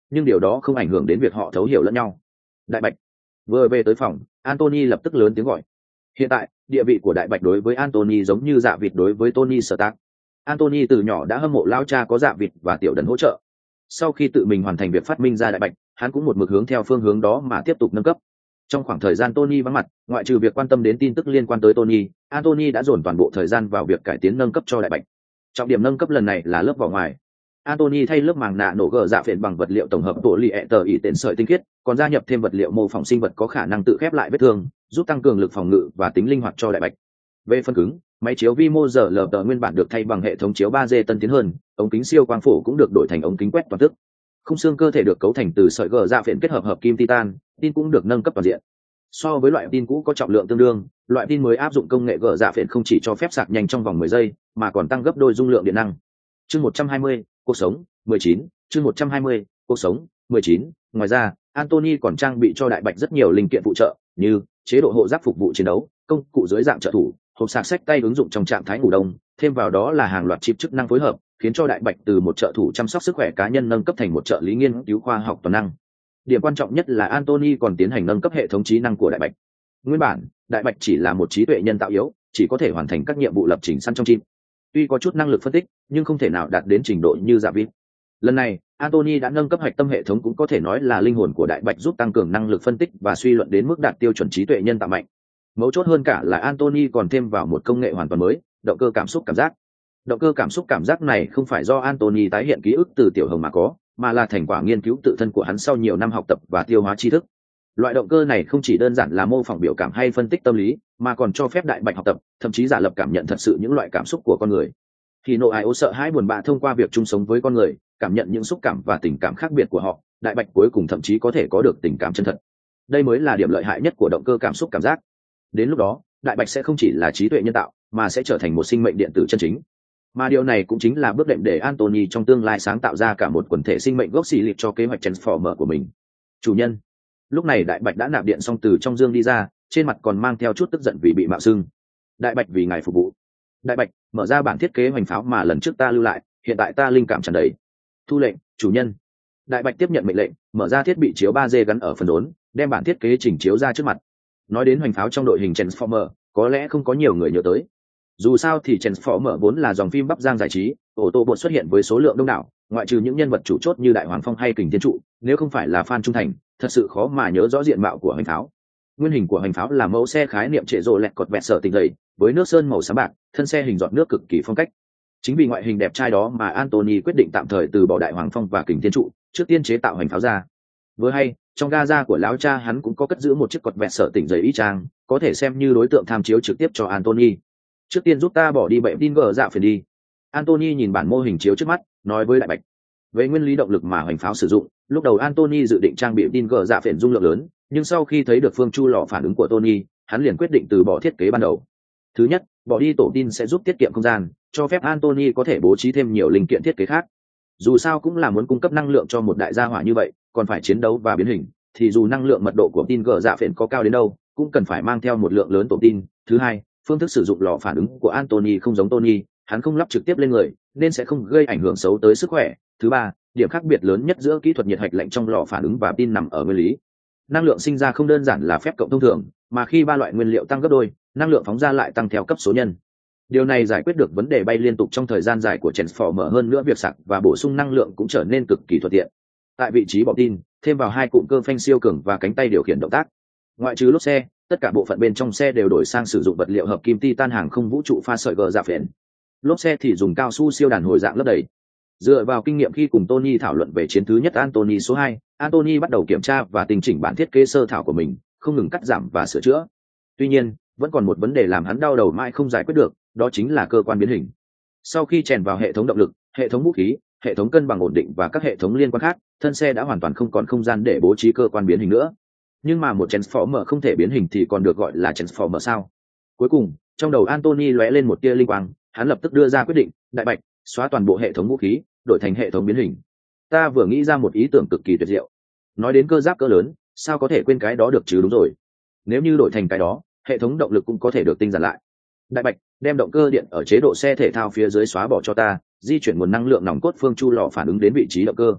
nhưng điều đó không ảnh hưởng đến việc họ thấu hiểu lẫn nhau. Đại Bạch vừa về tới phòng, Anthony lập tức lớn tiếng gọi. Hiện tại địa vị của Đại Bạch đối với Anthony giống như Dạ Vịt đối với Tony Stark. Anthony từ nhỏ đã hâm mộ lao cha có Dạ Vịt và Tiểu Đần hỗ trợ. Sau khi tự mình hoàn thành việc phát minh ra Đại Bạch, hắn cũng một mực hướng theo phương hướng đó mà tiếp tục nâng cấp. Trong khoảng thời gian Tony vắng mặt, ngoại trừ việc quan tâm đến tin tức liên quan tới Tony, Anthony đã dồn toàn bộ thời gian vào việc cải tiến nâng cấp cho Đại Bạch. Trọng điểm nâng cấp lần này là lớp vỏ ngoài. Anthony thay lớp màng nạ nổ gờ dạ phiền bằng vật liệu tổng hợp tổ lì ẹ tờ ỉ tên sợi tinh khiết, còn gia nhập thêm vật liệu mô phỏng sinh vật có khả năng tự khép lại vết thương, giúp tăng cường lực phòng ngự và tính linh hoạt cho Đại Bạch. Về phần cứng, máy chiếu vi mô giờ lờ tờ nguyên bản được thay bằng hệ thống chiếu 3D tân tiến hơn, ống kính siêu quang phổ cũng được đổi thành ống kính quét toàn tức. Khung xương cơ thể được cấu thành từ sợi gờ dạ phiền kết hợp hợp kim titan, tin cũng được nâng cấp toàn diện. So với loại tin cũ có trọng lượng tương đương, loại tin mới áp dụng công nghệ gờ dạ phiền không chỉ cho phép sạc nhanh trong vòng 10 giây, mà còn tăng gấp đôi dung lượng điện năng. Chương 120, cuộc sống 19, chương 120, cuộc sống 19. Ngoài ra, Anthony còn trang bị cho Đại Bạch rất nhiều linh kiện phụ trợ, như chế độ hộ giáp phục vụ chiến đấu, công cụ dưới dạng trợ thủ, hộp sạc sách tay ứng dụng trong trạng thái ngủ đông, thêm vào đó là hàng loạt chip chức năng phối hợp, khiến cho Đại Bạch từ một trợ thủ chăm sóc sức khỏe cá nhân nâng cấp thành một trợ lý nghiên cứu khoa học toàn năng. Điểm quan trọng nhất là Anthony còn tiến hành nâng cấp hệ thống trí năng của Đại Bạch. Nguyên bản, Đại Bạch chỉ là một trí tuệ nhân tạo yếu, chỉ có thể hoàn thành các nhiệm vụ lập trình sẵn trong chip. Tuy có chút năng lực phân tích, nhưng không thể nào đạt đến trình độ như Dạ Vịt. Lần này, Anthony đã nâng cấp hạch tâm hệ thống cũng có thể nói là linh hồn của Đại Bạch, giúp tăng cường năng lực phân tích và suy luận đến mức đạt tiêu chuẩn trí tuệ nhân tạo mạnh. Mấu chốt hơn cả là Anthony còn thêm vào một công nghệ hoàn toàn mới, động cơ cảm xúc cảm giác. Động cơ cảm xúc cảm giác này không phải do Anthony tái hiện ký ức từ Tiểu Hồng mà có, mà là thành quả nghiên cứu tự thân của hắn sau nhiều năm học tập và tiêu hóa tri thức. Loại động cơ này không chỉ đơn giản là mô phỏng biểu cảm hay phân tích tâm lý, mà còn cho phép Đại Bạch học tập, thậm chí giả lập cảm nhận thật sự những loại cảm xúc của con người. Khi nộ ai ố sợ hãi buồn bã thông qua việc chung sống với con người, cảm nhận những xúc cảm và tình cảm khác biệt của họ, Đại Bạch cuối cùng thậm chí có thể có được tình cảm chân thật. Đây mới là điểm lợi hại nhất của động cơ cảm xúc cảm giác. Đến lúc đó, Đại Bạch sẽ không chỉ là trí tuệ nhân tạo, mà sẽ trở thành một sinh mệnh điện tử chân chính. Mà điều này cũng chính là bước đệm để Anthony trong tương lai sáng tạo ra cả một quần thể sinh mệnh gốc xì lịp cho kế hoạch Transformer của mình. Chủ nhân. Lúc này Đại Bạch đã nạp điện xong từ trong dương đi ra, trên mặt còn mang theo chút tức giận vì bị mạo xưng. Đại Bạch vì ngài phục vụ. Đại Bạch, mở ra bản thiết kế hoành pháo mà lần trước ta lưu lại, hiện tại ta linh cảm tràn đầy. Thu lệnh, chủ nhân. Đại Bạch tiếp nhận mệnh lệnh, mở ra thiết bị chiếu 3D gắn ở phần đốn, đem bản thiết kế chỉnh chiếu ra trước mặt. Nói đến hoành pháo trong đội hình Transformer, có lẽ không có nhiều người nhớ tới. Dù sao thì Transformer vốn là dòng phim bắp giang giải trí, ô tô bột xuất hiện với số lượng đông đảo, ngoại trừ những nhân vật chủ chốt như Đại Hoàng Phong hay Kình Thiên Trụ, nếu không phải là fan trung thành, thật sự khó mà nhớ rõ diện mạo của hoành pháo. Nguyên hình của hoành pháo là mẫu xe khái niệm trệ rộ lẹt cọt vẹt sở tình dày, với nước sơn màu xám bạc, thân xe hình giọt nước cực kỳ phong cách. Chính vì ngoại hình đẹp trai đó mà Anthony quyết định tạm thời từ bỏ Đại Hoàng Phong và Kình Thiên Trụ, trước tiên chế tạo hoành pháo ra. Vừa hay, trong Gaza của lão cha hắn cũng có cất giữ một chiếc cọt vẹt sở tỉnh dày y chang, có thể xem như đối tượng tham chiếu trực tiếp cho Anthony. Trước tiên giúp ta bỏ đi bệ tin gờ dạ phiền đi. Anthony nhìn bản mô hình chiếu trước mắt, nói với Đại Bạch. Về nguyên lý động lực mà hoành pháo sử dụng, lúc đầu Anthony dự định trang bị tin gờ dạ phiền dung lượng lớn, nhưng sau khi thấy được phương chu lò phản ứng của Tony, hắn liền quyết định từ bỏ thiết kế ban đầu. Thứ nhất, bỏ đi tổ tin sẽ giúp tiết kiệm không gian, cho phép Anthony có thể bố trí thêm nhiều linh kiện thiết kế khác. Dù sao cũng là muốn cung cấp năng lượng cho một đại gia hỏa như vậy, còn phải chiến đấu và biến hình, thì dù năng lượng mật độ của tin gờ dạ phiền có cao đến đâu, cũng cần phải mang theo một lượng lớn tổ tin. Thứ hai, phương thức sử dụng lò phản ứng của Anthony không giống Tony, hắn không lắp trực tiếp lên người, nên sẽ không gây ảnh hưởng xấu tới sức khỏe. Thứ ba, điểm khác biệt lớn nhất giữa kỹ thuật nhiệt hạch lạnh trong lò phản ứng và tin nằm ở nguyên lý. Năng lượng sinh ra không đơn giản là phép cộng thông thường, mà khi ba loại nguyên liệu tăng gấp đôi, năng lượng phóng ra lại tăng theo cấp số nhân. Điều này giải quyết được vấn đề bay liên tục trong thời gian dài của Transformer, hơn nữa việc sạc và bổ sung năng lượng cũng trở nên cực kỳ thuận tiện. Tại vị trí bọc tin, thêm vào hai cụm cơ phanh siêu cường và cánh tay điều khiển động tác. Ngoại trừ lốp xe, tất cả bộ phận bên trong xe đều đổi sang sử dụng vật liệu hợp kim titan hàng không vũ trụ pha sợi gờ dạ phền. Lốp xe thì dùng cao su siêu đàn hồi dạng lấp đầy. Dựa vào kinh nghiệm khi cùng Tony thảo luận về chiến thứ nhất Anthony số 2, Anthony bắt đầu kiểm tra và tinh chỉnh bản thiết kế sơ thảo của mình, không ngừng cắt giảm và sửa chữa. Tuy nhiên, vẫn còn một vấn đề làm hắn đau đầu mãi không giải quyết được, đó chính là cơ quan biến hình. Sau khi chèn vào hệ thống động lực, hệ thống vũ khí, hệ thống cân bằng ổn định và các hệ thống liên quan khác, thân xe đã hoàn toàn không còn không gian để bố trí cơ quan biến hình nữa. Nhưng mà một Transformer không thể biến hình thì còn được gọi là Transformer sao? Cuối cùng, trong đầu Anthony lóe lên một tia linh quang, hắn lập tức đưa ra quyết định, Đại Bạch, xóa toàn bộ hệ thống vũ khí, đổi thành hệ thống biến hình. Ta vừa nghĩ ra một ý tưởng cực kỳ tuyệt diệu. Nói đến cơ giáp cỡ lớn, sao có thể quên cái đó được chứ? Đúng rồi. Nếu như đổi thành cái đó, hệ thống động lực cũng có thể được tinh giản lại. Đại Bạch, đem động cơ điện ở chế độ xe thể thao phía dưới xóa bỏ cho ta, di chuyển nguồn năng lượng nòng cốt phương chu lò phản ứng đến vị trí động cơ.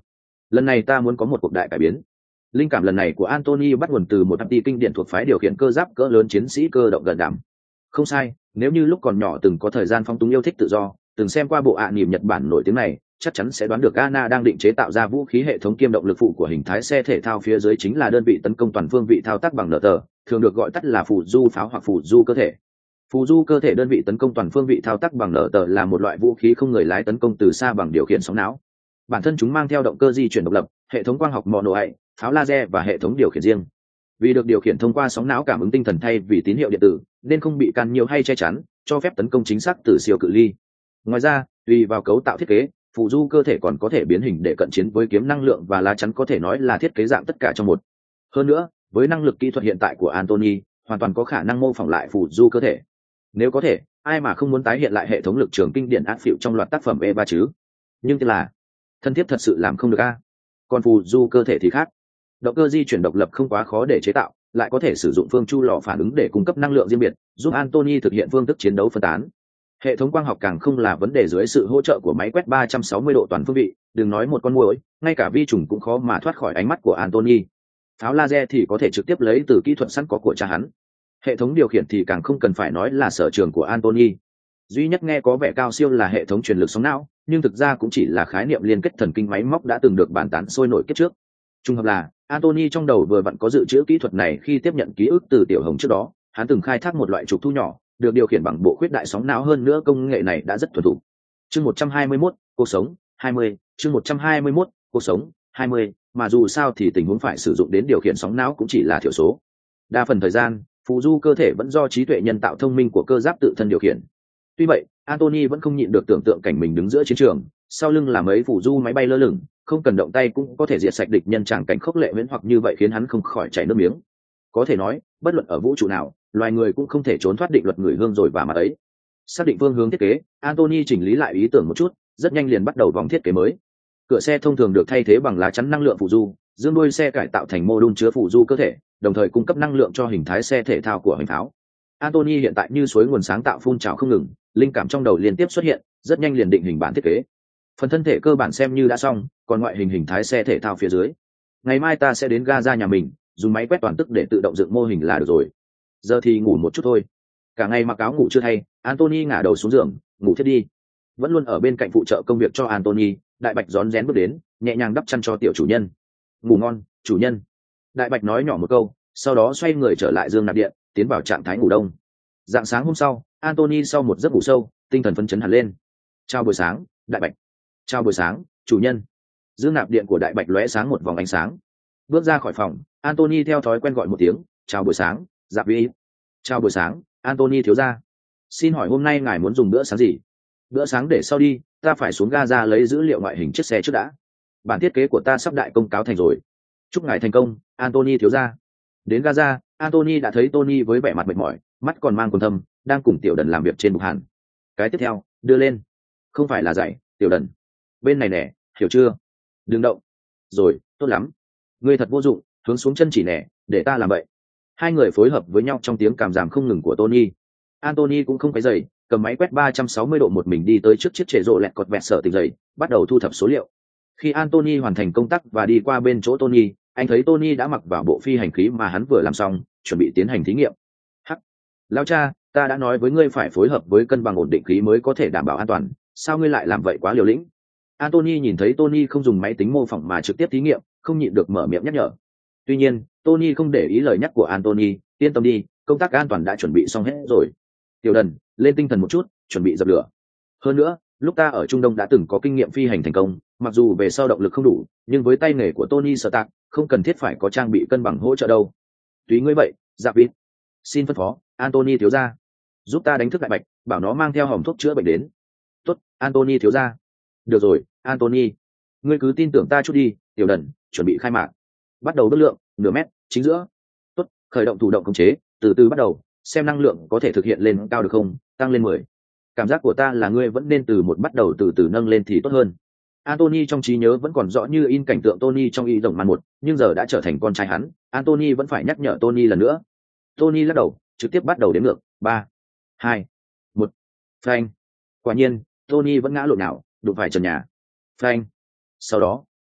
Lần này ta muốn có một cuộc đại cải biến. Linh cảm lần này của Anthony bắt nguồn từ một anti kinh điển thuộc phái điều khiển cơ giáp cỡ lớn chiến sĩ cơ động gần đảm. Không sai, nếu như lúc còn nhỏ từng có thời gian phong túng yêu thích tự do, từng xem qua bộ ạ niềm Nhật Bản nổi tiếng này, chắc chắn sẽ đoán được Anna đang định chế tạo ra vũ khí hệ thống kiêm động lực phụ của hình thái xe thể thao phía dưới chính là đơn vị tấn công toàn phương vị thao tác bằng nở tờ, thường được gọi tắt là phù du pháo hoặc phù du cơ thể. Phù du cơ thể đơn vị tấn công toàn phương vị thao tác bằng nở tờ là một loại vũ khí không người lái tấn công từ xa bằng điều khiển sóng não. Bản thân chúng mang theo động cơ di chuyển độc lập, hệ thống quang học mono hệ, pháo laser và hệ thống điều khiển riêng. Vì được điều khiển thông qua sóng não cảm ứng tinh thần thay vì tín hiệu điện tử, nên không bị can nhiễu hay che chắn, cho phép tấn công chính xác từ siêu cự ly. Ngoài ra, tùy vào cấu tạo thiết kế, phù du cơ thể còn có thể biến hình để cận chiến với kiếm năng lượng và lá chắn, có thể nói là thiết kế dạng tất cả trong một. Hơn nữa, với năng lực kỹ thuật hiện tại của Anthony, hoàn toàn có khả năng mô phỏng lại phù du cơ thể. Nếu có thể, ai mà không muốn tái hiện lại hệ thống lực trường kinh điển ác phịu trong loạt tác phẩm Eva chứ? Nhưng thế là, thân thiết thật sự làm không được a. Còn phù du cơ thể thì khác. Động cơ di chuyển độc lập không quá khó để chế tạo, lại có thể sử dụng phương chu lò phản ứng để cung cấp năng lượng riêng biệt, giúp Anthony thực hiện phương thức chiến đấu phân tán. Hệ thống quang học càng không là vấn đề dưới sự hỗ trợ của máy quét 360 độ toàn phương vị, đừng nói một con muỗi, ngay cả vi trùng cũng khó mà thoát khỏi ánh mắt của Anthony. Pháo laser thì có thể trực tiếp lấy từ kỹ thuật sẵn có của cha hắn. Hệ thống điều khiển thì càng không cần phải nói là sở trường của Anthony. Duy nhất nghe có vẻ cao siêu là hệ thống truyền lực sóng não, nhưng thực ra cũng chỉ là khái niệm liên kết thần kinh máy móc đã từng được bàn tán sôi nổi kiếp trước. Trùng hợp là Anthony trong đầu vừa vặn có dự trữ kỹ thuật này khi tiếp nhận ký ức từ Tiểu Hồng trước đó, hắn từng khai thác một loại trục thu nhỏ, được điều khiển bằng bộ khuyết đại sóng não, hơn nữa công nghệ này đã rất thuần thục. Chương 121, cuộc sống 20, chương 121, cuộc sống 20, mà dù sao thì tình huống phải sử dụng đến điều khiển sóng não cũng chỉ là thiểu số. Đa phần thời gian, phù du cơ thể vẫn do trí tuệ nhân tạo thông minh của cơ giáp tự thân điều khiển. Tuy vậy, Anthony vẫn không nhịn được tưởng tượng cảnh mình đứng giữa chiến trường, sau lưng là mấy phù du máy bay lơ lửng, không cần động tay cũng có thể diệt sạch địch nhân, tràng cảnh khốc lệ huyễn hoặc như vậy khiến hắn không khỏi chảy nước miếng. Có thể nói, bất luận ở vũ trụ nào, loài người cũng không thể trốn thoát định luật người hương rồi và mặt ấy. Xác định phương hướng thiết kế, Anthony chỉnh lý lại ý tưởng một chút, rất nhanh liền bắt đầu vòng thiết kế mới. Cửa xe thông thường được thay thế bằng lá chắn năng lượng phù du, dương đuôi xe cải tạo thành mô đun chứa phù du cơ thể, đồng thời cung cấp năng lượng cho hình thái xe thể thao của hành pháo. Anthony hiện tại như suối nguồn sáng tạo phun trào không ngừng, linh cảm trong đầu liên tiếp xuất hiện, rất nhanh liền định hình bản thiết kế. Phần thân thể cơ bản xem như đã xong, còn ngoại hình hình thái xe thể thao phía dưới. Ngày mai ta sẽ đến ga ra nhà mình, dùng máy quét toàn tức để tự động dựng mô hình là được rồi. Giờ thì ngủ một chút thôi. Cả ngày mặc áo ngủ chưa thay, Anthony ngả đầu xuống giường, ngủ thiết đi. Vẫn luôn ở bên cạnh phụ trợ công việc cho Anthony, Đại Bạch rón rén bước đến, nhẹ nhàng đắp chăn cho tiểu chủ nhân. Ngủ ngon, chủ nhân. Đại Bạch nói nhỏ một câu, sau đó xoay người trở lại giường nạp điện, tiến vào trạng thái ngủ đông. Dạng sáng hôm sau, Anthony sau một giấc ngủ sâu, tinh thần phấn chấn hẳn lên. Chào buổi sáng, Đại Bạch. Chào buổi sáng, chủ nhân. Dương nạp điện của Đại Bạch lóe sáng một vòng ánh sáng. Bước ra khỏi phòng, Anthony theo thói quen gọi một tiếng, chào buổi sáng, Dạ Vi. Chào buổi sáng, Anthony thiếu gia. Xin hỏi hôm nay ngài muốn dùng bữa sáng gì? Bữa sáng để sau đi, ta phải xuống ga ra lấy dữ liệu ngoại hình chiếc xe trước đã. Bản thiết kế của ta sắp đại công cáo thành rồi. Chúc ngài thành công, Anthony thiếu gia. Đến Gaza, Anthony đã thấy Tony với vẻ mặt mệt mỏi, mắt còn mang quần thâm, đang cùng Tiểu Đần làm việc trên bục hàn. Cái tiếp theo, đưa lên. Không phải là dạy, Tiểu Đần. Bên này nè, hiểu chưa? Đừng động. Rồi, tốt lắm. Ngươi thật vô dụng, hướng xuống chân chỉ nè, để ta làm vậy. Hai người phối hợp với nhau trong tiếng cảm giảm không ngừng của Tony. Anthony cũng không phải dày, cầm máy quét 360 độ một mình đi tới trước chiếc trệ rộ lẹt cọt vẹt sở tỉnh dậy, bắt đầu thu thập số liệu. Khi Anthony hoàn thành công tác và đi qua bên chỗ Tony, anh thấy Tony đã mặc vào bộ phi hành khí mà hắn vừa làm xong, chuẩn bị tiến hành thí nghiệm. Hắc, lão cha, ta đã nói với ngươi phải phối hợp với cân bằng ổn định khí mới có thể đảm bảo an toàn, sao ngươi lại làm vậy, quá liều lĩnh. Anthony nhìn thấy Tony không dùng máy tính mô phỏng mà trực tiếp thí nghiệm, không nhịn được mở miệng nhắc nhở. Tuy nhiên, Tony không để ý lời nhắc của Anthony, yên tâm đi, công tác an toàn đã chuẩn bị xong hết rồi. Tiểu Đần, lên tinh thần một chút, chuẩn bị dập lửa. Hơn nữa, lúc ta ở Trung Đông đã từng có kinh nghiệm phi hành thành công, mặc dù về sau động lực không đủ, nhưng với tay nghề của Tony Stark, không cần thiết phải có trang bị cân bằng hỗ trợ đâu. Tùy ngươi vậy, Dạ Vịt. Xin phân phó, Anthony thiếu gia, giúp ta đánh thức Đại Bạch, bảo nó mang theo hòm thuốc chữa bệnh đến. Tốt, Anthony thiếu gia. Được rồi, Anthony, ngươi cứ tin tưởng ta chút đi. Tiểu Đần, chuẩn bị khai mạc. Bắt đầu bước lượng, nửa mét, chính giữa. Tốt, khởi động thủ động khống chế, từ từ bắt đầu, xem năng lượng có thể thực hiện lên cao được không, tăng lên 10. Cảm giác của ta là ngươi vẫn nên từ một bắt đầu từ từ nâng lên thì tốt hơn. Anthony trong trí nhớ vẫn còn rõ như in cảnh tượng Tony trong y rồng màn một, nhưng giờ đã trở thành con trai hắn, Anthony vẫn phải nhắc nhở Tony lần nữa. Tony lắc đầu, trực tiếp bắt đầu đếm ngược, 3, 2, 1. Phanh. Quả nhiên, Tony vẫn ngã lộn nào, đụng phải trần nhà. Phanh. Sau đó,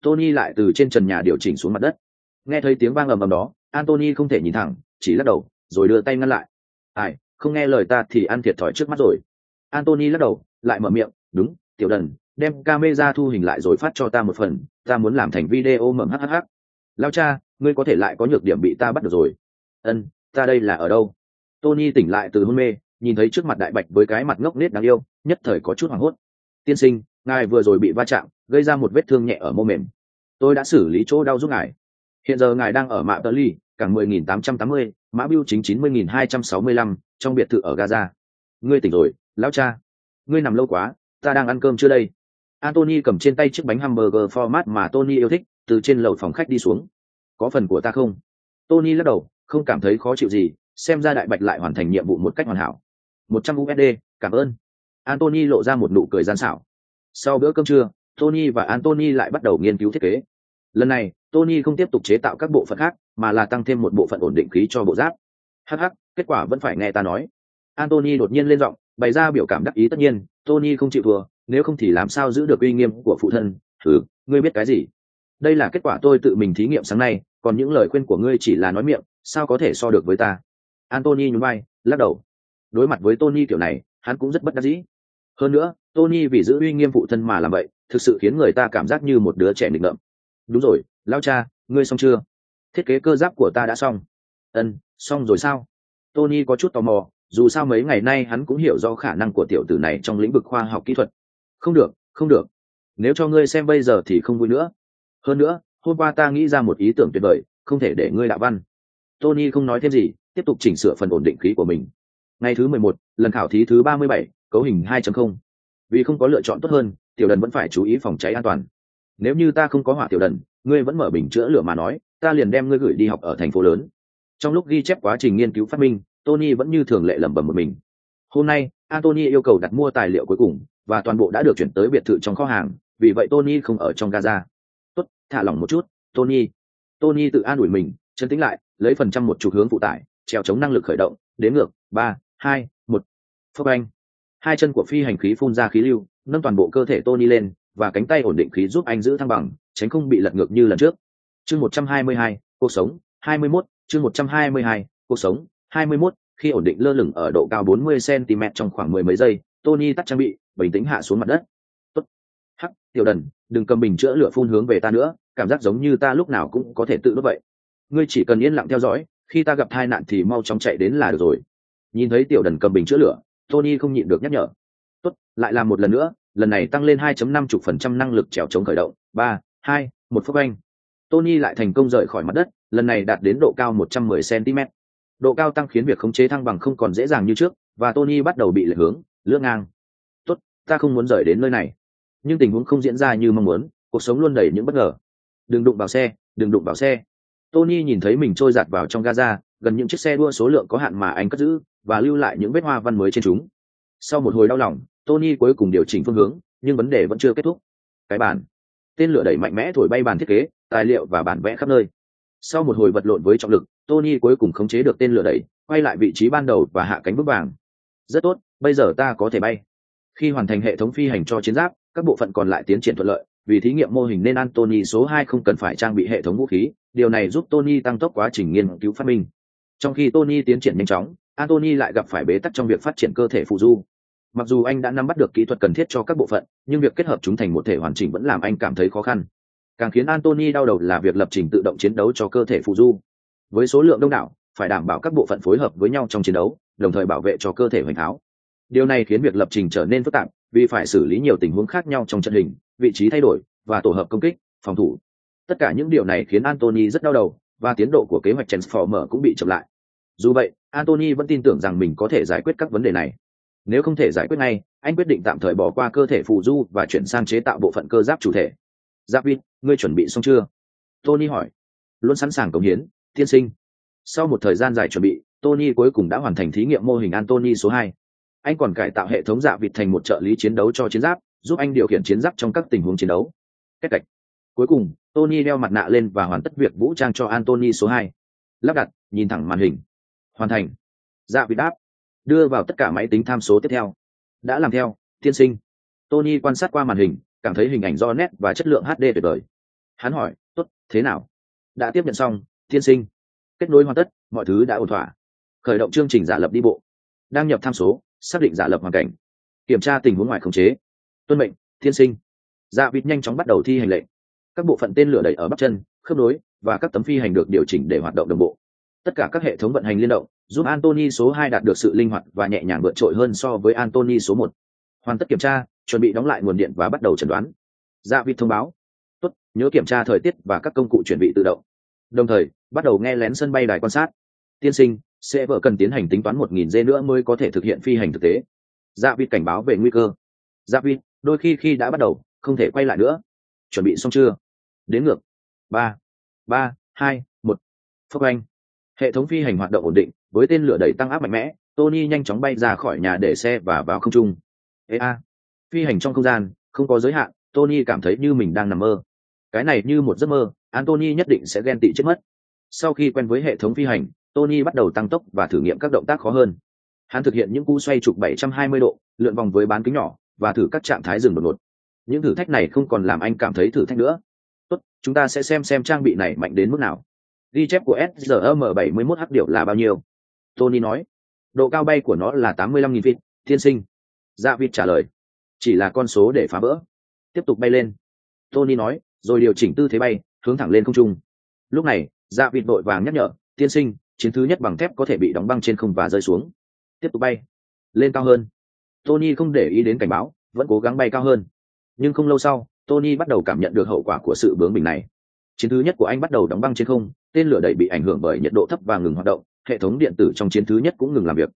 Tony lại từ trên trần nhà điều chỉnh xuống mặt đất. Nghe thấy tiếng vang ầm ầm đó, Anthony không thể nhìn thẳng, chỉ lắc đầu, rồi đưa tay ngăn lại. Ai, không nghe lời ta thì ăn thiệt thòi trước mắt rồi. Anthony lắc đầu, lại mở miệng, đúng, tiểu đần, đem camera thu hình lại rồi phát cho ta một phần, ta muốn làm thành video mầm hhh. Lao cha, ngươi có thể lại có nhược điểm bị ta bắt được rồi. Ta đây là ở đâu? Tony tỉnh lại từ hôn mê, nhìn thấy trước mặt đại bạch với cái mặt ngốc nết đáng yêu, nhất thời có chút hoảng hốt. Tiên sinh, ngài vừa rồi bị va chạm, gây ra một vết thương nhẹ ở mô mềm. Tôi đã xử lý chỗ đau giúp ngài. Hiện giờ ngài đang ở mạ tơ ly, cảng 10.880, mã bưu chính 90.265, trong biệt thự ở Gaza. Ngươi tỉnh rồi, lão cha. Ngươi nằm lâu quá, ta đang ăn cơm chưa đây? Anthony cầm trên tay chiếc bánh hamburger format mà Tony yêu thích, từ trên lầu phòng khách đi xuống. Có phần của ta không? Tony lắc đầu, không cảm thấy khó chịu gì, xem ra đại bạch lại hoàn thành nhiệm vụ một cách hoàn hảo. 100 USD, cảm ơn. Anthony lộ ra một nụ cười gian xảo. Sau bữa cơm trưa, Tony và Anthony lại bắt đầu nghiên cứu thiết kế. Lần này, Tony không tiếp tục chế tạo các bộ phận khác, mà là tăng thêm một bộ phận ổn định khí cho bộ giáp. Hắc, kết quả vẫn phải nghe ta nói. Anthony đột nhiên lên giọng, bày ra biểu cảm đắc ý. Tất nhiên, Tony không chịu thua, nếu không thì làm sao giữ được uy nghiêm của phụ thân. Ngươi biết cái gì? Đây là kết quả tôi tự mình thí nghiệm sáng nay, còn những lời khuyên của ngươi chỉ là nói miệng, sao có thể so được với ta? Anthony nhún vai, lắc đầu. Đối mặt với Tony kiểu này, hắn cũng rất bất đắc dĩ. Hơn nữa, Tony vì giữ uy nghiêm phụ thân mà làm vậy, thực sự khiến người ta cảm giác như một đứa trẻ nghịch ngợm. Đúng rồi, lão cha, ngươi xong chưa? Thiết kế cơ giáp của ta đã xong. Xong rồi sao? Tony có chút tò mò, dù sao mấy ngày nay hắn cũng hiểu rõ khả năng của tiểu tử này trong lĩnh vực khoa học kỹ thuật. Không được. Nếu cho ngươi xem bây giờ thì không vui nữa. Hơn nữa, hôm qua ta nghĩ ra một ý tưởng tuyệt vời, không thể để ngươi đạo văn. Tony không nói thêm gì, tiếp tục chỉnh sửa phần ổn định khí của mình. Ngày thứ 11, lần khảo thí thứ 37, cấu hình 2.0. Vì không có lựa chọn tốt hơn, tiểu đần vẫn phải chú ý phòng cháy an toàn. Nếu như ta không có hỏa tiểu đần, ngươi vẫn mở bình chữa lửa mà nói, ta liền đem ngươi gửi đi học ở thành phố lớn. Trong lúc ghi chép quá trình nghiên cứu phát minh, Tony vẫn như thường lệ lẩm bẩm một mình. Hôm nay, Anthony yêu cầu đặt mua tài liệu cuối cùng, và toàn bộ đã được chuyển tới biệt thự trong kho hàng, vì vậy Tony không ở trong Gaza. Tốt, thả lỏng một chút, Tony. Tony tự an ủi mình, trấn tĩnh lại, lấy phần trăm một trục hướng phụ tải, trèo chống năng lực khởi động, đếm ngược, 3, 2, 1. Phốc anh. Hai chân của phi hành khí phun ra khí lưu, nâng toàn bộ cơ thể Tony lên, và cánh tay ổn định khí giúp anh giữ thăng bằng, tránh không bị lật ngược như lần trước. Chương 122, cuộc sống, 21, chương 122, cuộc sống, 21. Khi ổn định lơ lửng ở độ cao 40 cm trong khoảng mười mấy giây, Tony tắt trang bị, bình tĩnh hạ xuống mặt đất. Tốt. Hắc, tiểu đần, đừng cầm bình chữa lửa phun hướng về ta nữa, cảm giác giống như ta lúc nào cũng có thể tự đốt vậy. Ngươi chỉ cần yên lặng theo dõi, khi ta gặp tai nạn thì mau chóng chạy đến là được rồi. Nhìn thấy tiểu đần cầm bình chữa lửa, Tony không nhịn được nhắc nhở. Tốt, lại làm một lần nữa, lần này tăng lên 2.5% năng lực trèo chống khởi động. 3, 2, 1 phút anh. Tony lại thành công rời khỏi mặt đất, lần này đạt đến độ cao 110 cm. Độ cao tăng khiến việc khống chế thăng bằng không còn dễ dàng như trước, và Tony bắt đầu bị lệch hướng, lướt ngang. Tốt, ta không muốn rời đến nơi này. Nhưng tình huống không diễn ra như mong muốn, cuộc sống luôn đầy những bất ngờ. Đừng đụng vào xe. Tony nhìn thấy mình trôi giạt vào trong Gaza, gần những chiếc xe đua số lượng có hạn mà anh cất giữ, và lưu lại những vết hoa văn mới trên chúng. Sau một hồi đau lòng, Tony cuối cùng điều chỉnh phương hướng, nhưng vấn đề vẫn chưa kết thúc. Cái bàn, tên lửa đẩy mạnh mẽ thổi bay bàn thiết kế, tài liệu và bản vẽ khắp nơi. Sau một hồi vật lộn với trọng lực, Tony cuối cùng khống chế được tên lửa đẩy, quay lại vị trí ban đầu và hạ cánh vững vàng. Rất tốt, bây giờ ta có thể bay. Khi hoàn thành hệ thống phi hành cho chiến giáp, các bộ phận còn lại tiến triển thuận lợi. Vì thí nghiệm mô hình nên Anthony số 2 không cần phải trang bị hệ thống vũ khí, điều này giúp Tony tăng tốc quá trình nghiên cứu phát minh. Trong khi Tony tiến triển nhanh chóng, Anthony lại gặp phải bế tắc trong việc phát triển cơ thể phụ du. Mặc dù anh đã nắm bắt được kỹ thuật cần thiết cho các bộ phận, nhưng việc kết hợp chúng thành một thể hoàn chỉnh vẫn làm anh cảm thấy khó khăn. Càng khiến Anthony đau đầu là việc lập trình tự động chiến đấu cho cơ thể phụ du. Với số lượng đông đảo, phải đảm bảo các bộ phận phối hợp với nhau trong chiến đấu, đồng thời bảo vệ cho cơ thể hoành tháo. Điều này khiến việc lập trình trở nên phức tạp, vì phải xử lý nhiều tình huống khác nhau trong trận hình, vị trí thay đổi và tổ hợp công kích, phòng thủ. Tất cả những điều này khiến Anthony rất đau đầu, và tiến độ của kế hoạch Transformer cũng bị chậm lại. Dù vậy, Anthony vẫn tin tưởng rằng mình có thể giải quyết các vấn đề này. Nếu không thể giải quyết ngay, anh quyết định tạm thời bỏ qua cơ thể phù du và chuyển sang chế tạo bộ phận cơ giáp chủ thể. David, ngươi chuẩn bị xong chưa? Tony hỏi. Luôn sẵn sàng cống hiến, tiên sinh. Sau một thời gian dài chuẩn bị, Tony cuối cùng đã hoàn thành thí nghiệm mô hình Anthony số 2. Anh còn cải tạo hệ thống dạ vịt thành một trợ lý chiến đấu cho chiến giáp, giúp anh điều khiển chiến giáp trong các tình huống chiến đấu. Cách cạch. Cuối cùng, Tony đeo mặt nạ lên và hoàn tất việc vũ trang cho Anthony số 2. Lắp đặt, nhìn thẳng màn hình. Hoàn thành. Dạ vịt đáp. Đưa vào tất cả máy tính tham số tiếp theo. Đã làm theo, tiên sinh. Tony quan sát qua màn hình, cảm thấy hình ảnh rõ nét và chất lượng HD tuyệt vời. Hắn hỏi, tốt, thế nào? Đã tiếp nhận xong, tiên sinh. Kết nối hoàn tất, mọi thứ đã ổn thỏa. Khởi động chương trình giả lập đi bộ. Đăng nhập tham số, xác định giả lập hoàn cảnh. Kiểm tra tình huống ngoài khống chế. Tuân mệnh, tiên sinh. Dạ vịt nhanh chóng bắt đầu thi hành lệnh. Các bộ phận tên lửa đẩy ở bắp chân, khớp nối và các tấm phi hành được điều chỉnh để hoạt động đồng bộ. Tất cả các hệ thống vận hành liên động giúp Anthony số 2 đạt được sự linh hoạt và nhẹ nhàng vượt trội hơn so với Anthony số 1. Hoàn tất kiểm tra, chuẩn bị đóng lại nguồn điện và bắt đầu chẩn đoán. Dạ vịt thông báo. Tốt, nhớ kiểm tra thời tiết và các công cụ chuẩn bị tự động. Đồng thời, bắt đầu nghe lén sân bay đài quan sát. Tiên sinh, sẽ vợ cần tiến hành tính toán 1000 giây nữa mới có thể thực hiện phi hành thực tế. Dạ vịt cảnh báo về nguy cơ. Dạ vịt, đôi khi đã bắt đầu, không thể quay lại nữa. Chuẩn bị xong chưa? Đến ngược. 3, 3, 2, 1. Phốc anh. Hệ thống phi hành hoạt động ổn định, với tên lửa đẩy tăng áp mạnh mẽ, Tony nhanh chóng bay ra khỏi nhà để xe và vào không trung. Phi hành trong không gian, không có giới hạn, Tony cảm thấy như mình đang nằm mơ. Cái này như một giấc mơ, Anthony nhất định sẽ ghen tị chết mất. Sau khi quen với hệ thống phi hành, Tony bắt đầu tăng tốc và thử nghiệm các động tác khó hơn. Hắn thực hiện những cú xoay trục 720 độ, lượn vòng với bán kính nhỏ và thử các trạng thái dừng đột ngột. Những thử thách này không còn làm anh cảm thấy thử thách nữa. Tốt, chúng ta sẽ xem trang bị này mạnh đến mức nào. Ghi chép của SRM-71H điệu là bao nhiêu? Tony nói. Độ cao bay của nó là 85.000 feet, tiên sinh. Dạ vịt trả lời. Chỉ là con số để phá vỡ. Tiếp tục bay lên. Tony nói, rồi điều chỉnh tư thế bay, hướng thẳng lên không trung. Lúc này, dạ vịt vội vàng nhắc nhở, tiên sinh, chiến thứ nhất bằng thép có thể bị đóng băng trên không và rơi xuống. Tiếp tục bay. Lên cao hơn. Tony không để ý đến cảnh báo, vẫn cố gắng bay cao hơn. Nhưng không lâu sau, Tony bắt đầu cảm nhận được hậu quả của sự bướng bỉnh này. Chiến thứ nhất của anh bắt đầu đóng băng trên không, tên lửa đẩy bị ảnh hưởng bởi nhiệt độ thấp và ngừng hoạt động, hệ thống điện tử trong chiến thứ nhất cũng ngừng làm việc.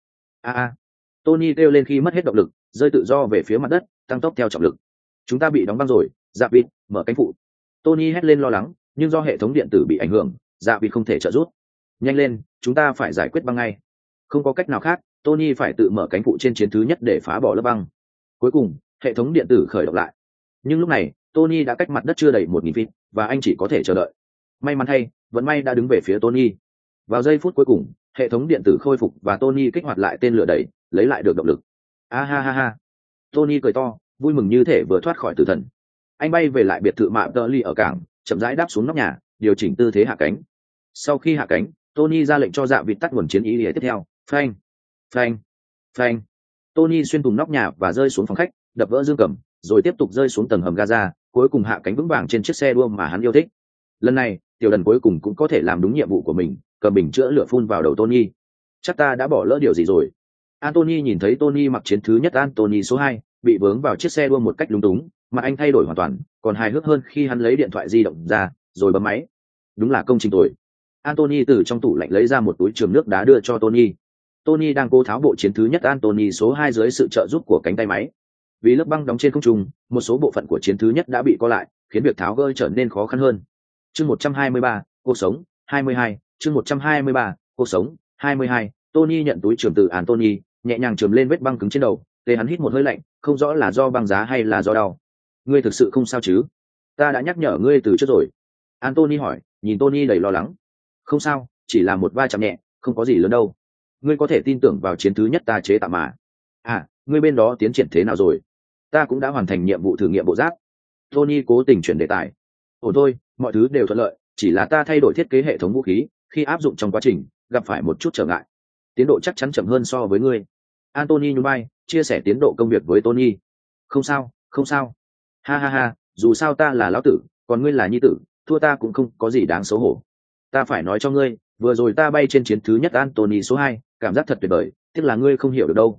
Tony kêu lên khi mất hết động lực, rơi tự do về phía mặt đất, tăng tốc theo trọng lực. Chúng ta bị đóng băng rồi, dạ vịt, mở cánh phụ. Tony hét lên lo lắng, nhưng do hệ thống điện tử bị ảnh hưởng, dạ vịt không thể trợ giúp. Nhanh lên, chúng ta phải giải quyết băng ngay. Không có cách nào khác, Tony phải tự mở cánh phụ trên chiến thứ nhất để phá bỏ lớp băng. Cuối cùng, hệ thống điện tử khởi động lại. Nhưng lúc này, Tony đã cách mặt đất chưa đầy 1000 feet, và anh chỉ có thể chờ đợi. May mắn thay, vận may đã đứng về phía Tony. Vào giây phút cuối cùng, hệ thống điện tử khôi phục và Tony kích hoạt lại tên lửa đẩy, lấy lại được động lực. Tony cười to, vui mừng như thể vừa thoát khỏi tử thần. Anh bay về lại biệt thự mạ Dudley ở cảng, chậm rãi đáp xuống nóc nhà, điều chỉnh tư thế hạ cánh. Sau khi hạ cánh, Tony ra lệnh cho dạ vịt tắt nguồn chiến ý tiếp theo. Phanh, phanh, phanh. Tony xuyên thủng nóc nhà và rơi xuống phòng khách, đập vỡ dương cầm, rồi tiếp tục rơi xuống tầng hầm Gaza, cuối cùng hạ cánh vững vàng trên chiếc xe đua mà hắn yêu thích. Lần này, tiểu đần cuối cùng cũng có thể làm đúng nhiệm vụ của mình, cầm bình chữa lửa phun vào đầu Tony. Chắc ta đã bỏ lỡ điều gì rồi. Anthony nhìn thấy Tony mặc chiến thứ nhất Anthony số 2, bị vướng vào chiếc xe đua một cách lúng túng, mà anh thay đổi hoàn toàn, còn hài hước hơn khi hắn lấy điện thoại di động ra, rồi bấm máy. Đúng là công trình tồi. Anthony từ trong tủ lạnh lấy ra một túi chườm nước đá đưa cho Tony. Tony đang cố tháo bộ chiến thứ nhất Anthony số 2 dưới sự trợ giúp của cánh tay máy. Vì lớp băng đóng trên không trung, một số bộ phận của chiến thứ nhất đã bị co lại, khiến việc tháo gỡ trở nên khó khăn hơn. Chương 123, cuộc sống, 22, chương 123, cuộc sống, 22. Tony nhận túi chườm từ Anthony, nhẹ nhàng chườm lên vết băng cứng trên đầu, để hắn hít một hơi lạnh, không rõ là do băng giá hay là do đau. Ngươi thực sự không sao chứ? Ta đã nhắc nhở ngươi từ trước rồi. Anthony hỏi, nhìn Tony đầy lo lắng. Không sao, chỉ là một va chạm nhẹ, không có gì lớn đâu. Ngươi có thể tin tưởng vào chiến thứ nhất ta chế tạo mà. Ngươi bên đó tiến triển thế nào rồi? Ta cũng đã hoàn thành nhiệm vụ thử nghiệm bộ giáp. Tony cố tình chuyển đề tài. Ổn thôi, mọi thứ đều thuận lợi, chỉ là ta thay đổi thiết kế hệ thống vũ khí, khi áp dụng trong quá trình, gặp phải một chút trở ngại. Tiến độ chắc chắn chậm hơn so với ngươi. Anthony nhún vai, chia sẻ tiến độ công việc với Tony. Không sao, không sao. Dù sao ta là lão tử, còn ngươi là nhi tử, thua ta cũng không có gì đáng xấu hổ. Ta phải nói cho ngươi, vừa rồi ta bay trên chiến thứ nhất Anthony số 2, cảm giác thật tuyệt vời, tiếc là ngươi không hiểu được đâu.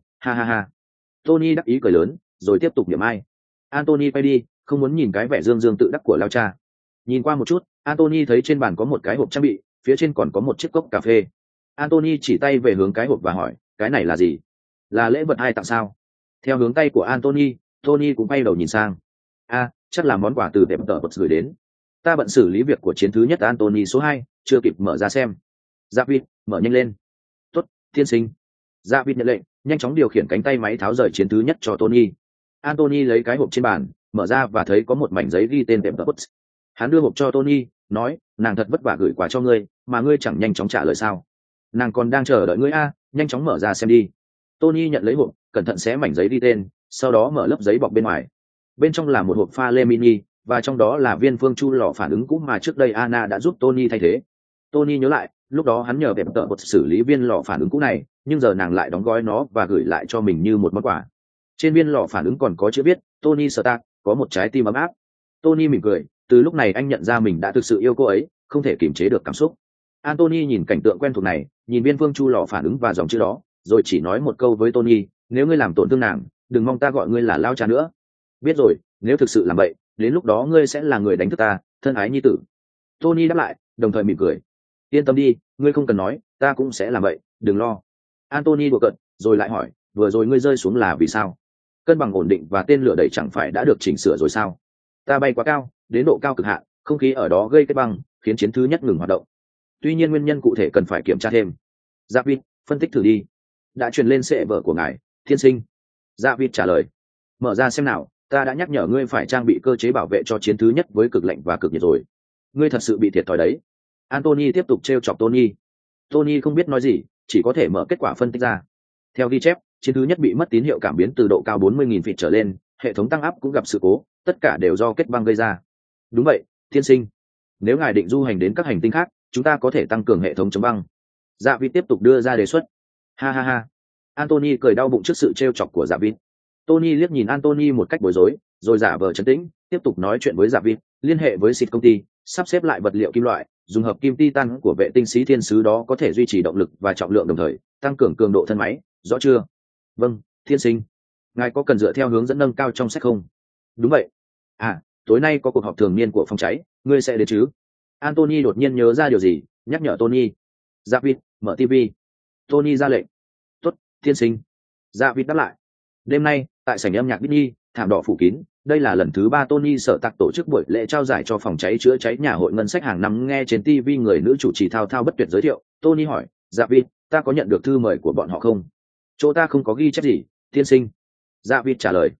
Tony đắc ý cười lớn, rồi tiếp tục niệm ai. Anthony quay đi, không muốn nhìn cái vẻ dương dương tự đắc của lao cha. Nhìn qua một chút, Anthony thấy trên bàn có một cái hộp trang bị, phía trên còn có một chiếc cốc cà phê. Anthony chỉ tay về hướng cái hộp và hỏi, cái này là gì? Là lễ vật ai tặng sao? Theo hướng tay của Anthony, Tony cũng quay đầu nhìn sang. Chắc là món quà từ tiệm tờ bật gửi đến. Ta bận xử lý việc của chiến thứ nhất Anthony số 2, chưa kịp mở ra xem. Dạ vịt, mở nhanh lên. Tốt, tiên sinh. Dạ vịt nhận lệnh, nhanh chóng điều khiển cánh tay máy tháo rời chiến thứ nhất cho Tony. Anthony lấy cái hộp trên bàn, mở ra và thấy có một mảnh giấy ghi tên tiệm tờ bật. Hắn đưa hộp cho Tony, nói, nàng thật vất vả gửi quà cho ngươi, mà ngươi chẳng nhanh chóng trả lời sao? Nàng còn đang chờ đợi ngươi nhanh chóng mở ra xem đi. Tony nhận lấy hộp, cẩn thận xé mảnh giấy ghi tên, sau đó mở lớp giấy bọc bên ngoài. Bên trong là một hộp pha lê mini, và trong đó là viên phương chu lò phản ứng cũ mà trước đây Anna đã giúp Tony thay thế. Tony nhớ lại, lúc đó hắn nhờ đẹp tợ bột xử lý viên lò phản ứng cũ này, nhưng giờ nàng lại đóng gói nó và gửi lại cho mình như một món quà. Trên viên lò phản ứng còn có chữ viết Tony Stark, có một trái tim ấm áp. Tony mỉm cười, từ lúc này anh nhận ra mình đã thực sự yêu cô ấy, không thể kiềm chế được cảm xúc. Anthony nhìn cảnh tượng quen thuộc này, nhìn viên phương chu lò phản ứng và dòng chữ đó, rồi chỉ nói một câu với Tony, nếu ngươi làm tổn thương nàng, đừng mong ta gọi ngươi là lao cha nữa. Biết rồi, nếu thực sự làm vậy, đến lúc đó ngươi sẽ là người đánh thức ta, thân ái nhi tử. Tony đáp lại, đồng thời mỉm cười. Yên tâm đi, ngươi không cần nói, ta cũng sẽ làm vậy, đừng lo. Anthony đùa cợt, rồi lại hỏi, vừa rồi ngươi rơi xuống là vì sao? Cân bằng ổn định và tên lửa đẩy chẳng phải đã được chỉnh sửa rồi sao? Ta bay quá cao, đến độ cao cực hạn, không khí ở đó gây kết băng, khiến chiến thứ nhất ngừng hoạt động. Tuy nhiên nguyên nhân cụ thể cần phải kiểm tra thêm. Dạ vịt, phân tích thử đi. Đã truyền lên sệ vở của ngài, thiên sinh. Dạ vịt trả lời. Mở ra xem nào, ta đã nhắc nhở ngươi phải trang bị cơ chế bảo vệ cho chiến thứ nhất với cực lạnh và cực nhiệt rồi. Ngươi thật sự bị thiệt thòi đấy. Anthony tiếp tục trêu chọc Tony. Tony không biết nói gì, chỉ có thể mở kết quả phân tích ra. Theo ghi chép, chiến thứ nhất bị mất tín hiệu cảm biến từ độ cao 40.000 feet trở lên, hệ thống tăng áp cũng gặp sự cố, tất cả đều do kết băng gây ra. Đúng vậy, thiên sinh. Nếu ngài định du hành đến các hành tinh khác, chúng ta có thể tăng cường hệ thống chống băng. Dạ vịt tiếp tục đưa ra đề xuất. Ha ha ha. Anthony cười đau bụng trước sự trêu chọc của dạ vịt. Tony liếc nhìn Anthony một cách bối rối, rồi giả vờ trấn tĩnh, tiếp tục nói chuyện với dạ vịt, liên hệ với xịt công ty, sắp xếp lại vật liệu kim loại, dùng hợp kim titan của vệ tinh sĩ thiên sứ đó có thể duy trì động lực và trọng lượng đồng thời, tăng cường cường độ thân máy, rõ chưa? Vâng, thiên sinh. Ngài có cần dựa theo hướng dẫn nâng cao trong sách không? Đúng vậy. À, tối nay có cuộc họp thường niên của phòng cháy, ngươi sẽ đến chứ? Anthony đột nhiên nhớ ra điều gì, nhắc nhở Tony. Dạ vịt, mở TV. Tony ra lệnh. Tốt, thiên sinh. Dạ vịt đáp lại. Đêm nay, tại sảnh âm nhạc Disney, thảm đỏ phủ kín, đây là lần thứ 3 Tony Sở Tạc tổ chức buổi lễ trao giải cho phòng cháy chữa cháy nhà hội ngân sách hàng năm. Nghe trên TV người nữ chủ trì thao thao bất tuyệt giới thiệu, Tony hỏi, dạ vịt, ta có nhận được thư mời của bọn họ không? Chỗ ta không có ghi chép gì, tiên sinh. Dạ vịt trả lời.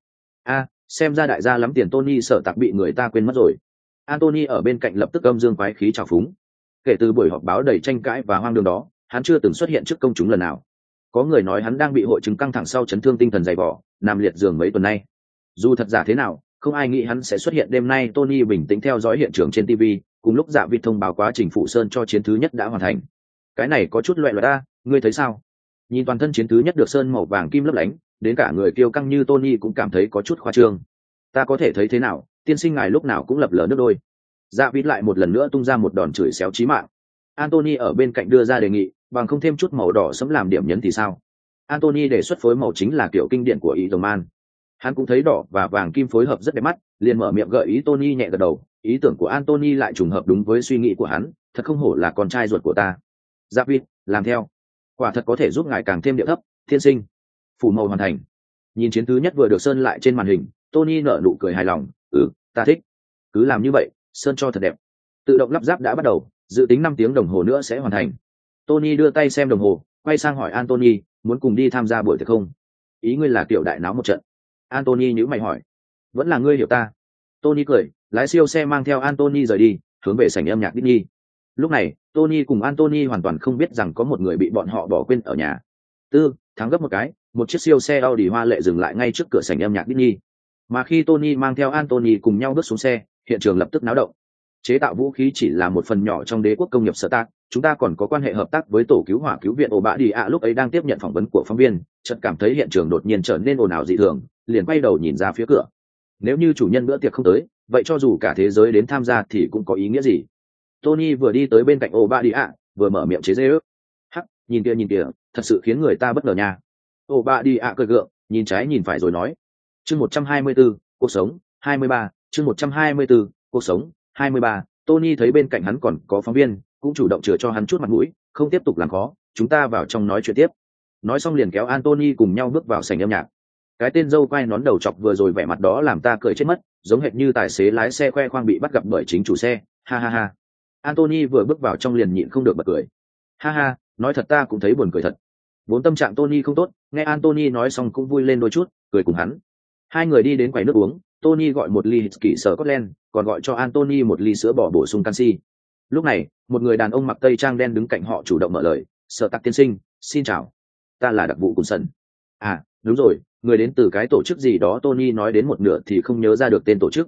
Xem ra đại gia lắm tiền Tony Sở Tạc bị người ta quên mất rồi. Anthony ở bên cạnh lập tức âm dương quái khí trào phúng. Kể từ buổi họp báo đầy tranh cãi và hoang đường đó, hắn chưa từng xuất hiện trước công chúng lần nào. Có người nói hắn đang bị hội chứng căng thẳng sau chấn thương tinh thần dày vỏ, nằm liệt giường mấy tuần nay. Dù thật giả thế nào, không ai nghĩ hắn sẽ xuất hiện đêm nay. Tony bình tĩnh theo dõi hiện trường trên TV, cùng lúc Dạ Vịt thông báo quá trình phụ sơn cho chiến thứ nhất đã hoàn thành. Cái này có chút loẹ loẹt ta, ngươi thấy sao? Nhìn toàn thân chiến thứ nhất được sơn màu vàng kim lấp lánh, đến cả người kiêu căng như Tony cũng cảm thấy có chút khoa trương. Ta có thể thấy thế nào, tiên sinh ngài lúc nào cũng lập lờ nước đôi. Dạ Vịt lại một lần nữa tung ra một đòn chửi xéo chí mạng. Anthony ở bên cạnh đưa ra đề nghị, bằng không thêm chút màu đỏ sẫm làm điểm nhấn thì sao? Anthony đề xuất phối màu chính là kiểu kinh điển của Iron Man. Hắn cũng thấy đỏ và vàng kim phối hợp rất đẹp mắt, liền mở miệng gợi ý. Tony nhẹ gật đầu, ý tưởng của Anthony lại trùng hợp đúng với suy nghĩ của hắn, thật không hổ là con trai ruột của ta. Dạ Vịt, làm theo. Quả thật có thể giúp ngài càng thêm điệu thấp, thiên sinh. Phủ màu hoàn thành. Nhìn chiến thứ nhất vừa được sơn lại trên màn hình, Tony nở nụ cười hài lòng, ta thích. Cứ làm như vậy, sơn cho thật đẹp. Tự động lắp ráp đã bắt đầu, dự tính 5 tiếng đồng hồ nữa sẽ hoàn thành. Tony đưa tay xem đồng hồ, quay sang hỏi Anthony, muốn cùng đi tham gia buổi tiệc không? Ý ngươi là kiểu đại náo một trận. Anthony nhíu mày hỏi. Vẫn là ngươi hiểu ta. Tony cười, lái siêu xe mang theo Anthony rời đi, hướng về sảnh âm nhạc Disney. Lúc này, Tony cùng Anthony hoàn toàn không biết rằng có một người bị bọn họ bỏ quên ở nhà. Thắng gấp một cái, một chiếc siêu xe Audi hoa lệ dừng lại ngay trước cửa sảnh âm nhạc Disney. Mà khi Tony mang theo Anthony cùng nhau bước xuống xe, hiện trường lập tức náo động. Chế tạo vũ khí chỉ là một phần nhỏ trong đế quốc công nghiệp Stark, chúng ta còn có quan hệ hợp tác với tổ cứu hỏa cứu viện Obadiah. Lúc ấy đang tiếp nhận phỏng vấn của phóng viên, chợt cảm thấy hiện trường đột nhiên trở nên ồn ào dị thường, liền quay đầu nhìn ra phía cửa. Nếu như chủ nhân bữa tiệc không tới, vậy cho dù cả thế giới đến tham gia thì cũng có ý nghĩa gì? Tony vừa đi tới bên cạnh Obadiah, vừa mở miệng chế giễu. Hắc, nhìn kìa, thật sự khiến người ta bất ngờ nha. Obadiah cười gượng, nhìn trái nhìn phải rồi nói. Chương 124, cuộc sống, 23, chương 124, cuộc sống, 23. Tony thấy bên cạnh hắn còn có phóng viên, cũng chủ động chừa cho hắn chút mặt mũi, không tiếp tục làm khó, chúng ta vào trong nói chuyện tiếp. Nói xong liền kéo Anthony cùng nhau bước vào sảnh âm nhạc. Cái tên dâu quai nón đầu chọc vừa rồi vẻ mặt đó làm ta cười chết mất, giống hệt như tài xế lái xe khoe khoang bị bắt gặp bởi chính chủ xe. Ha ha ha. Anthony vừa bước vào trong liền nhịn không được bật cười. Ha ha, nói thật ta cũng thấy buồn cười thật. Vốn tâm trạng Tony không tốt, nghe Anthony nói xong cũng vui lên đôi chút, cười cùng hắn. Hai người đi đến quầy nước uống, Tony gọi một ly Whisky Scotland, còn gọi cho Anthony một ly sữa bò bổ sung canxi. Lúc này, một người đàn ông mặc tây trang đen đứng cạnh họ chủ động mở lời, Sở Tạc tiên sinh, xin chào. Ta là đặc vụ cùng sân. À, đúng rồi, người đến từ cái tổ chức gì đó. Tony nói đến một nửa thì không nhớ ra được tên tổ chức.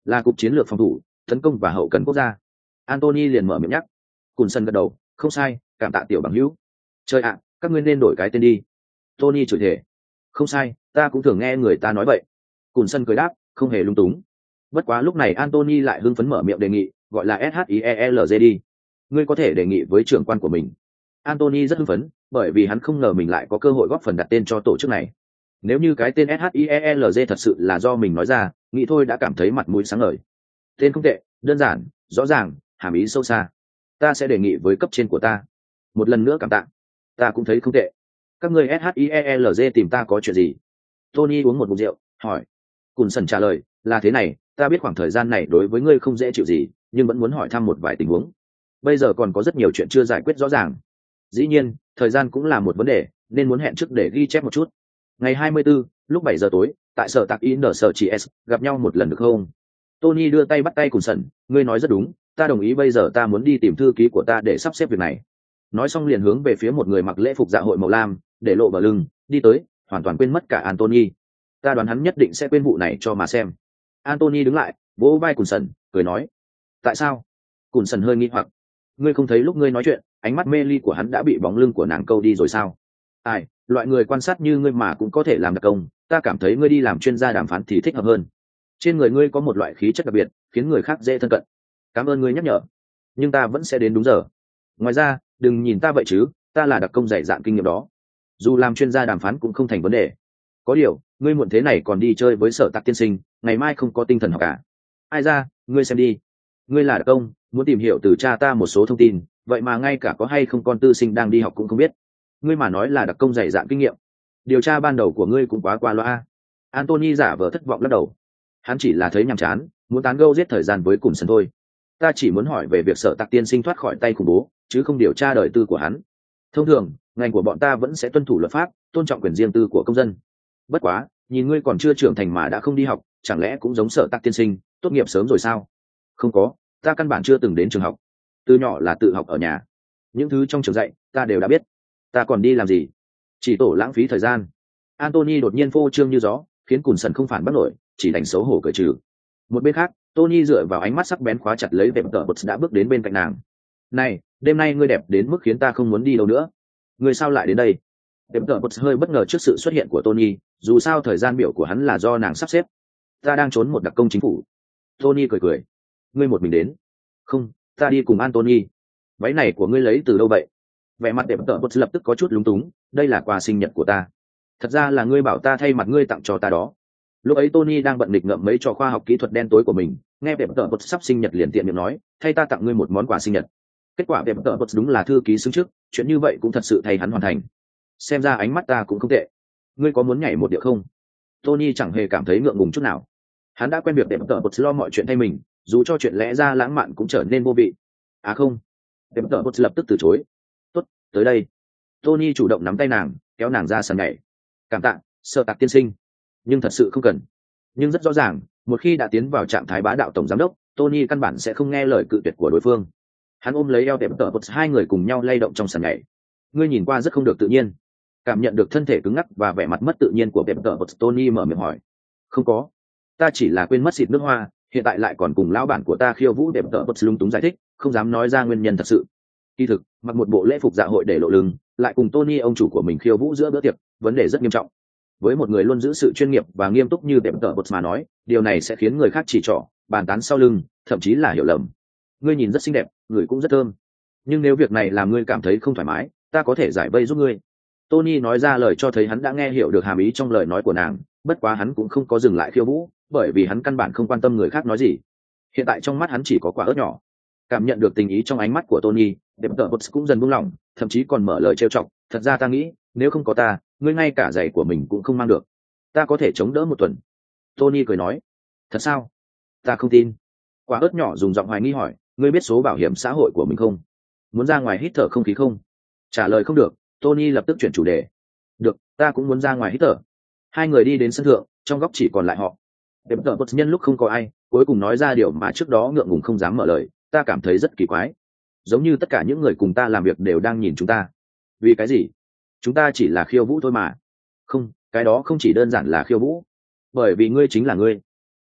là cục chiến lược phòng thủ, tấn công và hậu cần quốc gia. Anthony liền mở miệng nhắc. Cùn sân gật đầu, không sai, cảm tạ tiểu bằng hữu. Trời ạ, các ngươi nên đổi cái tên đi. Tony chửi thề. Không sai, ta cũng thường nghe người ta nói vậy. Cùn sân cười đáp, không hề lung túng. Bất quá lúc này Anthony lại hưng phấn mở miệng đề nghị, gọi là SHIELZ đi. Ngươi có thể đề nghị với trưởng quan của mình. Anthony rất hưng phấn, bởi vì hắn không ngờ mình lại có cơ hội góp phần đặt tên cho tổ chức này. Nếu như cái tên SHIELZ thật sự là do mình nói ra, nghĩ thôi đã cảm thấy mặt mũi sáng ngời. Tên không tệ, đơn giản, rõ ràng, hàm ý sâu xa. Ta sẽ đề nghị với cấp trên của ta. Một lần nữa cảm tạ. Ta cũng thấy không tệ. Các ngươi SHIELZ tìm ta có chuyện gì? Tony uống một ngụm rượu, hỏi. Cùn sần trả lời, là thế này, ta biết khoảng thời gian này đối với ngươi không dễ chịu gì, nhưng vẫn muốn hỏi thăm một vài tình huống. Bây giờ còn có rất nhiều chuyện chưa giải quyết rõ ràng. Dĩ nhiên, thời gian cũng là một vấn đề, nên muốn hẹn trước để ghi chép một chút. Ngày 24, lúc 7 giờ tối, tại sở tạc in sở chỉ S, gặp nhau một lần được không? Tony đưa tay bắt tay Cùn sần, ngươi nói rất đúng, ta đồng ý, bây giờ ta muốn đi tìm thư ký của ta để sắp xếp việc này. Nói xong liền hướng về phía một người mặc lễ phục dạ hội màu lam, để lộ bờ lưng, đi tới, hoàn toàn quên mất cả Anthony. Ta đoán hắn nhất định sẽ quên vụ này cho mà xem. Anthony đứng lại, vỗ vai Cùn sần, cười nói. Tại sao? Cùn sần hơi nghi hoặc. Ngươi không thấy lúc ngươi nói chuyện, ánh mắt mê ly của hắn đã bị bóng lưng của nàng câu đi rồi sao? Ai, loại người quan sát như ngươi mà cũng có thể làm đặc công, ta cảm thấy ngươi đi làm chuyên gia đàm phán thì thích hợp hơn. Trên người ngươi có một loại khí chất đặc biệt, khiến người khác dễ thân cận. Cảm ơn ngươi nhắc nhở, nhưng ta vẫn sẽ đến đúng giờ. Ngoài ra, đừng nhìn ta vậy chứ, ta là đặc công dày dạn kinh nghiệm đó. Dù làm chuyên gia đàm phán cũng không thành vấn đề. Có điều, ngươi muộn thế này còn đi chơi với Sở Tạc tiên sinh, ngày mai không có tinh thần học cả. Ai ra, ngươi xem đi. Ngươi là đặc công, muốn tìm hiểu từ cha ta một số thông tin, vậy mà ngay cả có hay không con tư sinh đang đi học cũng không biết. Ngươi mà nói là đặc công dày dạn kinh nghiệm. Điều tra ban đầu của ngươi cũng quá qua loa. Anthony giả vờ thất vọng lắc đầu. Hắn chỉ là thấy nhàm chán, muốn tán gẫu giết thời gian với Cùn sần thôi. Ta chỉ muốn hỏi về việc Sở Tạc tiên sinh thoát khỏi tay khủng bố, chứ không điều tra đời tư của hắn. Thông thường, ngành của bọn ta vẫn sẽ tuân thủ luật pháp, tôn trọng quyền riêng tư của công dân. Bất quá, nhìn ngươi còn chưa trưởng thành mà đã không đi học, chẳng lẽ cũng giống Sở Tạc tiên sinh, tốt nghiệp sớm rồi sao? Không có, ta căn bản chưa từng đến trường học. Từ nhỏ là tự học ở nhà. Những thứ trong trường dạy, ta đều đã biết. Ta còn đi làm gì? Chỉ tổ lãng phí thời gian. Anthony đột nhiên phô trương như gió, khiến Cùn sần không phản bắt nổi, chỉ đành xấu hổ cười trừ. Một bên khác, Tony dựa vào ánh mắt sắc bén khóa chặt lấy vẹp tờ bột đã bước đến bên cạnh nàng. Này, đêm nay ngươi đẹp đến mức khiến ta không muốn đi đâu nữa. Ngươi sao lại đến đây? Vẹp tờ bột hơi bất ngờ trước sự xuất hiện của Tony, dù sao thời gian biểu của hắn là do nàng sắp xếp. Ta đang trốn một đặc công chính phủ. Tony cười cười. Ngươi một mình đến? Không, ta đi cùng Anthony. Váy này của ngươi lấy từ đâu vậy? Vẻ mặt vẹp tờ bột lập tức có chút lúng túng. Đây là quà sinh nhật của ta. Thật ra là ngươi bảo ta thay mặt ngươi tặng cho ta đó. Lúc ấy Tony đang bận nghịch ngợm mấy trò khoa học kỹ thuật đen tối của mình, nghe vẻ tờ bột sắp sinh nhật liền tiện miệng nói, thay ta tặng ngươi một món quà sinh nhật. Kết quả vẻ tờ bột đúng là thư ký xứng trước, chuyện như vậy cũng thật sự thay hắn hoàn thành. Xem ra ánh mắt ta cũng không tệ. Ngươi có muốn nhảy một điệu không? Tony chẳng hề cảm thấy ngượng ngùng chút nào. Hắn đã quen việc vẻ tờ bột lo mọi chuyện thay mình, dù cho chuyện lẽ ra lãng mạn cũng trở nên vô vị. À không, vẻ tờ bột lập tức từ chối. Tốt, tới đây. Tony chủ động nắm tay nàng, kéo nàng ra sàn nhảy. Cảm tạ, Sở Tạc tiên sinh. Nhưng thật sự không cần. Nhưng rất rõ ràng, một khi đã tiến vào trạng thái bá đạo tổng giám đốc, Tony căn bản sẽ không nghe lời cự tuyệt của đối phương. Hắn ôm lấy eo đẹp tờ bột, hai người cùng nhau lay động trong sàn nhảy. Ngươi nhìn qua rất không được tự nhiên. Cảm nhận được thân thể cứng ngắc và vẻ mặt mất tự nhiên của đẹp tờ bột, Tony mở miệng hỏi. Không có, ta chỉ là quên mất xịt nước hoa, hiện tại lại còn cùng lão bản của ta khiêu vũ. Đẹp tờ bột lung túng giải thích, không dám nói ra nguyên nhân thật sự. Kỳ thực, mặc một bộ lễ phục dạ hội để lộ lưng, lại cùng Tony ông chủ của mình khiêu vũ giữa bữa tiệc, vấn đề rất nghiêm trọng. Với một người luôn giữ sự chuyên nghiệp và nghiêm túc như đẹp tờ bột mà nói, điều này sẽ khiến người khác chỉ trỏ, bàn tán sau lưng, thậm chí là hiểu lầm. Ngươi nhìn rất xinh đẹp, người cũng rất thơm, nhưng nếu việc này làm ngươi cảm thấy không thoải mái, ta có thể giải vây giúp ngươi. Tony nói ra lời cho thấy hắn đã nghe hiểu được hàm ý trong lời nói của nàng, bất quá hắn cũng không có dừng lại khiêu vũ, bởi vì hắn căn bản không quan tâm người khác nói gì. Hiện tại trong mắt hắn chỉ có quả ớt nhỏ. Cảm nhận được tình ý trong ánh mắt của Tony, đẹp tờ bột cũng dần buông lỏng, thậm chí còn mở lời trêu chọc. Thật ra ta nghĩ, nếu không có ta, ngươi ngay cả giày của mình cũng không mang được. Ta có thể chống đỡ một tuần. Tony cười nói. Thật sao? Ta không tin. Quả ớt nhỏ dùng giọng hoài nghi hỏi, ngươi biết số bảo hiểm xã hội của mình không? Muốn ra ngoài hít thở không khí không? Trả lời không được, Tony lập tức chuyển chủ đề. Được, ta cũng muốn ra ngoài hít thở. Hai người đi đến sân thượng, trong góc chỉ còn lại họ. Đẹp tờ bột nhân lúc không có ai, cuối cùng nói ra điều mà trước đó ngượng ngùng không dám mở lời. Ta cảm thấy rất kỳ quái, giống như tất cả những người cùng ta làm việc đều đang nhìn chúng ta. Vì cái gì? Chúng ta chỉ là khiêu vũ thôi mà. Không, cái đó không chỉ đơn giản là khiêu vũ, bởi vì ngươi chính là ngươi.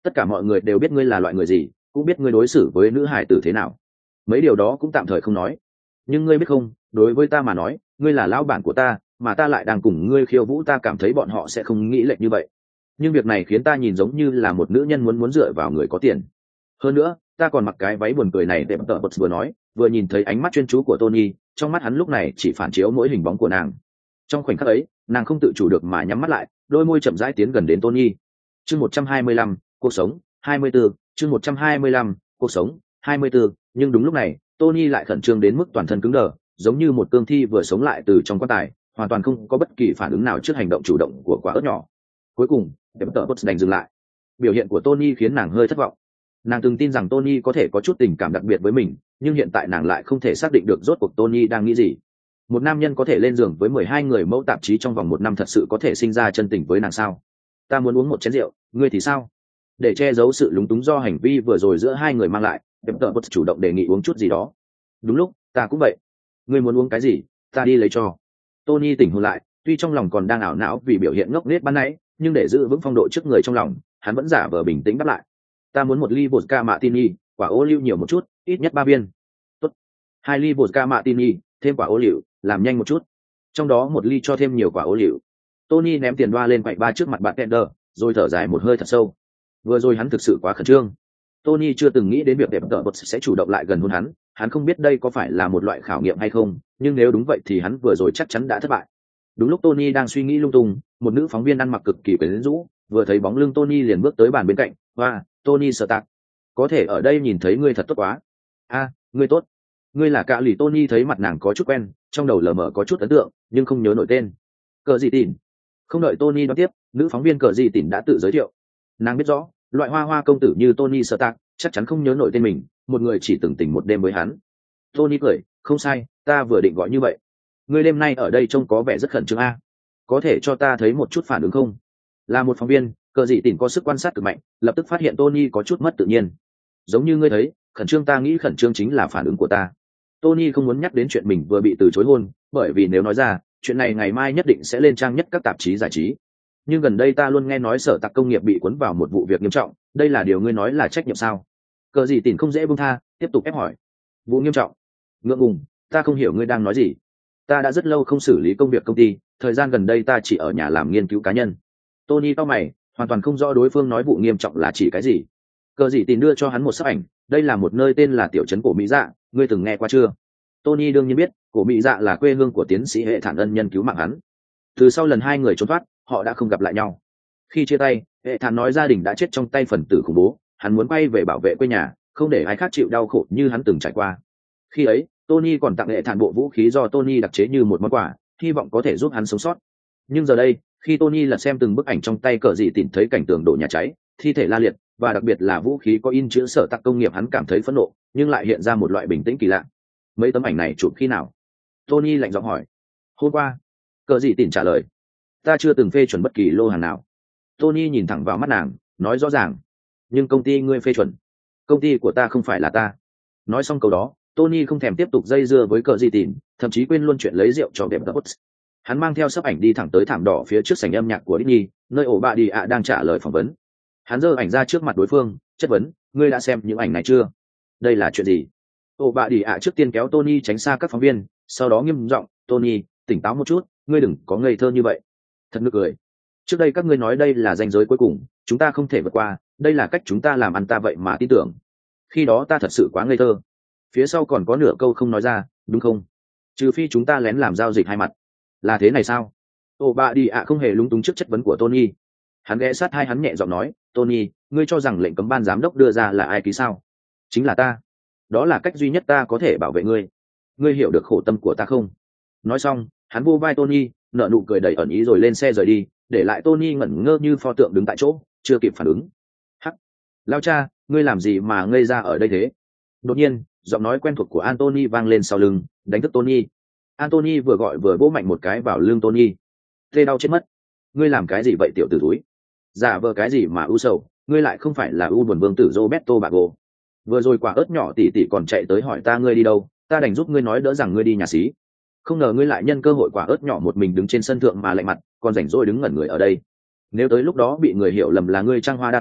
tất cả mọi người đều biết ngươi là loại người gì, cũng biết ngươi đối xử với nữ hải tử thế nào. Mấy điều đó cũng tạm thời không nói, nhưng ngươi biết không, đối với ta mà nói, ngươi là lão bản của ta, mà ta lại đang cùng ngươi khiêu vũ, ta cảm thấy bọn họ sẽ không nghĩ lệch như vậy. Nhưng việc này khiến ta nhìn giống như là một nữ nhân muốn dựa vào người có tiền. Hơn nữa, ta còn mặc cái váy buồn cười này để tợ bật vừa nói, vừa nhìn thấy ánh mắt chuyên chú của Tony, trong mắt hắn lúc này chỉ phản chiếu mỗi hình bóng của nàng. Trong khoảnh khắc ấy, nàng không tự chủ được mà nhắm mắt lại, đôi môi chậm rãi tiến gần đến Tony. Chương 125, cuộc sống 24, chương 125, cuộc sống 24, nhưng đúng lúc này, Tony lại khẩn trương đến mức toàn thân cứng đờ, giống như một cương thi vừa sống lại từ trong quan tài, hoàn toàn không có bất kỳ phản ứng nào trước hành động chủ động của quả ớt nhỏ. Cuối cùng, Pepper đành dừng lại. Biểu hiện của Tony khiến nàng hơi thất vọng. Nàng từng tin rằng Tony có thể có chút tình cảm đặc biệt với mình, nhưng hiện tại nàng lại không thể xác định được rốt cuộc Tony đang nghĩ gì. Một nam nhân có thể lên giường với 12 người mẫu tạp chí trong vòng 1 năm thật sự có thể sinh ra chân tình với nàng sao? Ta muốn uống một chén rượu, ngươi thì sao? Để che giấu sự lúng túng do hành vi vừa rồi giữa hai người mang lại, Pepper chủ động đề nghị uống chút gì đó. Đúng lúc, ta cũng vậy. Ngươi muốn uống cái gì, ta đi lấy cho. Tony tỉnh hồn lại, tuy trong lòng còn đang ảo não vì biểu hiện ngốc nghếch ban nãy, nhưng để giữ vững phong độ trước người trong lòng, hắn vẫn giả vờ bình tĩnh đáp lại. Ta muốn một ly vodka martini, quả ô liu nhiều một chút, ít nhất 3 viên. Tốt. 2 ly vodka martini, thêm quả ô liu, làm nhanh một chút. Trong đó 1 ly cho thêm nhiều quả ô liu. Tony ném tiền đoa lên quậy ba trước mặt bạn Tender, rồi thở dài một hơi thật sâu. Vừa rồi hắn thực sự quá khẩn trương. Tony chưa từng nghĩ đến việc đẹp tợ bật sẽ chủ động lại gần hôn hắn không biết đây có phải là một loại khảo nghiệm hay không, nhưng nếu đúng vậy thì hắn vừa rồi chắc chắn đã thất bại. Đúng lúc Tony đang suy nghĩ lung tung, một nữ phóng viên ăn mặc cực kỳ quyến rũ, vừa thấy bóng lưng Tony liền bước tới bàn bên cạnh. Và Tony Stark, có thể ở đây nhìn thấy ngươi thật tốt quá. Ngươi tốt. Ngươi là Cạ Lì. Tony thấy mặt nàng có chút quen, trong đầu lờ mờ có chút ấn tượng, nhưng không nhớ nổi tên. Cờ gì tỉn. Không đợi Tony nói tiếp, nữ phóng viên Cờ gì tỉn đã tự giới thiệu. Nàng biết rõ, loại hoa công tử như Tony Stark chắc chắn không nhớ nổi tên mình, một người chỉ từng tình một đêm với hắn. Tony cười, không sai, ta vừa định gọi như vậy. Ngươi đêm nay ở đây trông có vẻ rất khẩn trương a. Có thể cho ta thấy một chút phản ứng không? Là một phóng viên, Cờ dị tỉn có sức quan sát cực mạnh, lập tức phát hiện Tony có chút mất tự nhiên. Giống như ngươi thấy, khẩn trương, ta nghĩ khẩn trương chính là phản ứng của ta. Tony không muốn nhắc đến chuyện mình vừa bị từ chối hôn, bởi vì nếu nói ra, chuyện này ngày mai nhất định sẽ lên trang nhất các tạp chí giải trí. Nhưng gần đây ta luôn nghe nói Sở Tạc Công nghiệp bị cuốn vào một vụ việc nghiêm trọng, đây là điều ngươi nói là trách nhiệm sao? Cờ dị tỉn không dễ buông tha, tiếp tục ép hỏi. Vụ nghiêm trọng? Ngượng ngùng, ta không hiểu ngươi đang nói gì. Ta đã rất lâu không xử lý công việc công ty, thời gian gần đây ta chỉ ở nhà làm nghiên cứu cá nhân. Tony cau mày, hoàn toàn không rõ đối phương nói vụ nghiêm trọng là chỉ cái gì. Cờ dị tỉn đưa cho hắn một sấp ảnh, đây là một nơi tên là tiểu trấn cổ Mỹ Dạ, ngươi từng nghe qua chưa? Tony đương nhiên biết, cổ Mỹ Dạ là quê hương của tiến sĩ Hệ Thản ân nhân cứu mạng hắn. Từ sau lần 2 người trốn thoát, họ đã không gặp lại nhau. Khi chia tay, Hệ Thản nói gia đình đã chết trong tay phần tử khủng bố, hắn muốn quay về bảo vệ quê nhà, không để ai khác chịu đau khổ như hắn từng trải qua. Khi ấy, Tony còn tặng Hệ Thản bộ vũ khí do Tony đặc chế như một món quà, hy vọng có thể giúp hắn sống sót. Nhưng giờ đây, khi Tony lật xem từng bức ảnh trong tay Cờ dị tỉn thấy cảnh tường đổ nhà cháy, thi thể la liệt, và đặc biệt là vũ khí có in chữ Sở Tạc Công nghiệp, hắn cảm thấy phẫn nộ, nhưng lại hiện ra một loại bình tĩnh kỳ lạ. Mấy tấm ảnh này chụp khi nào? Tony lạnh giọng hỏi. Hôm qua. Cờ dị tỉn trả lời. Ta chưa từng phê chuẩn bất kỳ lô hàng nào. Tony nhìn thẳng vào mắt nàng, nói rõ ràng. Nhưng công ty ngươi phê chuẩn. Công ty của ta không phải là ta. Nói xong câu đó, Tony không thèm tiếp tục dây dưa với Cờ dị tỉn, thậm chí quên luôn chuyện lấy rượu cho đẹp Woods. Hắn mang theo sấp ảnh đi thẳng tới thảm đỏ phía trước sảnh âm nhạc của Disney, nơi ổ bạ đi ạ đang trả lời phỏng vấn. Hắn giơ ảnh ra trước mặt đối phương, chất vấn, ngươi đã xem những ảnh này chưa? Đây là chuyện gì? Ổ bạ đi ạ trước tiên kéo Tony tránh xa các phóng viên, sau đó nghiêm giọng, Tony, tỉnh táo một chút, ngươi đừng có ngây thơ như vậy. Thật nực cười. Trước đây các ngươi nói đây là ranh giới cuối cùng, chúng ta không thể vượt qua, đây là cách chúng ta làm ăn, ta vậy mà tin tưởng. Khi đó ta thật sự quá ngây thơ. Phía sau còn có nửa câu không nói ra, đúng không? Trừ phi chúng ta lén làm giao dịch hai mặt. Là thế này sao? Ổ bạ đi ạ không hề lúng túng trước chất vấn của Tony. Hắn ghé sát hai hắn nhẹ giọng nói, Tony, ngươi cho rằng lệnh cấm ban giám đốc đưa ra là ai ký sao? Chính là ta. Đó là cách duy nhất ta có thể bảo vệ ngươi. Ngươi hiểu được khổ tâm của ta không? Nói xong, hắn vô vai Tony, nở nụ cười đầy ẩn ý rồi lên xe rời đi, để lại Tony ngẩn ngơ như pho tượng đứng tại chỗ, chưa kịp phản ứng. Hắc, lao cha, ngươi làm gì mà ngây ra ở đây thế? Đột nhiên, giọng nói quen thuộc của Anthony vang lên sau lưng, đánh thức Tony. Anthony vừa gọi vừa vỗ mạnh một cái vào lưng Tony. Tê đau chết mất. Ngươi làm cái gì vậy tiểu tử thúi? Giả vờ cái gì mà u sầu, ngươi lại không phải là u buồn vương tử Roberto Baggio. Vừa rồi quả ớt nhỏ tỉ tỉ còn chạy tới hỏi ta ngươi đi đâu, ta đành giúp ngươi nói đỡ rằng ngươi đi nhà xí. Không ngờ ngươi lại nhân cơ hội quả ớt nhỏ một mình đứng trên sân thượng mà lạnh mặt, còn rảnh rỗi đứng ngẩn người ở đây. Nếu tới lúc đó bị người hiểu lầm là ngươi trăng hoa đa tình,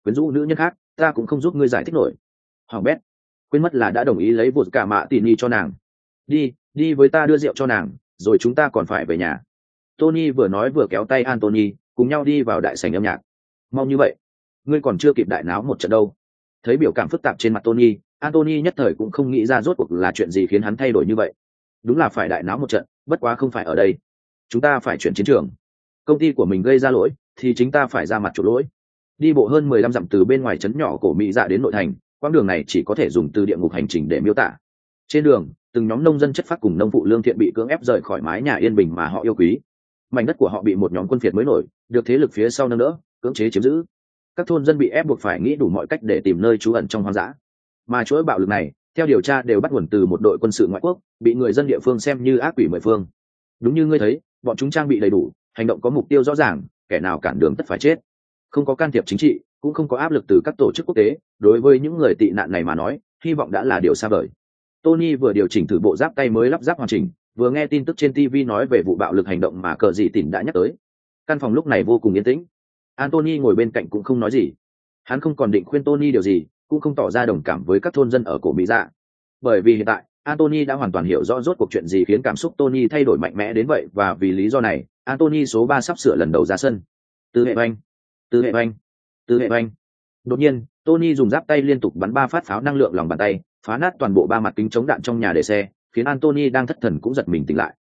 quyến rũ nữ nhân khác, ta cũng không giúp ngươi giải thích nổi. Hoàng bét, quên mất là đã đồng ý lấy vụt cả mạ tỉ nhi cho nàng. Đi với ta đưa rượu cho nàng, rồi chúng ta còn phải về nhà. Tony vừa nói vừa kéo tay Anthony, cùng nhau đi vào đại sảnh âm nhạc. Mau như vậy, ngươi còn chưa kịp đại náo một trận đâu. Thấy biểu cảm phức tạp trên mặt Tony, Anthony nhất thời cũng không nghĩ ra rốt cuộc là chuyện gì khiến hắn thay đổi như vậy. Đúng là phải đại náo một trận, bất quá không phải ở đây. Chúng ta phải chuyển chiến trường. Công ty của mình gây ra lỗi, thì chính ta phải ra mặt chuộc lỗi. Đi bộ hơn 15 dặm từ bên ngoài trấn nhỏ cổ Mỹ Dạ đến nội thành, quãng đường này chỉ có thể dùng từ địa ngục hành trình để miêu tả. Trên đường, từng nhóm nông dân chất phác cùng nông phụ lương thiện bị cưỡng ép rời khỏi mái nhà yên bình mà họ yêu quý. Mảnh đất của họ bị một nhóm quân phiệt mới nổi, được thế lực phía sau nâng đỡ, cưỡng chế chiếm giữ. Các thôn dân bị ép buộc phải nghĩ đủ mọi cách để tìm nơi trú ẩn trong hoang dã. Mà chuỗi bạo lực này, theo điều tra đều bắt nguồn từ một đội quân sự ngoại quốc, bị người dân địa phương xem như ác quỷ mười phương. Đúng như ngươi thấy, bọn chúng trang bị đầy đủ, hành động có mục tiêu rõ ràng, kẻ nào cản đường tất phải chết. Không có can thiệp chính trị, cũng không có áp lực từ các tổ chức quốc tế, đối với những người tị nạn này mà nói, hy vọng đã là điều xa vời. Tony vừa điều chỉnh thử bộ giáp tay mới lắp ráp hoàn chỉnh, vừa nghe tin tức trên TV nói về vụ bạo lực hành động mà cờ dị tỉn đã nhắc tới. Căn phòng lúc này vô cùng yên tĩnh. Anthony ngồi bên cạnh cũng không nói gì. Hắn không còn định khuyên Tony điều gì, cũng không tỏ ra đồng cảm với các thôn dân ở cổ Mỹ Dạ. Bởi vì hiện tại, Anthony đã hoàn toàn hiểu rõ rốt cuộc chuyện gì khiến cảm xúc Tony thay đổi mạnh mẽ đến vậy, và vì lý do này, Anthony số 3 sắp sửa lần đầu ra sân. Từ hệ banh, từ hệ banh, từ hệ banh. Đột nhiên, Tony dùng giáp tay liên tục bắn 3 phát pháo năng lượng lòng bàn tay, phá nát toàn bộ 3 mặt kính chống đạn trong nhà để xe, khiến Anthony đang thất thần cũng giật mình tỉnh lại.